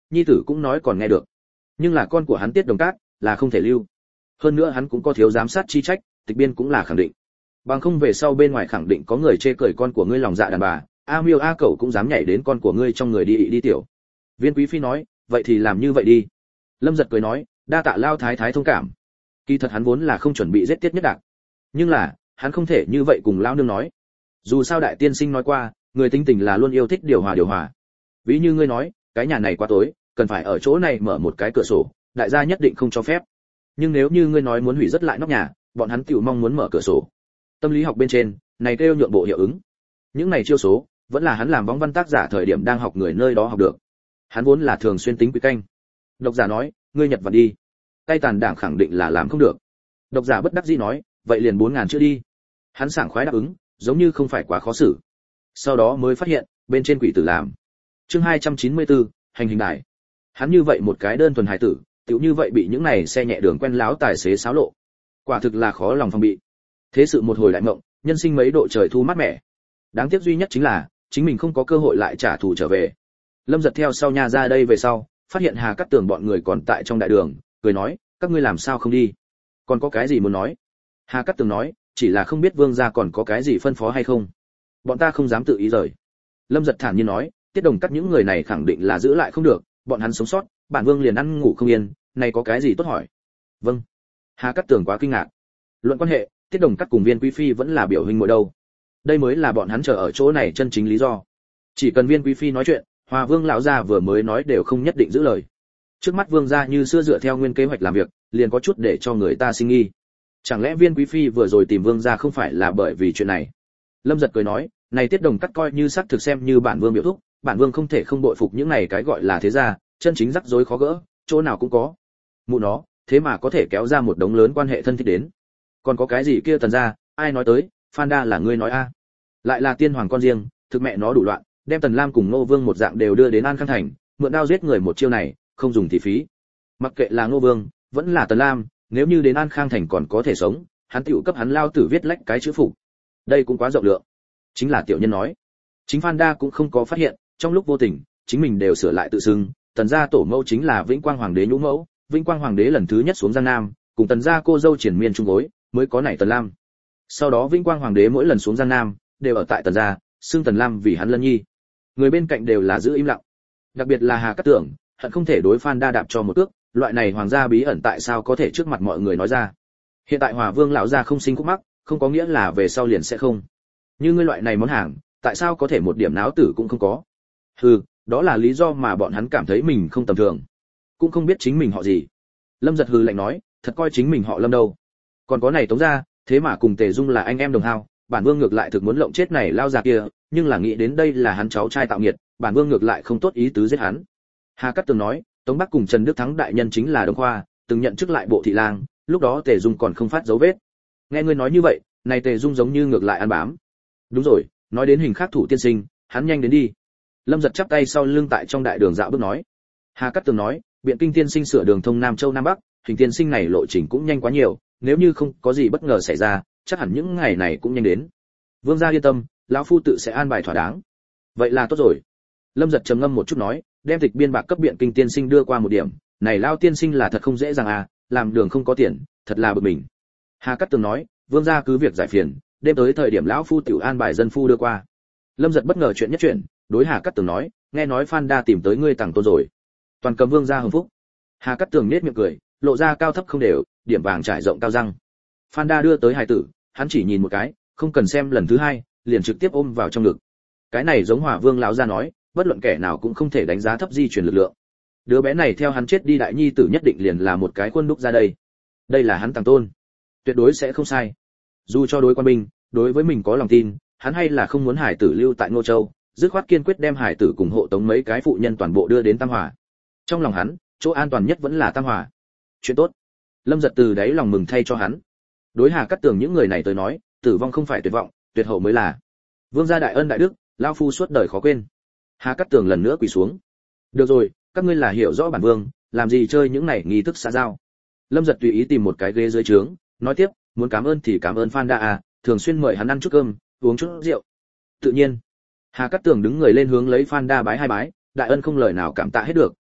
A: nhi tử cũng nói còn nghe được. Nhưng là con của hắn Tiết Đồng Cát là không thể lưu. Hơn nữa hắn cũng có thiếu giám sát chi trách, tịch biên cũng là khẳng định. Bằng không về sau bên ngoài khẳng định có người chê cười con của ngươi lòng dạ đàn bà, a miêu a cẩu cũng dám nhảy đến con của ngươi trong người đi đi tiểu. Viên Quý phi nói, vậy thì làm như vậy đi. Lâm Giật cười nói, đa tạ lao thái thái thông cảm. Kỳ thật hắn vốn là không chuẩn bị giết Tiết Nhất Đạc, nhưng là hắn không thể như vậy cùng lao nương nói. Dù sao đại tiên sinh nói qua, người tính tình là luôn yêu thích điều hòa điều hòa. Ví như ngươi nói, cái nhà này quá tối, cần phải ở chỗ này mở một cái cửa sổ, đại gia nhất định không cho phép. Nhưng nếu như ngươi nói muốn hủy rất lại nóc nhà, bọn hắn tiểu mong muốn mở cửa sổ. Tâm lý học bên trên, này kêu nhượng bộ hiệu ứng. Những này chiêu số, vẫn là hắn làm bóng văn tác giả thời điểm đang học người nơi đó học được. Hắn vốn là thường xuyên tính quý canh. Độc giả nói, ngươi Nhật Văn đi. Tay tàn đảng khẳng định là làm không được. Độc giả bất đắc dĩ nói, vậy liền bốn ngàn chữ đi. Hắn sảng khoái đáp ứng, giống như không phải quá khó xử. Sau đó mới phát hiện, bên trên quỷ tử làm. Chương hai trăm chín mươi tư, hành hình đài. Hắn như vậy một cái đơn thuần hài tử, tiểu như vậy bị những này xe nhẹ đường quen láo tài xế xáo lộ. Quả thực là khó lòng phòng bị. Thế sự một hồi đại mộng, nhân sinh mấy độ trời thu mát mẻ. Đáng tiếc duy nhất chính là, chính mình không có cơ hội lại trả thù trở về. Lâm Giật theo sau nhà ra đây về sau, phát hiện Hà Cát Tường bọn người còn tại trong đại đường, cười nói, các ngươi làm sao không đi? Còn có cái gì muốn nói? Hà Cát Tường nói, chỉ là không biết vương gia còn có cái gì phân phó hay không. Bọn ta không dám tự ý rời. Lâm Giật thản nhiên nói, Tiết Đồng Cát những người này khẳng định là giữ lại không được, bọn hắn sống sót, bản vương liền ăn ngủ không yên, này có cái gì tốt hỏi? Vâng. Hà Cát Tường quá kinh ngạc. Luận quan hệ, Tiết Đồng Cát cùng Viên Quý phi vẫn là biểu huynh muội đâu. Đây mới là bọn hắn chờ ở chỗ này chân chính lý do. Chỉ cần Viên Quý phi nói chuyện, Hòa Vương lão gia vừa mới nói đều không nhất định giữ lời. Trước mắt vương gia như xưa dựa theo nguyên kế hoạch làm việc, liền có chút để cho người ta sinh nghi. Chẳng lẽ Viên Quý phi vừa rồi tìm vương gia không phải là bởi vì chuyện này? Lâm Giật cười nói, này Tiết Đồng Cát coi như xác thực xem như bản vương biểu thúc, bản vương không thể không bội phục những này cái gọi là thế gia, chân chính rắc rối khó gỡ, chỗ nào cũng có. Mụ nó, thế mà có thể kéo ra một đống lớn quan hệ thân thích đến. Còn có cái gì kia Tần gia, ai nói tới, Phan Đa là ngươi nói a? Lại là tiên hoàng con riêng, thực mẹ nó đủ loạn, đem Tần Lam cùng Ngô Vương một dạng đều đưa đến An Khang thành, mượn đao giết người một chiêu này, không dùng thì phí. Mặc kệ là Ngô Vương, vẫn là Tần Lam, nếu như đến An Khang thành còn có thể sống, hắn tiểu cấp hắn lao tử viết lách cái chữ phục. Đây cũng quá rộng lượng. Chính là tiểu nhân nói. Chính Phan Đa cũng không có phát hiện, trong lúc vô tình, chính mình đều sửa lại tự xưng, Tần gia tổ mẫu chính là Vĩnh Quang hoàng đế nhũ mẫu, Vĩnh Quang hoàng đế lần thứ nhất xuống Giang Nam, cùng Tần gia cô dâu triển miên chung gối, mới có nảy Tần Lam. Sau đó Vĩnh Quang hoàng đế mỗi lần xuống Giang Nam, đều ở tại Tần gia, xưng Tần Lam vì hắn lân nhi. Người bên cạnh đều là giữ im lặng. Đặc biệt là Hà Cát Tường, hận không thể đối Phan Đa đạp cho một cước, loại này hoàng gia bí ẩn tại sao có thể trước mặt mọi người nói ra. Hiện tại Hòa Vương lão gia không sinh khúc mắc, không có nghĩa là về sau liền sẽ không. Như ngươi loại này món hàng, tại sao có thể một điểm náo tử cũng không có? Hừ, đó là lý do mà bọn hắn cảm thấy mình không tầm thường, cũng không biết chính mình họ gì. Lâm Giật hừ lạnh nói, thật coi chính mình họ Lâm đâu. Còn có này Tống gia, thế mà cùng Tề Dung là anh em đồng hao, bản vương ngược lại thực muốn lộng chết này lao già kia, nhưng là nghĩ đến đây là hắn cháu trai tạo nghiệt, bản vương ngược lại không tốt ý tứ giết hắn. Hà Cát Tường nói, Tống Bắc cùng Trần Đức Thắng đại nhân chính là Đông Khoa, từng nhận chức lại bộ thị lang, lúc đó Tề Dung còn không phát dấu vết. Nghe ngươi nói như vậy, này Tề Dung giống như ngược lại ăn bám. Đúng rồi, nói đến hình khắc thủ tiên sinh, hắn nhanh đến đi. Lâm Giật chắp tay sau lưng tại trong đại đường dạo bước nói. Hà Cát Tường nói, biện kinh tiên sinh sửa đường thông Nam Châu Nam Bắc, hình tiên sinh này lộ trình cũng nhanh quá nhiều, nếu như không có gì bất ngờ xảy ra, chắc hẳn những ngày này cũng nhanh đến. Vương gia yên tâm, lão phu tự sẽ an bài thỏa đáng. Vậy là tốt rồi. Lâm Giật trầm ngâm một chút nói, đem tịch biên bạc cấp biện kinh tiên sinh đưa qua một điểm, này lao tiên sinh là thật không dễ dàng à, làm đường không có tiền, thật là bực mình. Hà Cát Tường nói, vương gia cứ việc giải phiền, đêm tới thời điểm lão phu tiểu an bài dân phu đưa qua. Lâm Giật bất ngờ chuyện nhất chuyện, đối Hà Cát Tường nói, nghe nói Phan Đa tìm tới ngươi tàng tôn rồi. Toàn cầm vương gia hưng phúc. Hà Cát Tường nhếch miệng cười, lộ ra cao thấp không đều, điểm vàng trải rộng cao răng. Phan Đa đưa tới hài tử, hắn chỉ nhìn một cái, không cần xem lần thứ hai, liền trực tiếp ôm vào trong ngực. Cái này giống Hỏa Vương lão gia nói, bất luận kẻ nào cũng không thể đánh giá thấp di truyền lực lượng. Đứa bé này theo hắn chết đi đại nhi tử nhất định liền là một cái khuôn đúc ra đây. Đây là hắn tàng tôn, tuyệt đối sẽ không sai. Dù cho đối quan binh, đối với mình có lòng tin, hắn hay là không muốn hải tử lưu tại Ngô Châu, dứt khoát kiên quyết đem hải tử cùng hộ tống mấy cái phụ nhân toàn bộ đưa đến Tam Hòa. Trong lòng hắn, chỗ an toàn nhất vẫn là Tam Hòa. Chuyện tốt. Lâm Giật từ đáy lòng mừng thay cho hắn. Đối Hà Cát Tường những người này tới nói, tử vong không phải tuyệt vọng, tuyệt hậu mới là. Vương gia đại ân đại đức, lão phu suốt đời khó quên. Hà Cát Tường lần nữa quỳ xuống. Được rồi, các ngươi là hiểu rõ bản vương, làm gì chơi những này nghi thức xã giao. Lâm Giật tùy ý tìm một cái ghế dưới trướng, nói tiếp, muốn cảm ơn thì cảm ơn Phan Đa à, thường xuyên mời hắn ăn chút cơm, uống chút rượu. Tự nhiên. Hà Cát Tường đứng người lên hướng lấy Phan Đa bái hai bái, đại ân không lời nào cảm tạ hết được,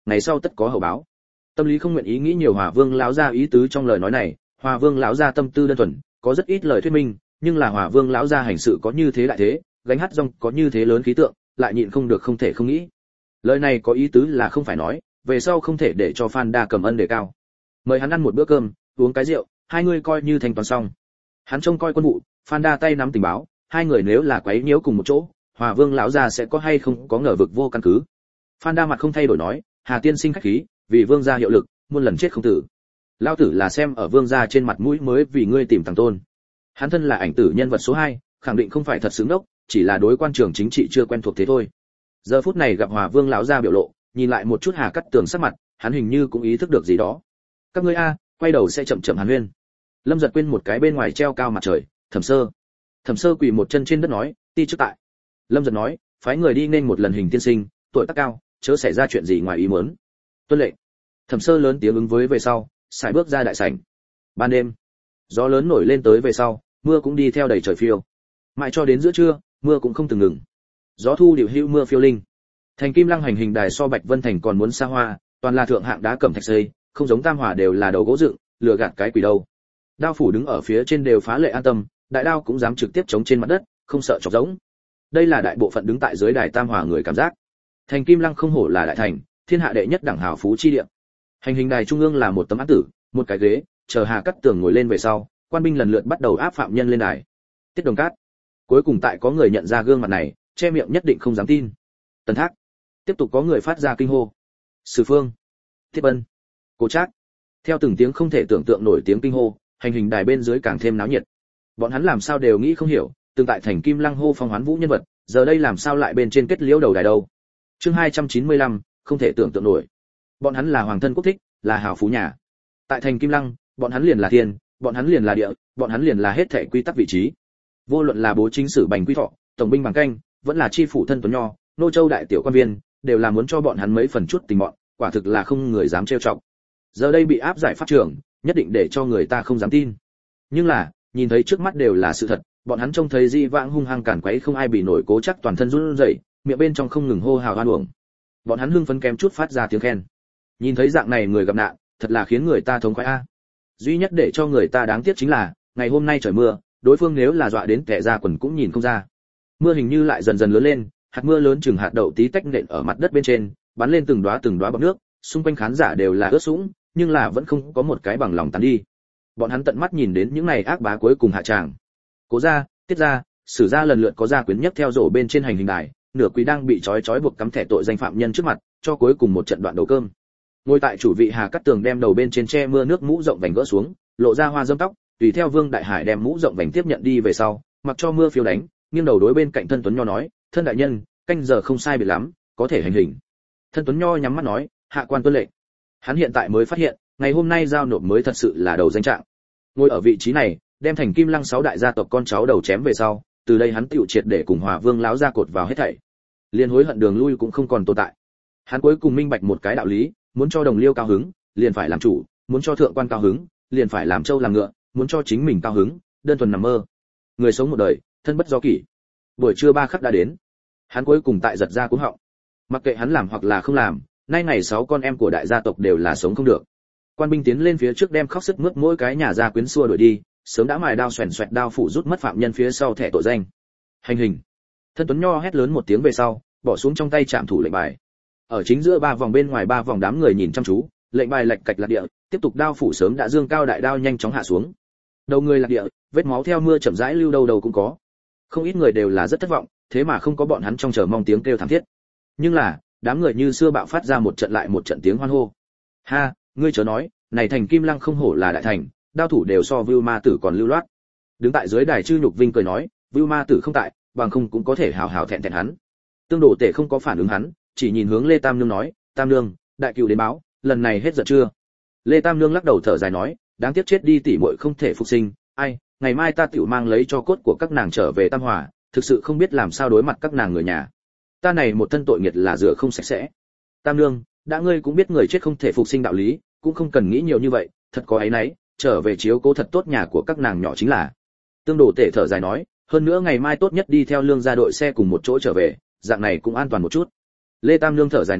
A: ngày sau tất có hậu báo. Tâm lý không nguyện ý nghĩ nhiều Hòa Vương lão gia ý tứ trong lời nói này, Hòa Vương lão gia tâm tư đơn thuần, có rất ít lời thuyết minh, nhưng là Hòa Vương lão gia hành sự có như thế đại thế, gánh hát rong có như thế lớn khí tượng, lại nhịn không được không thể không nghĩ. Lời này có ý tứ là không phải nói, về sau không thể để cho Phan Đa cầm ân đề cao. Mời hắn ăn một bữa cơm, uống cái rượu, hai người coi như thành toàn xong. Hắn trông coi quân vụ, Phan Đa tay nắm tình báo, hai người nếu là quấy nhiễu cùng một chỗ, Hòa Vương lão gia sẽ có hay không có ngờ vực vô căn cứ. Phan Đa mặt không thay đổi nói, Hà tiên sinh khách khí, vì vương gia hiệu lực, muôn lần chết không tử. Lão tử là xem ở vương gia trên mặt mũi mới vì ngươi tìm thằng tôn. Hắn thân là ảnh tử nhân vật số hai, khẳng định không phải thật xứng đốc, chỉ là đối quan trường chính trị chưa quen thuộc thế thôi. Giờ phút này gặp Hòa Vương lão gia biểu lộ, nhìn lại một chút Hà Cát Tường sắc mặt, hắn hình như cũng ý thức được gì đó. Các ngươi a, quay đầu sẽ chậm chậm hàn huyên. Lâm Giật quên một cái bên ngoài treo cao mặt trời, Thẩm Sơ. Thẩm Sơ quỳ một chân trên đất nói, ti trước tại. Lâm Giật nói, phái người đi nên một lần Hình tiên sinh, tuổi tác cao, chớ xảy ra chuyện gì ngoài ý muốn. Tuân lệnh. Thẩm Sơ lớn tiếng ứng với về sau, xài bước ra đại sảnh. Ban đêm, gió lớn nổi lên tới về sau, mưa cũng đi theo đầy trời phiêu. Mãi cho đến giữa trưa, mưa cũng không từng ngừng. Gió thu điệu hữu mưa phiêu linh. Thành Kim Lăng hành hình đài so Bạch Vân Thành còn muốn xa hoa, toàn là thượng hạng đá cẩm thạch xây, không giống Tam Hòa đều là đầu gỗ dựng, lừa gạt cái quỷ đâu. Đao phủ đứng ở phía trên đều phá lệ an tâm, đại đao cũng dám trực tiếp chống trên mặt đất, không sợ chọc giống. Đây là đại bộ phận đứng tại dưới đài Tam Hòa người cảm giác. Thành Kim Lăng không hổ là đại thành, thiên hạ đệ nhất đẳng hào phú chi địa. Hành hình đài trung ương là một tấm án tử, một cái ghế, chờ Hà Cát Tường ngồi lên về sau, quan binh lần lượt bắt đầu áp phạm nhân lên đài. Tiết Đồng Cát. Cuối cùng tại có người nhận ra gương mặt này, che miệng nhất định không dám tin. Tần Thác. Tiếp tục có người phát ra kinh hô. Sử Phương. Tiếp Ân. Cố Trác. Theo từng tiếng không thể tưởng tượng nổi tiếng kinh hô, hành hình đài bên dưới càng thêm náo nhiệt. Bọn hắn làm sao đều nghĩ không hiểu, từng tại Thành Kim Lăng hô phong hoán vũ nhân vật, giờ đây làm sao lại bên trên kết liễu đầu đài đâu. Chương hai trăm chín mươi lăm, không thể tưởng tượng nổi. Bọn hắn là hoàng thân quốc thích, là hào phú nhà. Tại Thành Kim Lăng, bọn hắn liền là thiên, bọn hắn liền là địa, bọn hắn liền là hết thảy quy tắc vị trí. Vô luận là bố chính sử Bành Quy Thọ, tổng binh Bằng Canh, vẫn là chi phủ thân Tuấn Nho, nô châu đại tiểu quan viên, đều là muốn cho bọn hắn mấy phần chút tình bọn, quả thực là không người dám trêu chọc. Giờ đây bị áp giải pháp trưởng, nhất định để cho người ta không dám tin. Nhưng là, nhìn thấy trước mắt đều là sự thật, bọn hắn trông thấy Di Vãng hung hăng cản quấy không ai bị nổi, Cố Trác toàn thân run rẩy, miệng bên trong không ngừng hô hào oan uổng. Bọn hắn hưng phấn kém chút phát ra tiếng khen. Nhìn thấy dạng này người gặp nạn, thật là khiến người ta thống khoái a. Duy nhất để cho người ta đáng tiếc chính là, ngày hôm nay trời mưa, đối phương nếu là dọa đến kẻ ra quần cũng nhìn không ra. Mưa hình như lại dần dần lớn lên, hạt mưa lớn chừng hạt đậu tí tách nện ở mặt đất bên trên, bắn lên từng đóa từng đóa bọt nước, xung quanh khán giả đều là ướt sũng, nhưng là vẫn không có một cái bằng lòng tán đi. Bọn hắn tận mắt nhìn đến những này ác bá cuối cùng hạ tràng. Cố gia, Tiết gia, Sử gia lần lượt có gia quyến nhất theo rổ bên trên hành hình đài, nửa quý đang bị trói trói buộc cắm thẻ tội danh phạm nhân trước mặt, cho cuối cùng một trận đoạn đầu cơm. Ngồi tại chủ vị Hà Cát Tường đem đầu bên trên che mưa nước mũ rộng vành gỡ xuống, lộ ra hoa dâm tóc, tùy theo Vương Đại Hải đem mũ rộng vành tiếp nhận đi về sau, mặc cho mưa phiêu đánh, nghiêng đầu đối bên cạnh thân Tuấn Nho nói, thân đại nhân, canh giờ không sai biệt lắm, có thể hành hình. Thân Tuấn Nho nhắm mắt nói, hạ quan tuân lệnh. Hắn hiện tại mới phát hiện, ngày hôm nay giao nộp mới thật sự là đầu danh trạng. Ngồi ở vị trí này, đem Thành Kim Lăng sáu đại gia tộc con cháu đầu chém về sau, từ đây hắn tựu triệt để cùng Hòa Vương láo ra cột vào hết thảy. Liên hối hận đường lui cũng không còn tồn tại. Hắn cuối cùng minh bạch một cái đạo lý, muốn cho đồng liêu cao hứng, liền phải làm chủ, muốn cho thượng quan cao hứng, liền phải làm trâu làm ngựa, muốn cho chính mình cao hứng, đơn thuần nằm mơ. Người sống một đời, thân bất do kỷ. Buổi trưa ba khắc đã đến. Hắn cuối cùng tại giật ra cuống họng. Mặc kệ hắn làm hoặc là không làm, nay ngày sáu con em của đại gia tộc đều là sống không được. Quan binh tiến lên phía trước đem khóc sức mướt mỗi cái nhà gia quyến xua đuổi đi, sớm đã mài đao xoèn xoẹt đao phủ rút mất phạm nhân phía sau thẻ tội danh. Hành hình. Thân Tuấn Nho hét lớn một tiếng về sau, bỏ xuống trong tay trạm thủ lệnh bài. Ở chính giữa ba vòng bên ngoài ba vòng đám người nhìn chăm chú, lệnh bài lệch cạch lạc địa, tiếp tục đao phủ sớm đã dương cao đại đao nhanh chóng hạ xuống. Đầu người lạc địa, vết máu theo mưa chậm rãi lưu đâu đầu cũng có. Không ít người đều là rất thất vọng, thế mà không có bọn hắn trong chờ mong tiếng kêu thảm thiết. Nhưng là, đám người như xưa bạo phát ra một trận lại một trận tiếng hoan hô. Ha, ngươi chớ nói, này Thành Kim Lăng không hổ là đại thành, đao thủ đều so Vưu Ma Tử còn lưu loát. Đứng tại dưới đài Chư Nhục Vinh cười nói, Vưu Ma Tử không tại, bằng không cũng có thể hào hào thẹn thẹn hắn. Tương Đồ Tể không có phản ứng hắn, chỉ nhìn hướng Lê Tam Nương nói, Tam Nương, đại cừu đến báo, lần này hết giận chưa? Lê Tam Nương lắc đầu thở dài nói, đáng tiếc chết đi tỷ muội không thể phục sinh, ai, ngày mai ta tiểu mang lấy cho cốt của các nàng trở về Tam Hòa, thực sự không biết làm sao đối mặt các nàng người nhà. Ta này một thân tội nghiệt là rửa không sạch sẽ. Tam Nương, đã ngươi cũng biết người chết không thể phục sinh đạo lý, cũng không cần nghĩ nhiều như vậy, thật có ấy nấy, trở về chiếu cố thật tốt nhà của các nàng nhỏ chính là. Tương Đồ Tể thở dài nói, hơn nữa ngày mai tốt nhất đi theo Lương gia đội xe cùng một chỗ trở về, dạng này cũng an toàn một chút. Lê Tam Nương thở dài nói,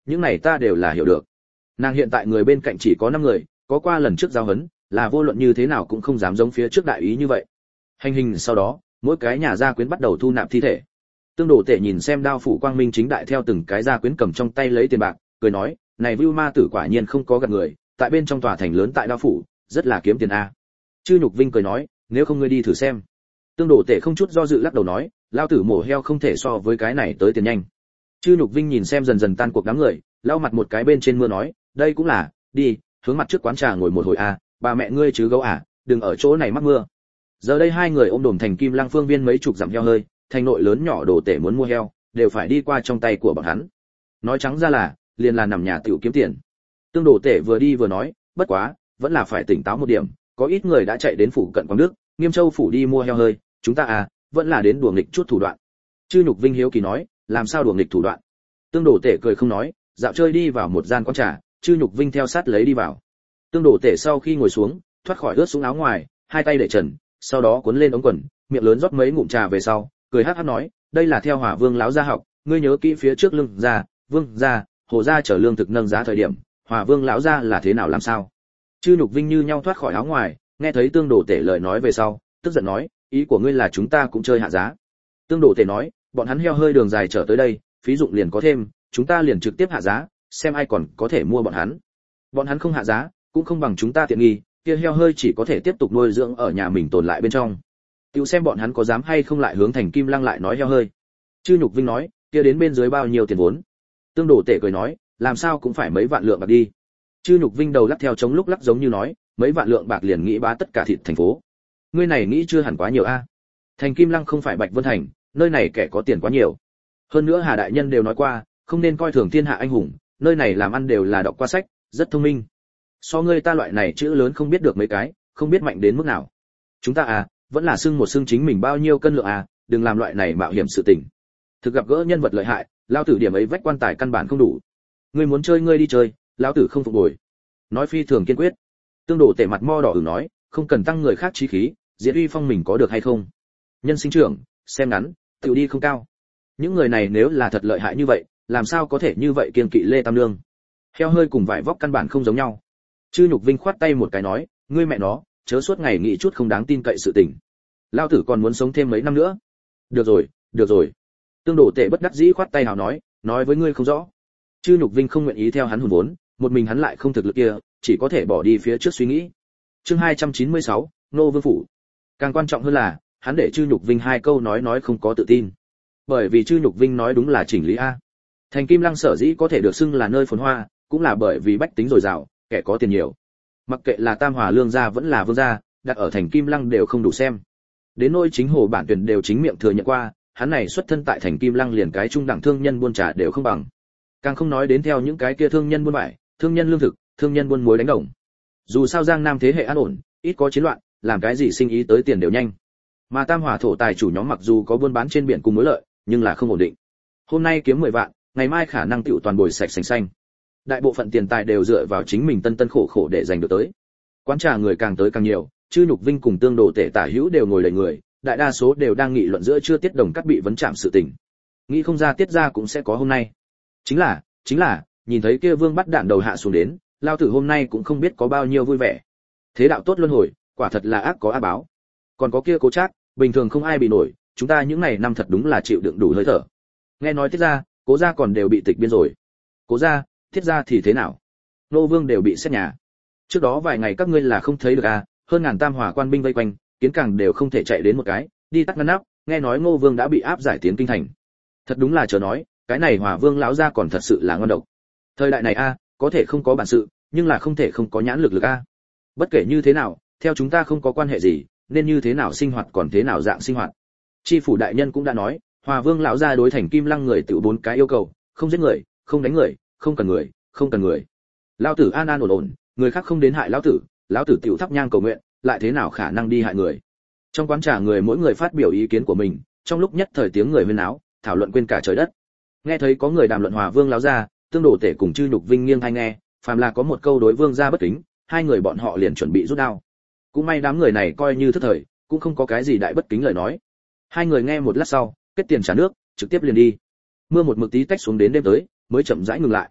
A: những này ta đều là hiểu được. Nàng hiện tại người bên cạnh chỉ có năm người, có qua lần trước giao huấn, là vô luận như thế nào cũng không dám giống phía trước đại ý như vậy. Hành hình sau đó, mỗi cái nhà gia quyến bắt đầu thu nạp thi thể. Tương Đồ Tể nhìn xem đao phủ quang minh chính đại theo từng cái gia quyến cầm trong tay lấy tiền bạc, cười nói, này Vưu Ma tử quả nhiên không có gạt người, tại bên trong tòa thành lớn tại đao phủ, rất là kiếm tiền a. Chư Nhục Vinh cười nói, nếu không ngươi đi thử xem. Tương Đồ Tể không chút do dự lắc đầu nói, lao tử mổ heo không thể so với cái này tới tiền nhanh. Chư Nhục Vinh nhìn xem dần dần tan cuộc đám người, lau mặt một cái bên trên mưa nói, đây cũng là, đi, hướng mặt trước quán trà ngồi một hồi a, bà mẹ ngươi chứ gấu à, đừng ở chỗ này mắc mưa. Giờ đây hai người ôm đồm thành Kim Lăng phương viên mấy chục dặm heo hơi, thành nội lớn nhỏ Đồ Tể muốn mua heo, đều phải đi qua trong tay của bọn hắn. Nói trắng ra là, liền là nằm nhà tiểu kiếm tiền. Tương Đồ Tể vừa đi vừa nói, bất quá, vẫn là phải tỉnh táo một điểm, có ít người đã chạy đến phủ cận Quảng Đức, Nghiêm Châu phủ đi mua heo hơi, chúng ta à, vẫn là đến đùa nghịch chút thủ đoạn. Chư Nhục Vinh hiếu kỳ nói, làm sao đùa nghịch thủ đoạn? Tương Đồ Tể cười không nói, dạo chơi đi vào một gian quán trà, Chư Nhục Vinh theo sát lấy đi vào. Tương Đồ Tể sau khi ngồi xuống, thoát khỏi ướt xuống áo ngoài, hai tay để trần, sau đó cuốn lên ống quần, miệng lớn rót mấy ngụm trà về sau, cười hắc hắc nói, đây là theo Hỏa Vương lão gia học, ngươi nhớ kỹ phía trước lưng gia, Vương gia, Hồ gia chở lương thực nâng giá thời điểm, Hỏa Vương lão gia là thế nào làm sao? Chư Nhục Vinh như nhau thoát khỏi áo ngoài, nghe thấy Tương Đồ Tể lời nói về sau, tức giận nói, ý của ngươi là chúng ta cũng chơi hạ giá. Tương Đồ Tể nói, bọn hắn heo hơi đường dài trở tới đây, phí dụng liền có thêm, chúng ta liền trực tiếp hạ giá, xem ai còn có thể mua bọn hắn. Bọn hắn không hạ giá, cũng không bằng chúng ta tiện nghi, kia heo hơi chỉ có thể tiếp tục nuôi dưỡng ở nhà mình tồn lại bên trong. Tiểu xem bọn hắn có dám hay không lại hướng thành Kim Lăng lại nói heo hơi. Chư Nhục Vinh nói, kia đến bên dưới bao nhiêu tiền vốn? Tương Đồ Tể cười nói, làm sao cũng phải mấy vạn lượng bạc đi. Chư Nhục Vinh đầu lắc theo chống lúc lắc giống như nói, mấy vạn lượng bạc liền nghĩ bá tất cả thịt thành phố. Ngươi này nghĩ chưa hẳn quá nhiều a. Thành Kim Lăng không phải Bạch Vân thành, nơi này kẻ có tiền quá nhiều. Hơn nữa Hà đại nhân đều nói qua, không nên coi thường thiên hạ anh hùng, nơi này làm ăn đều là đọc qua sách, rất thông minh. So ngươi ta loại này chữ lớn không biết được mấy cái, không biết mạnh đến mức nào. Chúng ta à, vẫn là xưng một xưng chính mình bao nhiêu cân lượng à, đừng làm loại này mạo hiểm sự tình. Thực gặp gỡ nhân vật lợi hại, lao tử điểm ấy vách quan tài căn bản không đủ. Ngươi muốn chơi ngươi đi chơi, lão tử không phục bồi. Nói phi thường kiên quyết. Tương Đồ Tể mặt mo đỏ ửng nói, không cần tăng người khác chí khí, diệt uy phong mình có được hay không? Nhân sinh trưởng, xem ngắn, tiểu đi không cao. Những người này nếu là thật lợi hại như vậy, làm sao có thể như vậy kiên kỵ Lê Tam Nương? Heo hơi cùng vải vóc căn bản không giống nhau. Chư Nhục Vinh khoát tay một cái nói, ngươi mẹ nó, chớ suốt ngày nghĩ chút không đáng tin cậy sự tình. Lao tử còn muốn sống thêm mấy năm nữa. Được rồi, được rồi. Tương Đồ Tể bất đắc dĩ khoát tay hào nói, nói với ngươi không rõ. Chư Nhục Vinh không nguyện ý theo hắn hùn vốn, một mình hắn lại không thực lực kia, chỉ có thể bỏ đi phía trước suy nghĩ. Chương hai trăm chín mươi sáu, Nô Vương phủ. Càng quan trọng hơn là, hắn để Chư Nhục Vinh hai câu nói nói không có tự tin. Bởi vì Chư Nhục Vinh nói đúng là chỉnh lý a. Thành Kim Lăng sở dĩ có thể được xưng là nơi phồn hoa, cũng là bởi vì bách tính dồi dào, kẻ có tiền nhiều. Mặc kệ là Tam Hòa Lương gia vẫn là Vương gia, đặt ở Thành Kim Lăng đều không đủ xem. Đến nỗi chính Hồ Bản Tuyển đều chính miệng thừa nhận qua, hắn này xuất thân tại Thành Kim Lăng liền cái trung đẳng thương nhân buôn trà đều không bằng. Càng không nói đến theo những cái kia thương nhân buôn vải, thương nhân lương thực, thương nhân buôn muối đánh đồng. Dù sao Giang Nam thế hệ an ổn, ít có chiến loạn, làm cái gì sinh ý tới tiền đều nhanh. Mà Tam Hòa thổ tài chủ nhóm mặc dù có buôn bán trên biển cùng mối lợi, nhưng là không ổn định. Hôm nay kiếm mười vạn, ngày mai khả năng tựu toàn bồi sạch sành xanh. Đại bộ phận tiền tài đều dựa vào chính mình tân tân khổ khổ để giành được tới. Quán trà người càng tới càng nhiều, Chư Nhục Vinh cùng Tương Đồ Tể tả hữu đều ngồi đầy người, đại đa số đều đang nghị luận giữa chưa tiết đồng cắt bị vấn chạm sự tình. Nghĩ không ra tiết ra cũng sẽ có hôm nay. Chính là, chính là, nhìn thấy kia Vương bắt đạn đầu hạ xuống đến, lao tử hôm nay cũng không biết có bao nhiêu vui vẻ. Thế đạo tốt luân hồi, quả thật là ác có ác báo. Còn có kia Cố Trác, bình thường không ai bị nổi, chúng ta những này năm thật đúng là chịu đựng đủ hơi thở. Nghe nói tiết ra, Cố gia còn đều bị tịch biên rồi. Cố gia, thiết ra thì thế nào? Nô Vương đều bị xét nhà. Trước đó vài ngày các ngươi là không thấy được à, hơn ngàn Tam Hòa quan binh vây quanh, kiến càng đều không thể chạy đến một cái, đi tắt ngăn nắp, nghe nói Ngô Vương đã bị áp giải tiến kinh thành. Thật đúng là chờ nói, cái này Hòa Vương lão gia còn thật sự là ngon độc. Thời đại này a, có thể không có bản sự, nhưng là không thể không có nhãn lực lực a. Bất kể như thế nào, theo chúng ta không có quan hệ gì, nên như thế nào sinh hoạt còn thế nào dạng sinh hoạt. Chi phủ đại nhân cũng đã nói, Hòa Vương lão gia đối Thành Kim Lăng người tự bốn cái yêu cầu, không giết người, không đánh người, không cần người, không cần người. Lão tử an an ổn ổn, người khác không đến hại lão tử, lão tử tiểu thắp nhang cầu nguyện, lại thế nào khả năng đi hại người. Trong quán trà người mỗi người phát biểu ý kiến của mình, trong lúc nhất thời tiếng người huyên náo, thảo luận quên cả trời đất. Nghe thấy có người đàm luận Hòa Vương lão gia, Tương Đồ Tể cùng Chư Nhục Vinh nghiêng tai nghe, phàm là có một câu đối vương gia bất kính, hai người bọn họ liền chuẩn bị rút đao. Cũng may đám người này coi như thất thời, cũng không có cái gì đại bất kính lời nói. Hai người nghe một lát sau, kết tiền trả nước, trực tiếp liền đi. Mưa một mực tí tách xuống đến đêm tới, mới chậm rãi ngừng lại.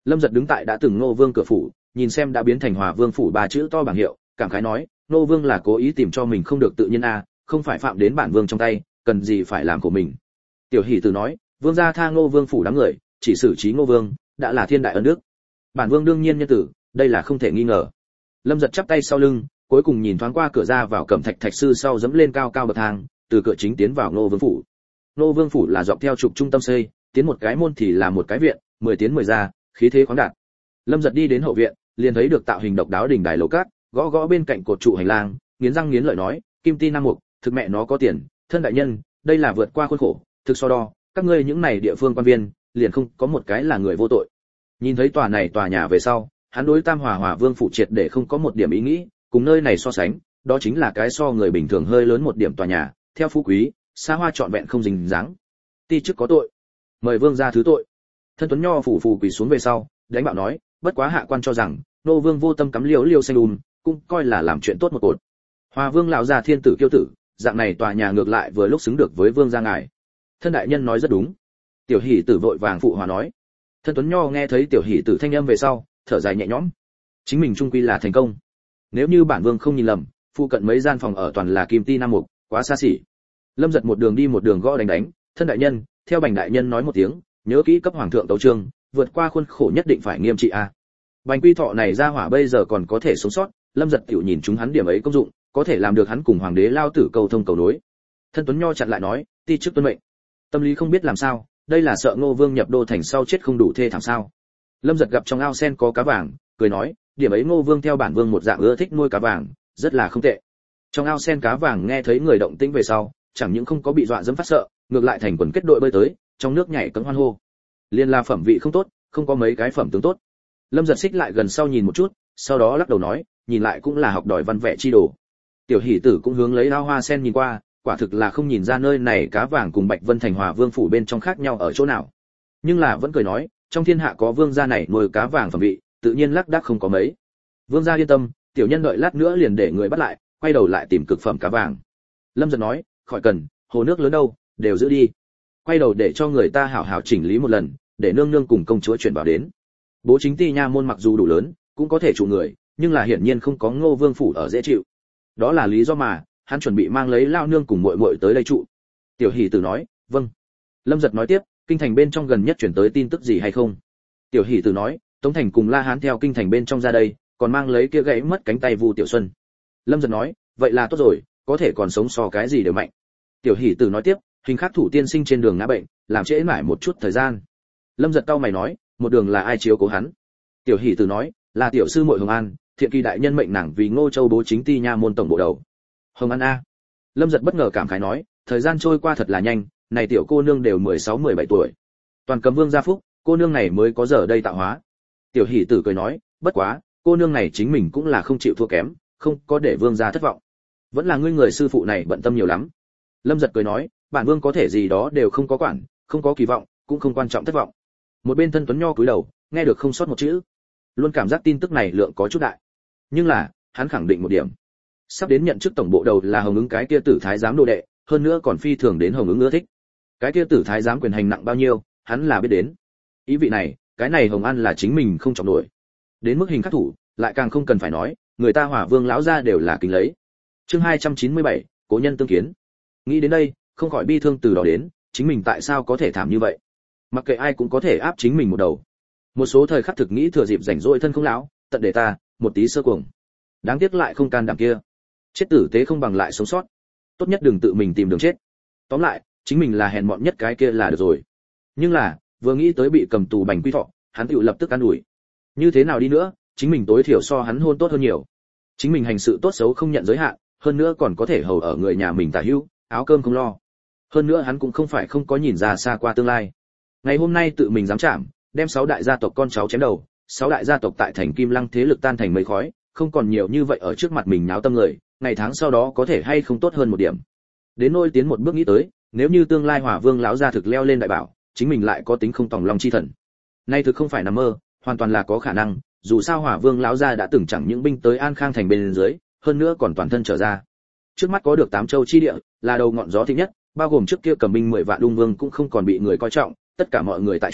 A: Lâm Giật đứng tại đã từng Ngô Vương cửa phủ, nhìn xem đã biến thành Hòa Vương phủ ba chữ to bảng hiệu, cảm khái nói, Ngô Vương là cố ý tìm cho mình không được tự nhiên a, à, không phải phạm đến bản vương trong tay, cần gì phải làm của mình. Tiểu Hỷ Tử nói, vương gia tha Ngô Vương phủ đám người, chỉ xử trí Ngô Vương, đã là thiên đại ân đức. Bản vương đương nhiên nhân tử, đây là không thể nghi ngờ. Lâm Giật chắp tay sau lưng, cuối cùng nhìn thoáng qua cửa ra vào Cẩm Thạch Thạch sư sau dẫm lên cao cao bậc thang, từ cửa chính tiến vào Ngô Vương phủ. Ngô Vương phủ là dọc theo trục trung tâm xây, tiến một cái môn thì là một cái viện, mười tiến mười ra, khí thế khoáng đạt. Lâm Giật đi đến hậu viện, liền thấy được tạo hình độc đáo đỉnh đài lầu cát, gõ gõ bên cạnh cột trụ hành lang, nghiến răng nghiến lợi nói, Kim Ti Nam Mục, thực mẹ nó có tiền, thân đại nhân, đây là vượt qua khuôn khổ, thực so đo, các ngươi những này địa phương quan viên, liền không có một cái là người vô tội. Nhìn thấy tòa này tòa nhà về sau, hắn đối Tam Hòa Hòa Vương phủ triệt để không có một điểm ý nghĩ, cùng nơi này so sánh, đó chính là cái so người bình thường hơi lớn một điểm tòa nhà, theo phú quý, xa hoa trọn vẹn không dính dáng. Ti chức có tội, mời vương gia thứ tội. Thân Tuấn Nho phủ phù quỳ xuống về sau, đánh bạo nói, bất quá hạ quan cho rằng, nô vương vô tâm cắm liễu liêu xanh um, cũng coi là làm chuyện tốt một cột. Hòa Vương lão gia thiên tử kiêu tử, dạng này tòa nhà ngược lại vừa lúc xứng được với vương gia ngài. Thân đại nhân nói rất đúng. Tiểu Hỷ Tử vội vàng phụ hòa nói. Thân Tuấn Nho nghe thấy Tiểu Hỷ Tử thanh âm về sau, thở dài nhẹ nhõm. Chính mình trung quy là thành công. Nếu như bản vương không nhìn lầm, phụ cận mấy gian phòng ở toàn là Kim Ti Nam Mục, quá xa xỉ. Lâm Giật một đường đi một đường gõ đánh đánh, thân đại nhân, theo Bành đại nhân nói một tiếng, nhớ kỹ cấp hoàng thượng tấu chương, vượt qua khuôn khổ nhất định phải nghiêm trị a. Bành Quy Thọ này ra hỏa bây giờ còn có thể sống sót, Lâm Giật tiểu nhìn chúng hắn điểm ấy công dụng, có thể làm được hắn cùng hoàng đế lao tử cầu thông cầu nối. Thân Tuấn Nho chặn lại nói, ti chức tuân mệnh. Tâm lý không biết làm sao, đây là sợ Ngô Vương nhập đô thành sau chết không đủ thê thảm sao? Lâm Giật gặp trong ao sen có cá vàng, cười nói, điểm ấy Ngô Vương theo bản vương một dạng ưa thích nuôi cá vàng, rất là không tệ. Trong ao sen cá vàng nghe thấy người động tĩnh về sau, chẳng những không có bị dọa dẫm phát sợ, ngược lại thành quần kết đội bơi tới, trong nước nhảy cẫng hoan hô. Liên la phẩm vị không tốt, không có mấy cái phẩm tướng tốt. Lâm Giật xích lại gần sau nhìn một chút, sau đó lắc đầu nói, nhìn lại cũng là học đòi văn vẻ chi đồ. Tiểu Hỷ Tử cũng hướng lấy ao hoa sen nhìn qua, quả thực là không nhìn ra nơi này cá vàng cùng Bạch Vân Thành Hòa Vương phủ bên trong khác nhau ở chỗ nào. Nhưng là vẫn cười nói, trong thiên hạ có vương gia này nuôi cá vàng phẩm vị, tự nhiên lác đác không có mấy. Vương gia yên tâm, tiểu nhân đợi lát nữa liền để người bắt lại, quay đầu lại tìm cực phẩm cá vàng. Lâm Giật nói, khỏi cần, hồ nước lớn đâu, đều giữ đi. Quay đầu để cho người ta hảo hảo chỉnh lý một lần, để nương nương cùng công chúa chuyển vào đến. Bố chính ti nha môn mặc dù đủ lớn, cũng có thể trụ người, nhưng là hiển nhiên không có Ngô Vương phủ ở dễ chịu. Đó là lý do mà hắn chuẩn bị mang lấy lao nương cùng muội muội tới đây trụ. Tiểu Hỷ Tử nói, vâng. Lâm Giật nói tiếp, kinh thành bên trong gần nhất chuyển tới tin tức gì hay không? Tiểu Hỷ Tử nói, Tống Thành cùng La Hán theo kinh thành bên trong ra đây, còn mang lấy kia gãy mất cánh tay Vu Tiểu Xuân. Lâm Giật nói, vậy là tốt rồi, có thể còn sống so cái gì đều mạnh. Tiểu Hỷ Tử nói tiếp, hình khắc thủ tiên sinh trên đường ngã bệnh, làm trễ mãi một chút thời gian. Lâm Giật cau mày nói, một đường là ai chiếu cố hắn? Tiểu Hỷ Tử nói, là tiểu sư muội Hồng An, thiện kỳ đại nhân mệnh nàng vì Ngô Châu bố chính ti nha môn tổng bộ đầu. Hồng An a. Lâm Giật bất ngờ cảm khái nói, thời gian trôi qua thật là nhanh, này tiểu cô nương đều mười sáu mười bảy tuổi. Toàn Cấm Vương gia phúc, cô nương này mới có giờ đây tạo hóa. Tiểu Hỷ Tử cười nói, bất quá, cô nương này chính mình cũng là không chịu thua kém, không có để vương gia thất vọng. Vẫn là ngươi người sư phụ này bận tâm nhiều lắm. Lâm Giật cười nói, bản vương có thể gì đó đều không có quản, không có kỳ vọng, cũng không quan trọng thất vọng. Một bên Thân Tuấn Nho cúi đầu, nghe được không sót một chữ. Luôn cảm giác tin tức này lượng có chút đại. Nhưng là, hắn khẳng định một điểm. Sắp đến nhận chức tổng bộ đầu là Hồng Ứng cái kia tử thái giám đồ đệ, hơn nữa còn phi thường đến Hồng Ứng ưa thích. Cái kia tử thái giám quyền hành nặng bao nhiêu, hắn là biết đến. Ý vị này, cái này Hồng An là chính mình không trọng nổi. Đến mức hình khắc thủ, lại càng không cần phải nói, người ta Hỏa Vương lão gia đều là kính lấy. Chương hai trăm chín mươi bảy, cố nhân tương kiến. Nghĩ đến đây, không khỏi bi thương từ đó đến, chính mình tại sao có thể thảm như vậy? Mặc kệ ai cũng có thể áp chính mình một đầu. Một số thời khắc thực nghĩ thừa dịp rảnh rỗi thân không lão, tận để ta, một tí sơ cuồng. Đáng tiếc lại không can đảm kia. Chết tử tế không bằng lại sống sót. Tốt nhất đừng tự mình tìm đường chết. Tóm lại, chính mình là hèn mọn nhất cái kia là được rồi. Nhưng là, vừa nghĩ tới bị cầm tù Bành Quy Thọ, hắn tự lập tức an ủi. Như thế nào đi nữa, chính mình tối thiểu so hắn hôn tốt hơn nhiều. Chính mình hành sự tốt xấu không nhận giới hạn, hơn nữa còn có thể hầu ở người nhà mình tả hữu, áo cơm không lo. Hơn nữa hắn cũng không phải không có nhìn ra xa qua tương lai. Ngày hôm nay tự mình dám chạm, đem sáu đại gia tộc con cháu chém đầu, sáu đại gia tộc tại thành Kim Lăng thế lực tan thành mây khói, không còn nhiều như vậy ở trước mặt mình náo tâm người, ngày tháng sau đó có thể hay không tốt hơn một điểm. Đến nỗi tiến một bước nghĩ tới, nếu như tương lai Hỏa Vương lão gia thực leo lên đại bảo, chính mình lại có tính không tòng lòng chi thần. Nay thực không phải nằm mơ, hoàn toàn là có khả năng, dù sao Hỏa Vương lão gia đã từng chẳng những binh tới An Khang thành bên dưới, hơn nữa còn toàn thân trở ra. Trước mắt có được tám châu chi địa, là đầu ngọn gió thịnh nhất, bao gồm trước kia cầm binh mười vạn Đung Vương cũng không còn bị người coi trọng, tất cả mọi người tại truyền,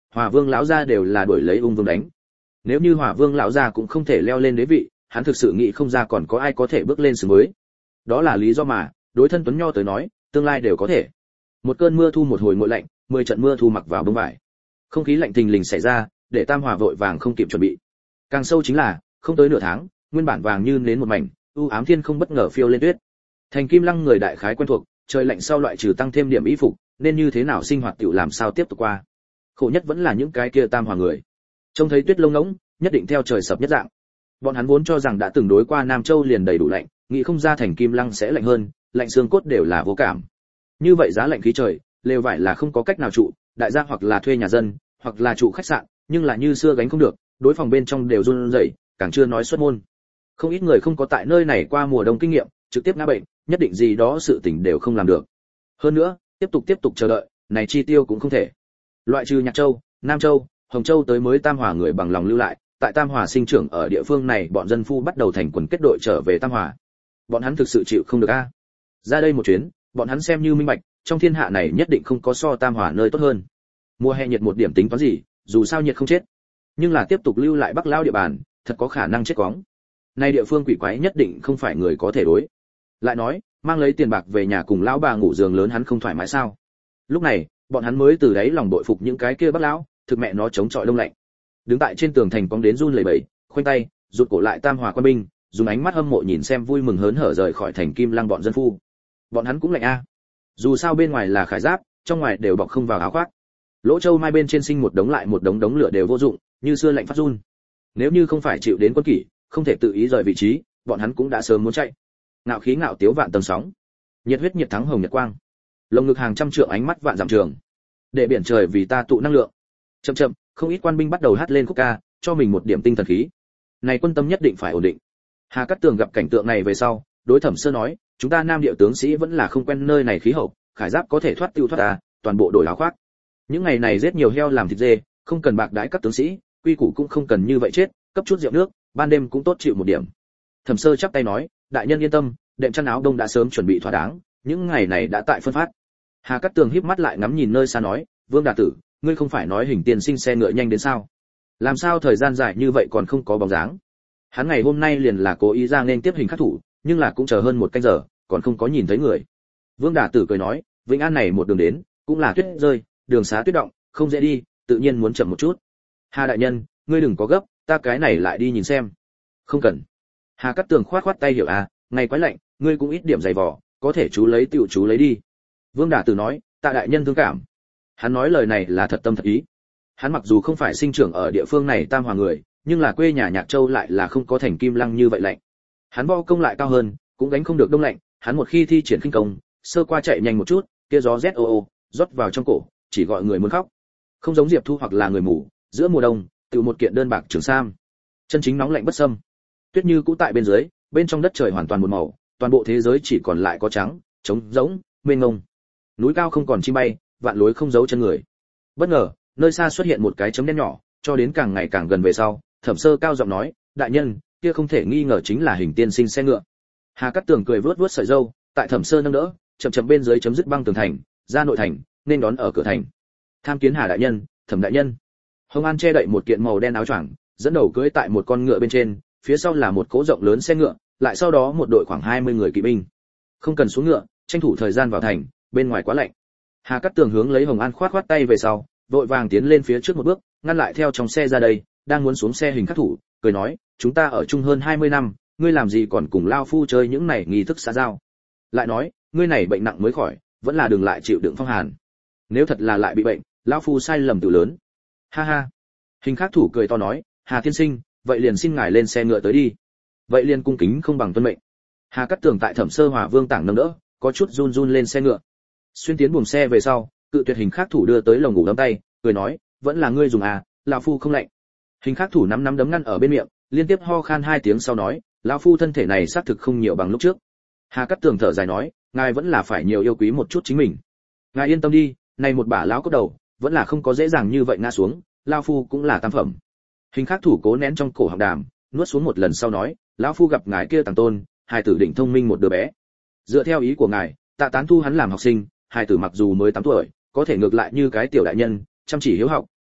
A: Hòa Vương lão gia đều là đuổi lấy ung vương đánh. Nếu như Hòa Vương lão gia cũng không thể leo lên đế vị, hắn thực sự nghĩ không ra còn có ai có thể bước lên xứng mới. Đó là lý do mà, đối thân Tuấn Nho tới nói, tương lai đều có thể. Một cơn mưa thu một hồi nguội lạnh, mười trận mưa thu mặc vào bông vải. Không khí lạnh thình lình xảy ra, để Tam Hòa vội vàng không kịp chuẩn bị. Càng sâu chính là, không tới nửa tháng, nguyên bản vàng như nến một mảnh, u ám thiên không bất ngờ phiêu lên tuyết. Thành Kim Lăng người đại khái quen thuộc, trời lạnh sau loại trừ tăng thêm điểm y phục, nên như thế nào sinh hoạt tiểu làm sao tiếp tục qua. Khổ nhất vẫn là những cái kia Tam Hòa người. Trông thấy tuyết lông ngỗng, nhất định theo trời sập nhất dạng. Bọn hắn vốn cho rằng đã từng đối qua Nam Châu liền đầy đủ lạnh, nghĩ không ra Thành Kim Lăng sẽ lạnh hơn, lạnh xương cốt đều là vô cảm. Như vậy giá lạnh khí trời, lều vải là không có cách nào trụ, đại gia hoặc là thuê nhà dân, hoặc là trụ khách sạn, nhưng là như xưa gánh không được, đối phòng bên trong đều run rẩy, càng chưa nói xuất môn. Không ít người không có tại nơi này qua mùa đông kinh nghiệm, trực tiếp ngã bệnh, nhất định gì đó sự tình đều không làm được. Hơn nữa, tiếp tục tiếp tục chờ đợi, này chi tiêu cũng không thể. Loại trừ Nhạc Châu, Nam Châu, Hồng Châu tới mới Tam Hòa người bằng lòng lưu lại, tại Tam Hòa sinh trưởng ở địa phương này, bọn dân phu bắt đầu thành quần kết đội trở về Tam Hòa. Bọn hắn thực sự chịu không được a. Ra đây một chuyến, bọn hắn xem như minh bạch, trong thiên hạ này nhất định không có so Tam Hòa nơi tốt hơn. Mùa hè nhiệt một điểm tính toán gì, dù sao nhiệt không chết. Nhưng là tiếp tục lưu lại Bắc Lao địa bàn, thật có khả năng chết quóng. Nay địa phương quỷ quái nhất định không phải người có thể đối. Lại nói, mang lấy tiền bạc về nhà cùng lão bà ngủ giường lớn hắn không thoải mái sao? Lúc này, bọn hắn mới từ đấy lòng bội phục những cái kia Bắc lão, thực mẹ nó chống chọi đông lạnh. Đứng tại trên tường thành cong đến run lẩy bẩy, khoanh tay, rụt cổ lại Tam Hòa quân binh, dùng ánh mắt hâm mộ nhìn xem vui mừng hớn hở rời khỏi thành Kim Lăng bọn dân phu. Bọn hắn cũng lạnh a. Dù sao bên ngoài là khải giáp, trong ngoài đều bọc không vào áo khoác. Lỗ Châu mai bên trên sinh một đống lại một đống đống lửa đều vô dụng, như xưa lạnh phát run. Nếu như không phải chịu đến quân kỷ, không thể tự ý rời vị trí, bọn hắn cũng đã sớm muốn chạy. Ngạo khí ngạo tiếu vạn tầng sóng, nhiệt huyết nhiệt thắng hồng nhật quang. Lồng ngực hàng trăm trượng ánh mắt vạn dặm trường. Để biển trời vì ta tụ năng lượng. Chậm chậm, không ít quan binh bắt đầu hát lên khúc ca, cho mình một điểm tinh thần khí. Này quân tâm nhất định phải ổn định. Hà Cát Tường gặp cảnh tượng này về sau, đối Thẩm Sơ nói, chúng ta Nam Điệu tướng sĩ vẫn là không quen nơi này khí hậu, khải giáp có thể thoát tiêu thoát à, toàn bộ đổi áo khoác. Những ngày này giết nhiều heo làm thịt dê, không cần bạc đãi các tướng sĩ, quy củ cũng không cần như vậy chết, cấp chút rượu nước, ban đêm cũng tốt chịu một điểm. Thẩm Sơ chắp tay nói, đại nhân yên tâm, đệm chăn áo đông đã sớm chuẩn bị thỏa đáng, những ngày này đã tại phân phát. Hà Cát Tường híp mắt lại ngắm nhìn nơi xa nói, Vương Đà Tử, ngươi không phải nói Hình Tiên Sinh xe ngựa nhanh đến sao? Làm sao thời gian dài như vậy còn không có bóng dáng? Hắn ngày hôm nay liền là cố ý ra nên tiếp Hình Khắc Thủ, nhưng là cũng chờ hơn một canh giờ, còn không có nhìn thấy người. Vương Đà Tử cười nói, Vĩnh An này một đường đến, cũng là tuyết rơi, đường xá tuyết động, không dễ đi, tự nhiên muốn chậm một chút. Hà đại nhân, ngươi đừng có gấp, ta cái này lại đi nhìn xem. Không cần. Hà Cát Tường khoát khoát tay hiểu à, ngày quái lạnh, ngươi cũng ít điểm dày vò, có thể chú lấy tiểu chú lấy đi. Vương Đà Tử nói, tạ đại nhân thương cảm. Hắn nói lời này là thật tâm thật ý. Hắn mặc dù không phải sinh trưởng ở địa phương này Tam Hòa người, nhưng là quê nhà Nhạc Châu lại là không có thành Kim Lăng như vậy lạnh. Hắn bo công lại cao hơn, cũng gánh không được đông lạnh, hắn một khi thi triển khinh công, sơ qua chạy nhanh một chút, kia gió rét ô ô, rót vào trong cổ, chỉ gọi người muốn khóc. Không giống Diệp Thu hoặc là người mù, giữa mùa đông, tự một kiện đơn bạc trường sam. Chân chính nóng lạnh bất xâm. Tuyết như cũ tại bên dưới, bên trong đất trời hoàn toàn một màu, toàn bộ thế giới chỉ còn lại có trắng, trống rỗng, mênh mông. Núi cao không còn chim bay, vạn lối không giấu chân người. Bất ngờ, nơi xa xuất hiện một cái chấm đen nhỏ, cho đến càng ngày càng gần về sau, Thẩm Sơ cao giọng nói, đại nhân, kia không thể nghi ngờ chính là Hình Tiên Sinh xe ngựa. Hà Cát Tường cười vớt vớt sợi râu, tại Thẩm Sơ nâng đỡ, chậm chậm bên dưới chấm dứt băng tường thành, ra nội thành, nên đón ở cửa thành. Tham kiến Hà đại nhân, Thẩm đại nhân. Hồng An che đậy một kiện màu đen áo choàng, dẫn đầu cưỡi tại một con ngựa bên trên, phía sau là một cỗ rộng lớn xe ngựa, lại sau đó một đội khoảng hai mươi người kỵ binh. Không cần xuống ngựa, tranh thủ thời gian vào thành, bên ngoài quá lạnh. Hà Cát Tường hướng lấy Hồng An khoát khoát tay về sau, vội vàng tiến lên phía trước một bước, ngăn lại theo trong xe ra đây, đang muốn xuống xe Hình Khắc Thủ, cười nói, chúng ta ở chung hơn hai mươi năm, ngươi làm gì còn cùng lao phu chơi những này nghi thức xã giao? Lại nói, ngươi này bệnh nặng mới khỏi, vẫn là đừng lại chịu đựng phong hàn. Nếu thật là lại bị bệnh, lão phu sai lầm từ lớn. Ha ha. Hình Khắc Thủ cười to nói, Hà tiên sinh, vậy liền xin ngài lên xe ngựa tới đi. Vậy liền cung kính không bằng tuân mệnh. Hà Cát Tường tại Thẩm Sơ Hòa Vương tảng nâng đỡ, có chút run run lên xe ngựa. Xuyên tiến buồng xe về sau, cự tuyệt Hình Khắc Thủ đưa tới lồng ngủ đấm tay, cười nói, vẫn là ngươi dùng à, lão phu không lạnh. Hình Khắc Thủ nắm nắm đấm ngăn ở bên miệng, liên tiếp ho khan hai tiếng sau nói, lão phu thân thể này xác thực không nhiều bằng lúc trước. Hà Cát Tường thở dài nói, ngài vẫn là phải nhiều yêu quý một chút chính mình. Ngài yên tâm đi, này một bả lão cốt đầu, vẫn là không có dễ dàng như vậy ngã xuống, lão phu cũng là tam phẩm. Hình Khắc Thủ cố nén trong cổ họng đàm, nuốt xuống một lần sau nói, lão phu gặp ngài kia tàng tôn, hài tử định thông minh một đứa bé. Dựa theo ý của ngài, tạ tán thu hắn làm học sinh, hài tử mặc dù mới tám tuổi, có thể ngược lại như cái tiểu đại nhân, chăm chỉ hiếu học,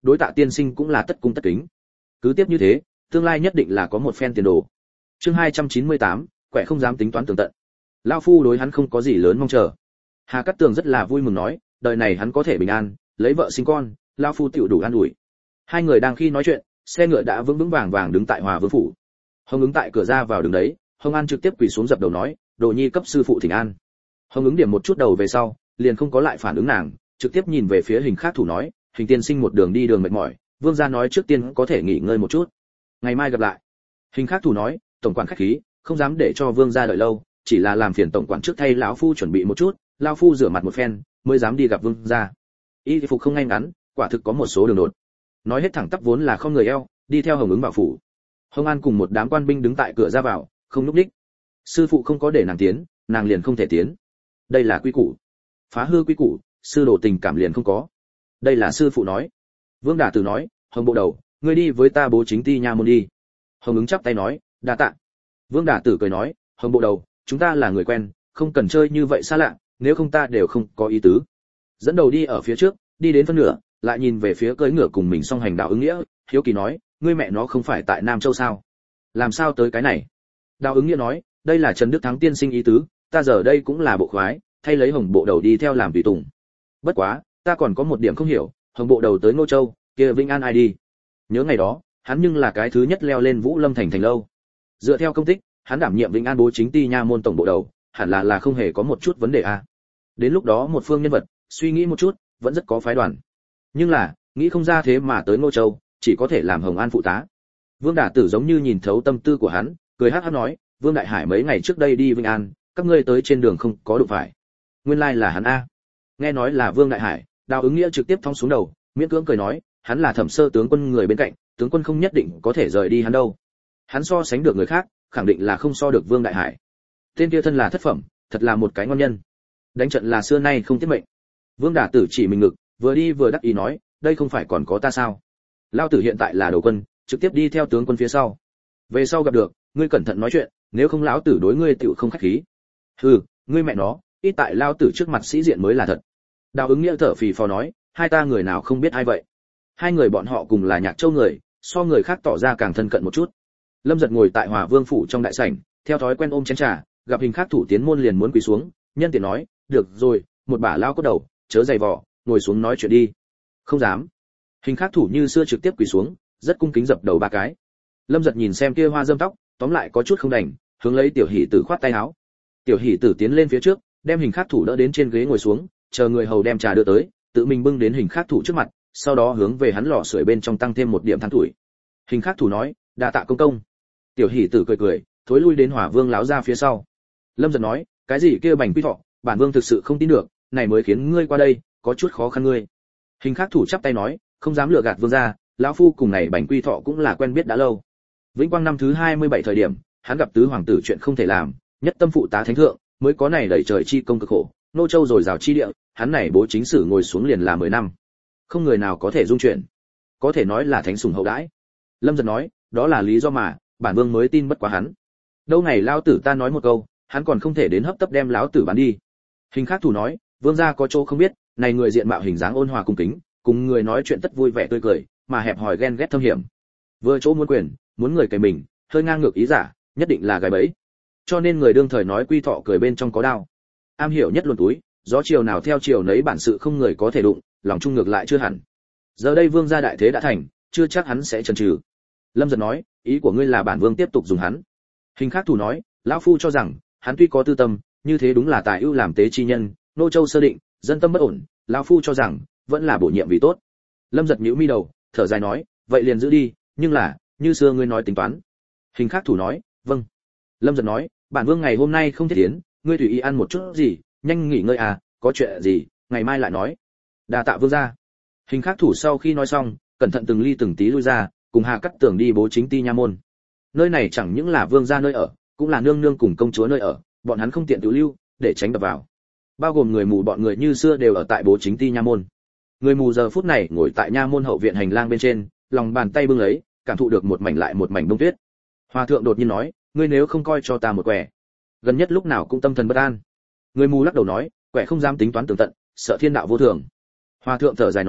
A: đối Tạ tiên sinh cũng là tất cung tất kính. Cứ tiếp như thế, tương lai nhất định là có một phen tiền đồ. Chương hai trăm chín mươi tám, quẻ không dám tính toán tường tận. Lão phu đối hắn không có gì lớn mong chờ. Hà Cát Tường rất là vui mừng nói, đời này hắn có thể bình an, lấy vợ sinh con, lão phu tiểu đủ an ủi. Hai người đang khi nói chuyện, xe ngựa đã vững vững vàng vàng đứng tại Hòa Vương phủ. Hồng Ứng tại cửa ra vào đứng đấy, Hồng An trực tiếp quỳ xuống dập đầu nói, "Đồ nhi cấp sư phụ thỉnh an." Hồng Ứng điểm một chút đầu về sau, liền không có lại phản ứng nàng, trực tiếp nhìn về phía Hình Khác Thủ nói, "Hình tiên sinh một đường đi đường mệt mỏi, vương gia nói trước tiên có thể nghỉ ngơi một chút, ngày mai gặp lại." Hình Khác Thủ nói, "Tổng quản khách khí, không dám để cho vương gia đợi lâu, chỉ là làm phiền tổng quản trước thay lão phu chuẩn bị một chút, lão phu rửa mặt một phen, mới dám đi gặp vương gia." Y phục không ngay ngắn, quả thực có một số đường đột. Nói hết thẳng tắp vốn là không người eo, đi theo Hồng Ứng vào phủ. Hồng An cùng một đám quan binh đứng tại cửa ra vào, không núp đích. Sư phụ không có để nàng tiến, nàng liền không thể tiến. Đây là quy củ. Phá hư quy củ, sư đồ tình cảm liền không có. Đây là sư phụ nói. Vương Đả Tử nói, "Hồng bộ đầu, ngươi đi với ta bố chính ti nha môn đi." Hồng Ứng chắp tay nói, "Đa tạ." Vương Đả Tử cười nói, "Hồng bộ đầu, chúng ta là người quen, không cần chơi như vậy xa lạ, nếu không ta đều không có ý tứ." Dẫn đầu đi ở phía trước, đi đến phân nửa, lại nhìn về phía cưỡi ngựa cùng mình song hành Đào Ứng Nghĩa, hiếu kỳ nói, "Ngươi mẹ nó không phải tại Nam Châu sao? Làm sao tới cái này?" Đào Ứng Nghĩa nói, "Đây là Trần Đức Thắng tiên sinh ý tứ, ta giờ đây cũng là bộ khoái, thay lấy Hồng bộ đầu đi theo làm tùy tùng. Bất quá, ta còn có một điểm không hiểu, Hồng bộ đầu tới Ngô Châu, kia Vĩnh An ai đi? Nhớ ngày đó, hắn nhưng là cái thứ nhất leo lên Vũ Lâm thành thành lâu. Dựa theo công tích, hắn đảm nhiệm Vĩnh An bố chính ti nha môn tổng bộ đầu, hẳn là là không hề có một chút vấn đề a. À. Đến lúc đó một phương nhân vật, suy nghĩ một chút, vẫn rất có phái đoàn. Nhưng là, nghĩ không ra thế mà tới Ngô Châu, chỉ có thể làm Hồng An phụ tá." Vương Đả Tử giống như nhìn thấu tâm tư của hắn, cười hắc hắc nói, "Vương Đại Hải mấy ngày trước đây đi Vĩnh An, các ngươi tới trên đường không có đụng phải. Nguyên lai là hắn a." Nghe nói là Vương Đại Hải, Đào Ứng Nghĩa trực tiếp thong xuống đầu, miễn cưỡng cười nói, "Hắn là Thẩm Sơ tướng quân người bên cạnh, tướng quân không nhất định có thể rời đi hắn đâu. Hắn so sánh được người khác, khẳng định là không so được Vương Đại Hải. Tên kia thân là thất phẩm, thật là một cái ngon nhân. Đánh trận là xưa nay không tiết mệnh." Vương Đả Tử chỉ mình ngực, vừa đi vừa đắc ý nói, "Đây không phải còn có ta sao? Lão tử hiện tại là đầu quân, trực tiếp đi theo tướng quân phía sau. Về sau gặp được, ngươi cẩn thận nói chuyện, nếu không lão tử đối ngươi tựu không khách khí." "Hừ, ngươi mẹ nó, ít tại lão tử trước mặt sĩ diện mới là thật." Đào Ứng Nghĩa thở phì phò nói, "Hai ta người nào không biết ai vậy?" Hai người bọn họ cùng là Nhạc Châu người, so người khác tỏ ra càng thân cận một chút. Lâm Giật ngồi tại Hòa Vương phủ trong đại sảnh, theo thói quen ôm chén trà, gặp Hình Khác Thủ tiến môn liền muốn quỳ xuống, nhân tiện nói, "Được rồi, một bả lao cốt đầu, chớ dày vò, ngồi xuống nói chuyện đi." "Không dám." Hình Khác Thủ như xưa trực tiếp quỳ xuống, rất cung kính dập đầu ba cái. Lâm Giật nhìn xem kia hoa dâm tóc, tóm lại có chút không đành, hướng lấy Tiểu Hỷ Tử khoát tay áo. Tiểu Hỷ Tử tiến lên phía trước, đem Hình Khác Thủ đỡ đến trên ghế ngồi xuống, chờ người hầu đem trà đưa tới, tự mình bưng đến Hình Khác Thủ trước mặt, sau đó hướng về hắn lò sưởi bên trong tăng thêm một điểm than tuổi. Hình Khác Thủ nói, "Đa tạ công công." Tiểu Hỷ Tử cười cười, thối lui đến Hỏa Vương láo ra phía sau. Lâm Giật nói, "Cái gì kia bành quy thọ, bản vương thực sự không tin được, này mới khiến ngươi qua đây, có chút khó khăn ngươi." Hình Khác Thủ chắp tay nói, "Không dám lừa gạt vương gia, lão phu cùng này bành quy thọ cũng là quen biết đã lâu. Vĩnh Quang năm thứ hai mươi bảy thời điểm, hắn gặp tứ hoàng tử chuyện không thể làm, nhất tâm phụ tá thánh thượng, mới có này đẩy trời chi công cực khổ, nô châu rồi rào chi địa, hắn này bố chính sử ngồi xuống liền là mười năm. Không người nào có thể dung chuyển, có thể nói là thánh sủng hậu đãi." Lâm Giật nói, "Đó là lý do mà, bản vương mới tin bất quá hắn. Đâu ngày lao tử ta nói một câu, hắn còn không thể đến hấp tấp đem lão tử bán đi." Hình Khác Thủ nói, "Vương gia có chỗ không biết, này người diện mạo hình dáng ôn hòa cung kính, cùng người nói chuyện tất vui vẻ tươi cười, mà hẹp hòi ghen ghét thâm hiểm. Vừa chỗ muốn quyền, muốn người cày mình, hơi ngang ngược ý giả, nhất định là gài bẫy. Cho nên người đương thời nói Quy Thọ cười bên trong có đao. Am hiểu nhất luồn túi, gió chiều nào theo chiều nấy, bản sự không người có thể đụng, lòng trung ngược lại chưa hẳn. Giờ đây vương gia đại thế đã thành, chưa chắc hắn sẽ chần chừ." Lâm Giật nói, "Ý của ngươi là bản vương tiếp tục dùng hắn?" Hình Khác Thủ nói, "Lão phu cho rằng, hắn tuy có tư tâm, như thế đúng là tài ưu làm tế chi nhân, nô châu sơ định, dân tâm bất ổn, lão phu cho rằng, vẫn là bổ nhiệm vì tốt." Lâm Giật nhíu mi đầu, thở dài nói, "Vậy liền giữ đi, nhưng là, như xưa ngươi nói tính toán." Hình Khác Thủ nói, "Vâng." Lâm Giật nói, "Bản vương ngày hôm nay không thiết tiến, ngươi tùy ý ăn một chút gì, nhanh nghỉ ngơi à, có chuyện gì, ngày mai lại nói." "Đa tạ vương gia." Hình Khác Thủ sau khi nói xong, cẩn thận từng ly từng tí lui ra, cùng Hà Cát Tường đi bố chính ti nha môn. Nơi này chẳng những là vương gia nơi ở, cũng là nương nương cùng công chúa nơi ở, bọn hắn không tiện tự lưu, để tránh đập vào. Bao gồm người mù bọn người như xưa đều ở tại bố chính ti nha môn. Người mù giờ phút này ngồi tại nha môn hậu viện hành lang bên trên, lòng bàn tay bưng lấy, cảm thụ được một mảnh lại một mảnh đông tuyết. Hòa thượng đột nhiên nói, "Ngươi nếu không coi cho ta một quẻ, gần nhất lúc nào cũng tâm thần bất an." Người mù lắc đầu nói, "Quẻ không dám tính toán tường tận, sợ thiên đạo vô thường." Hòa thượng thở dài nói,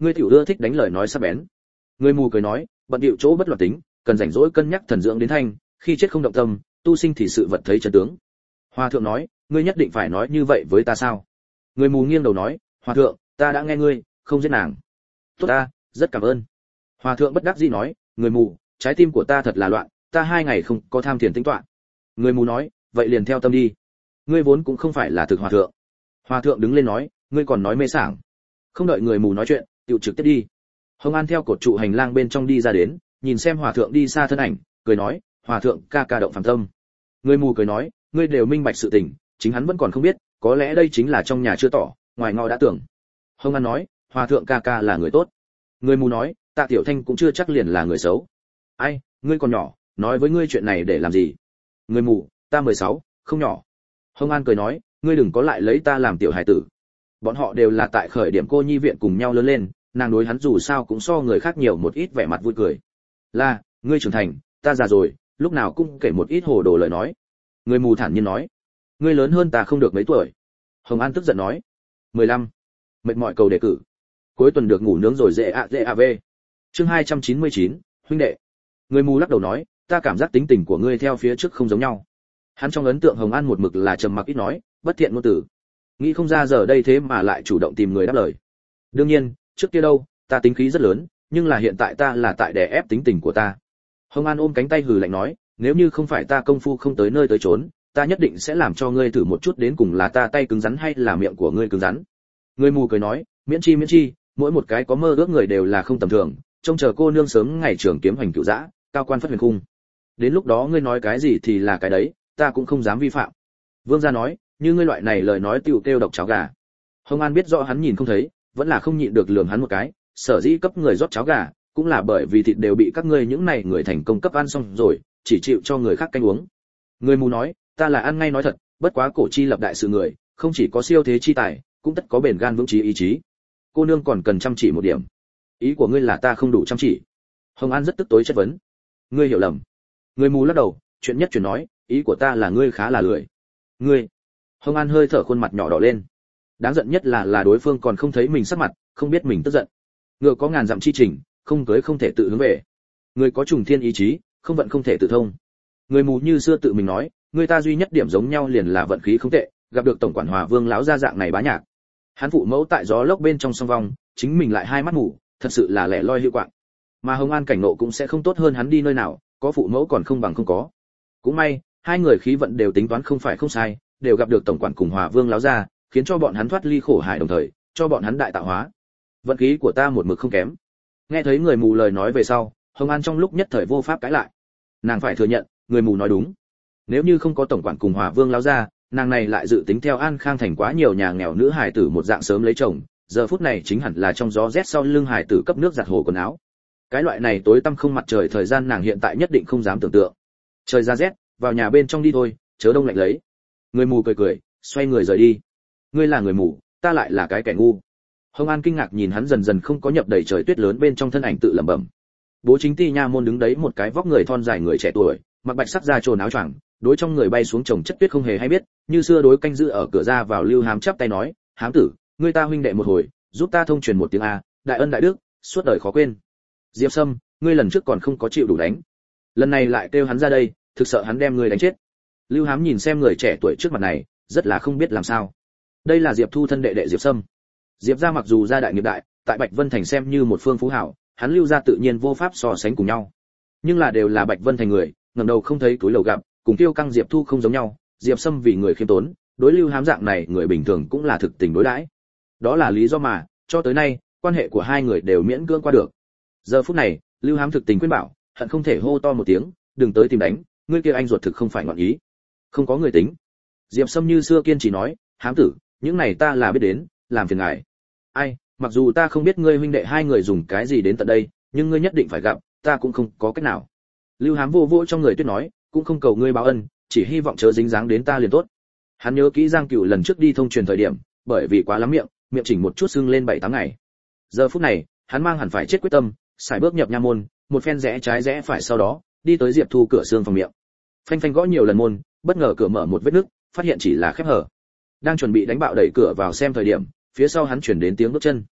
A: ngươi tiểu ưa thích đánh lời nói sắc bén. Người mù cười nói, bận điệu chỗ bất loạn tính, cần rảnh rỗi cân nhắc thần dưỡng đến thanh, khi chết không động tâm, tu sinh thì sự vật thấy chân tướng. Hòa thượng nói, ngươi nhất định phải nói như vậy với ta sao? Người mù nghiêng đầu nói, hòa thượng, ta đã nghe ngươi, không giết nàng. Tốt ta, rất cảm ơn. Hòa thượng bất đắc dĩ nói, người mù, trái tim của ta thật là loạn, ta hai ngày không có tham thiền tĩnh tọa. Người mù nói, vậy liền theo tâm đi. Ngươi vốn cũng không phải là thực hòa thượng. Hòa thượng đứng lên nói, ngươi còn nói mê sảng. Không đợi người mù nói chuyện, tiểu trực tiếp đi. Hồng An theo cột trụ hành lang bên trong đi ra đến, nhìn xem hòa thượng đi xa thân ảnh, cười nói, hòa thượng ca ca động phàm tâm. Người mù cười nói, ngươi đều minh bạch sự tình, chính hắn vẫn còn không biết, có lẽ đây chính là trong nhà chưa tỏ, ngoài ngõ đã tưởng. Hồng An nói, hòa thượng ca ca là người tốt. Người mù nói, Tạ Tiểu Thanh cũng chưa chắc liền là người xấu. Ai, ngươi còn nhỏ, nói với ngươi chuyện này để làm gì? Người mù, ta mười sáu, không nhỏ. Hồng An cười nói, ngươi đừng có lại lấy ta làm tiểu hài tử. Bọn họ đều là tại khởi điểm cô nhi viện cùng nhau lớn lên, nàng đối hắn dù sao cũng so người khác nhiều một ít vẻ mặt vui cười. Là, ngươi trưởng thành, ta già rồi, lúc nào cũng kể một ít hồ đồ lời nói. Người mù thản nhiên nói, ngươi lớn hơn ta không được mấy tuổi. Hồng An tức giận nói, mười lăm. Mệt mỏi cầu đề cử. Cuối tuần được ngủ nướng rồi dễ ạ dễ à về. Chương hai trăm chín mươi chín, huynh đệ. Người mù lắc đầu nói, ta cảm giác tính tình của ngươi theo phía trước không giống nhau. Hắn trong ấn tượng Hồng An một mực là trầm mặc ít nói, bất thiện ngôn từ. Nghĩ không ra giờ đây thế mà lại chủ động tìm người đáp lời. Đương nhiên, trước kia đâu, ta tính khí rất lớn, nhưng là hiện tại ta là tại đè ép tính tình của ta. Hồng An ôm cánh tay hừ lạnh nói, nếu như không phải ta công phu không tới nơi tới chốn, ta nhất định sẽ làm cho ngươi thử một chút đến cùng là ta tay cứng rắn hay là miệng của ngươi cứng rắn. Người mù cười nói, miễn chi miễn chi, mỗi một cái có mơ ước người đều là không tầm thường, trông chờ cô nương sớm ngày trường kiếm hành cửu dã, cao quan phất huyền cung. Đến lúc đó ngươi nói cái gì thì là cái đấy, ta cũng không dám vi phạm. Vương gia nói, như ngươi loại này lời nói tiêu kêu độc cháo gà. Hồng An biết rõ hắn nhìn không thấy, vẫn là không nhịn được lườm hắn một cái, sở dĩ cấp người rót cháo gà, cũng là bởi vì thịt đều bị các ngươi những này người thành công cấp ăn xong rồi, chỉ chịu cho người khác canh uống. Người mù nói, ta là ăn ngay nói thật, bất quá cổ chi lập đại sự người, không chỉ có siêu thế chi tài, cũng tất có bền gan vững chí ý chí. Cô nương còn cần chăm chỉ một điểm. Ý của ngươi là ta không đủ chăm chỉ? Hồng An rất tức tối chất vấn. Ngươi hiểu lầm. Người mù lắc đầu, chuyện nhất chuyện nói, ý của ta là ngươi khá là lười. Ngươi. Hồng An hơi thở khuôn mặt nhỏ đỏ lên. Đáng giận nhất là là đối phương còn không thấy mình sắc mặt, không biết mình tức giận. Ngựa có ngàn dặm chi trình, không cưới không thể tự hướng về. Người có trùng thiên ý chí, không vận không thể tự thông. Người mù như xưa tự mình nói, người ta duy nhất điểm giống nhau liền là vận khí không tệ, gặp được tổng quản Hòa Vương lão gia dạng này bá nhạc. Hắn phụ mẫu tại gió lốc bên trong song vong, chính mình lại hai mắt mù, thật sự là lẻ loi hữu quạng. Mà Hồng An cảnh ngộ cũng sẽ không tốt hơn hắn đi nơi nào, có phụ mẫu còn không bằng không có. Cũng may, hai người khí vận đều tính toán không phải không sai, đều gặp được tổng quản cùng Hòa Vương lão gia, khiến cho bọn hắn thoát ly khổ hải đồng thời, cho bọn hắn đại tạo hóa. Vận khí của ta một mực không kém. Nghe thấy người mù lời nói về sau, Hồng An trong lúc nhất thời vô pháp cãi lại. Nàng phải thừa nhận, người mù nói đúng. Nếu như không có tổng quản cùng Hòa Vương lão gia, nàng này lại dự tính theo An Khang thành quá nhiều nhà nghèo nữ hài tử một dạng sớm lấy chồng, giờ phút này chính hẳn là trong gió rét sau lưng hài tử cấp nước giặt hồ quần áo. Cái loại này tối tăm không mặt trời thời gian nàng hiện tại nhất định không dám tưởng tượng. Trời ra rét, vào nhà bên trong đi thôi, chớ đông lạnh lấy. Người mù cười cười, xoay người rời đi. Ngươi là người mù, ta lại là cái kẻ ngu. Hồng An kinh ngạc nhìn hắn dần dần không có nhập đầy trời tuyết lớn bên trong thân ảnh tự lẩm bẩm. Bố chính ti nha môn đứng đấy một cái vóc người thon dài người trẻ tuổi, mặc bạch sắc da trồn áo choàng, đối trong người bay xuống chồng chất tuyết không hề hay biết, như xưa đối canh giữ ở cửa ra vào Lưu Hám chắp tay nói, hám tử, ngươi ta huynh đệ một hồi, giúp ta thông truyền một tiếng a, đại ân đại đức, suốt đời khó quên. Diệp Sâm, ngươi lần trước còn không có chịu đủ đánh, lần này lại kêu hắn ra đây, thực sợ hắn đem ngươi đánh chết. Lưu Hám nhìn xem người trẻ tuổi trước mặt này, rất là không biết làm sao. Đây là Diệp Thu thân đệ đệ Diệp Sâm. Diệp gia mặc dù gia đại nghiệp đại, tại Bạch Vân thành xem như một phương phú hảo, hắn Lưu gia tự nhiên vô pháp so sánh cùng nhau. Nhưng là đều là Bạch Vân thành người, ngẩng đầu không thấy túi lầu gặp, cùng Tiêu Căng Diệp Thu không giống nhau, Diệp Sâm vì người khiêm tốn, đối Lưu Hám dạng này người bình thường cũng là thực tình đối đãi. Đó là lý do mà, cho tới nay, quan hệ của hai người đều miễn cưỡng qua được. Giờ phút này, Lưu Hám thực tình khuyên bảo, hận không thể hô to một tiếng, đừng tới tìm đánh, ngươi kia anh ruột thực không phải ngọn ý. Không có người tính. Diệp Sâm như xưa kiên trì nói, Hám tử, những này ta là biết đến, làm phiền ngài. Ai, mặc dù ta không biết ngươi huynh đệ hai người dùng cái gì đến tận đây, nhưng ngươi nhất định phải gặp, ta cũng không có cách nào. Lưu Hám vô vô trong người tuyết nói, cũng không cầu ngươi báo ân, chỉ hy vọng chớ dính dáng đến ta liền tốt. Hắn nhớ kỹ Giang Cửu lần trước đi thông truyền thời điểm, bởi vì quá lắm miệng, miệng chỉnh một chút sưng lên bảy tám ngày. Giờ phút này, hắn mang hẳn phải chết quyết tâm, xài bước nhập nha môn, một phen rẽ trái rẽ phải sau đó, đi tới Diệp Thu cửa xương phòng miệng. Phanh phanh gõ nhiều lần môn, bất ngờ cửa mở một vết nứt, phát hiện chỉ là khép hở. Đang chuẩn bị đánh bạo đẩy cửa vào xem thời điểm, phía sau hắn chuyển đến tiếng bước chân.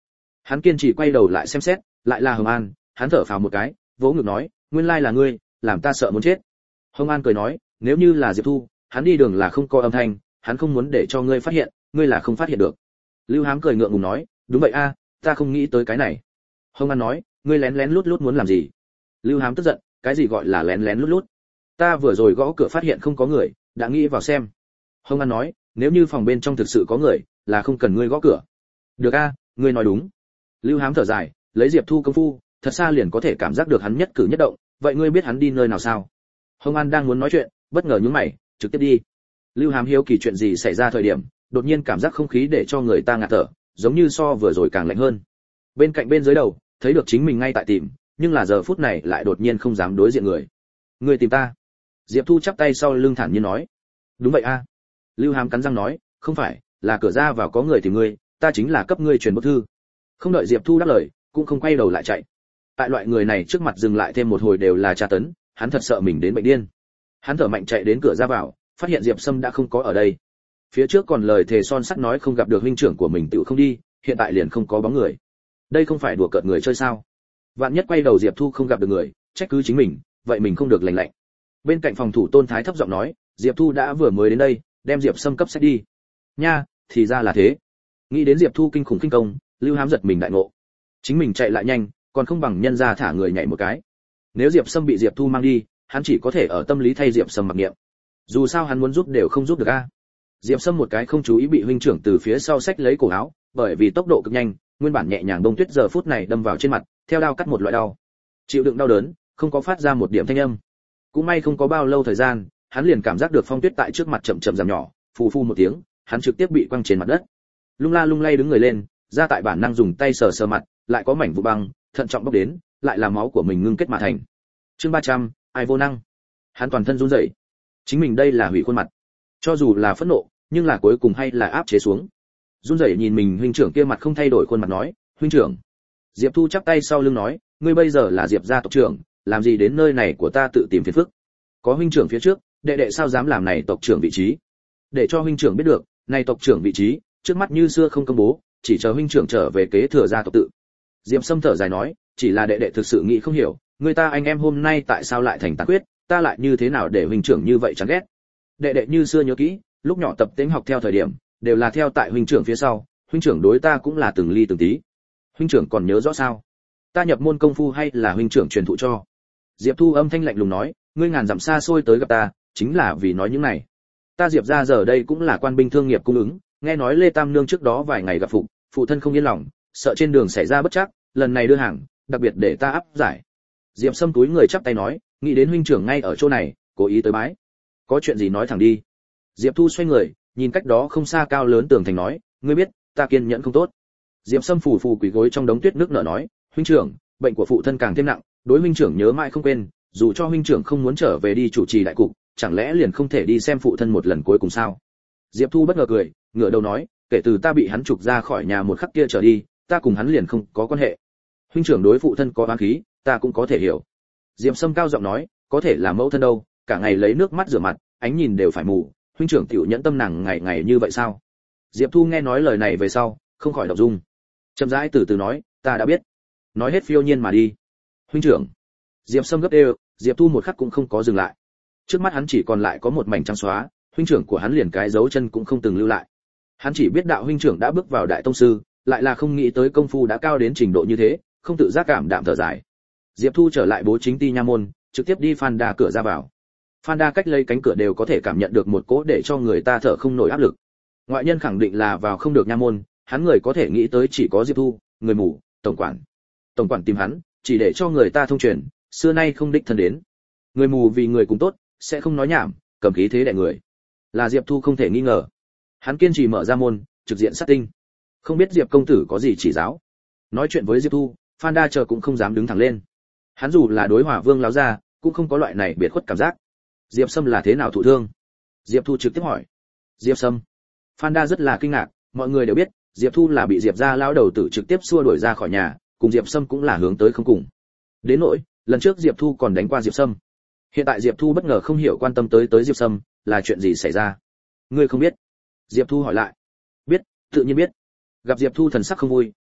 A: Hắn kiên trì quay đầu lại xem xét, lại là Hồng An, hắn thở phào một cái, vỗ ngực nói, nguyên lai là ngươi, làm ta sợ muốn chết. Hồng An cười nói, nếu như là Diệp Thu, hắn đi đường là không có âm thanh, hắn không muốn để cho ngươi phát hiện, ngươi là không phát hiện được. Lưu Hám cười ngượng ngùng nói, đúng vậy a, ta không nghĩ tới cái này. Hồng An nói, ngươi lén lén lút lút muốn làm gì? Lưu Hám tức giận, cái gì gọi là lén lén lút lút? Ta vừa rồi gõ cửa phát hiện không có người, đã nghĩ vào xem. Hồng An nói, nếu như phòng bên trong thực sự có người, là không cần ngươi gõ cửa. Được a, ngươi nói đúng. Lưu Hám thở dài, lấy Diệp Thu công phu, thật xa liền có thể cảm giác được hắn nhất cử nhất động, vậy ngươi biết hắn đi nơi nào sao? Hồng An đang muốn nói chuyện, bất ngờ nhướng mày, trực tiếp đi. Lưu Hám hiếu kỳ chuyện gì xảy ra thời điểm, đột nhiên cảm giác không khí để cho người ta ngạt thở, giống như so vừa rồi càng lạnh hơn. Bên cạnh bên dưới đầu, thấy được chính mình ngay tại tìm, nhưng là giờ phút này lại đột nhiên không dám đối diện người. Người tìm ta? Diệp Thu chắp tay sau lưng thản nhiên nói. Đúng vậy a. Lưu Hám cắn răng nói, không phải, là cửa ra vào có người tìm ngươi, ta chính là cấp ngươi truyền bức thư. Không đợi Diệp Thu đáp lời, cũng không quay đầu lại chạy. Tại loại người này trước mặt dừng lại thêm một hồi đều là tra tấn, hắn thật sợ mình đến bệnh điên. Hắn thở mạnh chạy đến cửa ra vào, phát hiện Diệp Sâm đã không có ở đây. Phía trước còn lời thề son sắt nói không gặp được huynh trưởng của mình tựu không đi, hiện tại liền không có bóng người. Đây không phải đùa cợt người chơi sao? Vạn nhất quay đầu Diệp Thu không gặp được người, trách cứ chính mình, vậy mình không được lành lạnh. Bên cạnh phòng thủ Tôn Thái thấp giọng nói, Diệp Thu đã vừa mới đến đây, đem Diệp Sâm cấp xét đi. Nha, thì ra là thế. Nghĩ đến Diệp Thu kinh khủng kinh công, Lưu Hám giật mình đại ngộ. Chính mình chạy lại nhanh, còn không bằng nhân ra thả người nhảy một cái. Nếu Diệp Sâm bị Diệp Thu mang đi, hắn chỉ có thể ở tâm lý thay Diệp Sâm mặc niệm. Dù sao hắn muốn giúp đều không giúp được a. Diệp Sâm một cái không chú ý bị huynh trưởng từ phía sau xách lấy cổ áo, bởi vì tốc độ cực nhanh, nguyên bản nhẹ nhàng bông tuyết giờ phút này đâm vào trên mặt, theo đao cắt một loại đau. Chịu đựng đau đớn, không có phát ra một điểm thanh âm. Cũng may không có bao lâu thời gian, hắn liền cảm giác được phong tuyết tại trước mặt chậm chậm giảm nhỏ, phù phù một tiếng, hắn trực tiếp bị quăng trên mặt đất. Lung la lung lay đứng người lên, ra tại bản năng dùng tay sờ sờ mặt, lại có mảnh vụ băng, thận trọng bốc đến, lại là máu của mình ngưng kết mà thành. Chương ba trăm, ai vô năng. Hắn toàn thân run rẩy. Chính mình đây là hủy khuôn mặt. Cho dù là phẫn nộ, nhưng là cuối cùng hay là áp chế xuống. Run rẩy nhìn mình huynh trưởng kia mặt không thay đổi khuôn mặt nói, "Huynh trưởng." Diệp Thu chắp tay sau lưng nói, "Ngươi bây giờ là Diệp gia tộc trưởng, làm gì đến nơi này của ta tự tìm phiền phức? Có huynh trưởng phía trước, đệ đệ sao dám làm này tộc trưởng vị trí? Để cho huynh trưởng biết được, này tộc trưởng vị trí, trước mắt như xưa không công bố, chỉ chờ huynh trưởng trở về kế thừa gia tộc tự." Diệp Sâm thở dài nói, "Chỉ là đệ đệ thực sự nghĩ không hiểu, người ta anh em hôm nay tại sao lại thành tàn quyết, ta lại như thế nào để huynh trưởng như vậy chán ghét." Đệ đệ như xưa nhớ kỹ, lúc nhỏ tập tễnh học theo thời điểm, đều là theo tại huynh trưởng phía sau, huynh trưởng đối ta cũng là từng ly từng tí. Huynh trưởng còn nhớ rõ sao? Ta nhập môn công phu hay là huynh trưởng truyền thụ cho? Diệp Thu âm thanh lạnh lùng nói, ngươi ngàn dặm xa xôi tới gặp ta, chính là vì nói những này. Ta Diệp gia giờ đây cũng là quan binh thương nghiệp cung ứng, nghe nói Lê Tam nương trước đó vài ngày gặp phụ, phụ thân không yên lòng, sợ trên đường xảy ra bất trắc, lần này đưa hàng, đặc biệt để ta áp giải. Diệp Sâm túi người chắp tay nói, nghĩ đến huynh trưởng ngay ở chỗ này, cố ý tới bái. Có chuyện gì nói thẳng đi. Diệp Thu xoay người, nhìn cách đó không xa cao lớn tường thành nói, ngươi biết, ta kiên nhẫn không tốt. Diệp Sâm phù phù quỳ gối trong đống tuyết nước nở nói, huynh trưởng, bệnh của phụ thân càng thêm nặng, đối huynh trưởng nhớ mãi không quên, dù cho huynh trưởng không muốn trở về đi chủ trì đại cục, chẳng lẽ liền không thể đi xem phụ thân một lần cuối cùng sao? Diệp Thu bất ngờ cười, ngửa đầu nói, kể từ ta bị hắn trục ra khỏi nhà một khắc kia trở đi, ta cùng hắn liền không có quan hệ. Huynh trưởng đối phụ thân có oán khí, ta cũng có thể hiểu. Diệp Sâm cao giọng nói, có thể là mẫu thân đâu, cả ngày lấy nước mắt rửa mặt, ánh nhìn đều phải mù, huynh trưởng tiểu nhẫn tâm nàng ngày ngày như vậy sao? Diệp Thu nghe nói lời này về sau, không khỏi động dung. Chậm rãi từ từ nói, ta đã biết. Nói hết phiêu nhiên mà đi. Huynh trưởng. Diệp Sâm gấp đều, Diệp Thu một khắc cũng không có dừng lại. Trước mắt hắn chỉ còn lại có một mảnh trắng xóa, huynh trưởng của hắn liền cái dấu chân cũng không từng lưu lại. Hắn chỉ biết đạo huynh trưởng đã bước vào đại tông sư, lại là không nghĩ tới công phu đã cao đến trình độ như thế, không tự giác cảm đạm thở dài. Diệp Thu trở lại bố chính ti nha môn, trực tiếp đi Phan Đa cửa ra vào. Phan Đa cách lấy cánh cửa đều có thể cảm nhận được một cỗ để cho người ta thở không nổi áp lực. Ngoại nhân khẳng định là vào không được nha môn, hắn người có thể nghĩ tới chỉ có Diệp Thu, người mù, tổng quản. Tổng quản tìm hắn, chỉ để cho người ta thông truyền, xưa nay không đích thân đến. Người mù vì người cùng tốt, sẽ không nói nhảm, cầm khí thế đè người. Là Diệp Thu không thể nghi ngờ. Hắn kiên trì mở ra môn, trực diện sát tinh. Không biết Diệp công tử có gì chỉ giáo. Nói chuyện với Diệp Thu, Phan Đa chờ cũng không dám đứng thẳng lên. Hắn dù là đối Hỏa Vương láo ra, cũng không có loại này biệt khuất cảm giác. Diệp Sâm là thế nào thụ thương? Diệp Thu trực tiếp hỏi. Diệp Sâm. Phan Đa rất là kinh ngạc, mọi người đều biết, Diệp Thu là bị Diệp gia lão đầu tử trực tiếp xua đuổi ra khỏi nhà, cùng Diệp Sâm cũng là hướng tới không cùng. Đến nỗi, lần trước Diệp Thu còn đánh qua Diệp Sâm. Hiện tại Diệp Thu bất ngờ không hiểu quan tâm tới tới Diệp Sâm, là chuyện gì xảy ra? Ngươi không biết? Diệp Thu hỏi lại. Biết, tự nhiên biết. Gặp Diệp Thu thần sắc không vui,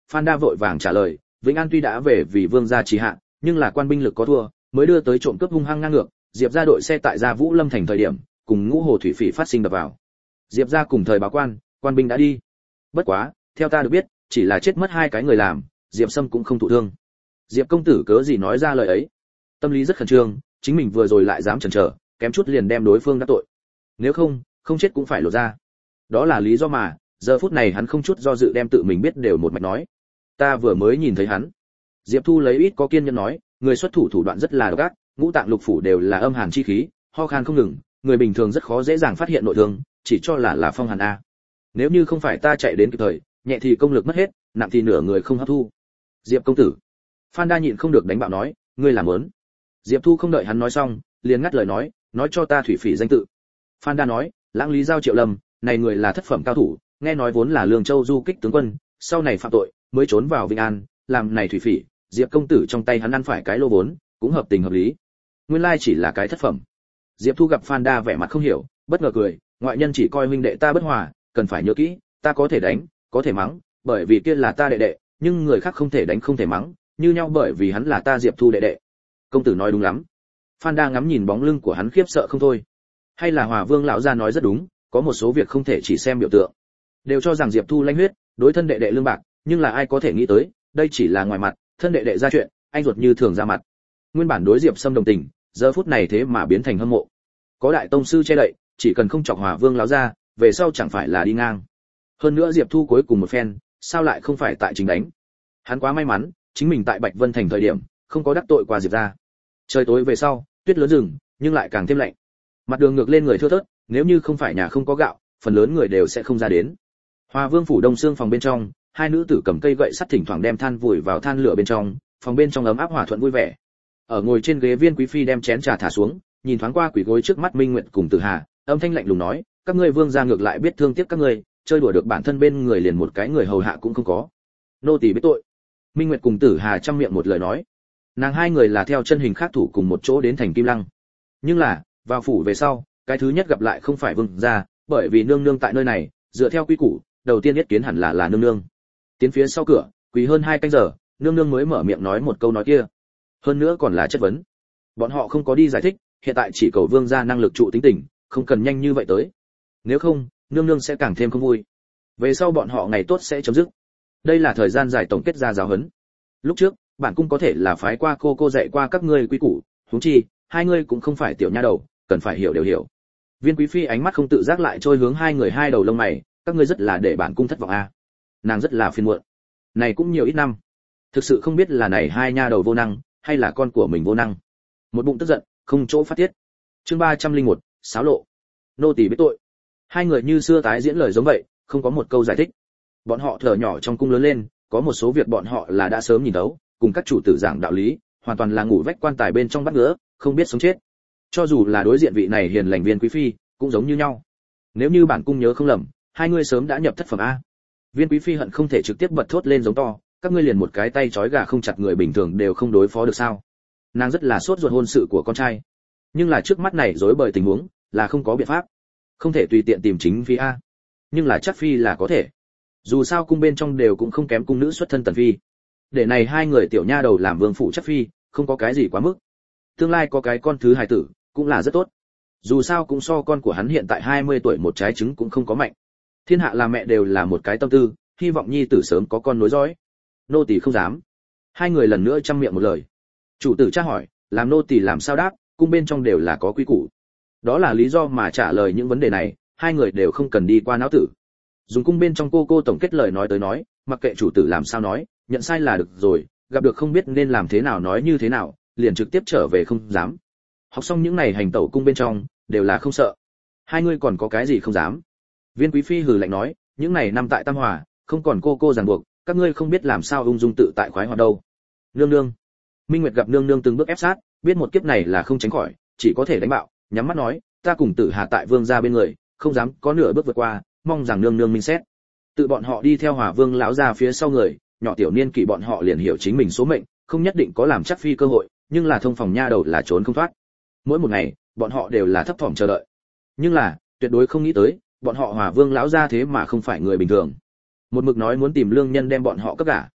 A: Phan Đa vội vàng trả lời, Vĩnh An tuy đã về vì vương gia trì hạ, nhưng là quan binh lực có thua, mới đưa tới trộm cướp hung hăng ngang ngược, Diệp gia đội xe tại gia Vũ Lâm thành thời điểm, cùng Ngũ Hồ thủy phỉ phát sinh đập vào. Diệp gia cùng thời báo quan, quan binh đã đi. Bất quá, theo ta được biết, chỉ là chết mất hai cái người làm, Diệp Sâm cũng không thụ thương. Diệp công tử cớ gì nói ra lời ấy? Tâm lý rất khẩn trương, chính mình vừa rồi lại dám chần chờ, kém chút liền đem đối phương đắc tội. Nếu không, không chết cũng phải lộ ra. Đó là lý do mà, giờ phút này hắn không chút do dự đem tự mình biết đều một mạch nói. Ta vừa mới nhìn thấy hắn. Diệp Thu lấy ít có kiên nhẫn nói, người xuất thủ thủ đoạn rất là độc ác, ngũ tạng lục phủ đều là âm hàn chi khí, ho khan không ngừng, người bình thường rất khó dễ dàng phát hiện nội thương, chỉ cho là là phong hàn a. Nếu như không phải ta chạy đến kịp thời, nhẹ thì công lực mất hết, nặng thì nửa người không hấp thu. Diệp công tử. Phan Đa nhịn không được đánh bạo nói, ngươi làm ớn. Diệp Thu không đợi hắn nói xong, liền ngắt lời nói, nói cho ta thủy phỉ danh tự. Phan Đa nói, Lãng Lý Giao Triệu Lâm, này người là thất phẩm cao thủ, nghe nói vốn là Lương Châu du kích tướng quân, sau này phạm tội, mới trốn vào Vĩnh An, làm này thủy phỉ, Diệp công tử trong tay hắn ăn phải cái lô vốn, cũng hợp tình hợp lý. Nguyên lai chỉ là cái thất phẩm. Diệp Thu gặp Phan Đa vẻ mặt không hiểu, bất ngờ cười, ngoại nhân chỉ coi huynh đệ ta bất hòa, cần phải nhớ kỹ, ta có thể đánh, có thể mắng, bởi vì kia là ta đệ đệ, nhưng người khác không thể đánh không thể mắng, như nhau bởi vì hắn là ta Diệp Thu đệ đệ. Công tử nói đúng lắm. Phan Đa ngắm nhìn bóng lưng của hắn khiếp sợ không thôi. Hay là Hòa Vương lão gia nói rất đúng, có một số việc không thể chỉ xem biểu tượng. Đều cho rằng Diệp Thu lanh huyết, đối thân đệ đệ lương bạc, nhưng là ai có thể nghĩ tới, đây chỉ là ngoài mặt, thân đệ đệ ra chuyện, anh ruột như thường ra mặt. Nguyên bản đối Diệp Sâm đồng tình, giờ phút này thế mà biến thành hâm mộ. Có đại tông sư che đậy, chỉ cần không chọc Hòa Vương lão gia, về sau chẳng phải là đi ngang. Hơn nữa Diệp Thu cuối cùng một phen, sao lại không phải tại chính đánh? Hắn quá may mắn, chính mình tại Bạch Vân thành thời điểm, không có đắc tội qua Diệp gia. Trời tối về sau, tuyết lớn rừng, nhưng lại càng thêm lạnh. Mặt đường ngược lên người thưa thớt, nếu như không phải nhà không có gạo, phần lớn người đều sẽ không ra đến. Hòa Vương phủ Đông Xương phòng bên trong, hai nữ tử cầm cây gậy sắt thỉnh thoảng đem than vùi vào than lửa bên trong, phòng bên trong ấm áp hòa thuận vui vẻ. Ở ngồi trên ghế Viên quý phi đem chén trà thả xuống, nhìn thoáng qua quỷ gối trước mắt Minh Nguyệt cùng Tử Hà, âm thanh lạnh lùng nói, các ngươi vương gia ngược lại biết thương tiếc các ngươi, chơi đùa được bản thân bên người liền một cái người hầu hạ cũng không có. Nô tỳ biết tội. Minh Nguyệt cùng Tử Hà trăm miệng một lời nói. Nàng hai người là theo chân hình khác thủ cùng một chỗ đến thành Kim Lăng. Nhưng là, vào phủ về sau, cái thứ nhất gặp lại không phải vương gia, bởi vì nương nương tại nơi này, dựa theo quy củ, đầu tiên nhất kiến hẳn là là nương nương. Tiến phía sau cửa, quỳ hơn hai canh giờ, nương nương mới mở miệng nói một câu nói kia. Hơn nữa còn là chất vấn. Bọn họ không có đi giải thích, hiện tại chỉ cầu vương gia năng lực trụ tính tình, không cần nhanh như vậy tới. Nếu không, nương nương sẽ càng thêm không vui. Về sau bọn họ ngày tốt sẽ chấm dứt. Đây là thời gian dài tổng kết ra giáo huấn. Lúc trước, bản cung có thể là phái qua cô cô dạy qua các ngươi quy củ, huống chi, hai ngươi cũng không phải tiểu nha đầu, cần phải hiểu đều hiểu. Viên quý phi ánh mắt không tự giác lại trôi hướng hai người hai đầu lông mày, các ngươi rất là để bản cung thất vọng a. À. Nàng rất là phiền muộn. Này cũng nhiều ít năm, thực sự không biết là này hai nha đầu vô năng, hay là con của mình vô năng. Một bụng tức giận, không chỗ phát tiết. Chương ba trăm lẻ một, xáo lộ. Nô tỳ biết tội. Hai người như xưa tái diễn lời giống vậy, không có một câu giải thích. Bọn họ thở nhỏ trong cung lớn lên, có một số việc bọn họ là đã sớm nhìn thấu, cùng các chủ tử giảng đạo lý, hoàn toàn là ngủ vách quan tài bên trong bắt ngứa, không biết sống chết. Cho dù là đối diện vị này hiền lành Viên quý phi, cũng giống như nhau. Nếu như bản cung nhớ không lầm, hai người sớm đã nhập thất phẩm a. Viên quý phi hận không thể trực tiếp bật thốt lên giống to, các ngươi liền một cái tay trói gà không chặt người bình thường đều không đối phó được sao? Nàng rất là sốt ruột hôn sự của con trai, nhưng là trước mắt này rối bời tình huống, là không có biện pháp, không thể tùy tiện tìm chính phi a. Nhưng là chắc phi là có thể. Dù sao cung bên trong đều cũng không kém cung nữ xuất thân tần phi. Để này hai người tiểu nha đầu làm vương phủ chắc phi, không có cái gì quá mức. Tương lai có cái con thứ hài tử, cũng là rất tốt. Dù sao cũng so con của hắn hiện tại hai mươi tuổi một trái trứng cũng không có mạnh. Thiên hạ là mẹ đều là một cái tâm tư, hy vọng nhi tử sớm có con nối dõi. Nô tỳ không dám. Hai người lần nữa trăm miệng một lời. Chủ tử tra hỏi, làm nô tỳ làm sao đáp, cung bên trong đều là có quy củ. Đó là lý do mà trả lời những vấn đề này, hai người đều không cần đi qua não tử. Dùng cung bên trong cô cô tổng kết lời nói tới nói, mặc kệ chủ tử làm sao nói, nhận sai là được rồi, gặp được không biết nên làm thế nào nói như thế nào, liền trực tiếp trở về không dám. Học xong những này hành tẩu cung bên trong, đều là không sợ. Hai người còn có cái gì không dám? Viên quý phi hừ lạnh nói, những này năm tại Tam Hòa, không còn cô cô ràng buộc, các ngươi không biết làm sao ung dung tự tại khoái hoạt đâu. Nương nương. Minh Nguyệt gặp nương nương từng bước ép sát, biết một kiếp này là không tránh khỏi, chỉ có thể đánh bạo, nhắm mắt nói, ta cùng Tử Hà tại vương gia bên người, không dám có nửa bước vượt qua, mong rằng nương nương minh xét. Tự bọn họ đi theo Hòa Vương lão gia phía sau người, nhỏ tiểu niên kỷ bọn họ liền hiểu chính mình số mệnh, không nhất định có làm chắc phi cơ hội, nhưng là thông phòng nha đầu là trốn không thoát. Mỗi một ngày, bọn họ đều là thấp thỏm chờ đợi. Nhưng là, tuyệt đối không nghĩ tới, bọn họ Hòa Vương lão gia thế mà không phải người bình thường. Một mực nói muốn tìm lương nhân đem bọn họ cấp gả,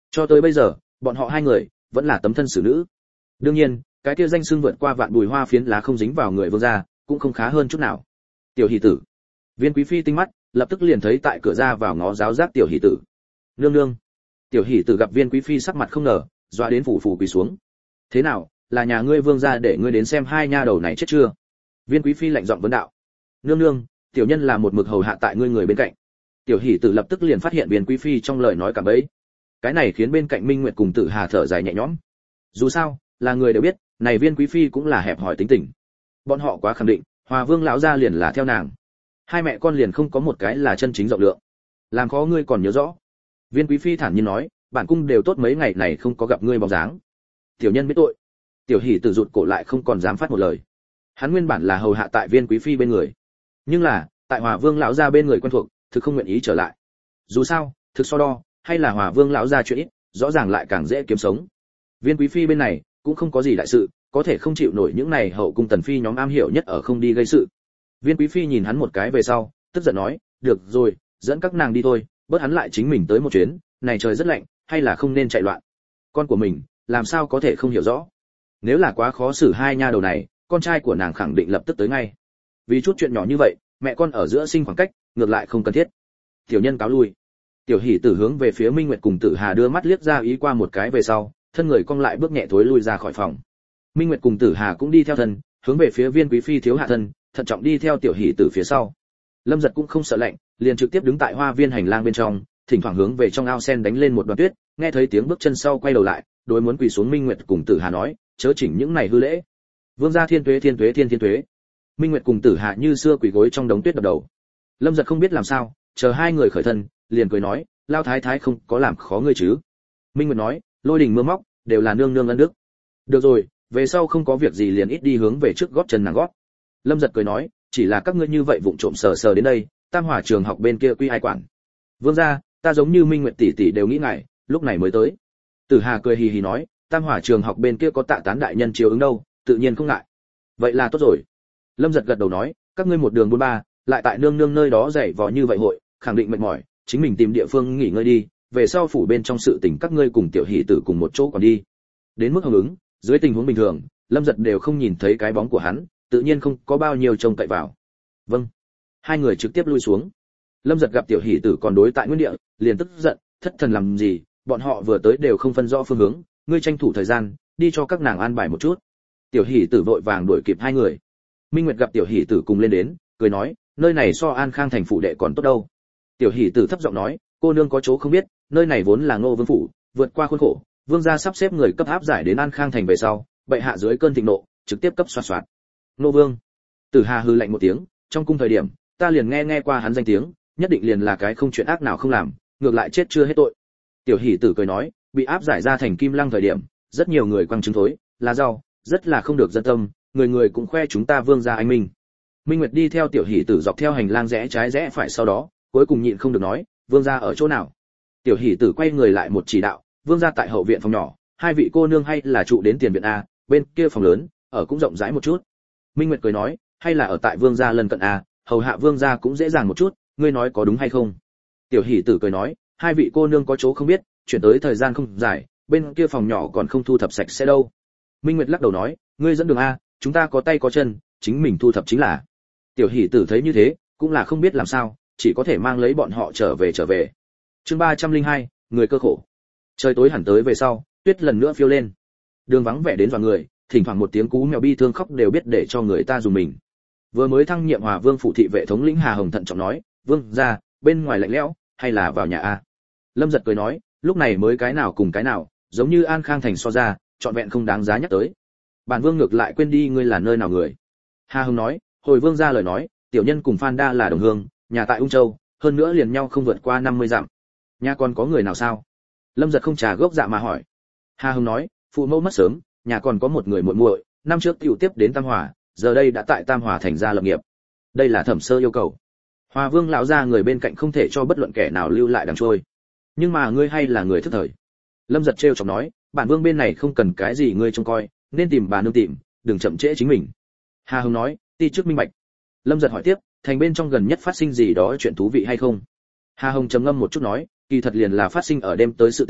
A: Cho tới bây giờ, bọn họ hai người vẫn là tấm thân xử nữ. Đương nhiên, cái kia danh xưng vượt qua vạn bùi hoa phiến lá không dính vào người vương gia, cũng không khá hơn chút nào. Tiểu hỷ tử. Viên quý phi tinh mắt, lập tức liền thấy tại cửa ra vào ngó giáo giác tiểu hỷ tử. Nương nương. Tiểu hỷ tử gặp viên quý phi sắc mặt không ngờ, dọa đến phủ phủ quỳ xuống. Thế nào, là nhà ngươi vương gia để ngươi đến xem hai nha đầu này chết chưa? Viên quý phi lạnh giọng vấn đạo. Nương nương, tiểu nhân là một mực hầu hạ tại ngươi người bên cạnh. Tiểu hỷ tử lập tức liền phát hiện viên quý phi trong lời nói cả bấy. Cái này khiến bên cạnh Minh Nguyệt cùng Tử Hà thở dài nhẹ nhõm. Dù sao, là người đều biết, này viên quý phi cũng là hẹp hòi tính tình. Bọn họ quá khẳng định, Hòa Vương lão gia liền là theo nàng. Hai mẹ con liền không có một cái là chân chính rộng lượng. Làm khó ngươi còn nhớ rõ. Viên quý phi thản nhiên nói, bản cung đều tốt mấy ngày này không có gặp ngươi bóng dáng. Tiểu nhân biết tội. Tiểu hỷ tử rụt cổ lại không còn dám phát một lời. Hắn nguyên bản là hầu hạ tại viên quý phi bên người, nhưng là tại Hòa Vương lão gia bên người quen thuộc, thực không nguyện ý trở lại. Dù sao, thực so đo, hay là Hòa Vương lão gia chuyện ít, rõ ràng lại càng dễ kiếm sống. Viên quý phi bên này cũng không có gì đại sự, có thể không chịu nổi những này hậu cung tần phi nhóm am hiểu nhất ở không đi gây sự. Viên quý phi nhìn hắn một cái về sau, tức giận nói, được rồi, dẫn các nàng đi thôi, bớt hắn lại chính mình tới một chuyến, này trời rất lạnh, hay là không nên chạy loạn. Con của mình, làm sao có thể không hiểu rõ? Nếu là quá khó xử hai nha đầu này, con trai của nàng khẳng định lập tức tới ngay. Vì chút chuyện nhỏ như vậy, mẹ con ở giữa sinh khoảng cách, ngược lại không cần thiết. Tiểu nhân cáo lui. Tiểu hỷ tử hướng về phía Minh Nguyệt cùng Tử Hà đưa mắt liếc ra ý qua một cái về sau, thân người cong lại bước nhẹ thối lui ra khỏi phòng. Minh Nguyệt cùng Tử Hà cũng đi theo thân, hướng về phía viên quý phi thiếu hạ thân, thận trọng đi theo tiểu hỷ tử phía sau. Lâm Giật cũng không sợ lạnh, liền trực tiếp đứng tại hoa viên hành lang bên trong, thỉnh thoảng hướng về trong ao sen đánh lên một đoạn tuyết, nghe thấy tiếng bước chân sau quay đầu lại, đối muốn quỳ xuống Minh Nguyệt cùng Tử Hà nói, chớ chỉnh những này hư lễ. Vương gia thiên tuế thiên tuế thiên thiên tuế. Minh Nguyệt cùng Tử Hà như xưa quỳ gối trong đống tuyết đập đầu. Lâm Giật không biết làm sao, chờ hai người khởi thân, liền cười nói, lao thái thái không có làm khó ngươi chứ? Minh Nguyệt nói, lôi đình mưa móc, đều là nương nương ân đức. Được rồi, về sau không có việc gì liền ít đi hướng về trước gót chân nàng gót. Lâm Giật cười nói, chỉ là các ngươi như vậy vụng trộm sờ sờ đến đây, Tam Hỏa trường học bên kia quy ai quản? Vương gia, ta giống như Minh Nguyệt tỷ tỷ đều nghĩ ngại, lúc này mới tới. Tử Hà cười hì hì nói, Tam Hỏa trường học bên kia có Tạ Tán đại nhân chiếu ứng đâu, tự nhiên không ngại. Vậy là tốt rồi. Lâm Giật gật đầu nói, các ngươi một đường buôn ba, lại tại nương nương nơi đó dày vò như vậy hội, khẳng định mệt mỏi, chính mình tìm địa phương nghỉ ngơi đi, về sau phủ bên trong sự tình các ngươi cùng tiểu hỷ tử cùng một chỗ còn đi. Đến mức hưởng ứng, dưới tình huống bình thường, Lâm Giật đều không nhìn thấy cái bóng của hắn, tự nhiên không có bao nhiêu trông cậy vào. Vâng. Hai người trực tiếp lui xuống. Lâm Giật gặp tiểu hỷ tử còn đối tại nguyên địa, liền tức giận, thất thần làm gì, bọn họ vừa tới đều không phân rõ phương hướng, ngươi tranh thủ thời gian, đi cho các nàng an bài một chút. Tiểu hỷ tử vội vàng đuổi kịp hai người. Minh Nguyệt gặp tiểu hỷ tử cùng lên đến, cười nói, nơi này so An Khang thành phủ đệ còn tốt đâu. Tiểu hỷ tử thấp giọng nói, cô nương có chỗ không biết, nơi này vốn là Ngô vương phủ, vượt qua khuôn khổ, vương gia sắp xếp người cấp áp giải đến An Khang thành về sau, bệ hạ dưới cơn thịnh nộ, trực tiếp cấp xoạt xoạt. Ngô vương. Tử Hà hừ lạnh một tiếng, trong cung thời điểm, ta liền nghe nghe qua hắn danh tiếng, nhất định liền là cái không chuyện ác nào không làm, ngược lại chết chưa hết tội. Tiểu hỷ tử cười nói, bị áp giải ra thành Kim Lăng thời điểm, rất nhiều người quăng trứng thối, là rau, rất là không được dân tâm, người người cũng khoe chúng ta vương gia anh minh. Minh Nguyệt đi theo tiểu hỷ tử dọc theo hành lang rẽ trái rẽ phải, sau đó, cuối cùng nhịn không được nói, vương gia ở chỗ nào? Tiểu hỷ tử quay người lại một chỉ đạo, vương gia tại hậu viện phòng nhỏ, hai vị cô nương hay là trụ đến tiền viện a, bên kia phòng lớn, ở cũng rộng rãi một chút. Minh Nguyệt cười nói, hay là ở tại vương gia lần cận a, hầu hạ vương gia cũng dễ dàng một chút, ngươi nói có đúng hay không? Tiểu hỷ tử cười nói, hai vị cô nương có chỗ không biết, chuyển tới thời gian không dài, bên kia phòng nhỏ còn không thu thập sạch sẽ đâu. Minh Nguyệt lắc đầu nói, ngươi dẫn đường a, chúng ta có tay có chân, chính mình thu thập chính là. Tiểu hỷ tử thấy như thế, cũng là không biết làm sao, chỉ có thể mang lấy bọn họ trở về trở về. Chương ba trăm lẻ hai, người cơ khổ. Trời tối hẳn tới về sau, tuyết lần nữa phiêu lên. Đường vắng vẻ đến dọa người, thỉnh thoảng một tiếng cú mèo bi thương khóc đều biết để cho người ta dùng mình. Vừa mới thăng nhiệm Hòa Vương phủ thị vệ thống lĩnh Hà Hồng thận trọng nói, "Vương gia, bên ngoài lạnh lẽo, hay là vào nhà a?" Lâm Giật cười nói, lúc này mới cái nào cùng cái nào, giống như An Khang thành so ra, trọn vẹn không đáng giá nhắc tới. Bản vương ngược lại quên đi ngươi là nơi nào người. Hà Hồng nói, hồi vương gia lời nói, tiểu nhân cùng Phan Đa là đồng hương, nhà tại Ung Châu, hơn nữa liền nhau không vượt qua năm mươi dặm. Nhà còn có người nào sao? Lâm Giật không trà gốc dạ mà hỏi. Hà Hồng nói, phụ mẫu mất sớm, nhà còn có một người muội muội, năm trước tiểu tiếp đến Tam Hòa, giờ đây đã tại Tam Hòa thành gia lập nghiệp. Đây là thẩm sơ yêu cầu. Hòa Vương lão gia người bên cạnh không thể cho bất luận kẻ nào lưu lại đằng trôi. Nhưng mà ngươi hay là người thức thời. Lâm Giật trêu chọc nói, bản vương bên này không cần cái gì ngươi trông coi, nên tìm bà nương tìm, đừng chậm trễ chính mình. Hà Hồng nói, ti trước minh bạch. Lâm Giật hỏi tiếp, thành bên trong gần nhất phát sinh gì đó chuyện thú vị hay không? Hà Hồng trầm ngâm một chút nói, kỳ thật liền là phát sinh ở đêm tới sự tình,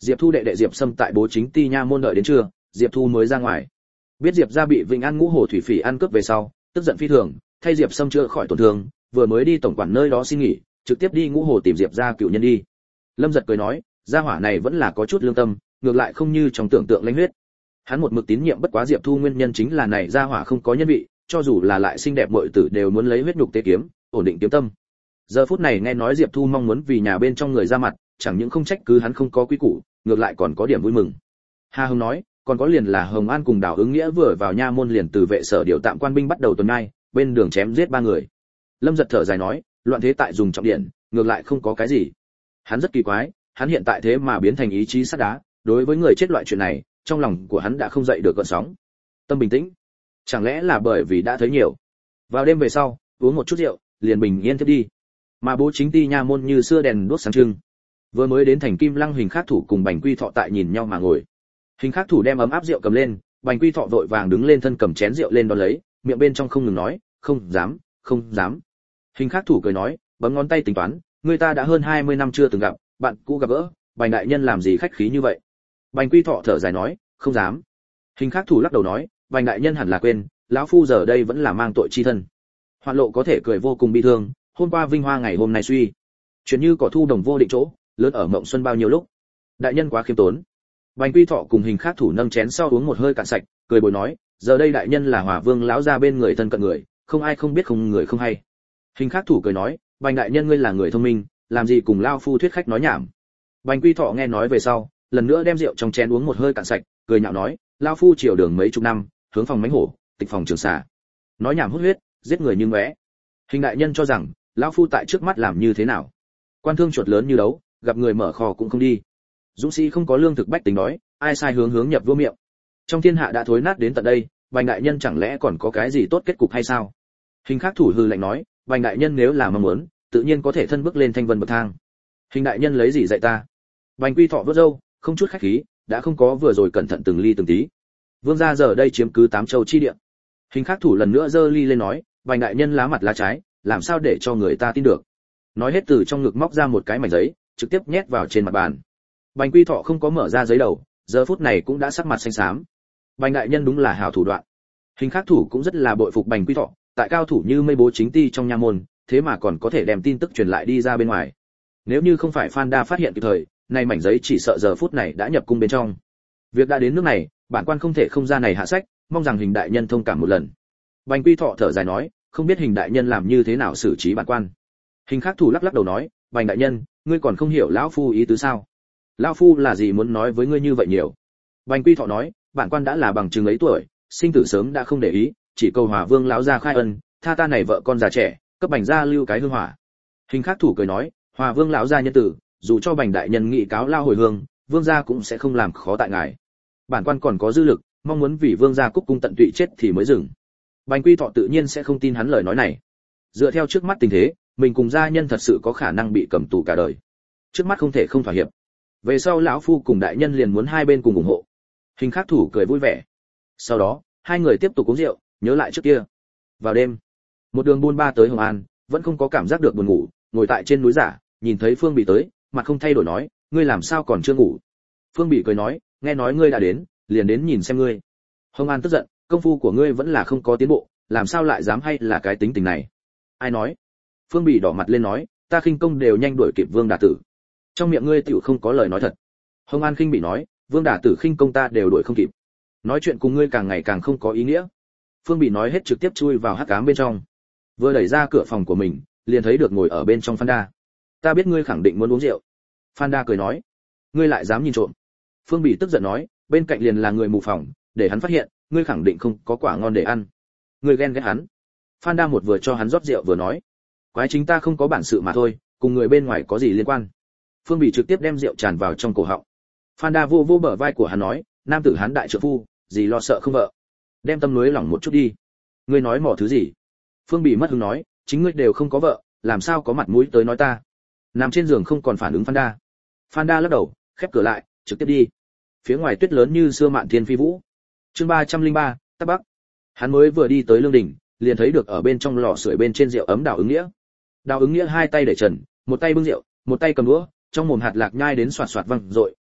A: Diệp Thu đệ đệ Diệp Sâm tại Bố Chính Ti nha môn đợi đến trưa, Diệp Thu mới ra ngoài. Biết Diệp gia bị Vĩnh An Ngũ Hồ thủy phỉ ăn cướp về sau, tức giận phi thường, thay Diệp Sâm chữa khỏi tổn thương, vừa mới đi tổng quản nơi đó xin nghỉ, trực tiếp đi Ngũ Hồ tìm Diệp gia cựu nhân đi. Lâm Giật cười nói, gia hỏa này vẫn là có chút lương tâm, ngược lại không như trong tưởng tượng lãnh huyết. Hắn một mực tín nhiệm bất quá Diệp Thu nguyên nhân chính là này gia hỏa không có nhân vị, cho dù là lại xinh đẹp muội tử đều muốn lấy huyết nhục tế kiếm, ổn định kiếm tâm. Giờ phút này nghe nói Diệp Thu mong muốn vì nhà bên trong người ra mặt, chẳng những không trách cứ hắn không có quý củ, ngược lại còn có điểm vui mừng. Hà Hồng nói, còn có liền là Hồng An cùng Đào Ứng Nghĩa vừa vào nha môn liền từ vệ sở điều tạm quan binh bắt đầu tuần nay, bên đường chém giết ba người. Lâm Giật thở dài nói, loạn thế tại dùng trọng điện, ngược lại không có cái gì. Hắn rất kỳ quái, hắn hiện tại thế mà biến thành ý chí sắt đá, đối với người chết loại chuyện này, trong lòng của hắn đã không dậy được gợn sóng. Tâm bình tĩnh. Chẳng lẽ là bởi vì đã thấy nhiều. Vào đêm về sau, uống một chút rượu, liền bình yên tiếp đi. Mà Bố Chính Ti nha môn như xưa đèn đuốc sáng trưng. Vừa mới đến thành Kim Lăng Hình Khắc Thủ cùng Bành Quy Thọ tại nhìn nhau mà ngồi. Hình Khắc Thủ đem ấm áp rượu cầm lên, Bành Quy Thọ vội vàng đứng lên thân cầm chén rượu lên đón lấy, miệng bên trong không ngừng nói, không dám, không dám. Hình Khắc Thủ cười nói, bấm ngón tay tính toán, người ta đã hơn hai mươi năm chưa từng gặp, bạn cũ gặp gỡ, Bành đại nhân làm gì khách khí như vậy? Bành Quy Thọ thở dài nói, không dám. Hình Khắc Thủ lắc đầu nói, Bành đại nhân hẳn là quên, lão phu giờ đây vẫn là mang tội chi thân. Hoạn Lộ có thể cười vô cùng bi thương, hôm qua vinh hoa ngày hôm nay suy. Chuyện như cỏ thu đồng vô định chỗ, lớn ở mộng xuân bao nhiêu lúc. Đại nhân quá khiêm tốn. Bành Quy Thọ cùng Hình Khắc Thủ nâng chén sau uống một hơi cạn sạch, cười bồi nói, giờ đây đại nhân là Hòa Vương lão gia bên người thân cận người, không ai không biết không người không hay. Hình Khắc Thủ cười nói, Bành đại nhân ngươi là người thông minh, làm gì cùng lao phu thuyết khách nói nhảm. Bành Quy Thọ nghe nói về sau, lần nữa đem rượu trong chén uống một hơi cạn sạch, cười nhạo nói, lao phu triều đường mấy chục năm, hướng phòng mánh hổ, tịch phòng trường xà. Nói nhảm hút huyết, giết người như ngóe. Hình đại nhân cho rằng, lão phu tại trước mắt làm như thế nào? Quan thương chuột lớn như đấu, gặp người mở kho cũng không đi. Dũng sĩ không có lương thực bách tính đói, ai sai hướng hướng nhập vua miệng. Trong thiên hạ đã thối nát đến tận đây, Bành đại nhân chẳng lẽ còn có cái gì tốt kết cục hay sao? Hình Khắc Thủ hừ lạnh nói, Bành đại nhân nếu là mong muốn, tự nhiên có thể thân bước lên thanh vân bậc thang. Hình đại nhân lấy gì dạy ta? Bành Quy Thọ vớt râu, không chút khách khí, đã không có vừa rồi cẩn thận từng ly từng tí. Vương gia giờ đây chiếm cứ tám châu chi địa. Hình Khắc Thủ lần nữa giơ ly lên nói, Bành đại nhân lá mặt lá trái, làm sao để cho người ta tin được? Nói hết từ trong ngực móc ra một cái mảnh giấy, trực tiếp nhét vào trên mặt bàn. Bành Quy Thọ không có mở ra giấy đầu, giờ phút này cũng đã sắc mặt xanh xám. Bành đại nhân đúng là hảo thủ đoạn. Hình Khắc Thủ cũng rất là bội phục Bành Quy Thọ, tại cao thủ như mây Bố Chính Ti trong nha môn, thế mà còn có thể đem tin tức truyền lại đi ra bên ngoài. Nếu như không phải Phan Đa phát hiện kịp thời, nay mảnh giấy chỉ sợ giờ phút này đã nhập cung bên trong. Việc đã đến nước này, bản quan không thể không ra này hạ sách, mong rằng Hình đại nhân thông cảm một lần. Bành Quy Thọ thở dài nói, không biết Hình đại nhân làm như thế nào xử trí bản quan. Hình Khắc Thủ lắc lắc đầu nói, Bành đại nhân, ngươi còn không hiểu lão phu ý tứ sao? Lão phu là gì muốn nói với ngươi như vậy nhiều? Bành Quy Thọ nói, bản quan đã là bằng chứng ấy tuổi, sinh tử sớm đã không để ý, chỉ cầu Hòa Vương lão gia khai ân, tha ta này vợ con già trẻ, cấp Bành gia lưu cái hương hỏa. Hình Khắc Thủ cười nói, Hòa Vương lão gia nhân tử, dù cho Bành đại nhân nghị cáo lao hồi hương, vương gia cũng sẽ không làm khó tại ngài. Bản quan còn có dư lực, mong muốn vì vương gia cúc cung tận tụy chết thì mới dừng. Bành Quy Thọ tự nhiên sẽ không tin hắn lời nói này. Dựa theo trước mắt tình thế, mình cùng gia nhân thật sự có khả năng bị cầm tù cả đời. Trước mắt không thể không thỏa hiệp. Về sau lão phu cùng đại nhân liền muốn hai bên cùng ủng hộ. Hình Khắc Thủ cười vui vẻ. Sau đó, hai người tiếp tục uống rượu, nhớ lại trước kia. Vào đêm, một đường buôn ba tới Hồng An, vẫn không có cảm giác được buồn ngủ, ngồi tại trên núi giả, nhìn thấy Phương Bị tới, mặt không thay đổi nói, ngươi làm sao còn chưa ngủ? Phương Bị cười nói, nghe nói ngươi đã đến, liền đến nhìn xem ngươi. Hồng An tức giận, công phu của ngươi vẫn là không có tiến bộ, làm sao lại dám hay là cái tính tình này? Ai nói? Phương Bị đỏ mặt lên nói, ta khinh công đều nhanh đuổi kịp Vương Đả Tử. Trong miệng ngươi tiểu không có lời nói thật. Hồng An khinh bị nói, Vương Đả Tử khinh công ta đều đuổi không kịp. Nói chuyện cùng ngươi càng ngày càng không có ý nghĩa. Phương Bị nói hết trực tiếp chui vào hắc ám bên trong. Vừa đẩy ra cửa phòng của mình, liền thấy được ngồi ở bên trong Phan Đa. Ta biết ngươi khẳng định muốn uống rượu. Phan Đa cười nói, ngươi lại dám nhìn trộm. Phương Bị tức giận nói, bên cạnh liền là người mù phòng, để hắn phát hiện, ngươi khẳng định không có quả ngon để ăn. Ngươi ghen ghét hắn. Phan Đa một vừa cho hắn rót rượu vừa nói, quái chính ta không có bản sự mà thôi, cùng người bên ngoài có gì liên quan. Phương Bị trực tiếp đem rượu tràn vào trong cổ họng. Phan Đa vô vô bờ vai của hắn nói, nam tử hán đại trượng phu, gì lo sợ không vợ. Đem tâm núi lỏng một chút đi. Ngươi nói mỏ thứ gì? Phương Bị mất hứng nói, chính ngươi đều không có vợ, làm sao có mặt mũi tới nói ta? Nằm trên giường không còn phản ứng Phan Đa. Phan Đa lắc đầu, khép cửa lại, trực tiếp đi. Phía ngoài tuyết lớn như xưa mạn thiên phi vũ. Chương ba trăm linh ba, Tắc Bắc. Hắn mới vừa đi tới lương đình, liền thấy được ở bên trong lò sưởi bên trên rượu ấm Đào Ứng Nghĩa. Đào Ứng Nghĩa hai tay để trần, một tay bưng rượu, một tay cầm đũa, trong mồm hạt lạc nhai đến xoạt xoạt văng rội,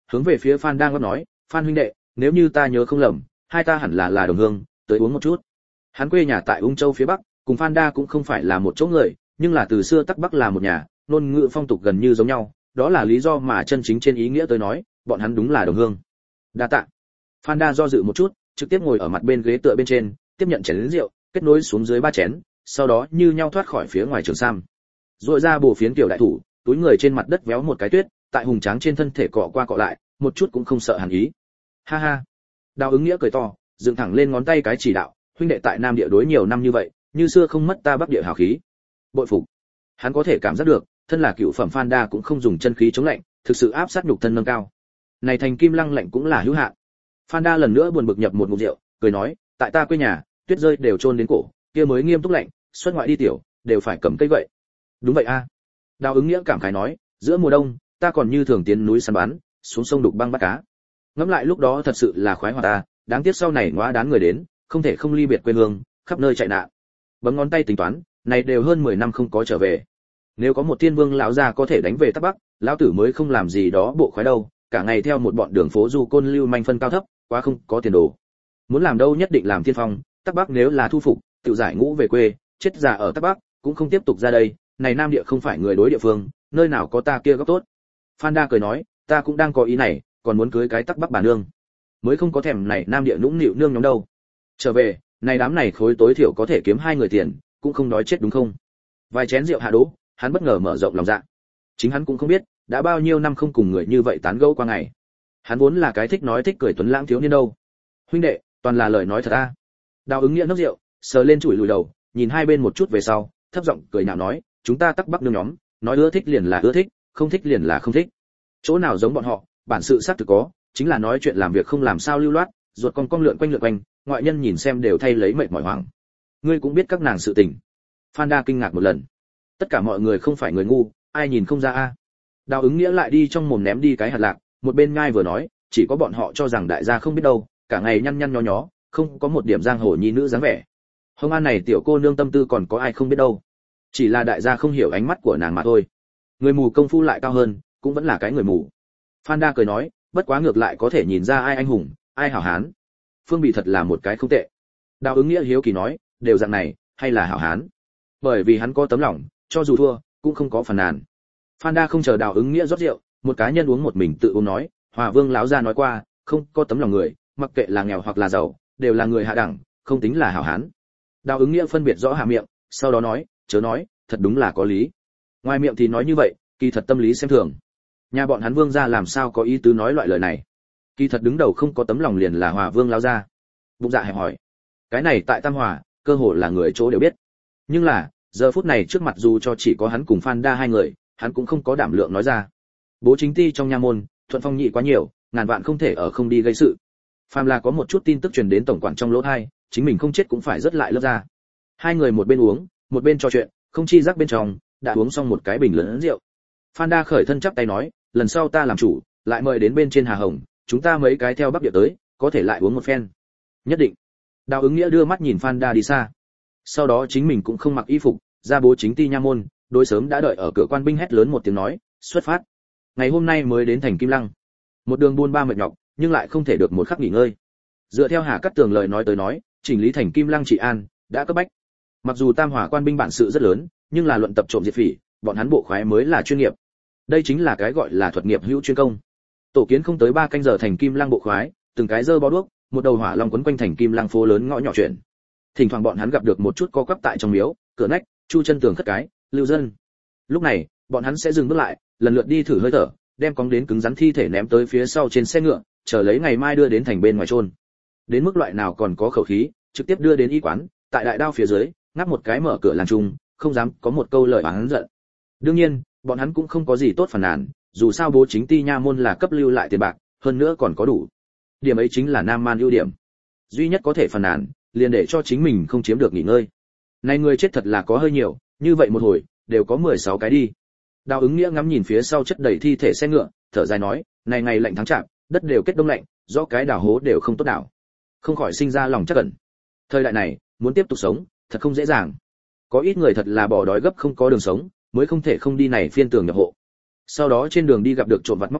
A: hướng về phía Phan đang nói, Phan huynh đệ, nếu như ta nhớ không lầm, hai ta hẳn là là đồng hương, tới uống một chút. Hắn quê nhà tại Ung Châu phía Bắc, cùng Phan Đa cũng không phải là một chỗ người, nhưng là từ xưa Tắc Bắc là một nhà, ngôn ngữ phong tục gần như giống nhau, đó là lý do mà chân chính trên ý nghĩa tới nói, bọn hắn đúng là đồng hương. Đa tạ. Phan Đa do dự một chút, trực tiếp ngồi ở mặt bên ghế tựa bên trên, tiếp nhận chén rượu, kết nối xuống dưới ba chén, sau đó như nhau thoát khỏi phía ngoài trường sam. Rồi ra bổ phiến kiểu đại thủ, túi người trên mặt đất véo một cái tuyết, tại hùng tráng trên thân thể cọ qua cọ lại, một chút cũng không sợ hàn ý. Ha ha. Đào Ứng Nghĩa cười to, dựng thẳng lên ngón tay cái chỉ đạo, huynh đệ tại Nam Địa đối nhiều năm như vậy, như xưa không mất ta Bắc Địa hào khí. Bội phục. Hắn có thể cảm giác được, thân là cựu phẩm Phan Đa cũng không dùng chân khí chống lạnh, thực sự áp sát nhục thân nâng cao. Này thành kim lăng lạnh cũng là hữu hạn. Phan Đa lần nữa buồn bực nhập một ngụm rượu, cười nói, tại ta quê nhà, tuyết rơi đều chôn đến cổ, kia mới nghiêm túc lạnh, xuất ngoại đi tiểu, đều phải cầm cây gậy. Đúng vậy a. Đào Ứng Nghĩa cảm khái nói, giữa mùa đông, ta còn như thường tiến núi săn bắn, xuống sông đục băng bắt cá. Ngẫm lại lúc đó thật sự là khoái hoạt ta, đáng tiếc sau này ngóa đán người đến, không thể không ly biệt quê hương, khắp nơi chạy nạn. Bấm ngón tay tính toán, này đều hơn mười năm không có trở về. Nếu có một tiên vương lão gia có thể đánh về Tắc Bắc, lão tử mới không làm gì đó bộ khoái đâu, cả ngày theo một bọn đường phố du côn lưu manh phân cao thấp, quá không có tiền đồ. Muốn làm đâu nhất định làm tiên phong, Tắc Bắc nếu là thu phục, tự giải ngũ về quê, chết già ở Tắc Bắc, cũng không tiếp tục ra đây, này Nam Địa không phải người đối địa phương, nơi nào có ta kia góc tốt. Phan Đa cười nói, ta cũng đang có ý này, còn muốn cưới cái Tắc Bắc bà nương. Mới không có thèm này Nam Địa nũng nịu nương nhóm đâu. Trở về, này đám này khối tối thiểu có thể kiếm hai người tiền, cũng không đói chết đúng không? Vài chén rượu hạ đỗ, hắn bất ngờ mở rộng lòng dạ. Chính hắn cũng không biết, đã bao nhiêu năm không cùng người như vậy tán gẫu qua ngày. Hắn vốn là cái thích nói thích cười tuấn lãng thiếu niên đâu. Huynh đệ, toàn là lời nói thật a. Đào Ứng Nghĩa nốc rượu, sờ lên chùi lùi đầu, nhìn hai bên một chút về sau, thấp giọng cười nhạo nói, chúng ta Tắc Bắc nương nhóm, nói ưa thích liền là ưa thích, không thích liền là không thích. Chỗ nào giống bọn họ, bản sự xác thực có, chính là nói chuyện làm việc không làm sao lưu loát, ruột con cong lượn quanh lượn quanh, ngoại nhân nhìn xem đều thay lấy mệt mỏi hoảng. Ngươi cũng biết các nàng sự tình. Phan Đa kinh ngạc một lần. Tất cả mọi người không phải người ngu, ai nhìn không ra a. Đào Ứng Nghĩa lại đi trong mồm ném đi cái hạt lạc, một bên ngai vừa nói, chỉ có bọn họ cho rằng đại gia không biết đâu, cả ngày nhăn nhăn nhó nhó, không có một điểm giang hồ nhi nữ dáng vẻ. Hồng An này tiểu cô nương tâm tư còn có ai không biết đâu. Chỉ là đại gia không hiểu ánh mắt của nàng mà thôi. Người mù công phu lại cao hơn, cũng vẫn là cái người mù. Phan Đa cười nói, bất quá ngược lại có thể nhìn ra ai anh hùng, ai hảo hán. Phương Bị thật là một cái không tệ. Đào Ứng Nghĩa hiếu kỳ nói, đều dạng này, hay là hảo hán? Bởi vì hắn có tấm lòng, cho dù thua, cũng không có phàn nàn. Phan Đa không chờ Đào Ứng Nghĩa rót rượu, một cá nhân uống một mình tự uống nói, Hòa Vương lão gia nói qua, không có tấm lòng người, mặc kệ là nghèo hoặc là giàu, đều là người hạ đẳng, không tính là hảo hán. Đào Ứng Nghĩa phân biệt rõ hạ miệng, sau đó nói, chớ nói, thật đúng là có lý. Ngoài miệng thì nói như vậy, kỳ thật tâm lý xem thường. Nhà bọn hắn Vương gia làm sao có ý tứ nói loại lời này? Kỳ thật đứng đầu không có tấm lòng liền là Hòa Vương lão gia. Bụng dạ hẹp hỏi. Cái này tại Tam Hòa, cơ hồ là người chỗ đều biết. Nhưng là, giờ phút này trước mặt dù cho chỉ có hắn cùng Phan Đa hai người, hắn cũng không có đảm lượng nói ra. Bố chính ty trong nha môn, thuận phong nhị quá nhiều, ngàn vạn không thể ở không đi gây sự. Phàm là có một chút tin tức truyền đến tổng quản trong lỗ tai, chính mình không chết cũng phải rất lại lớp ra. Hai người một bên uống, một bên trò chuyện, không chi giác bên trong đã uống xong một cái bình lớn rượu. Phan Đa khởi thân chắp tay nói, lần sau ta làm chủ, lại mời đến bên trên Hà Hồng, chúng ta mấy cái theo Bắc Địa tới, có thể lại uống một phen. Nhất định. Đào Ứng Nghĩa đưa mắt nhìn Phan Đa đi xa. Sau đó chính mình cũng không mặc y phục, ra bố chính ty nha môn, đối sớm đã đợi ở cửa quan binh hét lớn một tiếng nói, xuất phát. Ngày hôm nay mới đến thành Kim Lăng. Một đường buôn ba mệt nhọc, nhưng lại không thể được một khắc nghỉ ngơi. Dựa theo Hà Cát Tường lời nói tới nói, chỉnh lý thành Kim Lăng trị an đã cấp bách. Mặc dù Tam Hòa quan binh bản sự rất lớn, nhưng là luận tập trộm diệt phỉ, bọn hắn bộ khoái mới là chuyên nghiệp. Đây chính là cái gọi là thuật nghiệp hữu chuyên công. Tổ kiến không tới ba canh giờ thành Kim Lăng bộ khoái, từng cái dơ bó đuốc, một đầu hỏa long quấn quanh thành Kim Lăng phố lớn ngõ nhỏ chuyện. Thỉnh thoảng bọn hắn gặp được một chút co quắp tại trong miếu, cửa nách, chu chân tường khất cái, lưu dân. Lúc này, bọn hắn sẽ dừng bước lại, lần lượt đi thử hơi thở, đem cóng đến cứng rắn thi thể ném tới phía sau trên xe ngựa, chờ lấy ngày mai đưa đến thành bên ngoài chôn. Đến mức loại nào còn có khẩu khí, trực tiếp đưa đến y quán, tại đại đao phía dưới, ngáp một cái mở cửa làng trung, không dám có một câu lời oán giận. Đương nhiên, bọn hắn cũng không có gì tốt phản nàn, dù sao bố chính ty nha môn là cấp lưu lại tiền bạc, hơn nữa còn có đủ. Điểm ấy chính là Nam Man ưu điểm. Duy nhất có thể phản nàn, liền để cho chính mình không chiếm được nghỉ ngơi. Này người chết thật là có hơi nhiều, như vậy một hồi, đều có mười sáu cái đi. Đào Ứng Nghĩa ngắm nhìn phía sau chất đầy thi thể xe ngựa, thở dài nói, này ngày lạnh tháng chạp, đất đều kết đông lạnh, do cái đào hố đều không tốt đào. Không khỏi sinh ra lòng chắc ẩn. Thời đại này, muốn tiếp tục sống, thật không dễ dàng. Có ít người thật là bỏ đói gấp không có đường sống, mới không thể không đi này phiên tường nhập hộ. Sau đó trên đường đi gặp được trộm vặt móc túi,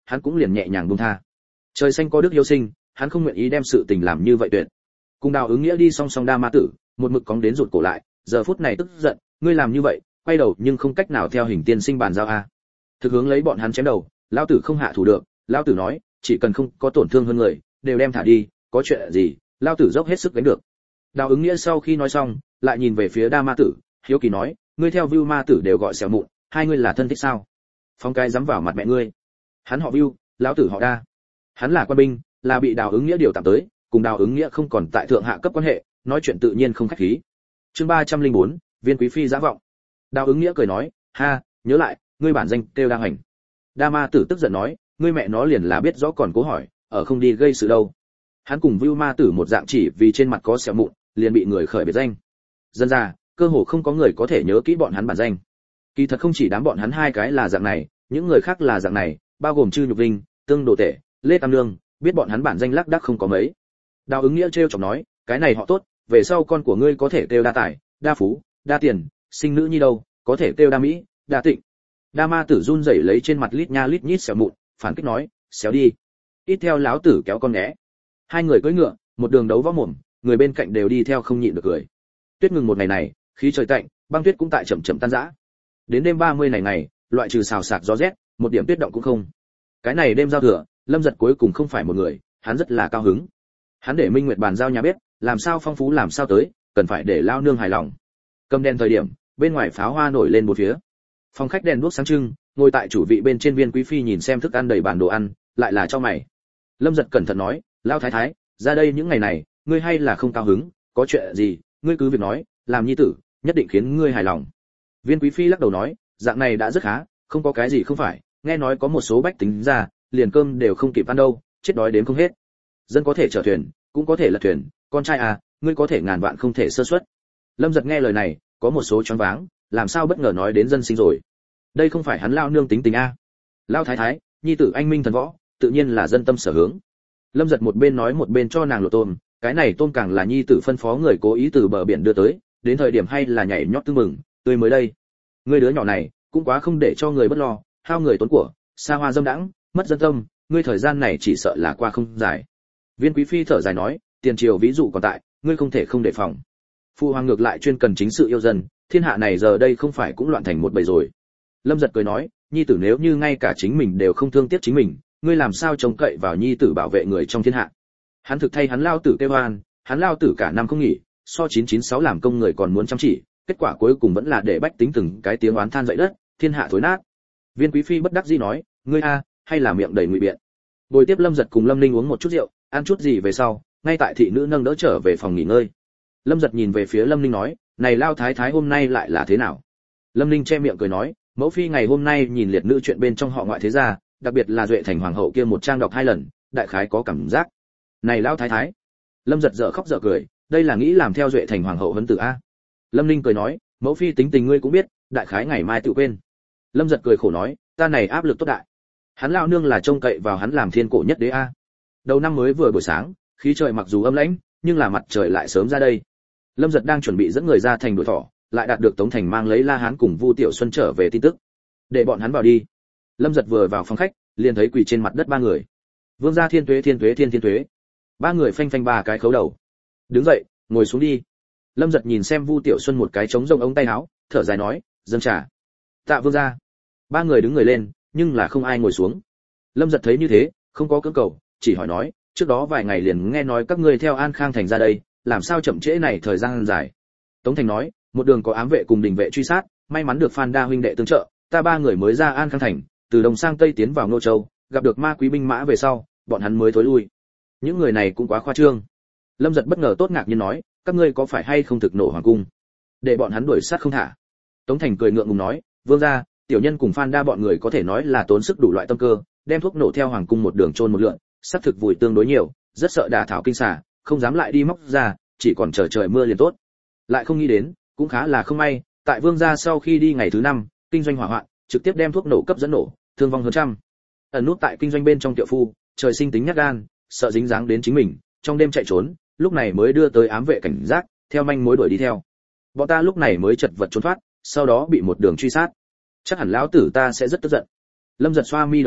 A: hắn cũng liền nhẹ nhàng buông tha. Trời xanh có đức hiếu sinh, hắn không nguyện ý đem sự tình làm như vậy tuyệt. Cùng Đào Ứng Nghĩa đi song song Đa Ma Tử, một mực cóng đến rụt cổ lại, giờ phút này tức giận, ngươi làm như vậy, quay đầu nhưng không cách nào theo hình tiên sinh bàn giao a. Thực hướng lấy bọn hắn chém đầu, lão tử không hạ thủ được, lão tử nói, chỉ cần không có tổn thương hơn người, đều đem thả đi, có chuyện gì, lão tử dốc hết sức gánh được. Đào Ứng Nghĩa sau khi nói xong, lại nhìn về phía Đa Ma Tử, hiếu kỳ nói, ngươi theo Vưu Ma Tử đều gọi xẻo mụn, hai ngươi là thân thích sao? Phong cái dám vào mặt mẹ ngươi. Hắn họ Vưu, lão tử họ Đa. Hắn là quan binh, là bị Đào Ứng Nghĩa điều tạm tới, cùng Đào Ứng Nghĩa không còn tại thượng hạ cấp quan hệ, nói chuyện tự nhiên không khách khí. Chương ba trăm lẻ bốn, Viên Quý phi giả vọng. Đào Ứng Nghĩa cười nói, ha, nhớ lại, ngươi bản danh kêu Đa Hoành. Đa Ma Tử tức giận nói, ngươi mẹ nó liền là biết rõ còn cố hỏi, ở không đi gây sự đâu. Hắn cùng Vưu Ma Tử một dạng chỉ vì trên mặt có sẹo mụn, liền bị người khởi biệt danh. Dân ra, cơ hồ không có người có thể nhớ kỹ bọn hắn bản danh. Kỳ thật không chỉ đám bọn hắn hai cái là dạng này, những người khác là dạng này, bao gồm Trư Nhục Linh, Tương Đồ Tể, Lê Tam Nương, biết bọn hắn bản danh lác đác không có mấy. Đào Ứng Nghĩa trêu chọc nói, cái này họ tốt, về sau con của ngươi có thể kêu Đa Tài, Đa Phú, Đa Tiền, sinh nữ nhi đâu, có thể kêu Đa Mỹ, Đa Tịnh. Đa Ma Tử run rẩy lấy trên mặt lít nha lít nhít sẹo mụn, phản kích nói, xéo đi, ít theo láo tử kéo con né. Hai người cưỡi ngựa, một đường đấu võ mồm, người bên cạnh đều đi theo không nhịn được cười. Tuyết ngừng một ngày này, khí trời tạnh, băng tuyết cũng tại chậm chậm tan rã. Đến đêm ba mươi này ngày, loại trừ xào xạc gió rét, một điểm tuyết động cũng không. Cái này đêm giao thừa, Lâm Giật cuối cùng không phải một người, hắn rất là cao hứng. Hắn để Minh Nguyệt bàn giao nhà bếp, làm sao phong phú làm sao tới, cần phải để lao nương hài lòng. Cầm đèn thời điểm, bên ngoài pháo hoa nổi lên một phía. Phòng khách đèn đuốc sáng trưng, ngồi tại chủ vị bên trên Viên Quý phi nhìn xem thức ăn đầy bàn đồ ăn, lại là cho mày. Lâm Giật cẩn thận nói, lao thái thái, ra đây những ngày này, ngươi hay là không cao hứng, có chuyện gì, ngươi cứ việc nói, làm nhi tử, nhất định khiến ngươi hài lòng. Viên Quý phi lắc đầu nói, dạng này đã rất khá, không có cái gì không phải, nghe nói có một số bách tính ra, liền cơm đều không kịp ăn đâu, chết đói đến không hết. Dân có thể chở thuyền, cũng có thể lật thuyền, con trai à, ngươi có thể ngàn vạn không thể sơ suất. Lâm Giật nghe lời này, có một số choáng váng, làm sao bất ngờ nói đến dân sinh rồi. Đây không phải hắn lao nương tính tình a. À. Lao thái thái, nhi tử anh minh thần võ, tự nhiên là dân tâm sở hướng. Lâm Giật một bên nói một bên cho nàng lộ tôm, cái này tôm càng là nhi tử phân phó người cố ý từ bờ biển đưa tới, đến thời điểm hay là nhảy nhót tưng mừng, tươi mới đây. Ngươi đứa nhỏ này, cũng quá không để cho người bất lo, hao người tốn của, xa hoa dâm đãng, mất dân tâm, ngươi thời gian này chỉ sợ là qua không dài. Viên Quý phi thở dài nói, tiền triều ví dụ còn tại, ngươi không thể không đề phòng. Phu hoàng ngược lại chuyên cần chính sự yêu dân, thiên hạ này giờ đây không phải cũng loạn thành một bầy rồi. Lâm Giật cười nói, nhi tử nếu như ngay cả chính mình đều không thương tiếc chính mình, ngươi làm sao trông cậy vào nhi tử bảo vệ người trong thiên hạ. Hắn thực thay hắn lao tử kêu oan, hắn lao tử cả năm không nghỉ, so chín chín sáu làm công người còn muốn chăm chỉ, kết quả cuối cùng vẫn là để bách tính từng cái tiếng oán than dậy đất, thiên hạ thối nát. Viên Quý phi bất đắc dĩ nói, ngươi a, hay là miệng đầy ngụy biện. Bồi tiếp Lâm Giật cùng Lâm Ninh uống một chút rượu, ăn chút gì về sau, ngay tại thị nữ nâng đỡ trở về phòng nghỉ ngơi. Lâm Giật nhìn về phía Lâm Ninh nói, này lao thái thái hôm nay lại là thế nào? Lâm Ninh che miệng cười nói, mẫu phi ngày hôm nay nhìn liệt nữ chuyện bên trong họ ngoại thế gia, đặc biệt là Duệ Thành hoàng hậu kia một trang đọc hai lần, đại khái có cảm giác. Này lao thái thái. Lâm Giật dở khóc dở cười, đây là nghĩ làm theo Duệ Thành hoàng hậu vấn tử a. Lâm Ninh cười nói, mẫu phi tính tình ngươi cũng biết, đại khái ngày mai tự quên. Lâm Giật cười khổ nói, ta này áp lực tốt đại. Hắn lao nương là trông cậy vào hắn làm thiên cổ nhất đế a. Đầu năm mới vừa buổi sáng, khí trời mặc dù âm lãnh, nhưng là mặt trời lại sớm ra đây. Lâm Giật đang chuẩn bị dẫn người ra thành đuổi thỏ, lại đạt được Tống Thành mang lấy La Hán cùng Vu Tiểu Xuân trở về tin tức. Để bọn hắn vào đi. Lâm Giật vừa vào phòng khách, liền thấy quỳ trên mặt đất ba người. Vương gia thiên tuế thiên tuế thiên thiên tuế. Ba người phanh phanh ba cái khấu đầu. Đứng dậy, ngồi xuống đi. Lâm Giật nhìn xem Vu Tiểu Xuân một cái trống rông ống tay áo, thở dài nói, dâng trà. Tạ vương gia. Ba người đứng người lên, nhưng là không ai ngồi xuống. Lâm Giật thấy như thế, không có cưỡng cầu, chỉ hỏi nói, trước đó vài ngày liền nghe nói các ngươi theo An Khang thành ra đây, làm sao chậm trễ này thời gian dài. Tống Thành nói, một đường có ám vệ cùng đình vệ truy sát, may mắn được Phan Đa huynh đệ tương trợ, ta ba người mới ra An Khang thành, từ đông sang tây tiến vào Ngô Châu, gặp được ma quý binh mã về sau, bọn hắn mới thối lui. Những người này cũng quá khoa trương. Lâm Giật bất ngờ tốt ngạc nhiên nói, các ngươi có phải hay không thực nổ hoàng cung, để bọn hắn đuổi sát không thả. Tống Thành cười ngượng ngùng nói, vương gia, tiểu nhân cùng Phan Đa bọn người có thể nói là tốn sức đủ loại tâm cơ, đem thuốc nổ theo hoàng cung một đường chôn một lượn, sát thực vùi tương đối nhiều, rất sợ đả thảo kinh xà, không dám lại đi móc ra, chỉ còn chờ trời mưa liền tốt. Lại không nghĩ đến, cũng khá là không may, tại vương gia sau khi đi ngày thứ năm, kinh doanh hỏa hoạn, trực tiếp đem thuốc nổ cấp dẫn nổ, thương vong hơn trăm. Ẩn nút tại kinh doanh bên trong tiểu phu, trời sinh tính nhát gan, sợ dính dáng đến chính mình, trong đêm chạy trốn, lúc này mới đưa tới ám vệ cảnh giác, theo manh mối đuổi đi theo. Bọn ta lúc này mới chật vật trốn thoát, sau đó bị một đường truy sát. Chắc hẳn lão tử ta sẽ rất tức giận. Lâm Giật xoa mi đầu nói,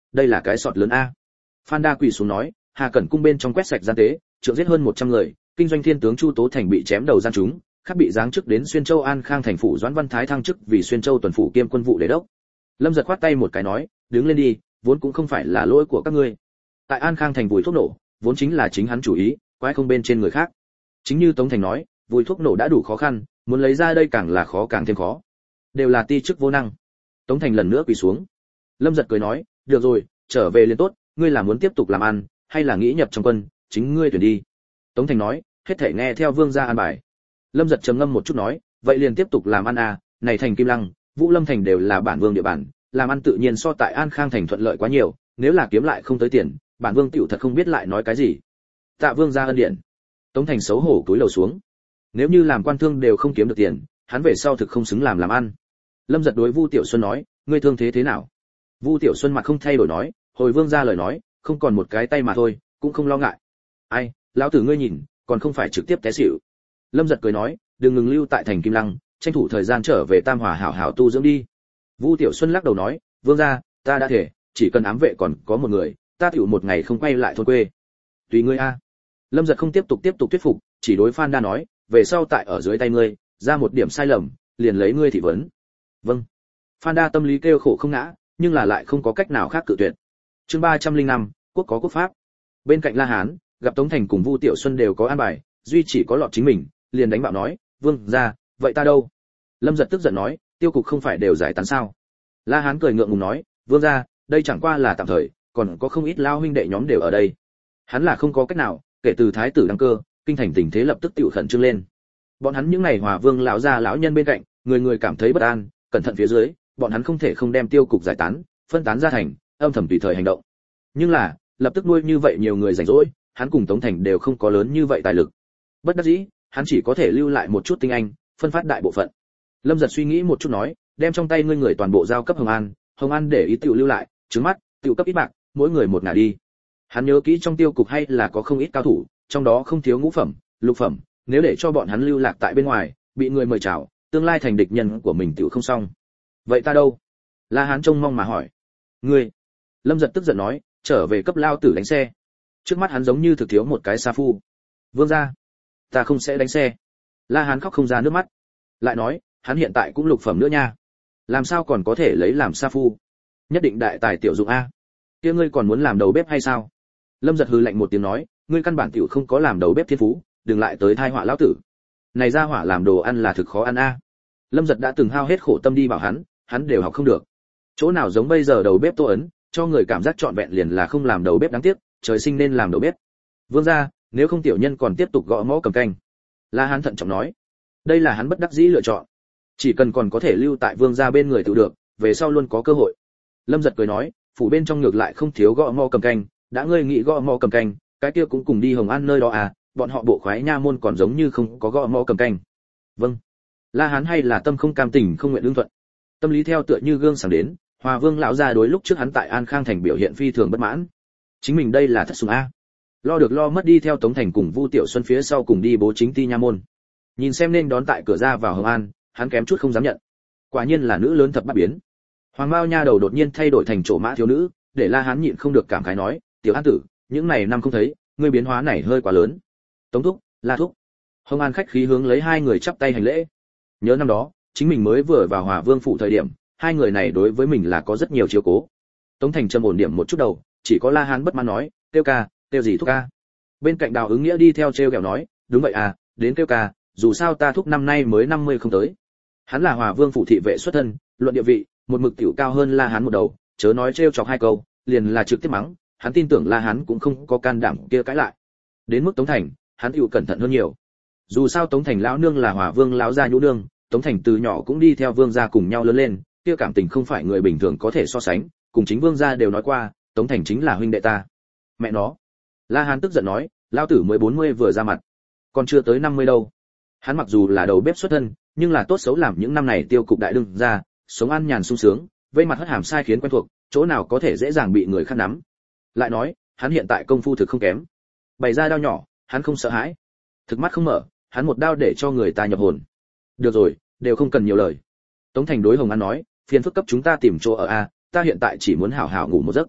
A: đây là cái sọt lớn a. Phan Đa quỳ xuống nói, Hà Cẩn cung bên trong quét sạch gian tế, trượng giết hơn một trăm người, kinh doanh thiên tướng Chu Tố Thành bị chém đầu gian chúng, khác bị giáng chức đến Xuyên Châu An Khang thành phủ Doãn Văn Thái thăng chức vì Xuyên Châu tuần phủ kiêm quân vụ đế đốc. Lâm Giật khoát tay một cái nói, đứng lên đi, vốn cũng không phải là lỗi của các ngươi. Tại An Khang thành vùi thuốc nổ, vốn chính là chính hắn chủ ý, quái không bên trên người khác. Chính như Tống Thành nói, vùi thuốc nổ đã đủ khó khăn, muốn lấy ra đây càng là khó càng thêm khó. Đều là ti chức vô năng. Tống Thành lần nữa quỳ xuống. Lâm Giật cười nói, được rồi, trở về liền tốt, ngươi là muốn tiếp tục làm ăn, hay là nghĩ nhập trong quân, chính ngươi tuyển đi. Tống Thành nói, hết thảy nghe theo vương gia an bài. Lâm Giật trầm ngâm một chút nói, vậy liền tiếp tục làm ăn à, này thành Kim Lăng, Vũ Lâm thành đều là bản vương địa bàn, làm ăn tự nhiên so tại An Khang thành thuận lợi quá nhiều, nếu là kiếm lại không tới tiền, bản vương tiểu thật không biết lại nói cái gì. Tạ vương gia ân điển. Tống Thành xấu hổ cúi đầu xuống. Nếu như làm quan thương đều không kiếm được tiền, hắn về sau thực không xứng làm làm ăn. Lâm Giật đối Vu Tiểu Xuân nói, ngươi thương thế thế nào? Vu Tiểu Xuân mặt không thay đổi nói, hồi vương gia lời nói, không còn một cái tay mà thôi, cũng không lo ngại. Ai, lão tử ngươi nhìn, còn không phải trực tiếp té xỉu. Lâm Giật cười nói, đừng ngừng lưu tại thành Kim Lăng, tranh thủ thời gian trở về Tam Hòa hảo hảo tu dưỡng đi. Vu Tiểu Xuân lắc đầu nói, vương gia, ta đã thể, chỉ cần ám vệ còn có một người, ta tiểu một ngày không quay lại thôn quê. Tùy ngươi a. Lâm Giật không tiếp tục tiếp tục thuyết phục, chỉ đối Phan Đa nói, về sau tại ở dưới tay ngươi, ra một điểm sai lầm, liền lấy ngươi thị vấn. Vâng. Phan Đa tâm lý kêu khổ không ngã, nhưng là lại không có cách nào khác cự tuyệt. Chương ba trăm linh năm, quốc có quốc pháp. Bên cạnh La Hán, gặp Tống Thành cùng Vu Tiểu Xuân đều có an bài, duy chỉ có lọt chính mình, liền đánh bạo nói, vương gia, vậy ta đâu? Lâm Giật tức giận nói, tiêu cục không phải đều giải tán sao? La Hán cười ngượng ngùng nói, vương gia, đây chẳng qua là tạm thời, còn có không ít lao huynh đệ nhóm đều ở đây. Hắn là không có cách nào, kể từ thái tử đăng cơ, kinh thành tình thế lập tức tiểu khẩn trương lên. Bọn hắn những ngày hòa vương lão gia lão nhân bên cạnh, người người cảm thấy bất an, cẩn thận phía dưới, bọn hắn không thể không đem tiêu cục giải tán, phân tán ra thành, âm thầm tùy thời hành động. Nhưng là, lập tức nuôi như vậy nhiều người rảnh rỗi, hắn cùng Tống Thành đều không có lớn như vậy tài lực. Bất đắc dĩ, hắn chỉ có thể lưu lại một chút tinh anh, phân phát đại bộ phận. Lâm Giật suy nghĩ một chút nói, đem trong tay ngươi người toàn bộ giao cấp Hồng An, Hồng An để ý tiểu lưu lại, trứng mắt, tiểu cấp ít bạc, mỗi người một ngả đi. Hắn nhớ kỹ trong tiêu cục hay là có không ít cao thủ, trong đó không thiếu ngũ phẩm, lục phẩm, nếu để cho bọn hắn lưu lạc tại bên ngoài, bị người mời chào, tương lai thành địch nhân của mình tiểu không xong. Vậy ta đâu? La Hán trông mong mà hỏi. Ngươi? Lâm Giật tức giận nói, trở về cấp lao tử đánh xe. Trước mắt hắn giống như thực thiếu một cái sa phu. Vương gia, ta không sẽ đánh xe. La Hán khóc không ra nước mắt. Lại nói, hắn hiện tại cũng lục phẩm nữa nha, làm sao còn có thể lấy làm sa phu? Nhất định đại tài tiểu dụng a. Kia ngươi còn muốn làm đầu bếp hay sao? Lâm Giật hừ lạnh một tiếng nói, ngươi căn bản tiểu không có làm đầu bếp thiên phú, đừng lại tới thai họa lão tử. Này ra hỏa làm đồ ăn là thực khó ăn a. Lâm Giật đã từng hao hết khổ tâm đi bảo hắn, hắn đều học không được. Chỗ nào giống bây giờ đầu bếp Tô Ấn, cho người cảm giác trọn vẹn liền là không làm đầu bếp đáng tiếc, trời sinh nên làm đầu bếp. Vương gia, nếu không tiểu nhân còn tiếp tục gõ mõ cầm canh. La Hán thận trọng nói, đây là hắn bất đắc dĩ lựa chọn. Chỉ cần còn có thể lưu tại vương gia bên người tự được, về sau luôn có cơ hội. Lâm Giật cười nói, phủ bên trong ngược lại không thiếu gõ mõ cầm canh, đã ngươi nghĩ gõ mõ cầm canh, cái kia cũng cùng đi Hồng An nơi đó à, bọn họ bộ khoái nha môn còn giống như không có gõ mõ cầm canh. Vâng. La Hán hay là tâm không cam tình không nguyện đương thuận. Tâm lý theo tựa như gương sáng đến, Hòa Vương lão gia đối lúc trước hắn tại An Khang thành biểu hiện phi thường bất mãn. Chính mình đây là thất sủng a. Lo được lo mất đi theo Tống Thành cùng Vu Tiểu Xuân phía sau cùng đi bố chính ti nha môn. Nhìn xem nên đón tại cửa ra vào Hồng An, hắn kém chút không dám nhận. Quả nhiên là nữ lớn thập bát biến. Hoàng Mao nha đầu đột nhiên thay đổi thành trổ mã thiếu nữ, để La Hán nhịn không được cảm khái nói, "Tiểu An tử, những này năm không thấy, ngươi biến hóa này hơi quá lớn." Tống thúc, La thúc. Hồng An khách khí hướng lấy hai người chắp tay hành lễ. Nhớ năm đó, chính mình mới vừa vào Hòa Vương phủ thời điểm, hai người này đối với mình là có rất nhiều chiếu cố. Tống Thành trầm ổn điểm một chút đầu, chỉ có La Hán bất mãn nói, "Tiêu ca, tiêu gì thúc ca?" Bên cạnh Đào Ứng Nghĩa đi theo trêu ghẹo nói, "Đúng vậy à, đến tiêu ca, dù sao ta thúc năm nay mới năm mươi không tới." Hắn là Hòa Vương phủ thị vệ xuất thân, luận địa vị, một mực tiểu cao hơn La Hán một đầu, chớ nói trêu chọc hai câu, liền là trực tiếp mắng, hắn tin tưởng La Hán cũng không có can đảm kia cãi lại. Đến mức Tống Thành, hắn tiểu cẩn thận hơn nhiều. Dù sao Tống Thành lão nương là Hòa Vương lão gia nhũ nương, Tống Thành từ nhỏ cũng đi theo vương gia cùng nhau lớn lên, kia cảm tình không phải người bình thường có thể so sánh, cùng chính vương gia đều nói qua, Tống Thành chính là huynh đệ ta. Mẹ nó. La Hán tức giận nói, lão tử mới bốn mươi vừa ra mặt, còn chưa tới năm mươi đâu. Hắn mặc dù là đầu bếp xuất thân, nhưng là tốt xấu làm những năm này tiêu cục đại đương ra, sống ăn nhàn sung sướng, vây mặt hất hàm sai khiến quen thuộc, chỗ nào có thể dễ dàng bị người khác nắm. Lại nói, hắn hiện tại công phu thực không kém. Bày ra đao nhỏ, hắn không sợ hãi. Thực mắt không mở, hắn một đao để cho người ta nhập hồn. Được rồi, đều không cần nhiều lời. Tống Thành đối Hồng An nói, phiền phức cấp chúng ta tìm chỗ ở a, ta hiện tại chỉ muốn hảo hảo ngủ một giấc.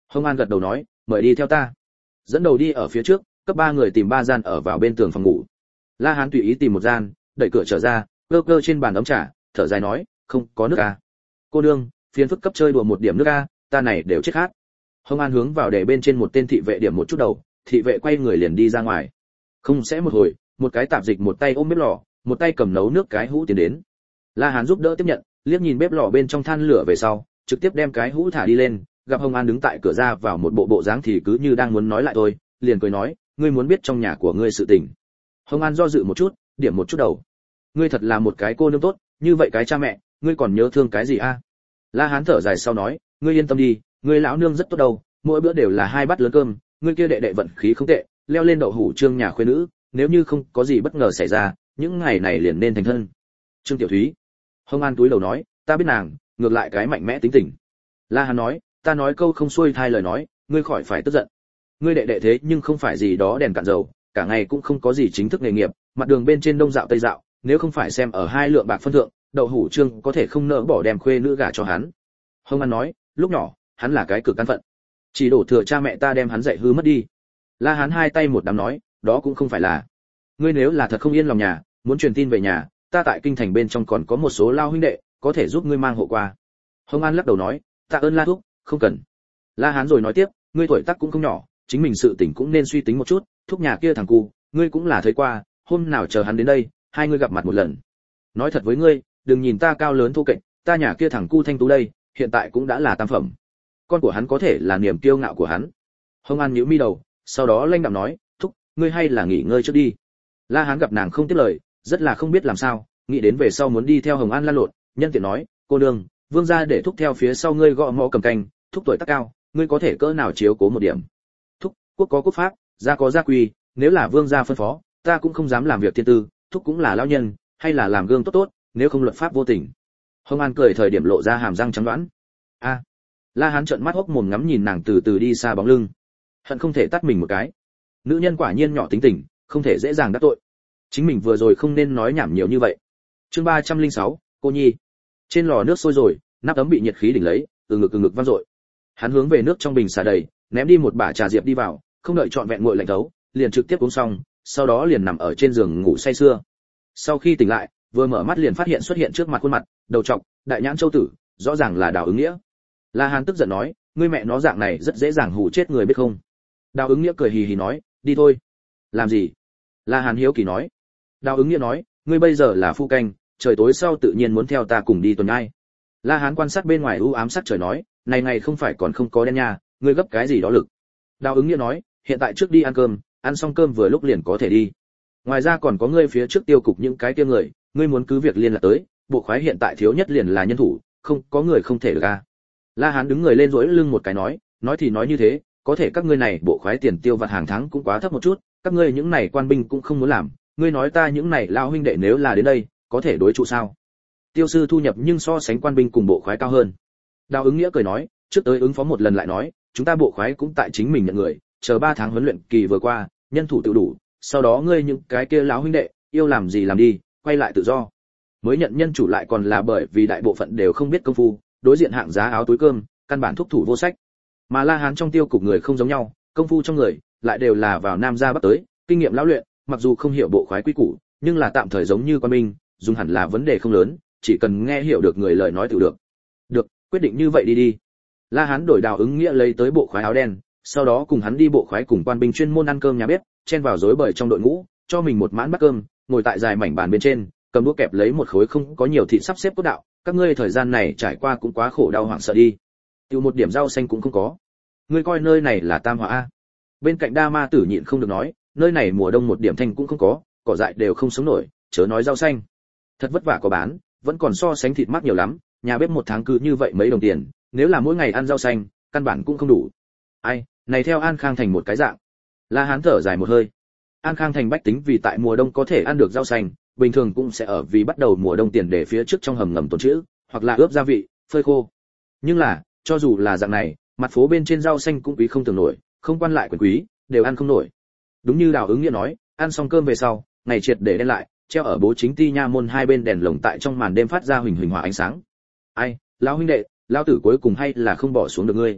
A: Hồng An gật đầu nói, mời đi theo ta. Dẫn đầu đi ở phía trước, cấp ba người tìm ba gian ở vào bên tường phòng ngủ. La Hán tùy ý tìm một gian, đẩy cửa trở ra, cơ cơ trên bàn ấm trà, thở dài nói, không có nước à. Cô nương, phiền phức cấp chơi đùa một điểm nước a, ta này đều chết khát. Hồng An hướng vào để bên trên một tên thị vệ điểm một chút đầu, thị vệ quay người liền đi ra ngoài. Không sẽ một hồi, một cái tạp dịch một tay ôm bếp lò, một tay cầm nấu nước cái hũ tiến đến. La Hán giúp đỡ tiếp nhận, liếc nhìn bếp lò bên trong than lửa về sau, trực tiếp đem cái hũ thả đi lên, gặp Hồng An đứng tại cửa ra vào một bộ bộ dáng thì cứ như đang muốn nói lại thôi, liền cười nói, ngươi muốn biết trong nhà của ngươi sự tình. Hồng An do dự một chút, điểm một chút đầu. Ngươi thật là một cái cô nương tốt, như vậy cái cha mẹ, ngươi còn nhớ thương cái gì a? La Hán thở dài sau nói, ngươi yên tâm đi, ngươi lão nương rất tốt đâu, mỗi bữa đều là hai bát lớn cơm, ngươi kia đệ đệ vận khí không tệ, leo lên đậu hủ trương nhà khuê nữ, nếu như không có gì bất ngờ xảy ra, những ngày này liền nên thành thân. Trương Tiểu Thúy. Hồng An túi đầu nói, ta biết nàng, ngược lại cái mạnh mẽ tính tình. La Hán nói, ta nói câu không xuôi thai lời nói, ngươi khỏi phải tức giận. Ngươi đệ đệ thế nhưng không phải gì đó đèn cạn dầu, cả ngày cũng không có gì chính thức nghề nghiệp, mặt đường bên trên đông dạo tây dạo, nếu không phải xem ở hai lượng bạc phân thượng, đậu hủ trương có thể không nỡ bỏ đem khuê nữ gả cho hắn. Hồng An nói, lúc nhỏ, hắn là cái cực căn phận, chỉ đổ thừa cha mẹ ta đem hắn dạy hư mất đi. La Hán hai tay một đám nói, đó cũng không phải là. Ngươi nếu là thật không yên lòng nhà, muốn truyền tin về nhà, ta tại kinh thành bên trong còn có một số lao huynh đệ, có thể giúp ngươi mang hộ qua. Hồng An lắc đầu nói, tạ ơn La thúc, không cần. La Hán rồi nói tiếp, ngươi tuổi tác cũng không nhỏ, chính mình sự tình cũng nên suy tính một chút, thúc nhà kia thằng cu, ngươi cũng là thấy qua, hôm nào chờ hắn đến đây, hai ngươi gặp mặt một lần. Nói thật với ngươi, đừng nhìn ta cao lớn thô kệch, ta nhà kia thằng cu thanh tú đây, hiện tại cũng đã là tam phẩm. Con của hắn có thể là niềm kiêu ngạo của hắn. Hồng An nhíu mi đầu, sau đó lanh đạm nói, thúc, ngươi hay là nghỉ ngơi trước đi. La Hán gặp nàng không tiếp lời, rất là không biết làm sao, nghĩ đến về sau muốn đi theo Hồng An lan lộn, nhân tiện nói, cô nương, vương gia để thúc theo phía sau ngươi gõ mõ cầm canh, thúc tuổi tác cao, ngươi có thể cỡ nào chiếu cố một điểm. Thúc, quốc có quốc pháp, gia có gia quy, nếu là vương gia phân phó, ta cũng không dám làm việc thiên tư, thúc cũng là lão nhân, hay là làm gương tốt tốt, nếu không luật pháp vô tình. Hồng An cười thời điểm lộ ra hàm răng trắng đoán. A. La Hán trợn mắt hốc mồm ngắm nhìn nàng từ từ đi xa bóng lưng, hận không thể tát mình một cái. Nữ nhân quả nhiên nhỏ tính tình, không thể dễ dàng đắc tội. Chính mình vừa rồi không nên nói nhảm nhiều như vậy. Chương ba trăm lẻ sáu, cô nhi. Trên lò nước sôi rồi, nắp ấm bị nhiệt khí đỉnh lấy, từ ngực từ ngực vang dội. Hắn hướng về nước trong bình xả đầy, ném đi một bả trà diệp đi vào, không đợi trọn vẹn nguội lạnh thấu, liền trực tiếp uống xong, sau đó liền nằm ở trên giường ngủ say sưa. Sau khi tỉnh lại, vừa mở mắt liền phát hiện xuất hiện trước mặt khuôn mặt, đầu trọc, đại nhãn châu tử, rõ ràng là Đào Ứng Nghĩa. La Hán tức giận nói, ngươi mẹ nó dạng này rất dễ dàng hù chết người biết không? Đào Ứng Nghĩa cười hì hì nói, đi thôi. Làm gì? La Hán hiếu kỳ nói. Đào Ứng Nghĩa nói, ngươi bây giờ là phu canh, trời tối sau tự nhiên muốn theo ta cùng đi tuần ai. La Hán quan sát bên ngoài u ám sắc trời nói, này ngày không phải còn không có đen nha, ngươi gấp cái gì đó lực. Đào Ứng Nghĩa nói, hiện tại trước đi ăn cơm, ăn xong cơm vừa lúc liền có thể đi. Ngoài ra còn có ngươi phía trước tiêu cục những cái kia người, ngươi muốn cứ việc liên lạc tới, bộ khoái hiện tại thiếu nhất liền là nhân thủ, không có người không thể được a. La Hán đứng người lên duỗi lưng một cái nói, nói thì nói như thế, có thể các ngươi này bộ khoái tiền tiêu vặt hàng tháng cũng quá thấp một chút, các ngươi những này quan binh cũng không muốn làm, ngươi nói ta những này lao huynh đệ nếu là đến đây, có thể đối trụ sao? Tiêu sư thu nhập nhưng so sánh quan binh cùng bộ khoái cao hơn. Đào Ứng Nghĩa cười nói, trước tới ứng phó một lần lại nói, chúng ta bộ khoái cũng tại chính mình nhận người, chờ ba tháng huấn luyện kỳ vừa qua, nhân thủ tự đủ, sau đó ngươi những cái kia lão huynh đệ, yêu làm gì làm đi, quay lại tự do. Mới nhận nhân chủ lại còn là bởi vì đại bộ phận đều không biết công phu, đối diện hạng giá áo túi cơm, căn bản thúc thủ vô sách. Mà La Hán trong tiêu cục người không giống nhau, công phu trong người lại đều là vào nam ra bắc tới, kinh nghiệm lão luyện, mặc dù không hiểu bộ khoái quy củ, nhưng là tạm thời giống như quan binh, dùng hẳn là vấn đề không lớn, chỉ cần nghe hiểu được người lời nói tự được. Được, quyết định như vậy đi đi. La Hán đổi Đào Ứng Nghĩa lấy tới bộ khoái áo đen, sau đó cùng hắn đi bộ khoái cùng quan binh chuyên môn ăn cơm nhà bếp, chen vào rối bời trong đội ngũ, cho mình một mãn bát cơm, ngồi tại dài mảnh bàn bên trên, cầm đũa kẹp lấy một khối không có nhiều thịt sắp xếp cốt đạo, các ngươi thời gian này trải qua cũng quá khổ đau hoảng sợ đi. Tiêu một điểm rau xanh cũng không có. Ngươi coi nơi này là tam họa a. Bên cạnh Đa Ma Tử nhịn không được nói, nơi này mùa đông một điểm thanh cũng không có, cỏ dại đều không sống nổi, chớ nói rau xanh. Thật vất vả có bán, vẫn còn so sánh thịt mắc nhiều lắm, nhà bếp một tháng cứ như vậy mấy đồng tiền, nếu là mỗi ngày ăn rau xanh, căn bản cũng không đủ. Ai, này theo An Khang thành một cái dạng. La Hán thở dài một hơi. An Khang thành bách tính vì tại mùa đông có thể ăn được rau xanh, bình thường cũng sẽ ở vì bắt đầu mùa đông tiền để phía trước trong hầm ngầm tồn trữ, hoặc là ướp gia vị, phơi khô. Nhưng là, cho dù là dạng này, mặt phố bên trên rau xanh cũng quý không tưởng nổi, không quan lại quyền quý, đều ăn không nổi. Đúng như Đào Ứng Nghĩa nói, ăn xong cơm về sau, ngày triệt để đen lại, treo ở bố chính ti nha môn hai bên đèn lồng tại trong màn đêm phát ra huỳnh huỳnh hỏa ánh sáng. Ai, lão huynh đệ, lão tử cuối cùng hay là không bỏ xuống được ngươi.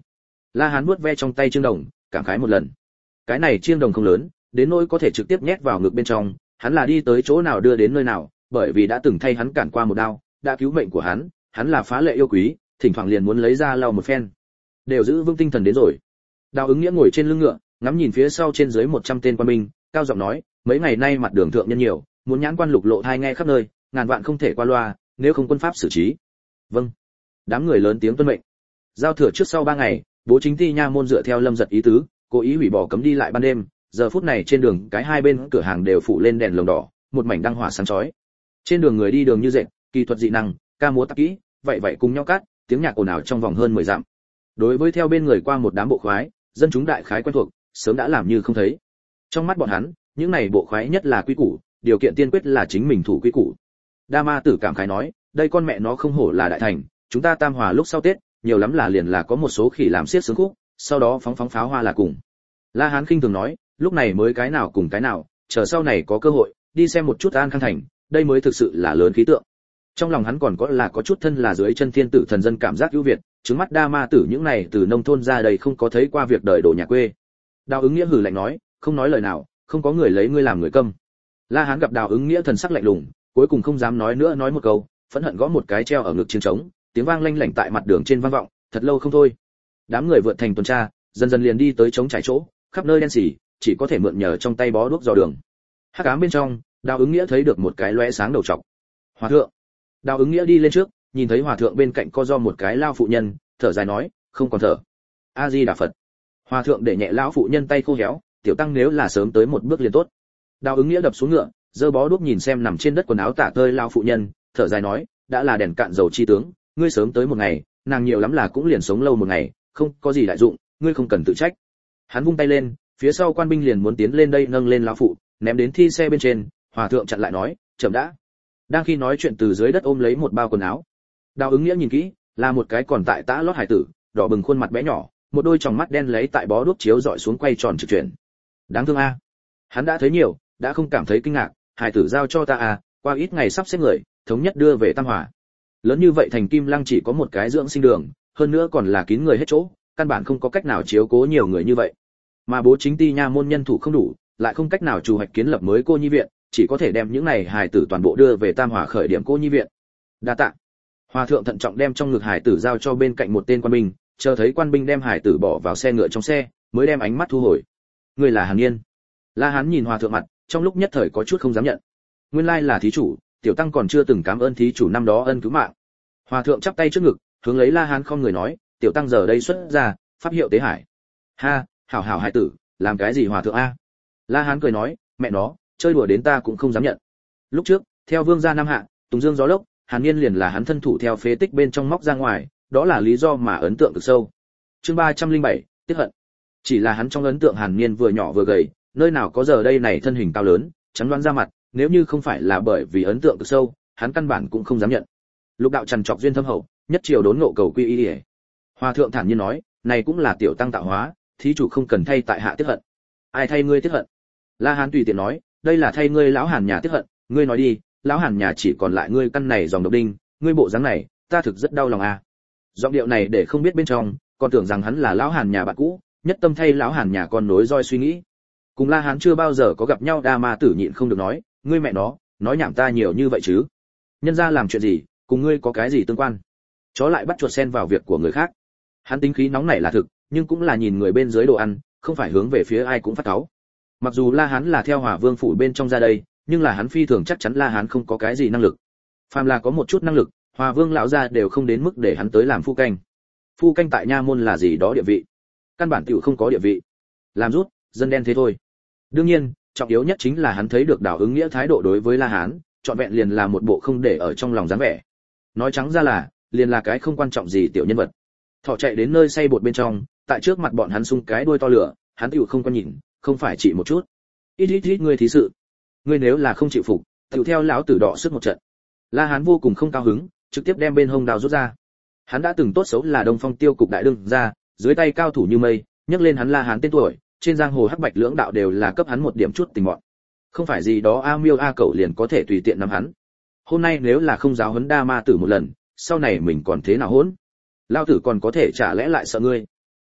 A: La Hán vuốt ve trong tay chiêng đồng, cảm khái một lần. Cái này chiêng đồng không lớn, đến nỗi có thể trực tiếp nhét vào ngực bên trong, hắn là đi tới chỗ nào đưa đến nơi nào, bởi vì đã từng thay hắn cản qua một đao, đã cứu mệnh của hắn, hắn là phá lệ yêu quý, thỉnh thoảng liền muốn lấy ra lau một phen. Đều giữ vững tinh thần đến rồi. Đào Ứng Nghĩa ngồi trên lưng ngựa, ngắm nhìn phía sau trên dưới một trăm tên quân binh, cao giọng nói, mấy ngày nay mặt đường thượng nhân nhiều, muốn nhãn quan lục lộ thai nghe khắp nơi, ngàn vạn không thể qua loa, nếu không quân pháp xử trí. Vâng. Đám người lớn tiếng tuân mệnh. Giao thừa trước sau ba ngày, Bố Chính Ti nha môn dựa theo Lâm Giật ý tứ, cố ý hủy bỏ cấm đi lại ban đêm, giờ phút này trên đường cái hai bên cửa hàng đều phủ lên đèn lồng đỏ, một mảnh đăng hỏa sáng chói. Trên đường người đi đường như dệt, kỳ thuật dị năng, ca múa tạp kỹ, vậy vậy cùng nhau cắt, tiếng nhạc ồn ào trong vòng hơn mười dặm. Đối với theo bên người qua một đám bộ khoái, dân chúng đại khái quen thuộc, sớm đã làm như không thấy. Trong mắt bọn hắn, những này bộ khoái nhất là quy củ, điều kiện tiên quyết là chính mình thủ quy củ. Đa Ma Tử cảm khái nói, đây con mẹ nó không hổ là đại thành, chúng ta tam hòa lúc sau Tết, nhiều lắm là liền là có một số khỉ làm xiết sướng khúc, sau đó phóng phóng pháo hoa là cùng. La Hán khinh thường nói, lúc này mới cái nào cùng cái nào, chờ sau này có cơ hội, đi xem một chút An Khang thành, đây mới thực sự là lớn khí tượng. Trong lòng hắn còn có là có chút thân là dưới chân thiên tử thần dân cảm giác ưu việt, trứng mắt Đa Ma Tử những này từ nông thôn ra đây không có thấy qua việc đời đổ nhà quê. Đào Ứng Nghĩa hừ lạnh nói, không nói lời nào, không có người lấy ngươi làm người câm. La Hán gặp Đào Ứng Nghĩa thần sắc lạnh lùng, cuối cùng không dám nói nữa nói một câu, phẫn hận gõ một cái treo ở ngực chiêng trống, tiếng vang lanh lảnh tại mặt đường trên vang vọng, thật lâu không thôi. Đám người vượt thành tuần tra, dần dần liền đi tới trống trải chỗ, khắp nơi đen sì, chỉ có thể mượn nhờ trong tay bó đuốc dò đường. Hắc ám bên trong, Đào Ứng Nghĩa thấy được một cái lóe sáng đầu trọc. Hòa thượng. Đào Ứng Nghĩa đi lên trước, nhìn thấy hòa thượng bên cạnh co do một cái lao phụ nhân, thở dài nói, không còn thở. A Di Đà Phật. Hòa thượng để nhẹ lão phụ nhân tay khô héo, tiểu tăng nếu là sớm tới một bước liền tốt. Đào Ứng Nghĩa đập xuống ngựa, giơ bó đuốc nhìn xem nằm trên đất quần áo tả tơi lao phụ nhân, thở dài nói, đã là đèn cạn dầu chi tướng, ngươi sớm tới một ngày, nàng nhiều lắm là cũng liền sống lâu một ngày, không có gì đại dụng, ngươi không cần tự trách. Hắn vung tay lên, phía sau quan binh liền muốn tiến lên đây nâng lên lão phụ, ném đến thi xe bên trên, hòa thượng chặn lại nói, chậm đã. Đang khi nói chuyện từ dưới đất ôm lấy một bao quần áo. Đào Ứng Nghĩa nhìn kỹ, là một cái còn tại tã lót hải tử, đỏ bừng khuôn mặt bé nhỏ, một đôi tròng mắt đen lấy tại bó đuốc chiếu dọi xuống quay tròn trực chuyển. Đáng thương a. Hắn đã thấy nhiều, đã không cảm thấy kinh ngạc, hải tử giao cho ta a, qua ít ngày sắp xếp người, thống nhất đưa về Tam Hòa. Lớn như vậy thành Kim Lăng chỉ có một cái dưỡng sinh đường, hơn nữa còn là kín người hết chỗ, căn bản không có cách nào chiếu cố nhiều người như vậy. Mà Bố Chính Ti nha môn nhân thủ không đủ, lại không cách nào chủ hoạch kiến lập mới cô nhi viện, chỉ có thể đem những này hài tử toàn bộ đưa về Tam Hòa khởi điểm cô nhi viện. Đa tạ. Hòa thượng thận trọng đem trong ngực hài tử giao cho bên cạnh một tên quan binh, chờ thấy quan binh đem hài tử bỏ vào xe ngựa trong xe, mới đem ánh mắt thu hồi. Người là Hàn Nghiên. La Hán nhìn hòa thượng mặt, trong lúc nhất thời có chút không dám nhận. Nguyên lai là thí chủ, tiểu tăng còn chưa từng cảm ơn thí chủ năm đó ân cứu mạng. Hòa thượng chắp tay trước ngực, hướng lấy La Hán không người nói, tiểu tăng giờ đây xuất ra, pháp hiệu Tế Hải. Ha, hảo hảo hải tử, làm cái gì hòa thượng a? La Hán cười nói, mẹ nó, chơi đùa đến ta cũng không dám nhận. Lúc trước, theo vương gia Nam Hạ, Tùng Dương gió lốc, Hàn Niên liền là hắn thân thủ theo phế tích bên trong móc ra ngoài, đó là lý do mà ấn tượng cực sâu. Chương ba trăm lẻ bảy, tiếc hận. Chỉ là hắn trong ấn tượng Hàn Niên vừa nhỏ vừa gầy, nơi nào có giờ đây này thân hình cao lớn, chắn đoán ra mặt, nếu như không phải là bởi vì ấn tượng cực sâu, hắn căn bản cũng không dám nhận. Lục đạo trần trọc duyên thâm hậu, nhất triều đốn ngộ cầu quy y. Hòa thượng thản nhiên nói, này cũng là tiểu tăng tạo hóa, thí chủ không cần thay tại hạ tiếc hận. Ai thay ngươi tiếc hận? La Hán tùy tiện nói, đây là thay ngươi lão Hàn nhà tiếc hận, ngươi nói đi, lão Hàn nhà chỉ còn lại ngươi căn này dòng độc đinh, ngươi bộ dáng này, ta thực rất đau lòng a. À. Giọng điệu này để không biết bên trong, còn tưởng rằng hắn là lão Hàn nhà bạn cũ, nhất tâm thay lão Hàn nhà con nối roi suy nghĩ. Cùng La Hán chưa bao giờ có gặp nhau, Đa Ma Tử nhịn không được nói, ngươi mẹ nó, nói nhảm ta nhiều như vậy chứ? Nhân gia làm chuyện gì, cùng ngươi có cái gì tương quan? Chó lại bắt chuột xen vào việc của người khác. Hắn tính khí nóng nảy là thực, nhưng cũng là nhìn người bên dưới đồ ăn, không phải hướng về phía ai cũng phát cáu. Mặc dù La Hán là theo Hỏa Vương phủ bên trong ra đây, nhưng là hắn phi thường chắc chắn La Hán không có cái gì năng lực. Phàm là có một chút năng lực, Hỏa Vương lão gia đều không đến mức để hắn tới làm phu canh. Phu canh tại nha môn là gì đó địa vị, căn bản tiểu không có địa vị. Làm rút, dân đen thế thôi. Đương nhiên, trọng yếu nhất chính là hắn thấy được Đào Ứng Nghĩa thái độ đối với La Hán, trọn vẹn liền là một bộ không để ở trong lòng dáng vẻ. Nói trắng ra là, liền là cái không quan trọng gì tiểu nhân vật. Thỏ chạy đến nơi xay bột bên trong, tại trước mặt bọn hắn sung cái đuôi to lửa, hắn tiểu không quan nhìn, không phải chỉ một chút. Ít ít ít ngươi thí sự, ngươi nếu là không chịu phục, tiểu theo lão tử đọ sức một trận. La Hán vô cùng không cao hứng, trực tiếp đem bên hông đao rút ra. Hắn đã từng tốt xấu là Đông Phong Tiêu cục đại đương ra, dưới tay cao thủ như mây, nhắc lên hắn La Hán tên tuổi, trên giang hồ hắc bạch lưỡng đạo đều là cấp hắn một điểm chút tình mọn. Không phải gì đó a miêu a cẩu liền có thể tùy tiện nắm hắn. Hôm nay nếu là không giáo huấn Đa Ma Tử một lần, sau này mình còn thế nào hỗn? Lao tử còn có thể trả lẽ lại sợ ngươi.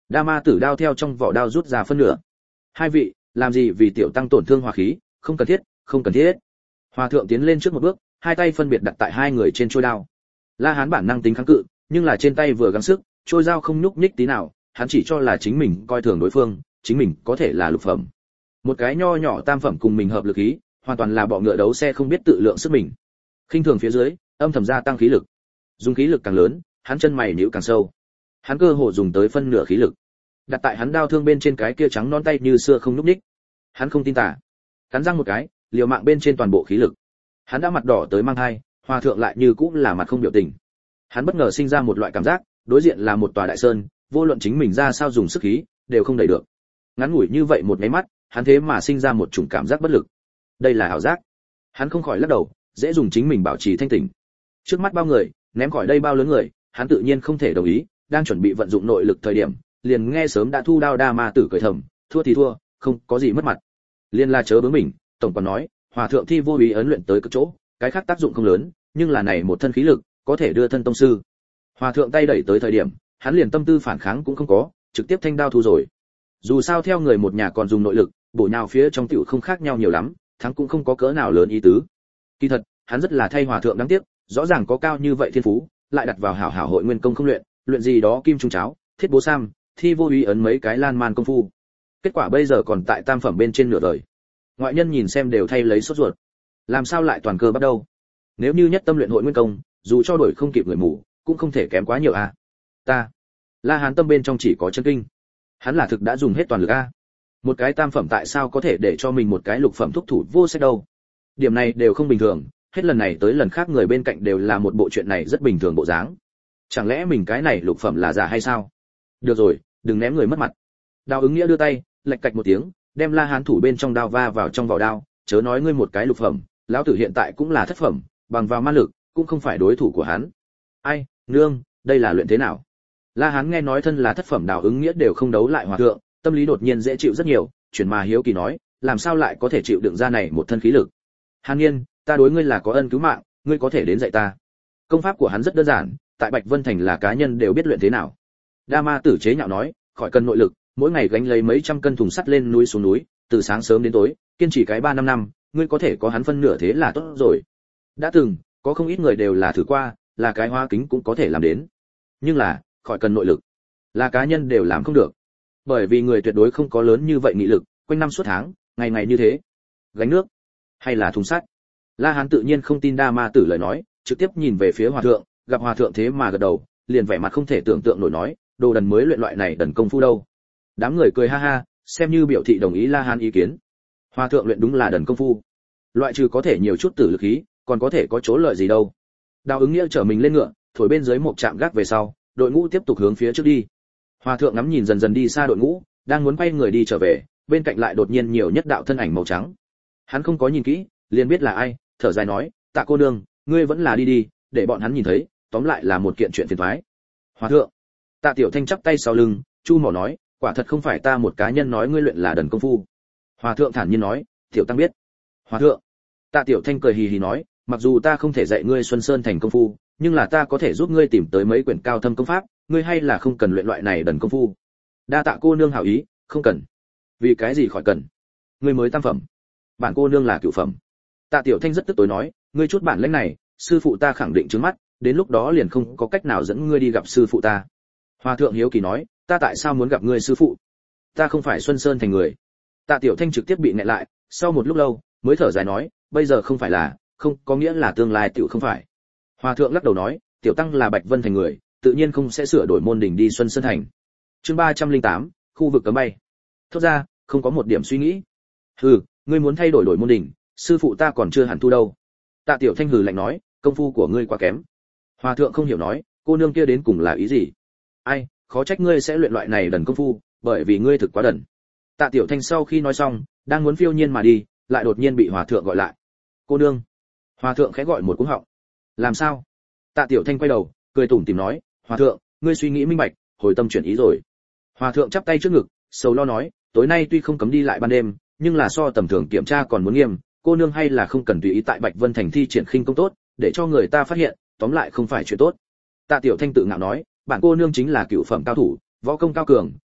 A: Đa ma tử đao theo trong vỏ đao rút ra phân nửa. Hai vị, làm gì vì tiểu tăng tổn thương hòa khí, không cần thiết, không cần thiết. Hòa thượng tiến lên trước một bước, hai tay phân biệt đặt tại hai người trên trôi đao. La Hán bản năng tính kháng cự, nhưng là trên tay vừa gắng sức, trôi dao không nhúc nhích tí nào, hắn chỉ cho là chính mình coi thường đối phương, chính mình có thể là lục phẩm. Một cái nho nhỏ tam phẩm cùng mình hợp lực khí, hoàn toàn là bọ ngựa đấu xe không biết tự lượng sức mình. Khinh thường phía dưới, âm thầm gia tăng khí lực. Dùng khí lực càng lớn, hắn chân mày nhíu càng sâu. Hắn cơ hồ dùng tới phân nửa khí lực. Đặt tại hắn đao thương bên trên cái kia trắng non tay như xưa không nhúc nhích. Hắn không tin tả. Cắn răng một cái, liều mạng bên trên toàn bộ khí lực. Hắn đã mặt đỏ tới mang hai, hòa thượng lại như cũng là mặt không biểu tình. Hắn bất ngờ sinh ra một loại cảm giác, đối diện là một tòa đại sơn, vô luận chính mình ra sao dùng sức khí, đều không đẩy được. Ngắn ngủi như vậy một cái mắt, hắn thế mà sinh ra một chủng cảm giác bất lực. Đây là ảo giác. Hắn không khỏi lắc đầu, dễ dùng chính mình bảo trì thanh tỉnh. Trước mắt bao người, ném khỏi đây bao lớn người, hắn tự nhiên không thể đồng ý, đang chuẩn bị vận dụng nội lực thời điểm, liền nghe sớm đã thu đao đa ma tử cười thầm, thua thì thua, không có gì mất mặt. Liên la chớ bướng mình, tổng còn nói, hòa thượng thi vô ý ấn luyện tới cực chỗ, cái khác tác dụng không lớn, nhưng là này một thân khí lực, có thể đưa thân tông sư. Hòa thượng tay đẩy tới thời điểm, hắn liền tâm tư phản kháng cũng không có, trực tiếp thanh đao thu rồi. Dù sao theo người một nhà còn dùng nội lực, bổ nhào phía trong tiểu không khác nhau nhiều lắm, thắng cũng không có cỡ nào lớn ý tứ. Kỳ thật, hắn rất là thay hòa thượng đáng tiếc, rõ ràng có cao như vậy thiên phú, lại đặt vào hảo hảo hội nguyên công không luyện, luyện gì đó kim trung cháo, thiết bố sam, thi vô ý ấn mấy cái lan man công phu. Kết quả bây giờ còn tại tam phẩm bên trên nửa đời. Ngoại nhân nhìn xem đều thay lấy sốt ruột. Làm sao lại toàn cơ bắt đầu? Nếu như nhất tâm luyện hội nguyên công, dù cho đổi không kịp người mù, cũng không thể kém quá nhiều a. Ta, La Hán tâm bên trong chỉ có chân kinh. Hắn là thực đã dùng hết toàn lực a. Một cái tam phẩm tại sao có thể để cho mình một cái lục phẩm thúc thủ vô sách đâu? Điểm này đều không bình thường, hết lần này tới lần khác người bên cạnh đều là một bộ chuyện này rất bình thường bộ dáng. Chẳng lẽ mình cái này lục phẩm là giả hay sao? Được rồi, đừng ném người mất mặt. Đao ứng nghĩa đưa tay, lạch cạch một tiếng, đem La Hán thủ bên trong đao va vào trong vỏ đao, chớ nói ngươi một cái lục phẩm, lão tử hiện tại cũng là thất phẩm, bằng vào ma lực, cũng không phải đối thủ của hắn. Ai, nương, đây là luyện thế nào? La Hán nghe nói thân là thất phẩm Đào ứng nghĩa đều không đấu lại hòa thượng, tâm lý đột nhiên dễ chịu rất nhiều, chuyển mà hiếu kỳ nói, làm sao lại có thể chịu đựng ra này một thân khí lực? Hàn Nhiên, ta đối ngươi là có ân cứu mạng, ngươi có thể đến dạy ta. Công pháp của hắn rất đơn giản, tại Bạch Vân Thành là cá nhân đều biết luyện thế nào. Đa Ma tử chế nhạo nói, khỏi cần nội lực, mỗi ngày gánh lấy mấy trăm cân thùng sắt lên núi xuống núi, từ sáng sớm đến tối, kiên trì cái ba năm năm, ngươi có thể có hắn phân nửa thế là tốt rồi. Đã từng, có không ít người đều là thử qua, là cái hoa kính cũng có thể làm đến. Nhưng là, khỏi cần nội lực, là cá nhân đều làm không được. Bởi vì người tuyệt đối không có lớn như vậy nghị lực, quanh năm suốt tháng, ngày ngày như thế. Gánh nước, hay là thùng sắt. La Hán tự nhiên không tin Đa Ma tử lời nói, trực tiếp nhìn về phía hòa thượng, gặp hòa thượng thế mà gật đầu, liền vẻ mặt không thể tưởng tượng nổi nói, đồ đần mới luyện loại này đần công phu đâu. Đám người cười ha ha, xem như biểu thị đồng ý La Hán ý kiến. Hòa thượng luyện đúng là đần công phu. Loại trừ có thể nhiều chút tử lực khí, còn có thể có chỗ lợi gì đâu. Đào ứng nghĩa trở mình lên ngựa, thổi bên dưới một trạm gác về sau, đội ngũ tiếp tục hướng phía trước đi. Hòa thượng ngắm nhìn dần dần đi xa đội ngũ, đang muốn quay người đi trở về, bên cạnh lại đột nhiên nhiều nhất đạo thân ảnh màu trắng. Hắn không có nhìn kỹ, liền biết là ai, thở dài nói, Tạ cô nương, ngươi vẫn là đi đi, để bọn hắn nhìn thấy, tóm lại là một kiện chuyện phiền toái. Hòa thượng. Tạ Tiểu Thanh chắp tay sau lưng, chu mỏ nói, quả thật không phải ta một cá nhân nói ngươi luyện là đần công phu. Hòa thượng thản nhiên nói, Tiểu tăng biết. Hòa thượng. Tạ Tiểu Thanh cười hì hì nói, mặc dù ta không thể dạy ngươi Xuân Sơn thành công phu, nhưng là ta có thể giúp ngươi tìm tới mấy quyển cao thâm công pháp, ngươi hay là không cần luyện loại này đần công phu. Đa tạ cô nương hảo ý, không cần. Vì cái gì khỏi cần? Ngươi mới tam phẩm, bản cô nương là cửu phẩm. Tạ Tiểu Thanh rất tức tối nói, ngươi chút bản lĩnh này, sư phụ ta khẳng định trướng mắt, đến lúc đó liền không có cách nào dẫn ngươi đi gặp sư phụ ta. Hòa thượng hiếu kỳ nói, ta tại sao muốn gặp ngươi sư phụ? Ta không phải Xuân Sơn thành người. Tạ Tiểu Thanh trực tiếp bị nghẹn lại, sau một lúc lâu, mới thở dài nói, bây giờ không phải là, không có nghĩa là tương lai tiểu không phải. Hòa thượng lắc đầu nói, tiểu tăng là Bạch Vân thành người, tự nhiên không sẽ sửa đổi môn đình đi Xuân Sơn thành. Chương ba trăm lẻ tám, khu vực cấm bay. Thốt ra, không có một điểm suy nghĩ. Hừ, ngươi muốn thay đổi đổi môn đình, sư phụ ta còn chưa hẳn thu đâu. Tạ Tiểu Thanh hừ lạnh nói, công phu của ngươi quá kém. Hòa thượng không hiểu nói, cô nương kia đến cùng là ý gì? Ai, khó trách ngươi sẽ luyện loại này đần công phu, bởi vì ngươi thực quá đần. Tạ Tiểu Thanh sau khi nói xong, đang muốn phiêu nhiên mà đi, lại đột nhiên bị hòa thượng gọi lại. Cô nương. Hòa thượng khẽ gọi một cú họng. Làm sao? Tạ Tiểu Thanh quay đầu, cười tủm tỉm nói, hòa thượng, ngươi suy nghĩ minh bạch, hồi tâm chuyển ý rồi. Hòa thượng chắp tay trước ngực, sầu lo nói, tối nay tuy không cấm đi lại ban đêm, nhưng là so tầm thường kiểm tra còn muốn nghiêm, cô nương hay là không cần tùy ý tại Bạch Vân thành thi triển khinh công tốt, để cho người ta phát hiện, tóm lại không phải chuyện tốt. Tạ Tiểu Thanh tự ngạo nói, bản cô nương chính là cửu phẩm cao thủ, võ công cao cường,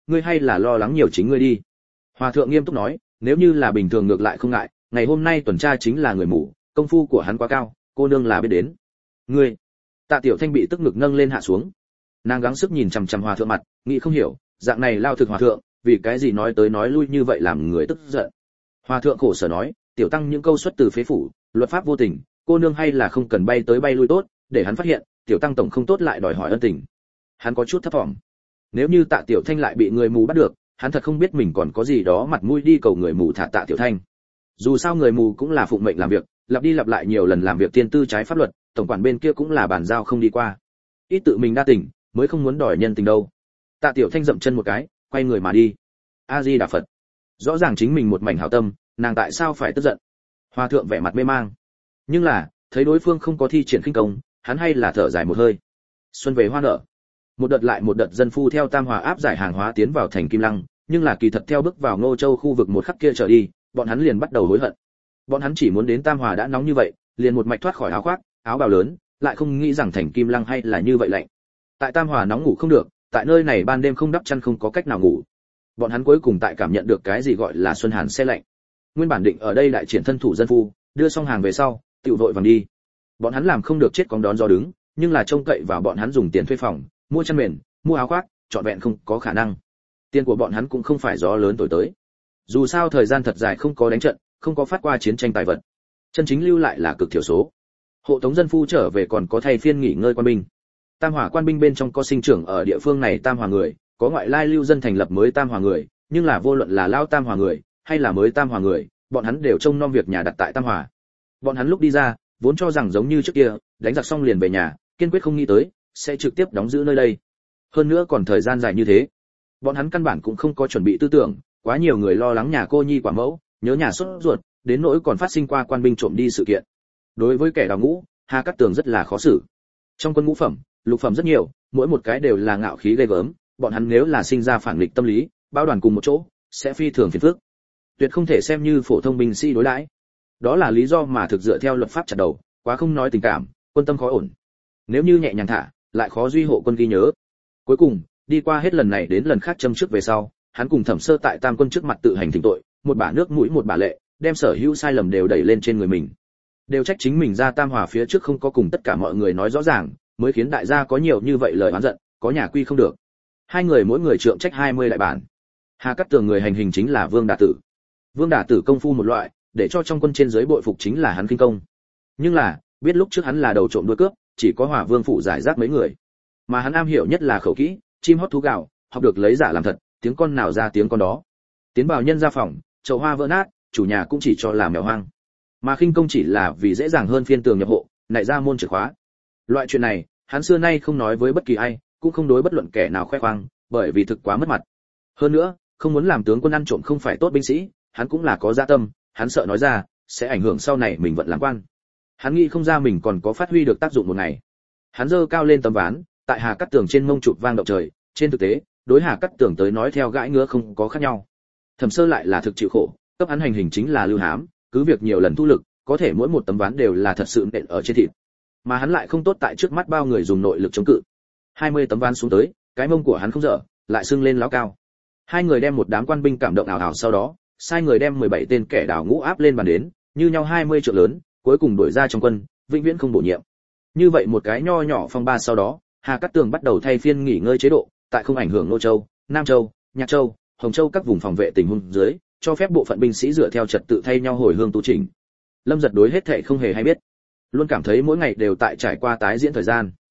A: ngươi hay là lo lắng nhiều chính ngươi đi. Hòa thượng nghiêm túc nói, nếu như là bình thường ngược lại không ngại, ngày hôm nay tuần tra chính là người mù, công phu của hắn quá cao, cô nương là biết đến. Ngươi. Tạ Tiểu Thanh bị tức ngực nâng lên hạ xuống. Nàng gắng sức nhìn chằm chằm hòa thượng mặt, nghĩ không hiểu, dạng này lao thực hòa thượng, vì cái gì nói tới nói lui như vậy làm người tức giận. Hòa thượng khổ sở nói, tiểu tăng những câu xuất từ phế phủ, luật pháp vô tình, cô nương hay là không cần bay tới bay lui tốt, để hắn phát hiện, tiểu tăng tổng không tốt lại đòi hỏi ân tình. Hắn có chút thấp vọng. Nếu như Tạ Tiểu Thanh lại bị người mù bắt được, hắn thật không biết mình còn có gì đó mặt mũi đi cầu người mù thả Tạ Tiểu Thanh. Dù sao người mù cũng là phụng mệnh làm việc, lặp đi lặp lại nhiều lần làm việc tiên tư trái pháp luật, tổng quản bên kia cũng là bàn giao không đi qua. Ít tự mình đa tình, mới không muốn đòi nhân tình đâu. Tạ Tiểu Thanh dậm chân một cái, quay người mà đi. A Di Đà Phật. Rõ ràng chính mình một mảnh hảo tâm, nàng tại sao phải tức giận? Hòa thượng vẻ mặt mê mang. Nhưng là, thấy đối phương không có thi triển khinh công, hắn hay là thở dài một hơi. Xuân về hoa nở. Một đợt lại một đợt dân phu theo Tam Hòa áp giải hàng hóa tiến vào thành Kim Lăng, nhưng là kỳ thật theo bước vào Ngô Châu khu vực một khắc kia trở đi, bọn hắn liền bắt đầu hối hận. Bọn hắn chỉ muốn đến Tam Hòa đã nóng như vậy, liền một mạch thoát khỏi áo khoác, áo bào lớn, lại không nghĩ rằng thành Kim Lăng hay là như vậy lạnh. Tại Tam Hòa nóng ngủ không được, tại nơi này ban đêm không đắp chăn không có cách nào ngủ. Bọn hắn cuối cùng tại cảm nhận được cái gì gọi là xuân hàn se lạnh. Nguyên bản định ở đây đại triển thân thủ dân phu, đưa xong hàng về sau, tiểu vội vàng đi. Bọn hắn làm không được chết cóng đón gió đứng, nhưng là trông cậy vào bọn hắn dùng tiền thuê phòng, mua chăn mền, mua áo khoác, trọn vẹn không có khả năng. Tiền của bọn hắn cũng không phải gió lớn thổi tới. Dù sao thời gian thật dài không có đánh trận, không có phát qua chiến tranh tài vật, chân chính lưu lại là cực thiểu số. Hộ tống dân phu trở về còn có thay phiên nghỉ ngơi quan binh. Tam Hòa quan binh bên trong có sinh trưởng ở địa phương này Tam Hòa người, có ngoại lai lưu dân thành lập mới Tam Hòa người, nhưng là vô luận là lao Tam Hòa người hay là mới Tam Hòa người, bọn hắn đều trông nom việc nhà đặt tại Tam Hòa. Bọn hắn lúc đi ra, vốn cho rằng giống như trước kia, đánh giặc xong liền về nhà, kiên quyết không nghĩ tới sẽ trực tiếp đóng giữ nơi đây. Hơn nữa còn thời gian dài như thế, bọn hắn căn bản cũng không có chuẩn bị tư tưởng, quá nhiều người lo lắng nhà cô nhi quả mẫu, nhớ nhà sốt ruột, đến nỗi còn phát sinh qua quan binh trộm đi sự kiện. Đối với kẻ đào ngũ, Hà Cát Tường rất là khó xử. Trong quân ngũ phẩm, lục phẩm rất nhiều, mỗi một cái đều là ngạo khí ghê gớm, bọn hắn nếu là sinh ra phản nghịch tâm lý, bao đoàn cùng một chỗ, sẽ phi thường phiền phức. Tuyệt không thể xem như phổ thông binh sĩ đối đãi. Đó là lý do mà thực dựa theo luật pháp chặt đầu, quá không nói tình cảm, quân tâm khó ổn. Nếu như nhẹ nhàng thả, lại khó duy hộ quân ghi nhớ. Cuối cùng, đi qua hết lần này đến lần khác châm trước về sau, hắn cùng Thẩm Sơ tại Tam quân trước mặt tự hành thỉnh tội, một bả nước mũi một bả lệ, đem sở hữu sai lầm đều đẩy lên trên người mình. Đều trách chính mình ra Tam Hòa phía trước không có cùng tất cả mọi người nói rõ ràng, mới khiến đại gia có nhiều như vậy lời oán giận, có nhà quy không được. Hai người mỗi người trượng trách hai mươi đại bản. Hà Cát Tường người hành hình chính là Vương Đả Tử. Vương Đả Tử công phu một loại, để cho trong quân trên dưới bội phục chính là hắn kinh công. Nhưng là, biết lúc trước hắn là đầu trộm đuôi cướp, chỉ có Hỏa Vương phụ giải rác mấy người. Mà hắn am hiểu nhất là khẩu kỹ, chim hót thú gào, học được lấy giả làm thật, tiếng con nào ra tiếng con đó. Tiến vào nhân gia phòng, chậu hoa vỡ nát, chủ nhà cũng chỉ cho làm mèo hoang. Mà khinh công chỉ là vì dễ dàng hơn phiên tường nhập hộ, nảy ra môn chìa khóa. Loại chuyện này, hắn xưa nay không nói với bất kỳ ai, cũng không đối bất luận kẻ nào khoe khoang, bởi vì thực quá mất mặt. Hơn nữa, không muốn làm tướng quân ăn trộm không phải tốt binh sĩ, hắn cũng là có dạ tâm, hắn sợ nói ra sẽ ảnh hưởng sau này mình vận làm quan. Hắn nghĩ không ra mình còn có phát huy được tác dụng một ngày. Hắn giơ cao lên tấm ván, tại Hà Cát Tường trên mông chụp vang động trời, trên thực tế, đối Hà Cát Tường tới nói theo gãi ngứa không có khác nhau. Thẩm Sơ lại là thực chịu khổ, cấp hắn hành hình chính là lưu hám, cứ việc nhiều lần thu lực, có thể mỗi một tấm ván đều là thật sự nện ở trên thịt. Mà hắn lại không tốt tại trước mắt bao người dùng nội lực chống cự. hai mươi tấm ván xuống tới, cái mông của hắn không dở, lại sưng lên láo cao. Hai người đem một đám quan binh cảm động ảo ảo sau đó, sai người đem mười bảy tên kẻ đào ngũ áp lên bàn đến, như nhau hai mươi trượng lớn, cuối cùng đuổi ra trong quân, vĩnh viễn không bổ nhiệm. Như vậy một cái nho nhỏ phong ba sau đó, Hà Cát Tường bắt đầu thay phiên nghỉ ngơi chế độ, tại không ảnh hưởng Nô Châu, Nam Châu, Nhạc Châu, Hồng Châu các vùng phòng vệ tình huống dưới, cho phép bộ phận binh sĩ dựa theo trật tự thay nhau hồi hương tu chỉnh. Lâm Giật đối hết thảy không hề hay biết, luôn cảm thấy mỗi ngày đều tại trải qua tái diễn thời gian.